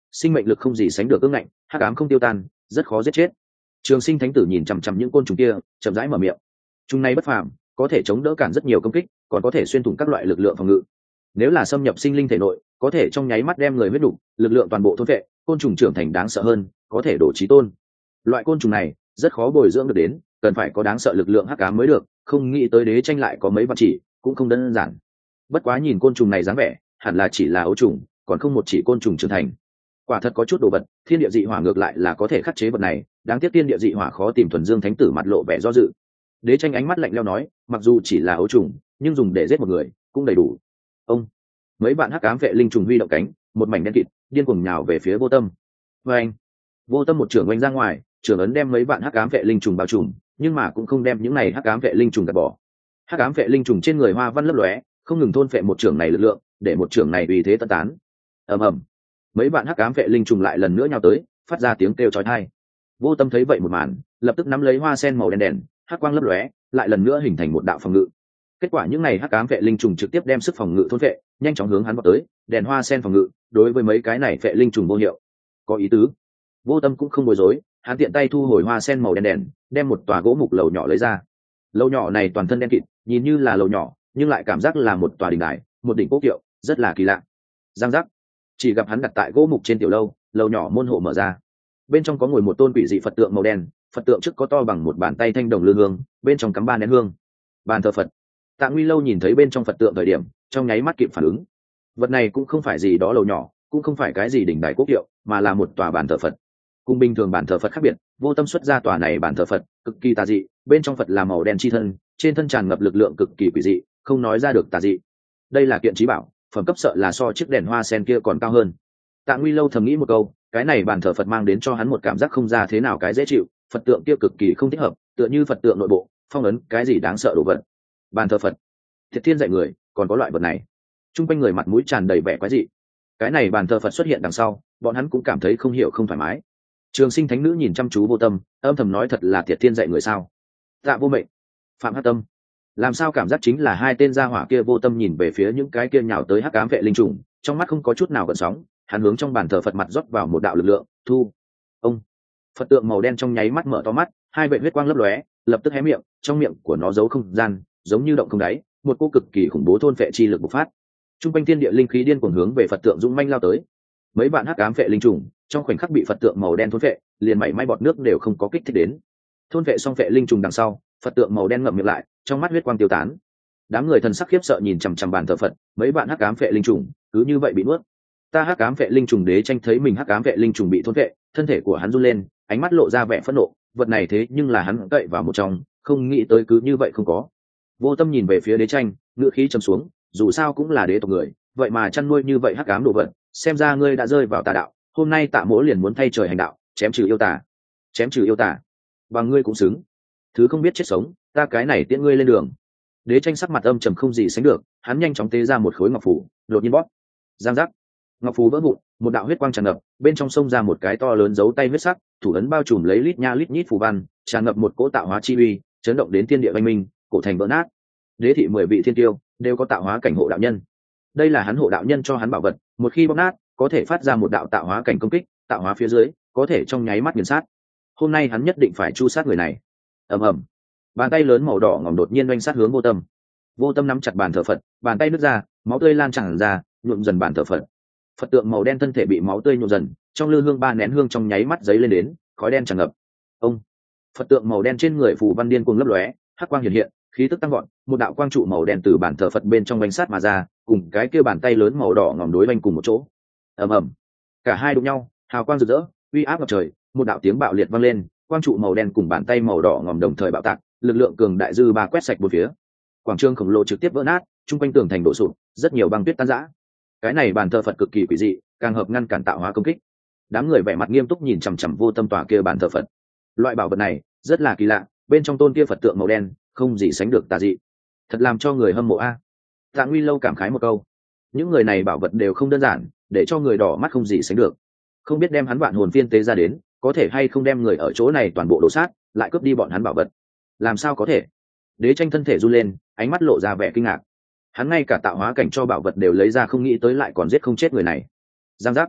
sinh mệnh lực không gì sánh được ương ngạnh, hắc ám không tiêu tan, rất khó giết chết. Trường Sinh Thánh Tử nhìn chằm chằm những côn trùng kia, chậm rãi mở miệng. Chúng này bất phàm, có thể chống đỡ cản rất nhiều công kích, còn có thể xuyên thủng các loại lực lượng phòng ngự. Nếu là xâm nhập sinh linh thể nội, có thể trong nháy mắt đem người huyết đủ, lực lượng toàn bộ thôn vệ, côn trùng trưởng thành đáng sợ hơn, có thể đổ chí tôn. Loại côn trùng này rất khó bồi dưỡng được đến, cần phải có đáng sợ lực lượng hắc ám mới được, không nghĩ tới Đế Tranh lại có mấy vạn chỉ, cũng không đơn giản. Bất quá nhìn côn trùng này dáng vẻ, hẳn là chỉ là ấu trùng, còn không một chỉ côn trùng trưởng thành. Quả thật có chút đồ vật, thiên địa dị hỏa ngược lại là có thể khắc chế vật này, đáng tiếc thiên địa dị hỏa khó tìm. Thuần Dương Thánh Tử mặt lộ vẻ do dự. Đế Tranh ánh mắt lạnh lẽo nói, mặc dù chỉ là ấu trùng, nhưng dùng để giết một người cũng đầy đủ. Ông, mấy bạn hắc ám vệ linh trùng huy động cánh, một mảnh đen kịt, điên cuồng nhào về phía Vô Tâm. Và anh, Vô Tâm một trưởng oanh ra ngoài, trưởng ấn đem mấy bạn hắc ám vệ linh trùng bao trùm, nhưng mà cũng không đem những này hắc ám vệ linh trùng gạt bỏ. Hắc ám vệ linh trùng trên người hoa văn lấp lóe, không ngừng thôn phệ một trưởng này lực lượng, để một trưởng này uy thế tận tán. Ầm ầm, mấy bạn hắc ám vệ linh trùng lại lần nữa nhào tới, phát ra tiếng kêu chói tai. Vô Tâm thấy vậy một màn, lập tức nắm lấy hoa sen màu đen đèn, hắc quang lấp lóe, lại lần nữa hình thành một đạo phòng ngự. Kết quả những này hắc ám vệ linh trùng trực tiếp đem sức phòng ngự thôn phệ, nhanh chóng hướng hắn vào tới, đèn hoa sen phòng ngự, đối với mấy cái này vệ linh trùng vô hiệu. Có ý tứ. Vô Tâm cũng không bối rối, hắn tiện tay thu hồi hoa sen màu đen đèn, đem một tòa gỗ mục lầu nhỏ lấy ra. Lầu nhỏ này toàn thân đen kịt, nhìn như là lầu nhỏ, nhưng lại cảm giác là một tòa đình đài, một đỉnh cố kiệu, rất là kỳ lạ. Giang giác, chỉ gặp hắn đặt tại gỗ mục trên tiểu lâu, lầu nhỏ môn hộ mở ra. Bên trong có ngồi một tôn quỷ dị Phật tượng màu đen, Phật tượng trước có to bằng một bàn tay thanh đồng lư hương, bên trong cắm ba nén hương. Bàn thờ Phật. Tạ Nguy Lâu nhìn thấy bên trong Phật tượng thời điểm, trong nháy mắt kịp phản ứng. Vật này cũng không phải gì đó lầu nhỏ, cũng không phải cái gì đỉnh đài cố kiệu, mà là một tòa bàn thờ Phật. Cùng bình thường bàn thờ Phật khác biệt, Vô Tâm xuất ra tòa này bàn thờ Phật, cực kỳ tà dị, bên trong Phật là màu đen chi thân, trên thân tràn ngập lực lượng cực kỳ quỷ dị, không nói ra được tà dị. Đây là kiện trí bảo, phẩm cấp sợ là so chiếc đèn hoa sen kia còn cao hơn. Tạ Nguy Lâu thầm nghĩ một câu, cái này bàn thờ Phật mang đến cho hắn một cảm giác không ra thế nào cái dễ chịu, Phật tượng kia cực kỳ không thích hợp, tựa như Phật tượng nội bộ, phong ấn cái gì đáng sợ đồ vật. Bàn thờ Phật, Thiệt Thiên dạy người, còn có loại vật này. Trung quanh người mặt mũi tràn đầy vẻ quái dị. Cái này bàn thờ Phật xuất hiện đằng sau, bọn hắn cũng cảm thấy không hiểu không thoải mái. Trường Sinh Thánh Nữ nhìn chăm chú Vô Tâm, âm thầm nói thật là Thiệt Thiên dạy người sao? Tạ Vô Mệnh, Phạm Hắc Tâm, làm sao cảm giác chính là hai tên gia hỏa kia? Vô Tâm nhìn về phía những cái kia nhào tới hắc ám vệ linh trùng, trong mắt không có chút nào gợn sóng, hắn hướng trong bàn thờ Phật mặt rót vào một đạo lực lượng, thu. Ông, Phật tượng màu đen trong nháy mắt mở to mắt, hai vệt huyết quang lấp lóe, lập tức hé miệng, trong miệng của nó giấu không gian, giống như động không đáy, một cô cực kỳ khủng bố thôn phệ chi lực bộc phát. Trung quanh thiên địa linh khí điên cuồng hướng về Phật tượng dũng manh lao tới. Mấy bạn hắc ám vệ linh trùng trong khoảnh khắc bị Phật tượng màu đen thôn phệ, liền mảy may bọt nước đều không có kích thích đến. Thôn phệ xong vệ linh trùng đằng sau, Phật tượng màu đen ngậm miệng lại, trong mắt huyết quang tiêu tán. Đám người thần sắc khiếp sợ nhìn chằm chằm bàn thờ Phật, mấy bạn hắc ám vệ linh trùng cứ như vậy bị nuốt. Ta hắc ám vệ linh trùng Đế Tranh thấy mình hắc ám vệ linh trùng bị thôn phệ, thân thể của hắn run lên, ánh mắt lộ ra vẻ phẫn nộ, vật này thế nhưng là hắn cậy vào một trong, không nghĩ tới cứ như vậy không có. Vô Tâm nhìn về phía Đế Tranh, ngữ khí trầm xuống, dù sao cũng là đế tộc người, vậy mà chăn nuôi như vậy hắc ám đồ vật, xem ra ngươi đã rơi vào tà đạo, hôm nay Tạ Mỗ liền muốn thay trời hành đạo, chém trừ yêu tà. Chém trừ yêu tà, và ngươi cũng xứng. Thứ không biết chết sống, ta cái này tiễn ngươi lên đường. Đế Tranh sắc mặt âm trầm không gì sánh được, hắn nhanh chóng tế ra một khối ngọc phù, đột nhiên bóp. Giang giác, ngọc phù vỡ vụn, một đạo huyết quang tràn ngập, bên trong sông ra một cái to lớn dấu tay huyết sắc, thủ ấn bao trùm lấy lít nha lít nhít phù văn, tràn ngập một cỗ tạo hóa chi uy, chấn động đến thiên địa văn minh, cổ thành vỡ nát. Đế thị mười vị thiên tiêu đều có tạo hóa cảnh hộ đạo nhân, đây là hắn hộ đạo nhân cho hắn bảo vật, một khi bóp nát có thể phát ra một đạo tạo hóa cảnh công kích, tạo hóa phía dưới có thể trong nháy mắt nghiền sát. Hôm nay hắn nhất định phải chu sát người này. Ầm ầm, bàn tay lớn màu đỏ ngòm đột nhiên oanh sát hướng Vô Tâm. Vô Tâm nắm chặt bàn thờ Phật, bàn tay nứt ra, máu tươi lan tràn ra, nhuộm dần bàn thờ Phật. Phật tượng màu đen thân thể bị máu tươi nhuộm dần, trong lư hương ba nén hương trong nháy mắt giấy lên đến, khói đen tràn ngập. Ông, Phật tượng màu đen trên người phù văn điên cuồng lấp lóe, hắc quang hiện hiện, khí tức tăng gọn, một đạo quang trụ màu đen từ bàn thờ Phật bên trong bánh sát mà ra, cùng cái kia bàn tay lớn màu đỏ ngòm đối banh cùng một chỗ. Ầm ầm, cả hai đụng nhau, hào quang rực rỡ, uy áp ngập trời, một đạo tiếng bạo liệt vang lên, quang trụ màu đen cùng bàn tay màu đỏ ngòm đồng thời bạo tạc, lực lượng cường đại dư ba quét sạch bốn phía. Quảng trường khổng lồ trực tiếp vỡ nát, trung quanh tường thành đổ sụp, rất nhiều băng tuyết tan rã. Cái này bàn thờ Phật cực kỳ quỷ dị, càng hợp ngăn cản tạo hóa công kích. Đám người vẻ mặt nghiêm túc nhìn chằm chằm Vô Tâm tòa kia bàn thờ Phật. Loại bảo vật này rất là kỳ lạ, bên trong tôn kia Phật tượng màu đen không gì sánh được tà dị, thật làm cho người hâm mộ a. Tạ Nguy Lâu cảm khái một câu, những người này bảo vật đều không đơn giản, để cho người đỏ mắt không gì sánh được. Không biết đem hắn vạn hồn phiên tế ra đến, có thể hay không đem người ở chỗ này toàn bộ đổ sát, lại cướp đi bọn hắn bảo vật. Làm sao có thể? Đế Tranh thân thể run lên, ánh mắt lộ ra vẻ kinh ngạc. Hắn ngay cả tạo hóa cảnh cho bảo vật đều lấy ra, không nghĩ tới lại còn giết không chết người này. Giang giác,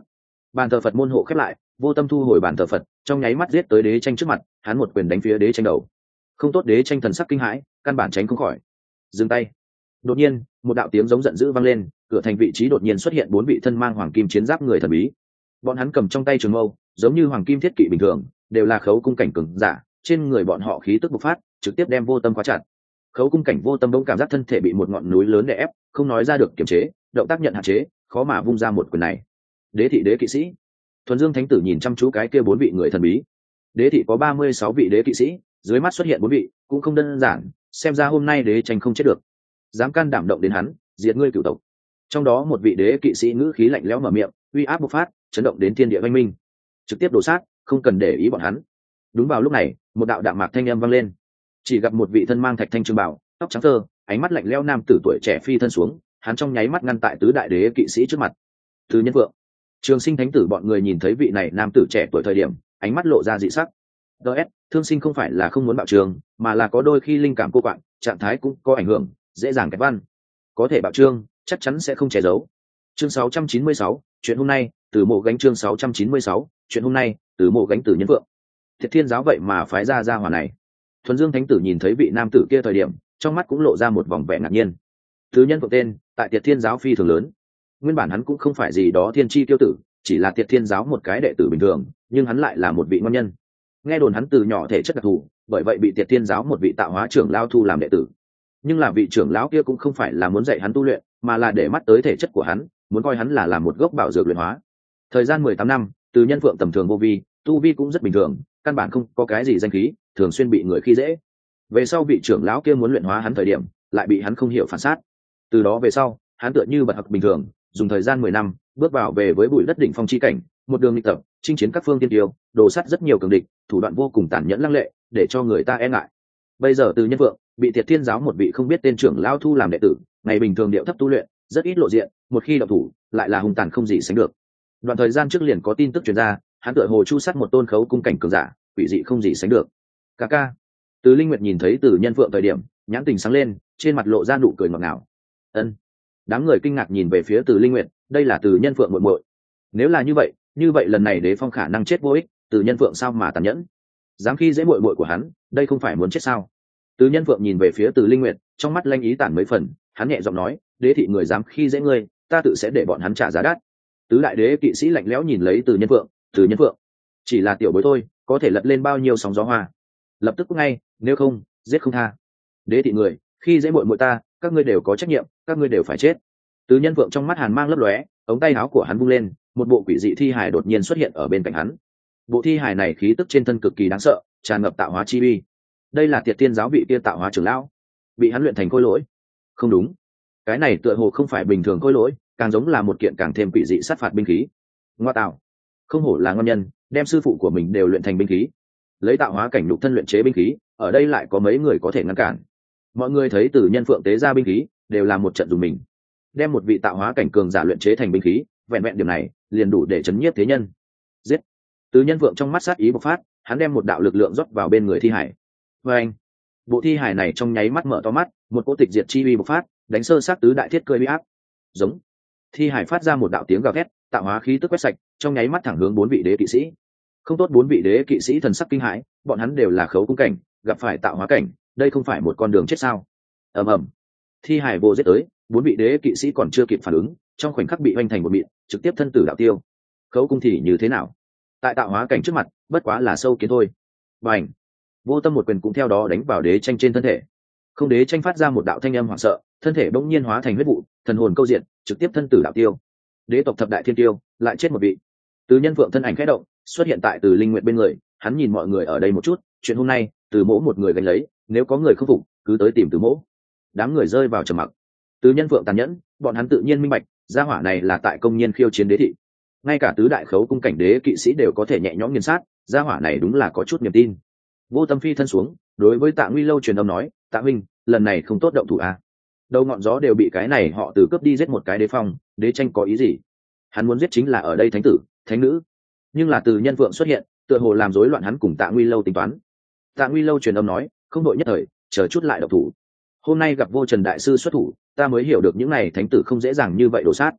Bàn thờ Phật môn hộ khép lại, Vô Tâm thu hồi bàn thờ Phật, trong nháy mắt giết tới đế tranh trước mặt, hắn một quyền đánh phía đế tranh đầu. Không tốt, đế tranh thần sắc kinh hãi, căn bản tránh không khỏi. Dừng tay. Đột nhiên, một đạo tiếng giống giận dữ vang lên, cửa thành vị trí đột nhiên xuất hiện bốn vị thân mang hoàng kim chiến giáp người thần bí. Bọn hắn cầm trong tay trường mâu, giống như hoàng kim thiết kỵ bình thường, đều là khấu cung cảnh cường giả, trên người bọn họ khí tức bộc phát, trực tiếp đem Vô Tâm khóa chặt. Khấu cung cảnh Vô Tâm bỗng cảm giác thân thể bị một ngọn núi lớn đè ép, không nói ra được kiềm chế, động tác nhận hạn chế, khó mà vung ra một quyền này. Đế thị đế kỵ sĩ. Thuần Dương Thánh Tử nhìn chăm chú cái kia bốn vị người thần bí. Đế thị có ba mươi sáu vị đế kỵ sĩ, dưới mắt xuất hiện bốn vị, cũng không đơn giản, xem ra hôm nay đế tranh không chết được. Dám can đảm động đến hắn, diệt ngươi cửu tộc. Trong đó một vị đế kỵ sĩ ngữ khí lạnh lẽo mở miệng, uy áp bộc phát, chấn động đến thiên địa oanh minh. Trực tiếp đổ sát, không cần để ý bọn hắn. Đúng vào lúc này, một đạo đạm mạc thanh âm vang lên. Chỉ gặp một vị thân mang thạch thanh trường bào, tóc trắng thơ, ánh mắt lạnh lẽo nam tử tuổi trẻ phi thân xuống, hắn trong nháy mắt ngăn tại tứ đại đế kỵ sĩ trước mặt. Từ Nhân Vượng, Trường Sinh Thánh Tử bọn người nhìn thấy vị này nam tử trẻ tuổi thời điểm, ánh mắt lộ ra dị sắc. ds Thương Sinh không phải là không muốn bạo trường, mà là có đôi khi linh cảm cô quạng, trạng thái cũng có ảnh hưởng, dễ dàng kẹp văn. Có thể bạo trương, chắc chắn sẽ không che giấu. Chương sáu trăm chín mươi sáu, chuyện hôm nay, từ mộ gánh chương sáu trăm chín mươi sáu, chuyện hôm nay, từ mộ gánh Từ Nhân Vượng. Thiệt Thiên giáo vậy mà phái ra gia hỏa này. Thuần Dương Thánh Tử nhìn thấy vị nam tử kia thời điểm, trong mắt cũng lộ ra một vòng vẻ ngạc nhiên. Từ Nhân Vượng tên, tại Tiệt Thiên giáo phi thường lớn. Nguyên bản hắn cũng không phải gì đó thiên chi tiêu tử, chỉ là Tiệt Thiên giáo một cái đệ tử bình thường, nhưng hắn lại là một vị ngon nhân. Nghe đồn hắn từ nhỏ thể chất đặc thù, bởi vậy bị Tiệt Thiên giáo một vị tạo hóa trưởng lão thu làm đệ tử. Nhưng là vị trưởng lão kia cũng không phải là muốn dạy hắn tu luyện, mà là để mắt tới thể chất của hắn, muốn coi hắn là làm một gốc bảo dược luyện hóa. Thời gian mười tám năm, Từ Nhân Vượng tầm thường vô vi, tu vi cũng rất bình thường, căn bản không có cái gì danh khí, thường xuyên bị người khi dễ. Về sau vị trưởng lão kia muốn luyện hóa hắn thời điểm, lại bị hắn không hiểu phản sát. Từ đó về sau, hắn tựa như bật học bình thường, dùng thời gian mười năm, bước vào về với bụi đất đỉnh phong chi cảnh, một đường nghịch tập, chinh chiến các phương tiên tiêu, đổ sát rất nhiều cường địch, thủ đoạn vô cùng tàn nhẫn lăng lệ, để cho người ta e ngại. Bây giờ Từ Nhân Vượng bị Tiệt Thiên giáo một vị không biết tên trưởng lão thu làm đệ tử, ngày bình thường điệu thấp tu luyện, rất ít lộ diện, một khi động thủ, lại là hung tàn không gì sánh được. Đoạn thời gian trước liền có tin tức truyền ra, hắn tựa hồ chu sát một tôn khấu cung cảnh cường giả, quỷ dị không gì sánh được. Ca ca. Từ Linh Nguyệt nhìn thấy Từ Nhân Vượng thời điểm, nhãn tình sáng lên, trên mặt lộ ra nụ cười ngọt ngào. Ân. Đám người kinh ngạc nhìn về phía Từ Linh Nguyệt, đây là Từ Nhân Vượng muội muội. Nếu là như vậy, như vậy lần này Đế Phong khả năng chết vô ích, Từ Nhân Vượng sao mà tàn nhẫn? Dám khi dễ muội muội của hắn, đây không phải muốn chết sao? Từ Nhân Vượng nhìn về phía Từ Linh Nguyệt, trong mắt lanh ý tản mấy phần, hắn nhẹ giọng nói, Đế thị người dám khi dễ ngươi, ta tự sẽ để bọn hắn trả giá đắt. Tứ đại đế kỵ sĩ lạnh lẽo nhìn lấy Từ Nhân Vượng, Từ Nhân Vượng, chỉ là tiểu bối thôi, có thể lật lên bao nhiêu sóng gió hoa. Lập tức ngay, nếu không, giết không tha. Đế thị người, khi dễ muội muội ta, các ngươi đều có trách nhiệm, các ngươi đều phải chết. Từ Nhân Vượng trong mắt hàn mang lấp lóe, ống tay áo của hắn vung lên, một bộ quỷ dị thi hài đột nhiên xuất hiện ở bên cạnh hắn. Bộ thi hài này khí tức trên thân cực kỳ đáng sợ, tràn ngập tạo hóa chi uy. Đây là Tiệt Thiên giáo vị kia tạo hóa trưởng lão, bị hắn luyện thành khôi lỗi. Không đúng, cái này tựa hồ không phải bình thường khôi lỗi, càng giống là một kiện càng thêm quỷ dị sát phạt binh khí. Ngoa tạo, không hổ là ngon nhân, đem sư phụ của mình đều luyện thành binh khí, lấy tạo hóa cảnh nhục thân luyện chế binh khí, ở đây lại có mấy người có thể ngăn cản. Mọi người thấy Từ Nhân Phượng tế ra binh khí, đều là một trận dùng mình. Đem một vị tạo hóa cảnh cường giả luyện chế thành binh khí, vẹn vẹn điểm này, liền đủ để chấn nhiếp thế nhân. Giết! Từ Nhân Phượng trong mắt sát ý bộc phát, hắn đem một đạo lực lượng rót vào bên người thi hải. Và anh, bộ thi hải này trong nháy mắt mở to mắt, một cỗ tịch diệt chi uy bộc phát, đánh sơ sát tứ đại thiết cơi uy áp. Giống. Thi hải phát ra một đạo tiếng gào thét, tạo hóa khí tức quét sạch, trong nháy mắt thẳng hướng bốn vị đế kỵ sĩ. Không tốt, bốn vị đế kỵ sĩ thần sắc kinh hãi, bọn hắn đều là khấu cung cảnh, gặp phải tạo hóa cảnh, đây không phải một con đường chết sao? Ầm ầm. Thi hải vô giết tới, bốn vị đế kỵ sĩ còn chưa kịp phản ứng, trong khoảnh khắc bị hoành thành một mịn, trực tiếp thân tử đạo tiêu. Khấu cung thì như thế nào? Tại tạo hóa cảnh trước mặt, bất quá là sâu kiến thôi. Bành. Vô Tâm một quyền cũng theo đó đánh vào đế tranh trên thân thể. Không, đế tranh phát ra một đạo thanh âm hoảng sợ, thân thể bỗng nhiên hóa thành huyết vụ, thần hồn câu diện, trực tiếp thân tử đạo tiêu. Đế tộc thập đại thiên tiêu lại chết một vị. Từ Nhân Phượng thân ảnh khẽ động, xuất hiện tại Từ Linh Nguyệt bên người, hắn nhìn mọi người ở đây một chút, chuyện hôm nay, Từ Mỗ một người gánh lấy, nếu có người không phục, cứ tới tìm Từ Mỗ. Đám người rơi vào trầm mặc. Từ Nhân Phượng tàn nhẫn, bọn hắn tự nhiên minh bạch, gia hỏa này là tại công nhiên khiêu chiến đế thị. Ngay cả tứ đại khấu cung cảnh đế kỵ sĩ đều có thể nhẹ nhõm nghiền sát, gia hỏa này đúng là có chút niềm tin. Vô Tâm phi thân xuống, đối với Tạ Nguy Lâu truyền âm nói, Tạ huynh, lần này không tốt động thủ à? Đầu ngọn gió đều bị cái này họ Từ cướp đi giết một cái đế phong, đế tranh có ý gì? Hắn muốn giết chính là ở đây thánh tử, thánh nữ, nhưng là Từ Nhân Phượng xuất hiện, tựa hồ làm rối loạn hắn cùng Tạ Nguy Lâu tính toán. Tạ Nguy Lâu truyền âm nói, không đội nhất thời, chờ chút lại động thủ. Hôm nay gặp Vô Trần đại sư xuất thủ, ta mới hiểu được những này thánh tử không dễ dàng như vậy đổ sát.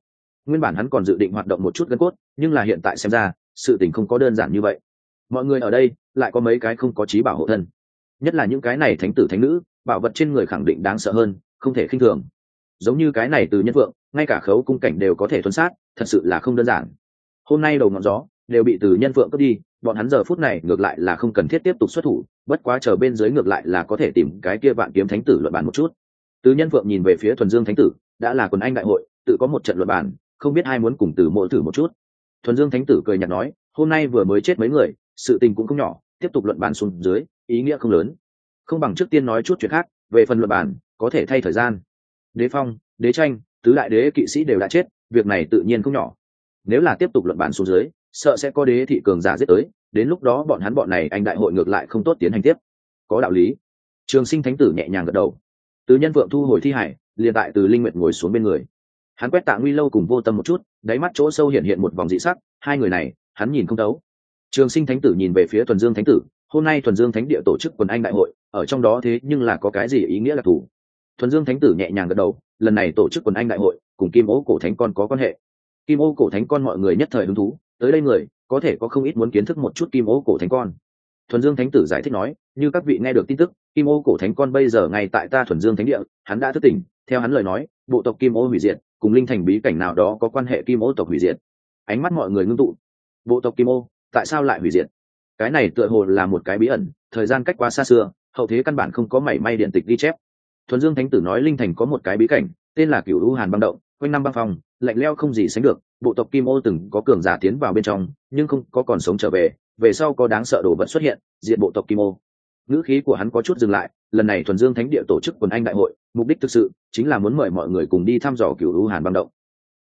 Nguyên bản hắn còn dự định hoạt động một chút gân cốt, nhưng là hiện tại xem ra sự tình không có đơn giản như vậy. Mọi người ở đây lại có mấy cái không có trí bảo hộ thân, nhất là những cái này thánh tử thánh nữ, bảo vật trên người khẳng định đáng sợ hơn, không thể khinh thường. Giống như cái này từ nhân vượng, ngay cả khấu cung cảnh đều có thể thuần sát, thật sự là không đơn giản. Hôm nay đầu ngọn gió đều bị từ nhân vượng cướp đi, bọn hắn giờ phút này ngược lại là không cần thiết tiếp tục xuất thủ, bất quá chờ bên dưới ngược lại là có thể tìm cái kia vạn kiếm thánh tử luận bàn một chút. Từ nhân vượng nhìn về phía thuần dương thánh tử, đã là quần anh đại hội, tự có một trận luận bàn, không biết ai muốn cùng từ mộ thử một chút. Thuần dương thánh tử cười nhạt nói, hôm nay vừa mới chết mấy người, sự tình cũng không nhỏ, tiếp tục luận bàn xuống dưới ý nghĩa không lớn, không bằng trước tiên nói chút chuyện khác. Về phần luận bàn có thể thay thời gian. Đế phong, đế tranh, tứ đại đế kỵ sĩ đều đã chết, việc này tự nhiên không nhỏ. Nếu là tiếp tục luận bàn xuống dưới, sợ sẽ có đế thị cường giả giết tới, đến lúc đó bọn hắn bọn này anh đại hội ngược lại không tốt tiến hành tiếp. Có đạo lý. Trường Sinh thánh tử nhẹ nhàng gật đầu. Từ nhân vượng thu hồi thi hải, liền tại từ linh nguyệt ngồi xuống bên người. Hắn quét Tạ Nguy Lâu cùng Vô Tâm một chút, đáy mắt chỗ sâu hiện hiện một vòng dị sắc, hai người này hắn nhìn không thấu. Trường Sinh thánh tử nhìn về phía Thuần Dương thánh tử, hôm nay Thuần Dương thánh địa tổ chức quần anh đại hội, ở trong đó thế nhưng là có cái gì ý nghĩa đặc thù? Thuần Dương thánh tử nhẹ nhàng gật đầu, lần này tổ chức quần anh đại hội cùng Kim Ô cổ thánh con có quan hệ. Kim Ô cổ thánh con mọi người nhất thời hứng thú, tới đây người có thể có không ít muốn kiến thức một chút Kim Ô cổ thánh con. Thuần Dương thánh tử giải thích nói, như các vị nghe được tin tức, Kim Ô cổ thánh con bây giờ ngay tại ta Thuần Dương thánh địa, hắn đã thức tỉnh. Theo hắn lời nói, bộ tộc Kim Ô hủy diệt cùng linh thành bí cảnh nào đó có quan hệ. Kim Ô tộc hủy diệt. Ánh mắt mọi người ngưng tụ. Bộ tộc Kim Ô tại sao lại hủy diệt? Cái này tựa hồ là một cái bí ẩn, thời gian cách quá xa xưa, hậu thế căn bản không có mảy may điện tịch ghi chép. Thuần Dương thánh tử nói linh thành có một cái bí cảnh, tên là Cửu U Hàn băng động, quanh năm băng phong, lạnh lẽo không gì sánh được. Bộ tộc Kim Ô từng có cường giả tiến vào bên trong, nhưng không có còn sống trở về. Về sau có đáng sợ đồ vật xuất hiện, diệt bộ tộc Kim Ô. Ngữ khí của hắn có chút dừng lại. Lần này Thuần Dương thánh địa tổ chức quần anh đại hội, mục đích thực sự chính là muốn mời mọi người cùng đi thăm dò Cửu U Hàn băng động.